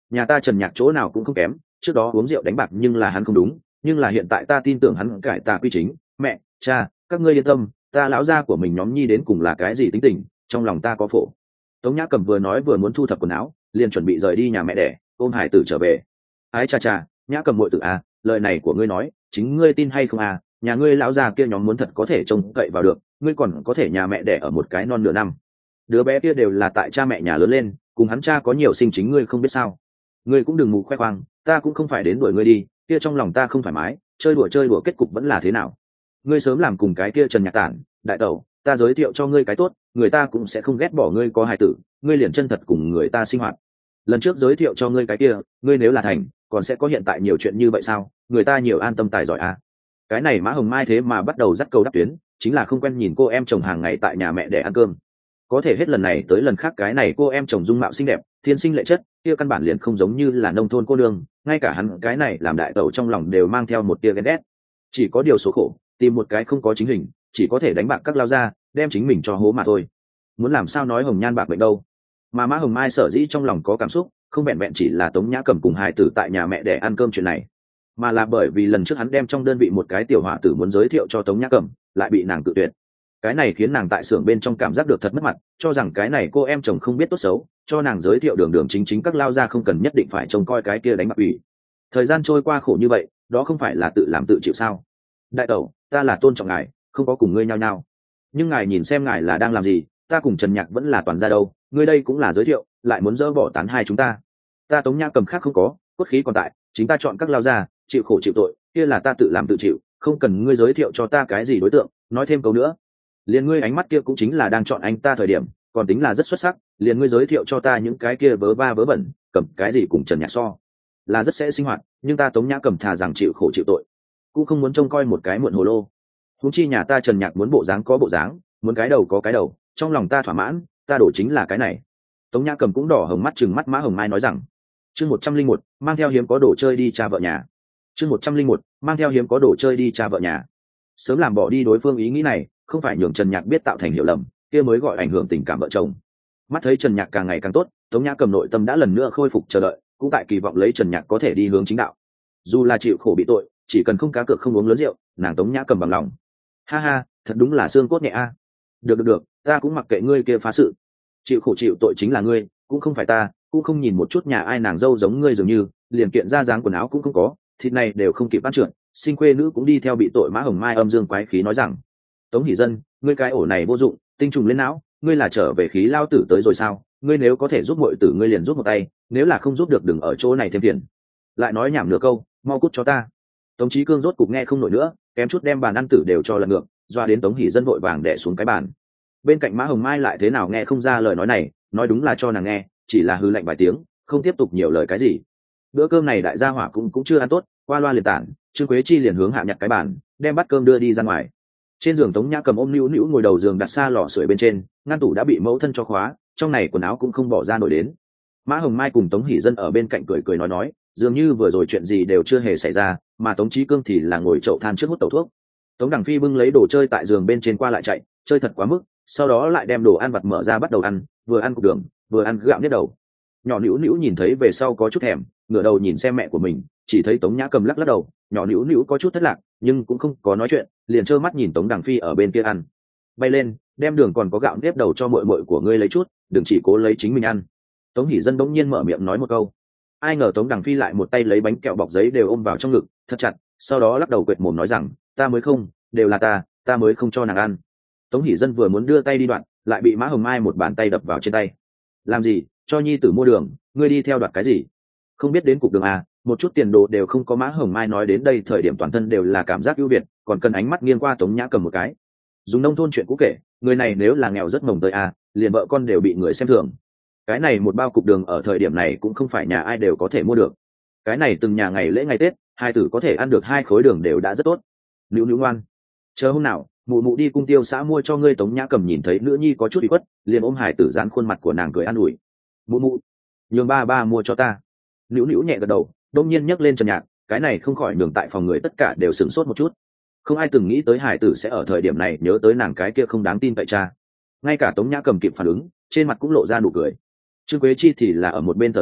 nhà ta Trần Nhạc chỗ nào cũng không kém, trước đó uống rượu đánh bạc nhưng là hắn không đúng, nhưng là hiện tại ta tin tưởng hắn cải tà quy chính. Mẹ cha, các ngươi yên tâm, ta lão gia của mình nhóm nhi đến cùng là cái gì tính tình, trong lòng ta có phổ. Tống Nhã Cầm vừa nói vừa muốn thu thập quần áo, liền chuẩn bị rời đi nhà mẹ đẻ, ôm hải tử trở về. Ái cha cha, Nhã Cầm muội tử à, lời này của ngươi nói chính ngươi tin hay không à? Nhà ngươi lão già kia nhóm muốn thật có thể trông cậy vào được, ngươi còn có thể nhà mẹ đẻ ở một cái non nửa năm. Đứa bé kia đều là tại cha mẹ nhà lớn lên, cùng hắn cha có nhiều sinh chính ngươi không biết sao? Ngươi cũng đừng mù khoe khoang, ta cũng không phải đến đuổi ngươi đi, kia trong lòng ta không thoải mái, chơi đùa kết cục vẫn là thế nào? Ngươi sớm làm cùng cái kia Trần Nhạc Tản, đại tẩu, ta giới thiệu cho ngươi cái tốt, người ta cũng sẽ không ghét bỏ ngươi có hài tử, ngươi liền chân thật cùng người ta sinh hoạt. Lần trước giới thiệu cho ngươi cái kia, ngươi nếu là thành, còn sẽ có hiện tại nhiều chuyện như vậy sao? Người ta nhiều an tâm tài giỏi à? Cái này Mã Hồng Mai thế mà bắt đầu dắt câu đắp tuyến, chính là không quen nhìn cô em chồng hàng ngày tại nhà mẹ để ăn cơm. Có thể hết lần này tới lần khác cái này cô em chồng dung mạo xinh đẹp, thiên sinh lệ chất, kia căn bản liền không giống như là nông thôn cô nương, ngay cả hắn cái này làm đại tẩu trong lòng đều mang theo một tia ghen ghét. Chỉ có điều số khổ, tìm một cái không có chính hình, chỉ có thể đánh bạc các lao ra, đem chính mình cho hố mà thôi. Muốn làm sao nói hồng nhan bạc mệnh đâu. Mà Mã Hồng Mai sở dĩ trong lòng có cảm xúc, không vẹn vẹn chỉ là Tống Nhã Cầm cùng hài tử tại nhà mẹ để ăn cơm chuyện này, mà là bởi vì lần trước hắn đem trong đơn vị một cái tiểu hỏa tử muốn giới thiệu cho Tống Nhã Cầm, lại bị nàng cự tuyệt. Cái này khiến nàng tại xưởng bên trong cảm giác được thật mất mặt, cho rằng cái này cô em chồng không biết tốt xấu, cho nàng giới thiệu đường đường chính chính các lao ra không cần nhất định phải trông coi cái kia đánh bạc ủy. Thời gian trôi qua khổ như vậy, đó không phải là tự làm tự chịu sao? Đại tẩu, ta là tôn trọng ngài, không có cùng ngươi nhau nhau. Nhưng ngài nhìn xem ngài là đang làm gì, ta cùng Trần Nhạc vẫn là toàn gia đâu, ngươi đây cũng là giới thiệu, lại muốn dỡ bỏ tán hai chúng ta. Ta Tống Nhã Cầm khác không có, cốt khí còn tại, chính ta chọn các lao ra, chịu khổ chịu tội, kia là ta tự làm tự chịu, không cần ngươi giới thiệu cho ta cái gì đối tượng. Nói thêm câu nữa, liền ngươi ánh mắt kia cũng chính là đang chọn anh ta thời điểm, còn tính là rất xuất sắc, liền ngươi giới thiệu cho ta những cái kia vớ va vớ vẩn, cầm cái gì cùng Trần Nhạc so, là rất sẽ sinh hoạt, nhưng ta Tống Nhã Cầm thà rằng chịu khổ chịu tội, cũng không muốn trông coi một cái muộn hồ lô. Huống chi nhà ta Trần Nhạc muốn bộ dáng có bộ dáng, muốn cái đầu có cái đầu, trong lòng ta thỏa mãn, ta đổ chính là cái này. Tống Nhã Cầm cũng đỏ hồng mắt trừng mắt Mã Hồng Mai nói rằng, chương 101, mang theo hiếm có đồ chơi đi cha vợ nhà. Chương 101, mang theo hiếm có đồ chơi đi cha vợ nhà. Sớm làm bỏ đi đối phương ý nghĩ này, không phải nhường Trần Nhạc biết tạo thành hiểu lầm, kia mới gọi ảnh hưởng tình cảm vợ chồng. Mắt thấy Trần Nhạc càng ngày càng tốt, Tống Nhã Cầm nội tâm đã lần nữa khôi phục chờ đợi, cũng tại kỳ vọng lấy Trần Nhạc có thể đi hướng chính đạo. Dù là chịu khổ bị tội, chỉ cần không cá cược không uống lớn rượu, nàng Tống Nhã Cầm bằng lòng. Ha ha, thật đúng là xương cốt nhẹ a. Được, ta cũng mặc kệ ngươi kia phá sự. Chịu khổ chịu tội chính là ngươi, cũng không phải ta, cũng không nhìn một chút nhà ai nàng dâu giống ngươi dường như, liền kiện ra dáng quần áo cũng không có, thịt này đều không kịp ăn trượt, sinh quê nữ cũng đi theo bị tội. Mã Hồng Mai âm dương quái khí nói rằng, Tống Hỷ Dân, ngươi cái ổ này vô dụng, tinh trùng lên não, ngươi là trở về khí lao tử tới rồi sao? Ngươi nếu có thể giúp muội tử ngươi liền giúp một tay, nếu là không giúp được đừng ở chỗ này thêm phiền. Lại nói nhảm nửa câu, mau cút cho ta. Tống Chí Cương rốt cục nghe không nổi nữa, kém chút đem bàn ăn tử đều cho lật ngược, doa đến Tống Hỷ Dân vội vàng đè xuống cái bàn. Bên cạnh Mã Hồng Mai lại thế nào nghe không ra lời nói này, nói đúng là cho nàng nghe, chỉ là hư lạnh vài tiếng, không tiếp tục nhiều lời cái gì. Bữa cơm này đại gia hỏa cũng chưa ăn tốt, qua loa liền tản, Trương Quế Chi liền hướng hạ nhặt cái bàn, đem bát cơm đưa đi ra ngoài. Trên giường Tống Nhã Cầm ôm nữu nữu ngồi đầu giường đặt xa lò sưởi bên trên, ngăn tủ đã bị mẫu thân cho khóa, trong này quần áo cũng không bỏ ra nổi đến. Mã Hồng Mai cùng Tống Hỷ Dân ở bên cạnh cười nói, dường như vừa rồi chuyện gì đều chưa hề xảy ra, mà Tống Chí Cương thì là ngồi chậu than trước hút tẩu thuốc. Tống Đằng Phi bưng lấy đồ chơi tại giường bên trên qua lại chạy, chơi thật quá mức, sau đó lại đem đồ ăn vặt mở ra bắt đầu ăn, vừa ăn cục đường, vừa ăn gạo nếp đầu. Nhỏ nữu nữu nhìn thấy về sau có chút thèm, ngửa đầu nhìn xem mẹ của mình, chỉ thấy Tống Nhã Cầm lắc đầu, nhỏ nữu nữu có chút thất lạc, nhưng cũng không có nói chuyện, liền trơ mắt nhìn Tống Đằng Phi ở bên kia ăn. Bay lên, đem đường còn có gạo nếp đầu cho muội muội của ngươi lấy chút, đừng chỉ cố lấy chính mình ăn. Tống Hỷ Dân bỗng nhiên mở miệng nói một câu. Ai ngờ Tống Đằng Phi lại một tay lấy bánh kẹo bọc giấy đều ôm vào trong ngực, thật chặt, sau đó lắc đầu quệt mồm nói rằng, ta mới không, đều là ta mới không cho nàng ăn. Tống Hỷ Dân vừa muốn đưa tay đi đoạn, lại bị Mã Hồng Mai một bàn tay đập vào trên tay. Làm gì, cho nhi tử mua đường, ngươi đi theo đoạt cái gì? Không biết đến cục đường à, một chút tiền đồ đều không có. Mã Hồng Mai nói đến đây thời điểm toàn thân đều là cảm giác ưu việt, còn cần ánh mắt nghiêng qua Tống Nhã Cầm một cái. Dùng nông thôn chuyện cũ kể, người này nếu là nghèo rất mồng tới à, liền vợ con đều bị người xem thường. Cái này một bao cục đường ở thời điểm này cũng không phải nhà ai đều có thể mua được. Cái này từng nhà ngày lễ ngày Tết, hai tử có thể ăn được 2 khối đường đều đã rất tốt. Nữu nữu ngoan, chờ hôm nào mụ mụ đi cung tiêu xã mua cho ngươi. Tống Nhã Cầm nhìn thấy nữ nhi có chút bị khuất, liền ôm hải tử dán khuôn mặt của nàng cười an ủi. Mụ nhường ba mua cho ta. Nữu nữu nhẹ gật đầu, đông nhiên nhấc lên Trần Nhạc, cái này không khỏi nhường tại phòng người tất cả đều sửng sốt một chút. Không ai từng nghĩ tới hải tử sẽ ở thời điểm này nhớ tới nàng cái kia không đáng tin cậy cha. Ngay cả Tống Nhã Cầm kịp phản ứng, trên mặt cũng lộ ra nụ cười. Trương Quế Chi thì là ở một bên thở dài,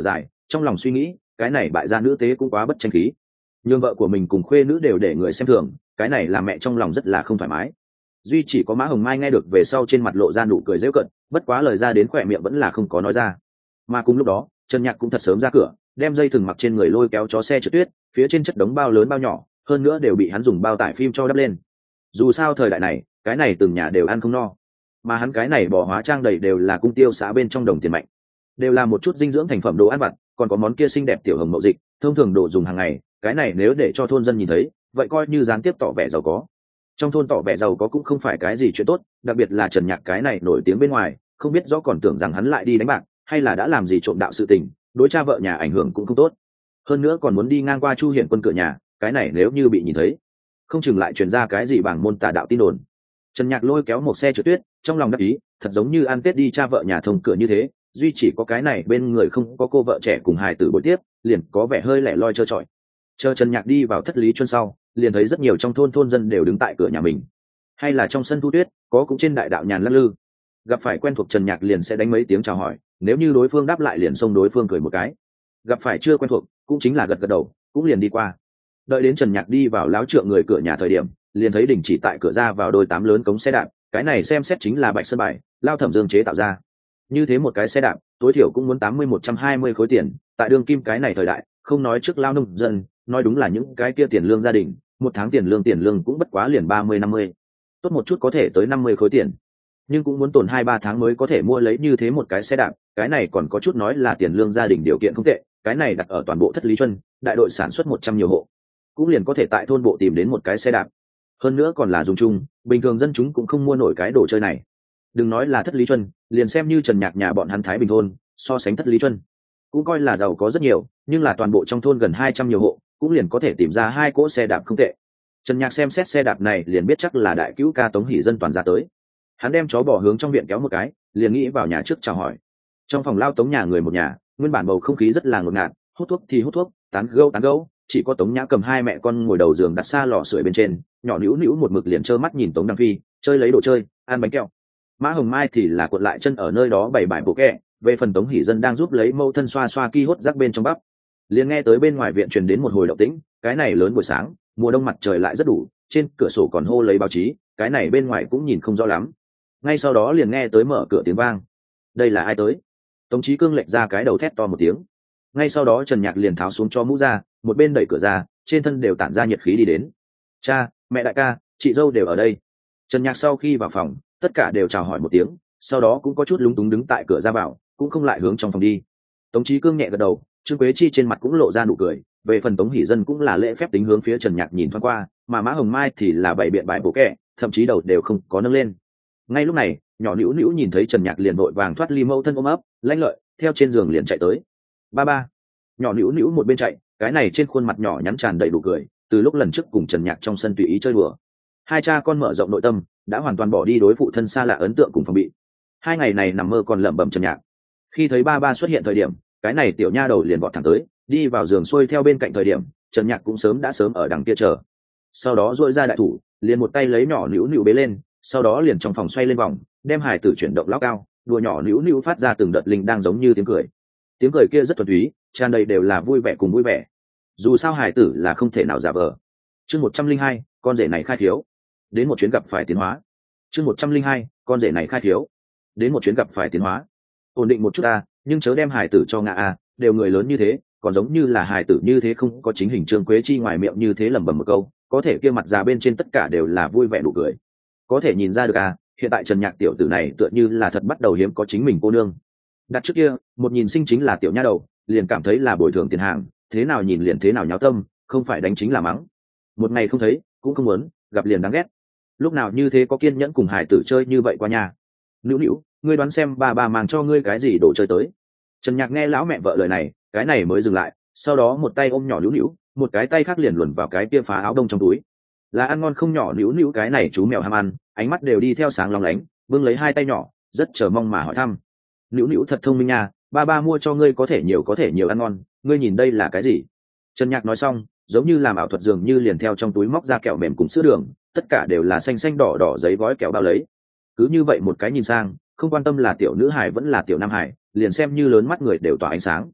trong lòng suy nghĩ cái này bại gia nữ tế cũng quá bất tranh khí, nhường vợ của mình cùng khuê nữ đều để người xem thường, cái này làm mẹ trong lòng rất là không thoải mái. Duy chỉ có Mã Hồng Mai nghe được về sau trên mặt lộ ra nụ cười giễu cợt, bất quá lời ra đến khỏe miệng vẫn là không có nói ra. Mà cùng lúc đó Trần Nhạc cũng thật sớm ra cửa, đem dây thừng mặc trên người lôi kéo chó xe trượt tuyết, phía trên chất đống bao lớn bao nhỏ, hơn nữa đều bị hắn dùng bao tải phim cho đắp lên. Dù sao thời đại này cái này từng nhà đều ăn không no, mà hắn cái này bỏ hóa trang đầy đều là cung tiêu xã bên trong đồng tiền mạnh, đều là một chút dinh dưỡng thành phẩm đồ ăn vặt, còn có món kia xinh đẹp tiểu hồng mậu dịch, thông thường đồ dùng hàng ngày, cái này nếu để cho thôn dân nhìn thấy, vậy coi như gián tiếp tỏ vẻ giàu có. Trong thôn tỏ vẻ giàu có cũng không phải cái gì chuyện tốt, đặc biệt là Trần Nhạc cái này nổi tiếng bên ngoài, không biết rõ còn tưởng rằng hắn lại đi đánh bạc, hay là đã làm gì trộm đạo sự tình, đối cha vợ nhà ảnh hưởng cũng không tốt. Hơn nữa còn muốn đi ngang qua Chu Hiển Quân cửa nhà, cái này nếu như bị nhìn thấy, không chừng lại truyền ra cái gì bảng môn tà đạo tin đồn. Trần Nhạc lôi kéo một xe trượt tuyết, trong lòng đắc ý, thật giống như ăn Tết đi cha vợ nhà thông cửa như thế, duy chỉ có cái này bên người không có cô vợ trẻ cùng hài tử bồi tiếp, liền có vẻ hơi lẻ loi trơ trọi. Chờ Trần Nhạc đi vào Thất Lý Chuân sau, liền thấy rất nhiều trong thôn dân đều đứng tại cửa nhà mình, hay là trong sân thu tuyết, có cũng trên đại đạo nhàn lắc lư. Gặp phải quen thuộc Trần Nhạc liền sẽ đánh mấy tiếng chào hỏi, nếu như đối phương đáp lại liền xông đối phương cười một cái. Gặp phải chưa quen thuộc, cũng chính là gật gật đầu, cũng liền đi qua. Đợi đến Trần Nhạc đi vào láo trượng người cửa nhà thời điểm, liền thấy đình chỉ tại cửa ra vào đôi 8 lớn cống xe đạp, cái này xem xét chính là Bạch Sơn Bài, Lao Thẩm Dương chế tạo ra. Như thế một cái xe đạp, tối thiểu cũng muốn 80-120 khối tiền, tại đương kim cái này thời đại, không nói trước lao nông dân, nói đúng là những cái kia tiền lương gia đình, một tháng tiền lương cũng bất quá liền 30-50, tốt một chút có thể tới 50 khối tiền, nhưng cũng muốn tồn 2-3 tháng mới có thể mua lấy như thế một cái xe đạp, cái này còn có chút nói là tiền lương gia đình điều kiện không tệ, cái này đặt ở toàn bộ Thất Lý Chuân, đại đội sản xuất 100 nhiều hộ, cũng liền có thể tại thôn bộ tìm đến một cái xe đạp. Hơn nữa còn là dùng chung, bình thường dân chúng cũng không mua nổi cái đồ chơi này. Đừng nói là Thất Lý Chuân, liền xem như Trần Nhạc nhà bọn hắn Thái Bình thôn, so sánh Thất Lý Chuân cũng coi là giàu có rất nhiều, nhưng là toàn bộ trong thôn gần 200 nhiều hộ, cũng liền có thể tìm ra 2 cỗ xe đạp không tệ. Trần Nhạc xem xét xe đạp này liền biết chắc là đại cứu ca Tống Hỷ Dân toàn ra tới. Hắn đem chó bò hướng trong viện kéo một cái, liền nghĩ vào nhà trước chào hỏi. Trong phòng lao Tống nhà người một nhà, nguyên bản bầu không khí rất là ngột ngạt, hút thuốc thì hút thuốc, tán gẫu, chỉ có Tống Nhã cầm 2 mẹ con ngồi đầu giường đặt xa lò sưởi bên trên, nhỏ nữu nữu một mực liền trơ mắt nhìn Tống Đăng Phi chơi lấy đồ chơi, ăn bánh kẹo. Mã Hồng Mai thì là cuộn lại chân ở nơi đó bày bãi bộ kẹ, về phần Tống Hỷ Dân đang giúp lấy mâu thân xoa xoa ki hốt rác bên trong bắp. Liền nghe tới bên ngoài viện truyền đến một hồi động tĩnh, cái này lớn buổi sáng, mùa đông mặt trời lại rất đủ, trên cửa sổ còn hô lấy báo chí, cái này bên ngoài cũng nhìn không rõ lắm. Ngay sau đó liền nghe tới mở cửa tiếng vang. Đây là ai tới? Tống Chí Cương lệch ra cái đầu thét to một tiếng. Ngay sau đó Trần Nhạc liền tháo xuống cho mũ ra, một bên đẩy cửa ra, trên thân đều tản ra nhiệt khí đi đến. Cha, mẹ đại ca, chị dâu đều ở đây. Trần Nhạc sau khi vào phòng, tất cả đều chào hỏi một tiếng, sau đó cũng có chút lúng túng đứng tại cửa ra vào, cũng không lại hướng trong phòng đi. Tống Chí Cương nhẹ gật đầu, Trương Quế Chi trên mặt cũng lộ ra nụ cười, về phần Tống Hỷ Dân cũng là lễ phép tính hướng phía Trần Nhạc nhìn thoáng qua, mà Mã Hồng Mai thì là bày biện bài bộ kẹ, thậm chí đầu đều không có nâng lên. Ngay lúc này, nhỏ nữu nữu nhìn thấy Trần Nhạc liền vội vàng thoát ly mâu thân ôm ấp, lanh lợi, theo trên giường liền chạy tới. Ba ba. Nhỏ nữu nữu một bên chạy, cái này trên khuôn mặt nhỏ nhắn tràn đầy đủ cười, từ lúc lần trước cùng Trần Nhạc trong sân tùy ý chơi đùa, hai cha con mở rộng nội tâm, đã hoàn toàn bỏ đi đối phụ thân xa lạ ấn tượng cùng phòng bị. 2 ngày này nằm mơ còn lẩm bẩm Trần Nhạc. Khi thấy ba ba xuất hiện thời điểm, cái này tiểu nha đầu liền vọt thẳng tới, đi vào giường xuôi theo bên cạnh thời điểm, Trần Nhạc cũng sớm ở đằng kia chờ. Sau đó duỗi ra đại thủ, liền một tay lấy nhỏ nữu nữu bế lên, sau đó liền trong phòng xoay lên vòng, đem hài tử chuyển động lao cao, đùa nhỏ nữu nữu phát ra từng đợt linh đang giống như tiếng cười. Tiếng cười kia rất thuần túy, tràn đầy đều là vui vẻ cùng vui vẻ. Dù sao hài tử là không thể nào giả vờ. Chương 102, con rể này khai thiếu. Đến một chuyến gặp phải tiến hóa. Chương 102, con rể này khai thiếu. Đến một chuyến gặp phải tiến hóa. Ổn định một chút ta, nhưng chớ đem hài tử cho ngã a, đều người lớn như thế, còn giống như là hài tử như thế không có chính hình. Trương Quế Chi ngoài miệng như thế lẩm bẩm một câu, có thể kia mặt già bên trên tất cả đều là vui vẻ nụ cười. Có thể nhìn ra được à, hiện tại Trần Nhạc tiểu tử này tựa như là thật bắt đầu hiếm có chính mình cô nương. Đặt trước kia, một nhìn sinh chính là tiểu nha đầu, liền cảm thấy là bồi thường tiền hàng, thế nào nhìn liền thế nào nháo tâm, không phải đánh chính là mắng. Một ngày không thấy, cũng không muốn, gặp liền đáng ghét. Lúc nào như thế có kiên nhẫn cùng hải tử chơi như vậy qua nhà. Nữu nữu, ngươi đoán xem bà mang cho ngươi cái gì đồ chơi tới. Trần Nhạc nghe lão mẹ vợ lời này, cái này mới dừng lại, sau đó một tay ôm nhỏ nữu nữu, một cái tay khác liền luồn vào cái kia phá áo đông trong túi. Là ăn ngon không nhỏ nữu nữu cái này chú mèo ham ăn, ánh mắt đều đi theo sáng long lánh, bưng lấy 2 tay nhỏ, rất chờ mong mà hỏi thăm. Nữu nữu thật thông minh nha, ba mua cho ngươi có thể nhiều ăn ngon, ngươi nhìn đây là cái gì? Trần Nhạc nói xong, giống như làm ảo thuật dường như liền theo trong túi móc ra kẹo mềm cùng sữa đường, tất cả đều là xanh xanh đỏ đỏ giấy gói kẹo bao lấy. Cứ như vậy một cái nhìn sang, không quan tâm là tiểu nữ hải vẫn là tiểu nam hải, liền xem như lớn mắt người đều tỏa ánh sáng.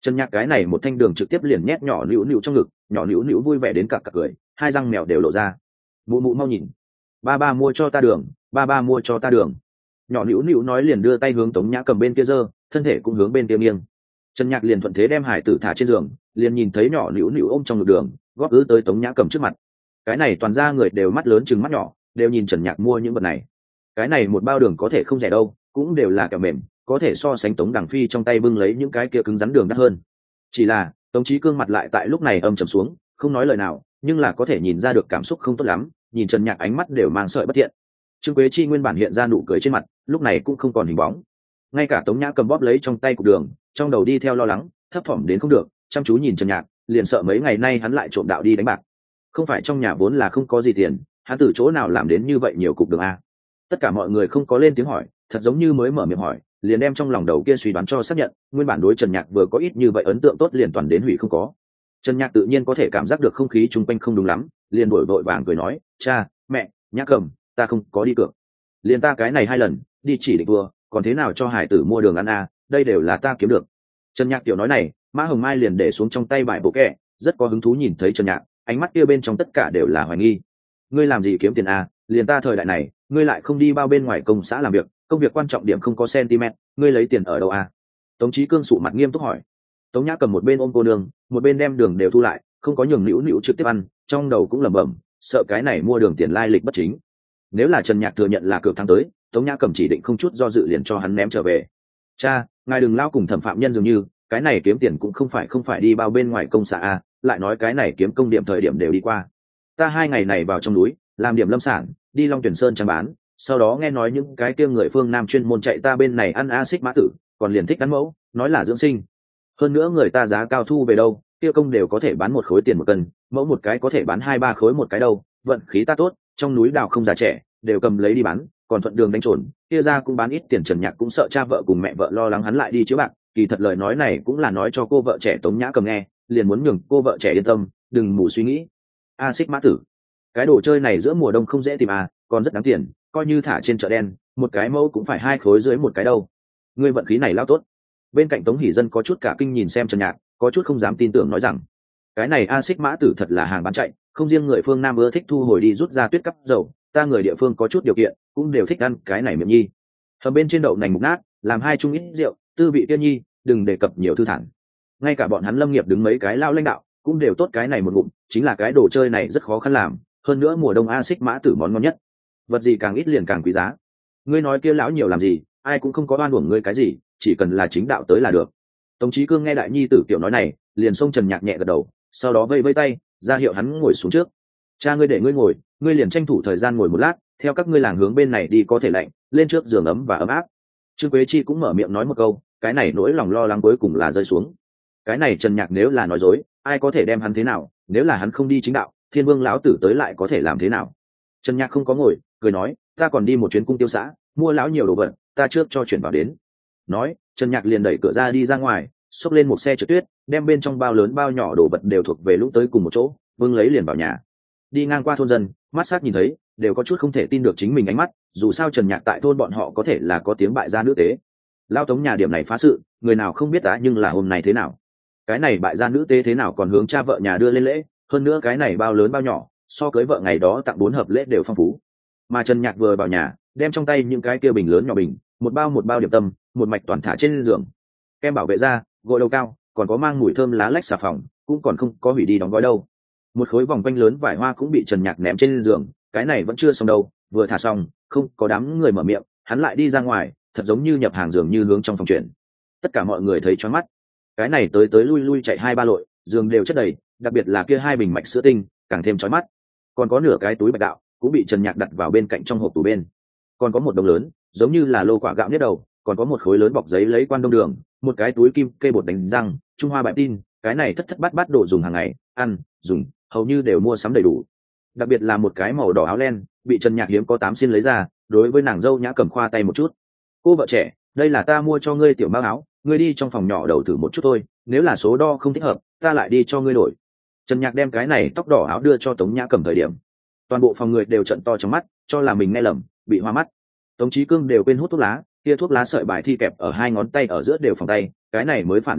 Trần Nhạc cái này một thanh đường trực tiếp liền nhét nhỏ nữu nữu trong ngực, nhỏ nữu nữu vui vẻ đến cặc cặc cười, hai răng mèo đều lộ ra. Mụ mụ mau nhìn, ba ba mua cho ta đường, ba ba mua cho ta đường. Nhỏ nữu nữu nói liền đưa tay hướng Tống Nhã Cầm bên kia giơ, thân thể cũng hướng bên kia nghiêng. Trần Nhạc liền thuận thế đem hải tử thả trên giường, liền nhìn thấy nhỏ nữu nữu ôm trong ngực đường, góp ứ tới Tống Nhã Cầm trước mặt. Cái này toàn ra người đều mắt lớn chừng mắt nhỏ, đều nhìn Trần Nhạc mua những vật này. Cái này một bao đường có thể không rẻ đâu, cũng đều là kẹo mềm, có thể so sánh Tống Đằng Phi trong tay bưng lấy những cái kia cứng rắn đường đắt hơn. Chỉ là Tống Chí Cương mặt lại tại lúc này âm trầm xuống, không nói lời nào, nhưng là có thể nhìn ra được cảm xúc không tốt lắm, nhìn Trần Nhạc ánh mắt đều mang sợi bất thiện. Trương Quế Chi nguyên bản hiện ra nụ cười trên mặt, lúc này cũng không còn hình bóng. Ngay cả Tống Nhã Cầm bóp lấy trong tay cục đường, trong đầu đi theo lo lắng, thấp thỏm đến không được, chăm chú nhìn Trần Nhạc, liền sợ mấy ngày nay hắn lại trộm đạo đi đánh bạc. Không phải trong nhà vốn là không có gì tiền, hắn từ chỗ nào làm đến như vậy nhiều cục đường a? Tất cả mọi người không có lên tiếng hỏi, thật giống như mới mở miệng hỏi, liền đem trong lòng đầu kia suy đoán cho xác nhận, nguyên bản đối Trần Nhạc vừa có ít như vậy ấn tượng tốt liền toàn đến hủy không có. Trần Nhạc tự nhiên có thể cảm giác được không khí chung quanh không đúng lắm, liền đổi vội vàng cười nói, cha, mẹ, Nhã Cầm, ta không có đi cược, liền ta cái này 2 lần đi chỉ định thua, còn thế nào cho hải tử mua đường ăn a, đây đều là ta kiếm được. Trần Nhạc tiểu nói này, Mã Hồng Mai liền để xuống trong tay bài bộ kẹ, rất có hứng thú nhìn thấy Trần Nhạc, ánh mắt kia bên trong tất cả đều là hoài nghi. Ngươi làm gì kiếm tiền a, liền ta thời đại này, ngươi lại không đi bao bên ngoài công xã làm việc, công việc quan trọng điểm không có centimet, ngươi lấy tiền ở đâu a? Tống Chí Cương sụ mặt nghiêm túc hỏi. Tống Nhã Cầm một bên ôm cô nương, một bên đem đường đều thu lại, không có nhường nữu nữu trực tiếp ăn, trong đầu cũng lẩm bẩm, sợ cái này mua đường tiền lai lịch bất chính. Nếu là Trần Nhạc thừa nhận là cược thắng tới, Tống Nhã Cầm chỉ định không chút do dự liền cho hắn ném trở về. Cha, ngài đừng lao cùng thẩm phạm nhân dường như, cái này kiếm tiền cũng không phải đi bao bên ngoài công xã a, lại nói cái này kiếm công điểm thời điểm đều đi qua. Ta 2 ngày này vào trong núi, làm điểm lâm sản, đi Long Tuyển Sơn trang bán, sau đó nghe nói những cái kia người phương Nam chuyên môn chạy ta bên này ăn a xích mã tử, còn liền thích ăn mẫu, nói là dưỡng sinh. Hơn nữa người ta giá cao thu về đâu, kia công đều có thể bán 1 khối tiền 1 cân, mẫu một cái có thể bán 2-3 khối một cái đâu, vận khí ta tốt, trong núi đào không già trẻ, đều cầm lấy đi bán, còn thuận đường đánh trộn, kia ra cũng bán ít tiền. Trần Nhạc cũng sợ cha vợ cùng mẹ vợ lo lắng hắn lại đi chữa bạc, kỳ thật lời nói này cũng là nói cho cô vợ trẻ Tống Nhã Cầm nghe, liền muốn nhường cô vợ trẻ yên tâm, đừng mù suy nghĩ. A xích mã tử, cái đồ chơi này giữa mùa đông không dễ tìm à, còn rất đáng tiền, coi như thả trên chợ đen, một cái mẫu cũng phải 2 khối dưới một cái đâu. Ngươi vận khí này lao tốt. Bên cạnh Tống Hỷ Dân có chút cả kinh nhìn xem Trần Nhạc, có chút không dám tin tưởng nói rằng, cái này a xích mã tử thật là hàng bán chạy, không riêng người phương Nam ưa thích thu hồi đi rút ra tuyết cắp dầu, ta người địa phương có chút điều kiện cũng đều thích ăn cái này miệng nhi. Hầm bên trên đậu nành mục nát, làm 2 chung ít rượu, tư vị tiên nhi, đừng đề cập nhiều thư thản. Ngay cả bọn hắn lâm nghiệp đứng mấy cái lao lãnh đạo cũng đều tốt cái này một ngụm, chính là cái đồ chơi này rất khó khăn làm, hơn nữa mùa đông a xích mã tử món ngon nhất, vật gì càng ít liền càng quý giá. Ngươi nói kia lão nhiều làm gì, ai cũng không có oan uổng ngươi cái gì, chỉ cần là chính đạo tới là được. Tống Chí Cương nghe đại nhi tử tiểu nói này, liền xông Trần Nhạc nhẹ gật đầu, sau đó vây vây tay ra hiệu hắn ngồi xuống trước. Cha ngươi để ngươi ngồi, ngươi liền tranh thủ thời gian ngồi một lát, theo các ngươi làng hướng bên này đi có thể lạnh, lên trước giường ấm và ấm áp. Trương Quế Chi cũng mở miệng nói một câu, cái này nỗi lòng lo lắng cuối cùng là rơi xuống. Cái này Trần Nhạc nếu là nói dối, ai có thể đem hắn thế nào, nếu là hắn không đi chính đạo, Thiên Vương lão tử tới lại có thể làm thế nào. Trần Nhạc không có ngồi, cười nói, ta còn đi một chuyến cung tiêu xã, mua lão nhiều đồ vật, ta trước cho chuyển vào đến. Nói, Trần Nhạc liền đẩy cửa ra đi ra ngoài, xốc lên một xe trượt tuyết, đem bên trong bao lớn bao nhỏ đồ vật đều thuộc về lũ tới cùng một chỗ, vương lấy liền vào nhà. Đi ngang qua thôn dân, mắt sắc nhìn thấy, đều có chút không thể tin được chính mình ánh mắt, dù sao Trần Nhạc tại thôn bọn họ có thể là có tiếng bại gia nữ tế. Lao Tống nhà điểm này phá sự, người nào không biết đã, nhưng là hôm nay thế nào? Cái này bại gia nữ tế thế nào còn hướng cha vợ nhà đưa lên lễ, hơn nữa cái này bao lớn bao nhỏ, so cưới vợ ngày đó tặng 4 hộp lễ đều phong phú. Mà Trần Nhạc vừa vào nhà, đem trong tay những cái kia bình lớn nhỏ bình, một bao điểm tâm, một mạch toàn thả trên giường. Kem bảo vệ da, gội đầu cao, còn có mang mùi thơm lá lách xà phòng, cũng còn không có hủy đi đóng gói đâu. Một khối vòng quanh lớn vải hoa cũng bị Trần Nhạc ném trên giường, cái này vẫn chưa xong đâu, vừa thả xong, không có đám người mở miệng, hắn lại đi ra ngoài, thật giống như nhập hàng giường như hướng trong phòng chuyển. Tất cả mọi người thấy choáng mắt. Cái này tới lui chạy 2-3 lội, giường đều chất đầy, đặc biệt là kia 2 bình mạch sữa tinh, càng thêm chói mắt. Còn có nửa cái túi bạch đạo cũng bị Trần Nhạc đặt vào bên cạnh trong hộp tủ bên. Còn có một đống lớn, giống như là lô quả gạo nhất đầu, còn có một khối lớn bọc giấy lấy quan đông đường, một cái túi kim cây bột đánh răng, trung hoa bạch tin, cái này thất bát đồ dùng hàng ngày, ăn, dùng, hầu như đều mua sắm đầy đủ. Đặc biệt là một cái màu đỏ áo len, bị Trần Nhạc hiếm có 8 xin lấy ra, đối với nàng dâu Nhã Cầm khoa tay một chút. Cô vợ trẻ, đây là ta mua cho ngươi tiểu mao áo, ngươi đi trong phòng nhỏ đầu thử một chút thôi, nếu là số đo không thích hợp, ta lại đi cho ngươi đổi. Trần Nhạc đem cái này tóc đỏ áo đưa cho Tống Nhã Cầm thời điểm, toàn bộ phòng người đều trợn to trong mắt, cho là mình nghe lầm, bị hoa mắt. Tống Chí Cương đều quên hút thuốc lá, kia thuốc lá sợi bài thi kẹp ở 2 ngón tay ở giữa đều phòng tay, cái này mới phản ứng được,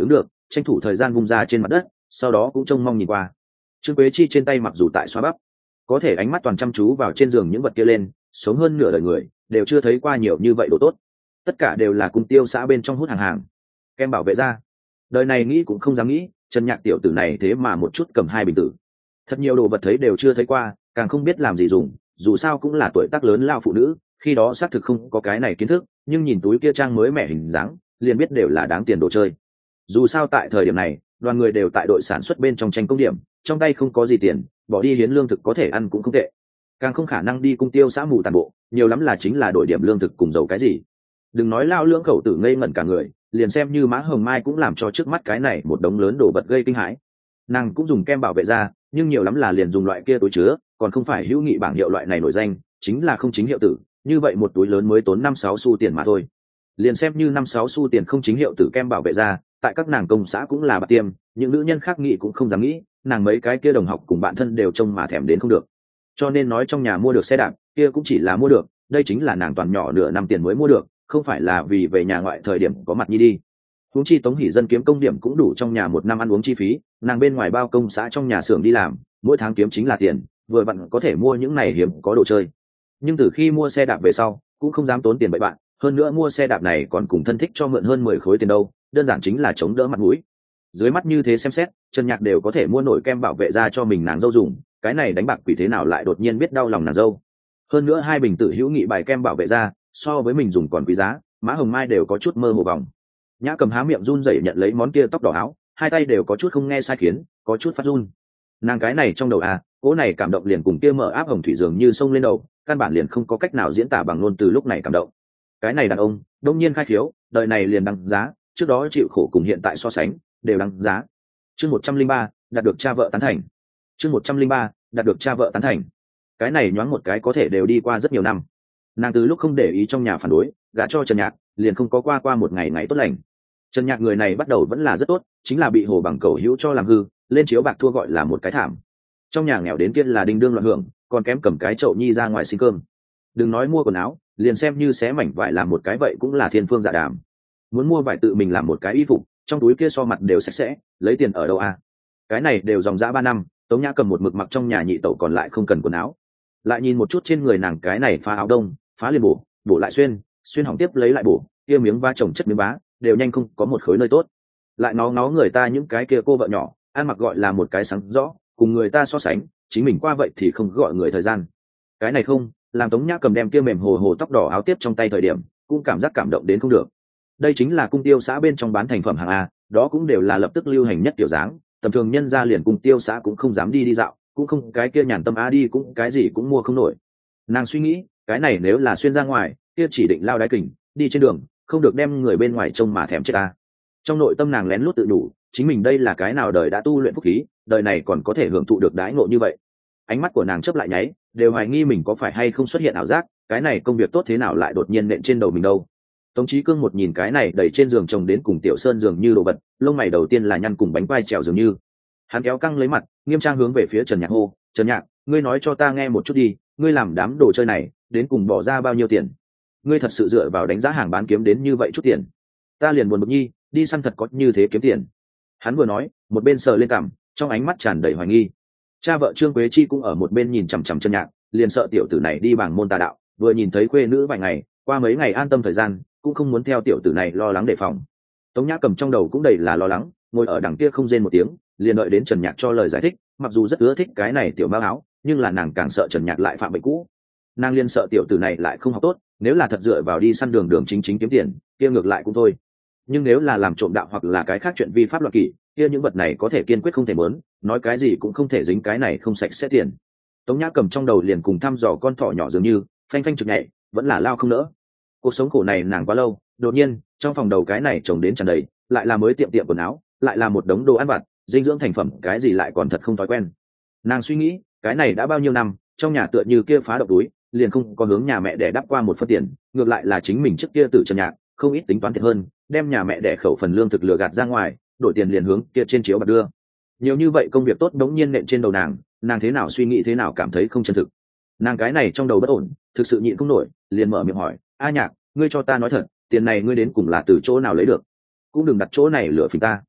tranh thủ thời gian vung ra trên mặt đất, sau đó cũng trông mong nhìn qua. Trương Quế Chi trên tay mặc dù tại xoa bắp, có thể ánh mắt toàn chăm chú vào trên giường những vật kia lên, sống hơn nửa đời người đều chưa thấy qua nhiều như vậy đồ tốt, tất cả đều là cung tiêu xã bên trong hút hàng hàng. Kem bảo vệ da, đời này nghĩ cũng không dám nghĩ, Trần Nhạc tiểu tử này thế mà một chút cầm 2 bình tử. Thật nhiều đồ vật thấy đều chưa thấy qua, càng không biết làm gì dùng, dù sao cũng là tuổi tác lớn lao phụ nữ, khi đó xác thực không có cái này kiến thức, nhưng nhìn túi kia trang mới mẻ hình dáng, liền biết đều là đáng tiền đồ chơi. Dù sao tại thời điểm này, đoàn người đều tại đội sản xuất bên trong tranh công điểm, trong tay không có gì tiền, bỏ đi hiến lương thực có thể ăn cũng không tệ, càng không khả năng đi cung tiêu xã mù tàn bộ, nhiều lắm là chính là đổi điểm lương thực cùng dầu cái gì. Đừng nói lao lưỡng khẩu tử ngây ngẩn cả người, liền xem như Mã Hồng Mai cũng làm cho trước mắt cái này một đống lớn đồ vật gây kinh hãi. Nàng cũng dùng kem bảo vệ da, nhưng nhiều lắm là liền dùng loại kia túi chứa, còn không phải hữu nghị bảng hiệu loại này nổi danh, chính là không chính hiệu tử, như vậy một túi lớn mới tốn 5-6 xu tiền mà thôi. Liền xem như 5-6 xu tiền không chính hiệu tử kem bảo vệ da, tại các nàng công xã cũng là bạc tiêm, những nữ nhân khác nghĩ cũng không dám nghĩ, nàng mấy cái kia đồng học cùng bạn thân đều trông mà thèm đến không được. Cho nên nói trong nhà mua được xe đạp, kia cũng chỉ là mua được, đây chính là nàng toàn nhỏ nửa năm tiền mới mua được, không phải là vì về nhà ngoại thời điểm có mặt nhi đi. Huống chi Tống Hỷ Dân kiếm công điểm cũng đủ trong nhà một năm ăn uống chi phí, nàng bên ngoài bao công xã trong nhà xưởng đi làm, mỗi tháng kiếm chính là tiền, vừa vặn có thể mua những này hiếm có đồ chơi. Nhưng từ khi mua xe đạp về sau, cũng không dám tốn tiền bậy bạn, hơn nữa mua xe đạp này còn cùng thân thích cho mượn hơn 10 khối tiền đâu, đơn giản chính là chống đỡ mặt mũi. Dưới mắt như thế xem xét, Trần Nhạc đều có thể mua nổi kem bảo vệ da cho mình nàng dâu dùng, cái này đánh bạc quỷ thế nào lại đột nhiên biết đau lòng nàng dâu. Hơn nữa 2 bình tự hữu nghị bài kem bảo vệ da, so với mình dùng còn quý giá, Mã Hồng Mai đều có chút mơ hồ vòng. Nhã Cầm há miệng run rẩy nhận lấy món kia tóc đỏ áo, hai tay đều có chút không nghe sai khiến, có chút phát run. Nàng cái này trong đầu cỗ này cảm động liền cùng kia mở áp hồng thủy dường như sông lên đầu, căn bản liền không có cách nào diễn tả bằng ngôn từ lúc này cảm động. Cái này đàn ông, đông nhiên khai khiếu, đời này liền đăng giá, trước đó chịu khổ cùng hiện tại so sánh, đều đăng giá. Chương 103, đạt được cha vợ tán thành. Chương 103, đạt được cha vợ tán thành. Cái này nhoáng một cái có thể đều đi qua rất nhiều năm. Nàng từ lúc không để ý trong nhà phản đối, gả cho Trần Nhạc, liền không có qua một ngày ngày tốt lành. Trần Nhạc người này bắt đầu vẫn là rất tốt, chính là bị Hồ Bằng cầu hữu cho làm hư, lên chiếu bạc thua gọi là một cái thảm. Trong nhà nghèo đến kia là đinh đương loạn hưởng, còn kém cầm cái chậu nhi ra ngoài xin cơm. Đừng nói mua quần áo, liền xem như xé mảnh vải làm một cái vậy cũng là thiên phương dạ đàm. Muốn mua vải tự mình làm một cái y phục, trong túi kia so mặt đều sạch sẽ, lấy tiền ở đâu Cái này đều dòng dã 3 năm, Tống Nhã cầm một mực mặc trong nhà nhị tẩu còn lại không cần quần áo. Lại nhìn một chút trên người nàng cái này phá áo đông, phá liền bổ lại xuyên hỏng tiếp lấy lại bổ, kia miếng vá chồng chất miếng vá, đều nhanh không có một khối nơi tốt. Lại nó người ta những cái kia cô vợ nhỏ, ăn mặc gọi là một cái sáng rõ, cùng người ta so sánh, chính mình qua vậy thì không gọi người thời gian. Cái này không, làm Tống Nhã cầm đem kia mềm hồ hồ tóc đỏ áo tiếp trong tay thời điểm, cũng cảm giác cảm động đến không được. Đây chính là cung tiêu xã bên trong bán thành phẩm hàng A, đó cũng đều là lập tức lưu hành nhất kiểu dáng, tầm thường nhân ra liền cung tiêu xã cũng không dám đi dạo, cũng không cái kia nhàn tâm đi cũng cái gì cũng mua không nổi. Nàng suy nghĩ, cái này nếu là xuyên ra ngoài, kia chỉ định lao đái kình, đi trên đường, không được đem người bên ngoài trông mà thèm chết ta. Trong nội tâm nàng lén lút tự đủ, chính mình đây là cái nào đời đã tu luyện phúc khí, đời này còn có thể hưởng thụ được đãi ngộ như vậy. Ánh mắt của nàng chớp lại nháy, đều hoài nghi mình có phải hay không xuất hiện ảo giác, cái này công việc tốt thế nào lại đột nhiên nện trên đầu mình đâu. Tống Chí Cương một nhìn cái này đẩy trên giường chồng đến cùng Tiểu Sơn dường như đồ vật, lông mày đầu tiên là nhăn cùng bánh vai trèo dường như. Hắn kéo căng lấy mặt, nghiêm trang hướng về phía Trần Nhạc hô, "Trần Nhạc, ngươi nói cho ta nghe một chút đi, ngươi làm đám đồ chơi này, đến cùng bỏ ra bao nhiêu tiền? Ngươi thật sự dựa vào đánh giá hàng bán kiếm đến như vậy chút tiền? Ta liền buồn bực nhi, đi săn thật có như thế kiếm tiền." Hắn vừa nói, một bên sờ lên cằm, trong ánh mắt tràn đầy hoài nghi. Cha vợ Trương Quế Chi cũng ở một bên nhìn chằm chằm Trần Nhạc, liền sợ tiểu tử này đi bảng môn tà đạo, vừa nhìn thấy khuê nữ vài ngày, qua mấy ngày an tâm thời gian, cũng không muốn theo tiểu tử này lo lắng đề phòng. Tống Nhã cầm trong đầu cũng đầy là lo lắng, ngồi ở đằng kia không rên một tiếng, liền đợi đến Trần Nhạc cho lời giải thích, mặc dù rất ưa thích cái này tiểu mao áo, nhưng là nàng càng sợ Trần Nhạc lại phạm bệnh cũ. Nàng liên sợ tiểu tử này lại không học tốt, nếu là thật dựa vào đi săn đường đường chính chính kiếm tiền, kia ngược lại cũng thôi. Nhưng nếu là làm trộm đạo hoặc là cái khác chuyện vi pháp luật kỷ, kia những vật này có thể kiên quyết không thể muốn, nói cái gì cũng không thể dính cái này không sạch sẽ tiền. Tống Nhã cầm trong đầu liền cùng thăm dò con thỏ nhỏ dường như, phanh phanh trực nhảy, vẫn là lao không nỡ. Cuộc sống khổ này nàng quá lâu, đột nhiên trong phòng đầu cái này chồng đến tràn đầy, lại là mới tiệm quần áo, lại là một đống đồ ăn vặt, dinh dưỡng thành phẩm cái gì lại còn thật không thói quen. Nàng suy nghĩ, cái này đã bao nhiêu năm, trong nhà tựa như kia phá độc túi, liền không có hướng nhà mẹ để đắp qua một phân tiền, ngược lại là chính mình trước kia tự Trần Nhạc, không ít tính toán thiệt hơn, đem nhà mẹ để khẩu phần lương thực lừa gạt ra ngoài, đổi tiền liền hướng kia trên chiếu bạc đưa. Nhiều như vậy công việc tốt đống nhiên nện trên đầu nàng thế nào suy nghĩ thế nào cảm thấy không chân thực. Nàng cái này trong đầu bất ổn, thực sự nhịn không nổi, liền mở miệng hỏi, "A Nhạc, ngươi cho ta nói thật, tiền này ngươi đến cùng là từ chỗ nào lấy được? Cũng đừng đặt chỗ này lừa phỉnh ta."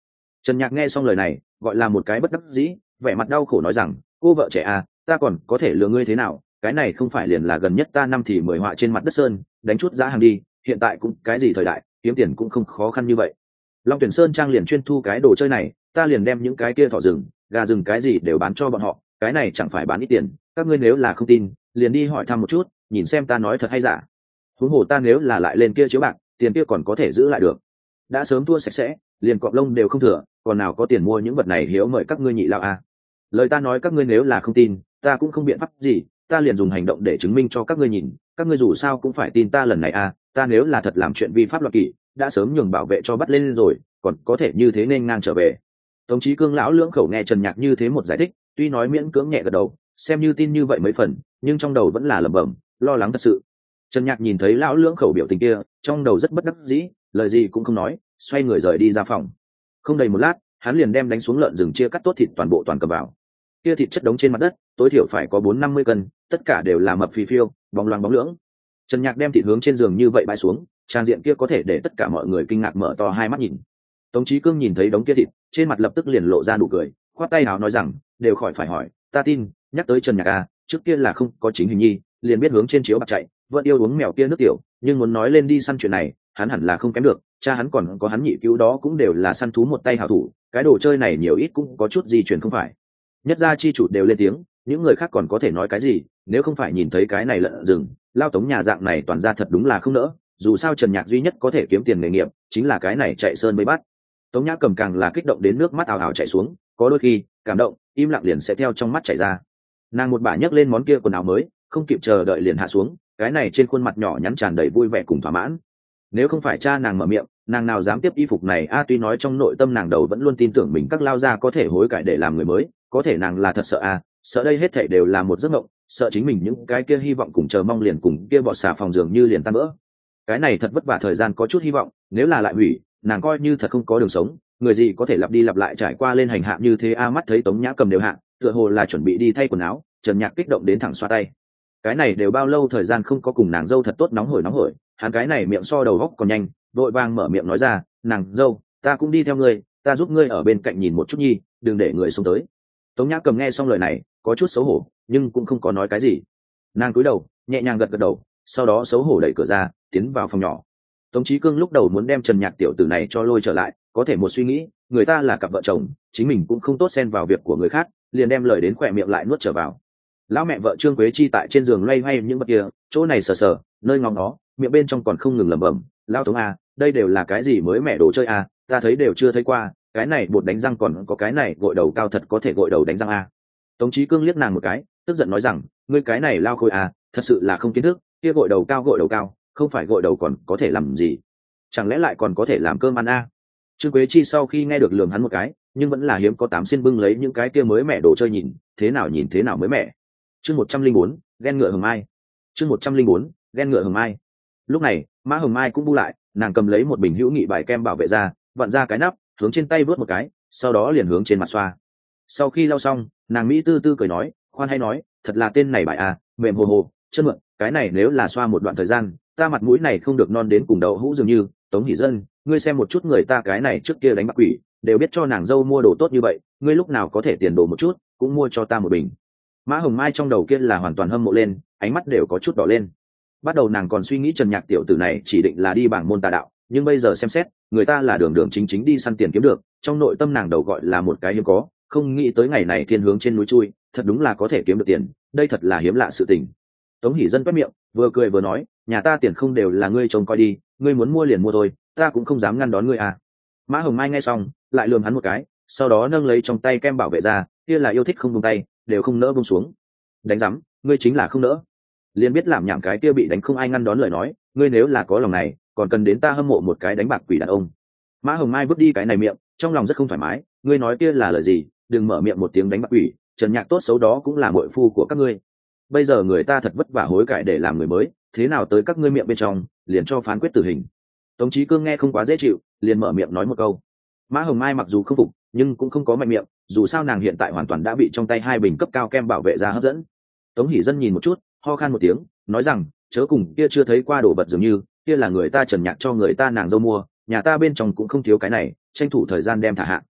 Trần Nhạc nghe xong lời này gọi là một cái bất đắc dĩ, vẻ mặt đau khổ nói rằng cô vợ trẻ à, ta còn có thể lừa ngươi thế nào, cái này không phải liền là gần nhất ta năm thì 10 họa trên mặt đất sơn, đánh chút giá hàng đi, hiện tại cũng cái gì thời đại, kiếm tiền cũng không khó khăn như vậy. Long Tuyển Sơn Trang liền chuyên thu cái đồ chơi này, ta liền đem những cái kia thỏ rừng gà rừng cái gì đều bán cho bọn họ, cái này chẳng phải bán ít tiền, các ngươi nếu là không tin liền đi hỏi thăm một chút, nhìn xem ta nói thật hay giả. Huống hồ ta nếu là lại lên kia chiếu bạc, tiền kia còn có thể giữ lại được, đã sớm thua sạch sẽ, liền cọp lông đều không thừa, còn nào có tiền mua những vật này hiếu mời các ngươi nhị lão à. Lời ta nói các ngươi nếu là không tin, ta cũng không biện pháp gì, ta liền dùng hành động để chứng minh cho các ngươi nhìn, các ngươi dù sao cũng phải tin ta lần này à, ta nếu là thật làm chuyện vi pháp luật kỷ, đã sớm nhường bảo vệ cho bắt lên rồi, còn có thể như thế nên ngang trở về. Tống Chí Cương lão lưỡng khẩu nghe Trần Nhạc như thế một giải thích, tuy nói miễn cưỡng nhẹ gật đầu, xem như tin như vậy mấy phần, nhưng trong đầu vẫn là lẩm bẩm, lo lắng thật sự. Trần Nhạc nhìn thấy lão lưỡng khẩu biểu tình kia, trong đầu rất bất đắc dĩ, lời gì cũng không nói, xoay người rời đi ra phòng. Không đầy một lát, hắn liền đem đánh xuống lợn rừng chia cắt tốt thịt toàn bộ cầm vào. Kia thịt chất đống trên mặt đất, tối thiểu phải có 450 cân, tất cả đều là mập phì phiêu, bóng loáng bóng lưỡng. Trần Nhạc đem thịt hướng trên giường như vậy bãi xuống, trang diện kia có thể để tất cả mọi người kinh ngạc mở to hai mắt nhìn. Tống Chí Cương nhìn thấy đống kia thịt, trên mặt lập tức liền lộ ra nụ cười, khoát tay áo nói rằng, đều khỏi phải hỏi, ta tin, nhắc tới Trần Nhạc à, trước kia là không có chính hình nhi, liền biết hướng trên chiếu bạc chạy, vẫn yêu uống mèo kia nước tiểu, nhưng muốn nói lên đi săn chuyện này, hắn hẳn là không kém được, cha hắn còn có hắn nhị cứu đó cũng đều là săn thú một tay hảo thủ, cái đồ chơi này nhiều ít cũng có chút gì truyền không phải. Nhất gia chi chủ đều lên tiếng, những người khác còn có thể nói cái gì, nếu không phải nhìn thấy cái này lợn rừng, lao Tống nhà dạng này toàn ra thật đúng là không nỡ, dù sao Trần Nhạc duy nhất có thể kiếm tiền nghề nghiệp chính là cái này chạy sơn mới bắt. Tống Nhã Cầm càng là kích động đến nước mắt ào ào chảy xuống, có đôi khi cảm động im lặng liền sẽ theo trong mắt chảy ra. Nàng một bả nhấc lên món kia quần áo mới, không kịp chờ đợi liền hạ xuống, cái này trên khuôn mặt nhỏ nhắn tràn đầy vui vẻ cùng thỏa mãn. Nếu không phải cha nàng mở miệng, nàng nào dám tiếp y phục này a, tuy nói trong nội tâm nàng đầu vẫn luôn tin tưởng mình các lao gia có thể hối cải để làm người mới, có thể nàng là thật sợ a, sợ đây hết thảy đều là một giấc mộng, sợ chính mình những cái kia hy vọng cùng chờ mong liền cùng kia bọt xà phòng giường như liền tan vỡ. Cái này thật vất vả thời gian có chút hy vọng, nếu là lại hủy, nàng coi như thật không có đường sống, người gì có thể lặp đi lặp lại trải qua lên hành hạ như thế a. Mắt thấy Tống Nhã Cầm đều hạ, tựa hồ là chuẩn bị đi thay quần áo, Trần Nhạc kích động đến thẳng xoa tay. Cái này đều bao lâu thời gian không có cùng nàng dâu thật tốt nóng hổi, hắn cái này miệng so đầu góc còn nhanh, vội vàng mở miệng nói ra, nàng dâu, ta cũng đi theo ngươi, ta giúp ngươi ở bên cạnh nhìn một chút nhi, đừng để người xông tới. Tống Nhã Cầm nghe xong lời này có chút xấu hổ, nhưng cũng không có nói cái gì. Nàng cúi đầu nhẹ nhàng gật gật đầu, sau đó xấu hổ đẩy cửa ra tiến vào phòng nhỏ. Tống Chí Cương lúc đầu muốn đem Trần Nhạc tiểu tử này cho lôi trở lại, có thể một suy nghĩ, người ta là cặp vợ chồng, chính mình cũng không tốt xen vào việc của người khác, liền đem lời đến khỏe miệng lại nuốt trở vào. Lão mẹ vợ Trương Quế Chi tại trên giường loay hoay những vật kia, chỗ này sờ sờ, nơi ngóng nó, miệng bên trong còn không ngừng lẩm bẩm, lao Tống à, đây đều là cái gì mới mẹ đồ chơi à, ta thấy đều chưa thấy qua, cái này bột đánh răng còn có cái này gội đầu cao thật có thể gội đầu đánh răng à. Tống Chí Cương liếc nàng một cái, tức giận nói rằng, ngươi cái này lao khôi à, thật sự là không kiến thức, kia gội đầu cao, không phải gội đầu còn có thể làm gì, chẳng lẽ lại còn có thể làm cơm ăn à. Trương Quế Chi sau khi nghe được lườm hắn một cái, nhưng vẫn là hiếm có tám xin bưng lấy những cái kia mới mẹ đồ chơi nhìn thế nào mới mẹ. Chương 104, ghen ngựa hồng mai. Chương 104, ghen ngựa hồng mai. Lúc này Mã Hồng Mai cũng bu lại, nàng cầm lấy một bình hữu nghị bài kem bảo vệ da, vặn ra cái nắp, hướng trên tay vớt một cái, sau đó liền hướng trên mặt xoa. Sau khi lau xong, nàng mỹ tư tư cười nói, khoan hay nói, thật là tên này bài à, mềm hồ hồ, chân mượn, cái này nếu là xoa một đoạn thời gian, ta mặt mũi này không được non đến cùng đậu hũ dường như. Tống Hỷ Dân, ngươi xem một chút người ta cái này trước kia đánh bạc quỷ, đều biết cho nàng dâu mua đồ tốt như vậy, ngươi lúc nào có thể tiền đồ một chút, cũng mua cho ta một bình. Mã Hồng Mai trong đầu kia là hoàn toàn hâm mộ lên, ánh mắt đều có chút đỏ lên. Bắt đầu nàng còn suy nghĩ Trần Nhạc tiểu tử này chỉ định là đi bảng môn tà đạo, nhưng bây giờ xem xét, người ta là đường đường chính chính đi săn tiền kiếm được, trong nội tâm nàng đầu gọi là một cái hiếm có, không nghĩ tới ngày này thiên hướng trên núi chui, thật đúng là có thể kiếm được tiền, đây thật là hiếm lạ sự tình. Tống Hỷ Dân quét miệng, vừa cười vừa nói, nhà ta tiền không đều là ngươi trông coi đi, ngươi muốn mua liền mua thôi, ta cũng không dám ngăn đón ngươi à. Mã Hồng Mai nghe xong, lại lườm hắn một cái, sau đó nâng lấy trong tay kem bảo vệ ra, kia là yêu thích không buông tay, đều không nỡ buông xuống. Đánh rắm, ngươi chính là không nỡ. Liền biết làm nhảm cái kia bị đánh không ai ngăn đón lời nói, ngươi nếu là có lòng này, còn cần đến ta hâm mộ một cái đánh bạc quỷ đàn ông. Mã Hồng Mai vứt đi cái này miệng, trong lòng rất không thoải mái, ngươi nói kia là lời gì, đừng mở miệng một tiếng đánh bạc quỷ, Trần Nhạc tốt xấu đó cũng là muội phu của các ngươi. Bây giờ người ta thật vất vả hối cải để làm người mới, thế nào tới các ngươi miệng bên trong, liền cho phán quyết tử hình. Tống Chí Cương nghe không quá dễ chịu, liền mở miệng nói một câu. Mã Hồng Mai mặc dù không phục, nhưng cũng không có mạnh miệng, dù sao nàng hiện tại hoàn toàn đã bị trong tay hai bình cấp cao kem bảo vệ da hấp dẫn. Tống Hỷ Dân nhìn một chút, ho khan một tiếng, nói rằng, chớ cùng kia chưa thấy qua đồ vật dường như, kia là người ta Trần Nhạc cho người ta nàng dâu mua, nhà ta bên trong cũng không thiếu cái này, tranh thủ thời gian đem thả hạ.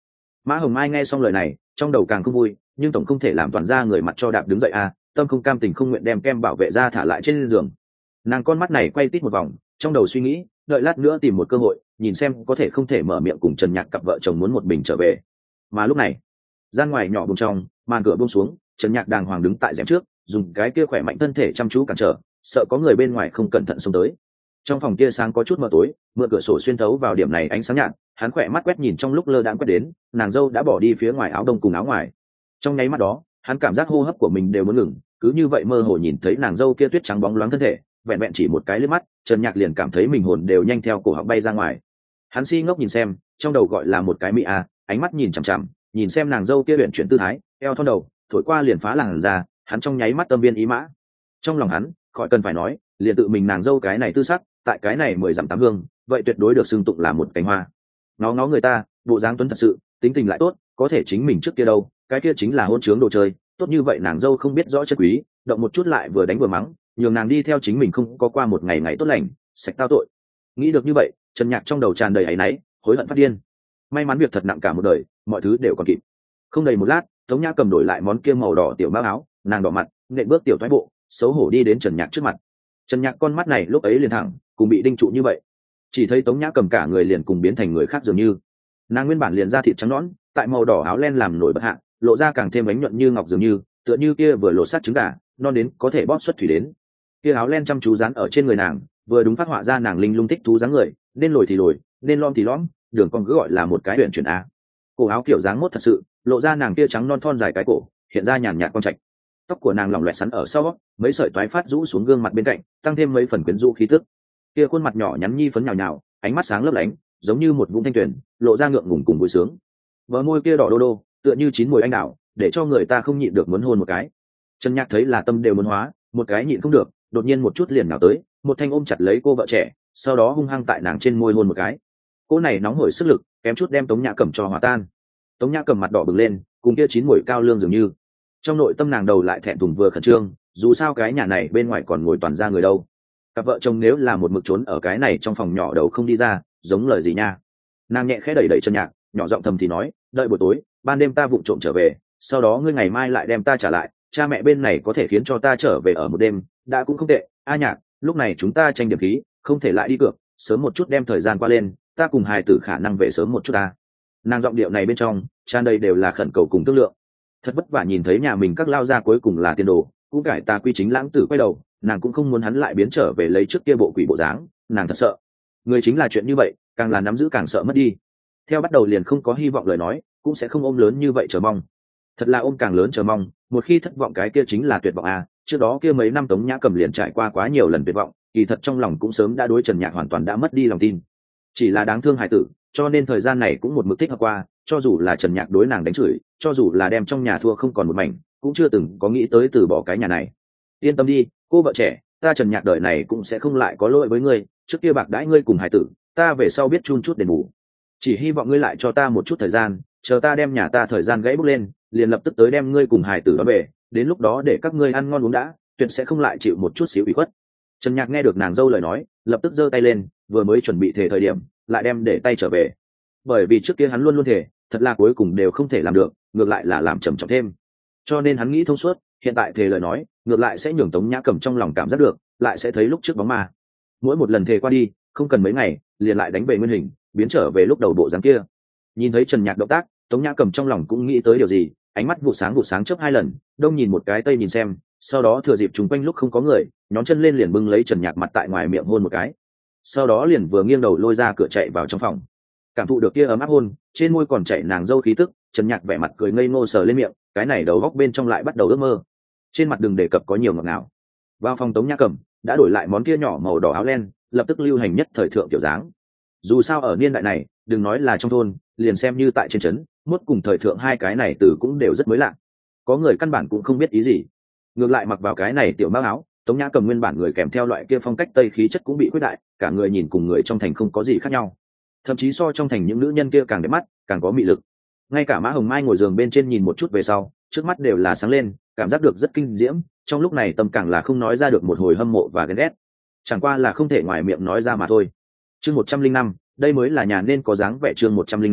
Mã Hồng Mai nghe xong lời này trong đầu càng không vui, nhưng tổng không thể làm toàn ra người mặt cho đạp đứng dậy à, tâm không cam tình không nguyện đem kem bảo vệ ra thả lại trên giường. Nàng con mắt này quay tít một vòng, trong đầu suy nghĩ đợi lát nữa tìm một cơ hội nhìn xem có thể không thể mở miệng cùng Trần Nhạc cặp vợ chồng muốn một mình trở về. Mà lúc này gian ngoài nhỏ bùng trong, màn cửa buông xuống, Trần Nhạc đàng hoàng đứng tại rèm trước, dùng cái kia khỏe mạnh thân thể chăm chú cản trở, sợ có người bên ngoài không cẩn thận xông tới. Trong phòng kia sáng có chút mờ tối, mượn cửa sổ xuyên thấu vào điểm này ánh sáng nhạt, hắn khỏe mắt quét nhìn trong lúc lơ đãng quét đến, nàng dâu đã bỏ đi phía ngoài áo đông cùng áo ngoài. Trong nháy mắt đó, hắn cảm giác hô hấp của mình đều muốn ngừng, cứ như vậy mơ hồ nhìn thấy nàng dâu kia tuyết trắng bóng loáng thân thể, vẹn vẹn chỉ một cái liếc mắt, Trần Nhạc liền cảm thấy mình hồn đều nhanh theo cổ họng bay ra ngoài. Hắn si ngốc nhìn xem, trong đầu gọi là một cái mỹ a, ánh mắt nhìn chằm chằm, nhìn xem nàng dâu kia uyển chuyển tư thái, eo thon đầu, thổi qua liền phá làn ra, hắn trong nháy mắt tâm viên ý mã. Trong lòng hắn, khỏi cần phải nói, liền tự mình nàng dâu cái này tư sắc, tại cái này 10 dặm tám hương, vậy tuyệt đối được xưng tụng là một cánh hoa. Nó người ta, bộ dáng tuấn thật sự, tính tình lại tốt, có thể chính mình trước kia đâu, cái kia chính là hôn trướng đồ chơi, tốt như vậy nàng dâu không biết rõ chất quý, động một chút lại vừa đánh vừa mắng, nhường nàng đi theo chính mình không có qua một ngày ngày tốt lành, sạch tao tội. Nghĩ được như vậy, Trần Nhạc trong đầu tràn đầy áy náy, hối hận phát điên. May mắn việc thật nặng cả một đời, mọi thứ đều còn kịp. Không đầy một lát, Tống Nhã Cầm đổi lại món kia màu đỏ tiểu mao áo, nàng đỏ mặt, nện bước tiểu thoái bộ, xấu hổ đi đến Trần Nhạc trước mặt. Trần Nhạc con mắt này lúc ấy liền thẳng, cùng bị đinh trụ như vậy. Chỉ thấy Tống Nhã Cầm cả người liền cùng biến thành người khác dường như. Nàng nguyên bản liền da thịt trắng nõn, tại màu đỏ áo len làm nổi bật hạ, lộ ra càng thêm ánh nhuận như ngọc dường như, tựa như kia vừa lột xác trứng gà, non đến có thể bóp xuất thủy đến. Kia áo len chăm chú dán ở trên người nàng, vừa đúng phát họa ra nàng linh lung thích thú dáng người, nên lồi thì lồi, nên lõm thì lõm, đường cong cứ gọi là một cái huyền chuyển á. Cổ áo kiểu dáng mốt thật sự, lộ ra nàng kia trắng non thon dài cái cổ, hiện ra nhàn nhạt quang trạch. Tóc của nàng lỏng loẹt sắn ở sau, mấy sợi toái phát rũ xuống gương mặt bên cạnh, tăng thêm mấy phần quyến rũ khí tức. Kia khuôn mặt nhỏ nhắn nhi phấn nhào nhào, ánh mắt sáng lấp lánh, giống như một vũng thanh tuyền, lộ ra ngượng ngùng cùng vui sướng. Bờ môi kia đỏ đô đô, tựa như chín mùi anh đào, để cho người ta không nhịn được muốn hôn một cái. Trần Nhạc thấy là tâm đều muốn hóa, một cái nhịn không được, đột nhiên một chút liền nào tới, một thanh ôm chặt lấy cô vợ trẻ, sau đó hung hăng tại nàng trên môi hôn một cái. Cô này nóng hổi sức lực, kém chút đem Tống Nhã Cầm cho hòa tan. Tống Nhã Cầm mặt đỏ bừng lên, cùng kia chín mùi cao lương dường như. Trong nội tâm nàng đầu lại thẹn thùng vừa khẩn trương, dù sao cái nhà này bên ngoài còn ngồi toàn ra người đâu. Cặp vợ chồng nếu là một mực trốn ở cái này trong phòng nhỏ đầu không đi ra, giống lời gì nha. Nàng nhẹ khẽ đẩy đẩy Trần Nhạc, nhỏ giọng thầm thì nói, đợi buổi tối, ban đêm ta vụng trộm trở về, sau đó ngươi ngày mai lại đem ta trả lại, cha mẹ bên này có thể khiến cho ta trở về ở một đêm, đã cũng không tệ. A Nhạc, lúc này chúng ta tranh điểm khí, không thể lại đi cược, sớm một chút đem thời gian qua lên, ta cùng hài tử khả năng về sớm một chút ta. Nàng giọng điệu này bên trong tràn đầy đều là khẩn cầu cùng thương lượng. Thật vất vả nhìn thấy nhà mình các lao ra cuối cùng là tiền đồ, cũng cải ta quy chính lãng tử quay đầu, nàng cũng không muốn hắn lại biến trở về lấy trước kia bộ quỷ bộ dáng, nàng thật sợ. Người chính là chuyện như vậy, càng là nắm giữ càng sợ mất đi. Theo bắt đầu liền không có hy vọng lời nói, cũng sẽ không ôm lớn như vậy chờ mong. Thật là ôm càng lớn chờ mong, một khi thất vọng cái kia chính là tuyệt vọng à. Trước đó kia mấy năm Tống Nhã Cầm liền trải qua quá nhiều lần tuyệt vọng, kỳ thật trong lòng cũng sớm đã đối Trần Nhạc hoàn toàn đã mất đi lòng tin. Chỉ là đáng thương hài tử, cho nên thời gian này cũng một mực thích hợp qua, cho dù là Trần Nhạc đối nàng đánh chửi, cho dù là đem trong nhà thua không còn một mảnh, cũng chưa từng có nghĩ tới từ bỏ cái nhà này. Yên tâm đi, cô vợ trẻ, ta Trần Nhạc đời này cũng sẽ không lại có lỗi với ngươi, trước kia bạc đãi ngươi cùng hài tử, ta về sau biết chun chút đền bù. Chỉ hy vọng ngươi lại cho ta một chút thời gian, chờ ta đem nhà ta thời gian gãy bốc lên, liền lập tức tới đem ngươi cùng hài tử đó về, đến lúc đó để các ngươi ăn ngon uống đã, tuyệt sẽ không lại chịu một chút xíu ủy khuất. Trần Nhạc nghe được nàng dâu lời nói, lập tức giơ tay lên, vừa mới chuẩn bị thề thời điểm, lại đem để tay trở về. Bởi vì trước kia hắn luôn luôn thề, thật là cuối cùng đều không thể làm được, ngược lại là làm trầm trọng thêm. Cho nên hắn nghĩ thông suốt, hiện tại thề lời nói, ngược lại sẽ nhường Tống Nhã Cầm trong lòng cảm giác được, lại sẽ thấy lúc trước bóng ma. Mỗi một lần thề qua đi, không cần mấy ngày, liền lại đánh về nguyên hình, biến trở về lúc đầu bộ dáng kia. Nhìn thấy Trần Nhạc động tác, Tống Nhã Cầm trong lòng cũng nghĩ tới điều gì, ánh mắt vụ sáng chớp hai lần, đông nhìn một cái tây nhìn xem, sau đó thừa dịp chúng quanh lúc không có người, nhón chân lên liền bưng lấy Trần Nhạc mặt tại ngoài miệng hôn một cái. Sau đó liền vừa nghiêng đầu lôi ra cửa chạy vào trong phòng. Cảm thụ được kia ấm áp hôn, trên môi còn chảy nàng dâu khí tức, Trần Nhạc vẻ mặt cười ngây ngô sờ lên miệng, cái này đầu góc bên trong lại bắt đầu ước mơ. Trên mặt đừng đề cập có nhiều ngọt ngào. Vào phòng Tống Nhã Cầm đã đổi lại món kia nhỏ màu đỏ áo len, lập tức lưu hành nhất thời thượng kiểu dáng. Dù sao ở niên đại này, đừng nói là trong thôn, liền xem như tại trên trấn, mốt cùng thời thượng hai cái này từ cũng đều rất mới lạ. Có người căn bản cũng không biết ý gì. Ngược lại mặc vào cái này tiểu mao áo, Tống Nhã Cầm nguyên bản người kèm theo loại kia phong cách tây khí chất cũng bị khuyết đại, cả người nhìn cùng người trong thành không có gì khác nhau. Thậm chí so trong thành những nữ nhân kia càng đẹp mắt, càng có mị lực. Ngay cả Mã Hồng Mai ngồi giường bên trên nhìn một chút về sau, trước mắt đều là sáng lên, cảm giác được rất kinh diễm, trong lúc này tâm càng là không nói ra được một hồi hâm mộ và ghen ghét. Chẳng qua là không thể ngoài miệng nói ra mà thôi. Chương 105, đây mới là nhà nên có dáng vẻ chương 105,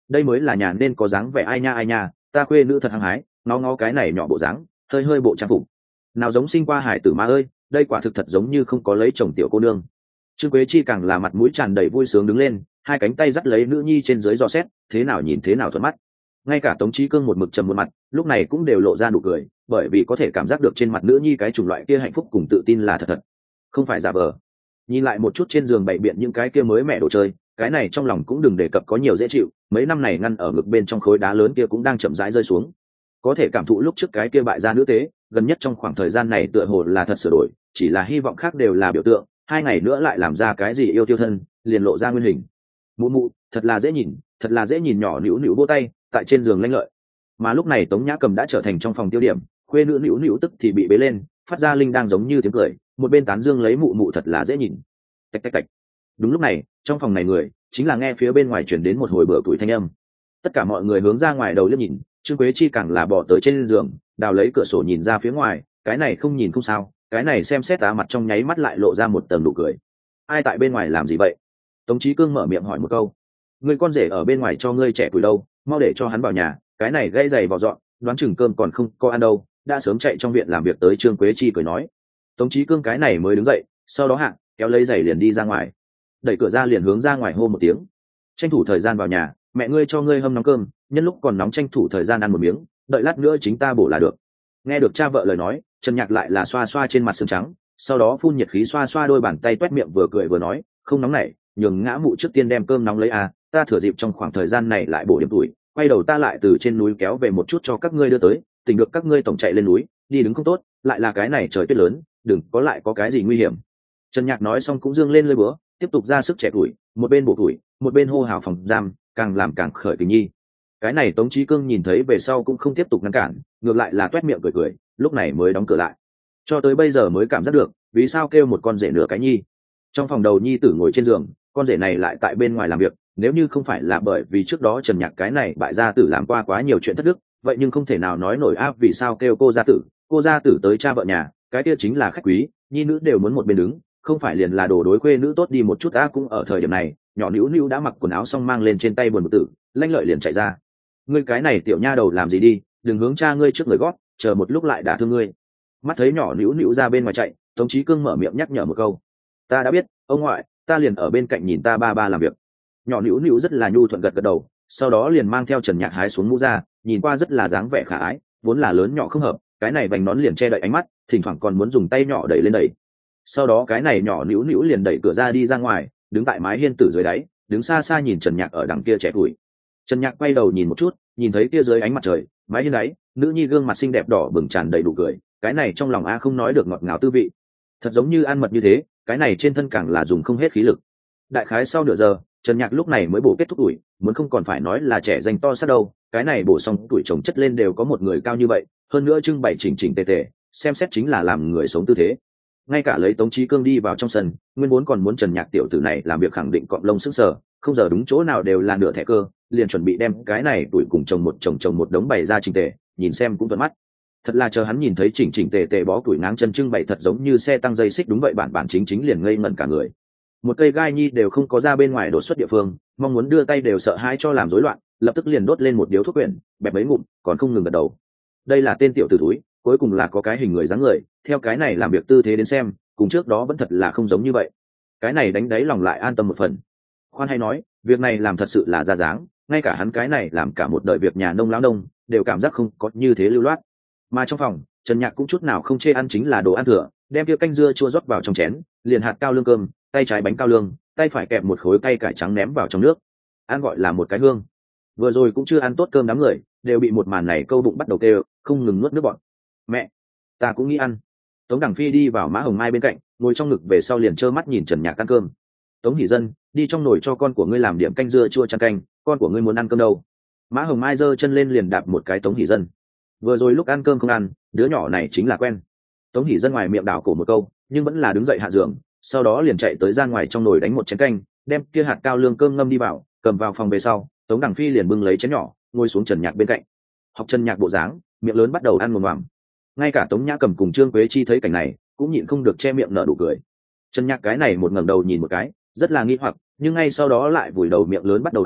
đây mới là nhà nên có dáng vẻ ai nha, ta khuê nữ thật hăng hái, ngó ngó cái này nhỏ bộ dáng, hơi hơi bộ trang phục nào giống sinh qua hải tử ma ơi, đây quả thực thật giống như không có lấy chồng tiểu cô nương. Trương Quế Chi càng là mặt mũi tràn đầy vui sướng đứng lên, hai cánh tay dắt lấy nữ nhi trên dưới dò xét, thế nào nhìn thế nào thuận mắt. Ngay cả Tống Chí Cương một mực trầm một mặt, lúc này cũng đều lộ ra nụ cười, bởi vì có thể cảm giác được trên mặt nữ nhi cái chủng loại kia hạnh phúc cùng tự tin là thật thật, không phải giả vờ. Nhìn lại một chút trên giường bày biện những cái kia mới mẻ đồ chơi, cái này trong lòng cũng đừng đề cập có nhiều dễ chịu, mấy năm này ngăn ở ngực bên trong khối đá lớn kia cũng đang chậm rãi rơi xuống. Có thể cảm thụ lúc trước cái kia bại gia nữ tế, gần nhất trong khoảng thời gian này tựa hồ là thật sửa đổi, chỉ là hy vọng khác đều là biểu tượng, 2 ngày nữa lại làm ra cái gì yêu tiêu thân, liền lộ ra nguyên hình. Mụ mụ, thật là dễ nhìn, thật là dễ nhìn, nhỏ nữu nữu vỗ tay, tại trên giường lanh lợi. Mà lúc này Tống Nhã Cầm đã trở thành trong phòng tiêu điểm, khuê nữ nữu nữu tức thì bị bế lên, phát ra linh đang giống như tiếng cười, một bên tán dương lấy mụ mụ thật là dễ nhìn. Tạch tạch tạch. Đúng lúc này, trong phòng này người, chính là nghe phía bên ngoài truyền đến một hồi bữa tuổi thanh âm. Tất cả mọi người hướng ra ngoài đầu liếc nhìn, Trương Quế Chi càng là bỏ tới trên giường, đào lấy cửa sổ nhìn ra phía ngoài, cái này không nhìn không sao, cái này xem xét tá mặt trong nháy mắt lại lộ ra một tầng nụ cười. Ai tại bên ngoài làm gì vậy? Tống Chí Cương mở miệng hỏi một câu. Người con rể ở bên ngoài cho ngươi trẻ tuổi đâu, mau để cho hắn vào nhà, cái này gây giày vào dọn, đoán chừng cơm còn không có ăn đâu, đã sớm chạy trong viện làm việc tới. Trương Quế Chi cười nói. Tống Chí Cương cái này mới đứng dậy, sau đó hạ kéo lấy giày liền đi ra ngoài, đẩy cửa ra liền hướng ra ngoài hô một tiếng, tranh thủ thời gian vào nhà, mẹ ngươi cho ngươi hâm nóng cơm, nhân lúc còn nóng tranh thủ thời gian ăn một miếng, đợi lát nữa chính ta bổ là được. Nghe được cha vợ lời nói, Trần Nhạc lại là xoa xoa trên mặt sương trắng, sau đó phun nhiệt khí xoa xoa đôi bàn tay, toét miệng vừa cười vừa nói, không nóng này, nhường ngã mụ trước tiên đem cơm nóng lấy à, ta thừa dịp trong khoảng thời gian này lại bổ điểm tuổi, quay đầu ta lại từ trên núi kéo về một chút cho các ngươi đưa tới, tình được các ngươi tổng chạy lên núi, đi đứng không tốt, lại là cái này trời tuyết lớn, đừng có lại có cái gì nguy hiểm. Trần Nhạc nói xong cũng dương lên lơi búa, tiếp tục ra sức trẻ tuổi, một bên bổ tuổi, một bên hô hào phòng giam, càng làm càng khởi tình nhi. Cái này Tống Chí Cương nhìn thấy về sau cũng không tiếp tục ngăn cản, ngược lại là toét miệng cười cười, lúc này mới đóng cửa lại. Cho tới bây giờ mới cảm giác được, vì sao kêu một con rể nửa cái nhi. Trong phòng đầu nhi tử ngồi trên giường, con rể này lại tại bên ngoài làm việc, nếu như không phải là bởi vì trước đó Trần Nhạc cái này bại gia tử làm qua quá nhiều chuyện thất đức, vậy nhưng không thể nào nói nổi áp vì sao kêu cô gia tử tới cha vợ nhà, cái kia chính là khách quý, nhi nữ đều muốn một bên đứng, không phải liền là đồ đối khuê nữ tốt đi một chút. Cũng ở thời điểm này, nhỏ nữu nữu đã mặc quần áo xong mang lên trên tay buồn một tử, lanh lợi liền chạy ra. Ngươi cái này tiểu nha đầu làm gì đi, đừng hướng cha ngươi trước người gót, chờ một lúc lại đả thương ngươi. Mắt thấy nhỏ nữu nữu ra bên ngoài chạy, Tống Chí Cương mở miệng nhắc nhở một câu. Ta đã biết, ông ngoại, ta liền ở bên cạnh nhìn ta ba ba làm việc. Nhỏ nữu nữu rất là nhu thuận gật gật đầu, sau đó liền mang theo Trần Nhạc hái xuống mũ ra, nhìn qua rất là dáng vẻ khả ái, vốn là lớn nhỏ không hợp, cái này vành nón liền che đậy ánh mắt, thỉnh thoảng còn muốn dùng tay nhỏ đẩy lên đẩy. Sau đó cái này nhỏ nữu nữu liền đẩy cửa ra đi ra ngoài, đứng tại mái hiên tử dưới đáy, đứng xa xa nhìn Trần Nhạc ở đằng kia trẻ tuổi. Trần Nhạc quay đầu nhìn một chút, nhìn thấy kia dưới ánh mặt trời, mái hiên đáy, nữ nhi gương mặt xinh đẹp đỏ bừng tràn đầy đủ cười, cái này trong lòng không nói được ngọt ngào tư vị, thật giống như ăn mật như thế, cái này trên thân càng là dùng không hết khí lực. Đại khái sau nửa giờ, Trần Nhạc lúc này mới bổ kết thúc tuổi, muốn không còn phải nói là trẻ danh to sát đâu, cái này bổ xong tuổi chồng chất lên đều có một người cao như vậy, hơn nữa trưng bày chỉnh chỉnh tề tề, xem xét chính là làm người sống tư thế. Ngay cả lấy Tống Chí Cương đi vào trong sân, nguyên vốn còn muốn Trần Nhạc tiểu tử này làm việc khẳng định cọp lông sức sờ, không giờ đúng chỗ nào đều là nửa thẻ cơ, liền chuẩn bị đem cái này tuổi cùng chồng một đống bày ra chỉnh tề, nhìn xem cũng thuận mắt. Thật là chờ hắn nhìn thấy chỉnh chỉnh tề tề bó tuổi ngáng chân trưng bày thật giống như xe tăng dây xích, đúng vậy, bản chính liền ngây ngẩn cả người. Một cây gai nhi đều không có ra bên ngoài đột xuất địa phương, mong muốn đưa tay đều sợ hãi cho làm rối loạn, lập tức liền đốt lên một điếu thuốc quyển, bẹp mấy ngụm, còn không ngừng gật đầu. Đây là tên tiểu tử túi, cuối cùng là có cái hình người dáng người, theo cái này làm việc tư thế đến xem, cùng trước đó vẫn thật là không giống như vậy. Cái này đánh đáy lòng lại an tâm một phần. Khoan hay nói, việc này làm thật sự là ra dáng, ngay cả hắn cái này làm cả một đời việc nhà nông lão nông, đều cảm giác không có như thế lưu loát. Mà trong phòng, Trần Nhạc cũng chút nào không chê ăn chính là đồ ăn thừa, đem kia canh dưa chua rót vào trong chén, liền hạt cao lương cơm, tay trái bánh cao lương, tay phải kẹp một khối cay cải trắng ném vào trong nước, ăn gọi là một cái hương. Vừa rồi cũng chưa ăn tốt cơm, đám người đều bị một màn này câu bụng bắt đầu kêu, không ngừng nuốt nước bọt. Mẹ, ta cũng nghĩ ăn. Tống Đằng Phi đi vào Mã Hồng Mai bên cạnh, ngồi trong ngực về sau liền trơ mắt nhìn Trần Nhạc ăn cơm. Tống Hỷ Dân, đi trong nồi cho con của ngươi làm điểm canh dưa chua chan canh, con của ngươi muốn ăn cơm đâu. Mã Hồng Mai giơ chân lên liền đạp một cái Tống Hỷ Dân. Vừa rồi lúc ăn cơm không ăn, đứa nhỏ này chính là quen. Tống Hỷ Dân ngoài miệng đảo cổ một câu, nhưng vẫn là đứng dậy hạ giường, sau đó liền chạy tới ra ngoài trong nồi đánh một chén canh, đem kia hạt cao lương cơm ngâm đi vào, cầm vào phòng về sau, Tống Đằng Phi liền bưng lấy chén nhỏ, ngồi xuống Trần Nhạc bên cạnh. Học Trần Nhạc bộ dáng, miệng lớn bắt đầu ăn mồm mòm. Ngay cả Tống Nhã Cầm cùng Trương Quế Chi thấy cảnh này, cũng nhịn không được che miệng nở nụ cười. Trần Nhạc cái này một ngẩng đầu nhìn một cái, rất là nghi hoặc, nhưng ngay sau đó lại vùi đầu miệng lớn bắt đầu ăn,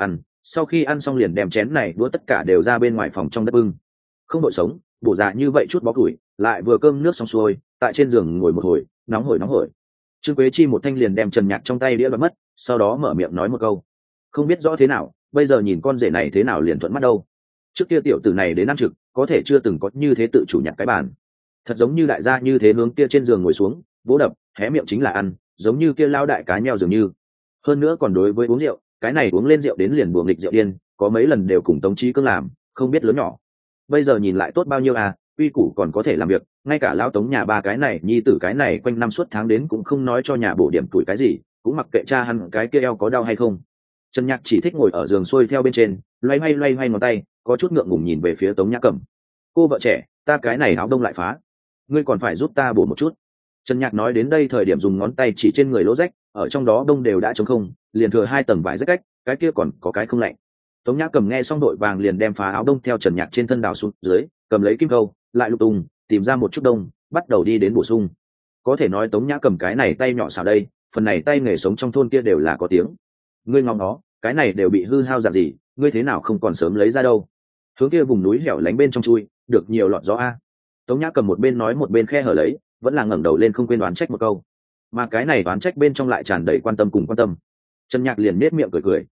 sau khi ăn xong liền đem chén này đũa tất cả đều ra bên ngoài phòng trong đất bưng. Không đội sống bổ dạ như vậy chút bó củi, lại vừa cơm nước xong xuôi, tại trên giường ngồi một hồi, nóng hổi. Trương Quế Chi một thanh liền đem Trần Nhạc trong tay đĩa bật mất, sau đó mở miệng nói một câu: không biết rõ thế nào, bây giờ nhìn con rể này thế nào liền thuận mắt đâu. Trước kia tiểu tử này đến ăn trực, có thể chưa từng có như thế tự chủ nhặt cái bàn, thật giống như đại gia như thế hướng kia trên giường ngồi xuống, vỗ đập, hé miệng chính là ăn, giống như kia lao đại cá nheo dường như. Hơn nữa còn đối với uống rượu, cái này uống lên rượu đến liền buồng nghịch rượu điên, có mấy lần đều cùng Tống Chí Cương làm, không biết lớn nhỏ. Bây giờ nhìn lại tốt bao nhiêu à, uy củ còn có thể làm việc, ngay cả lão Tống nhà ba cái này nhi tử cái này quanh năm suốt tháng đến cũng không nói cho nhà bổ điểm tuổi cái gì, cũng mặc kệ cha hắn cái kia eo có đau hay không. Trần Nhạc chỉ thích ngồi ở giường xuôi theo bên trên, loay hoay ngón tay, có chút ngượng ngùng nhìn về phía Tống Nhã Cẩm. Cô vợ trẻ, ta cái này áo đông lại phá, ngươi còn phải giúp ta bổ một chút. Trần Nhạc nói đến đây thời điểm dùng ngón tay chỉ trên người lỗ rách, ở trong đó đông đều đã trống không, liền thừa 2 tầng vải rách cách, cái kia còn có cái không lạnh. Tống Nhã Cầm nghe xong đội vàng liền đem phá áo đông theo Trần Nhạc trên thân đào xuống dưới, cầm lấy kim câu, lại lục tung, tìm ra một chút đông, bắt đầu đi đến bổ sung. Có thể nói Tống Nhã Cầm cái này tay nhỏ xảo đây, phần này tay nghề sống trong thôn kia đều là có tiếng. Ngươi ngóng nó, cái này đều bị hư hao dạng gì, ngươi thế nào không còn sớm lấy ra đâu. Hướng kia vùng núi hẻo lánh bên trong chui, được nhiều lọt gió a. Tống Nhã Cầm một bên nói một bên khe hở lấy, vẫn là ngẩng đầu lên không quên đoán trách một câu, mà cái này đoán trách bên trong lại tràn đầy quan tâm cùng quan tâm. Trần Nhạc liền nết miệng cười.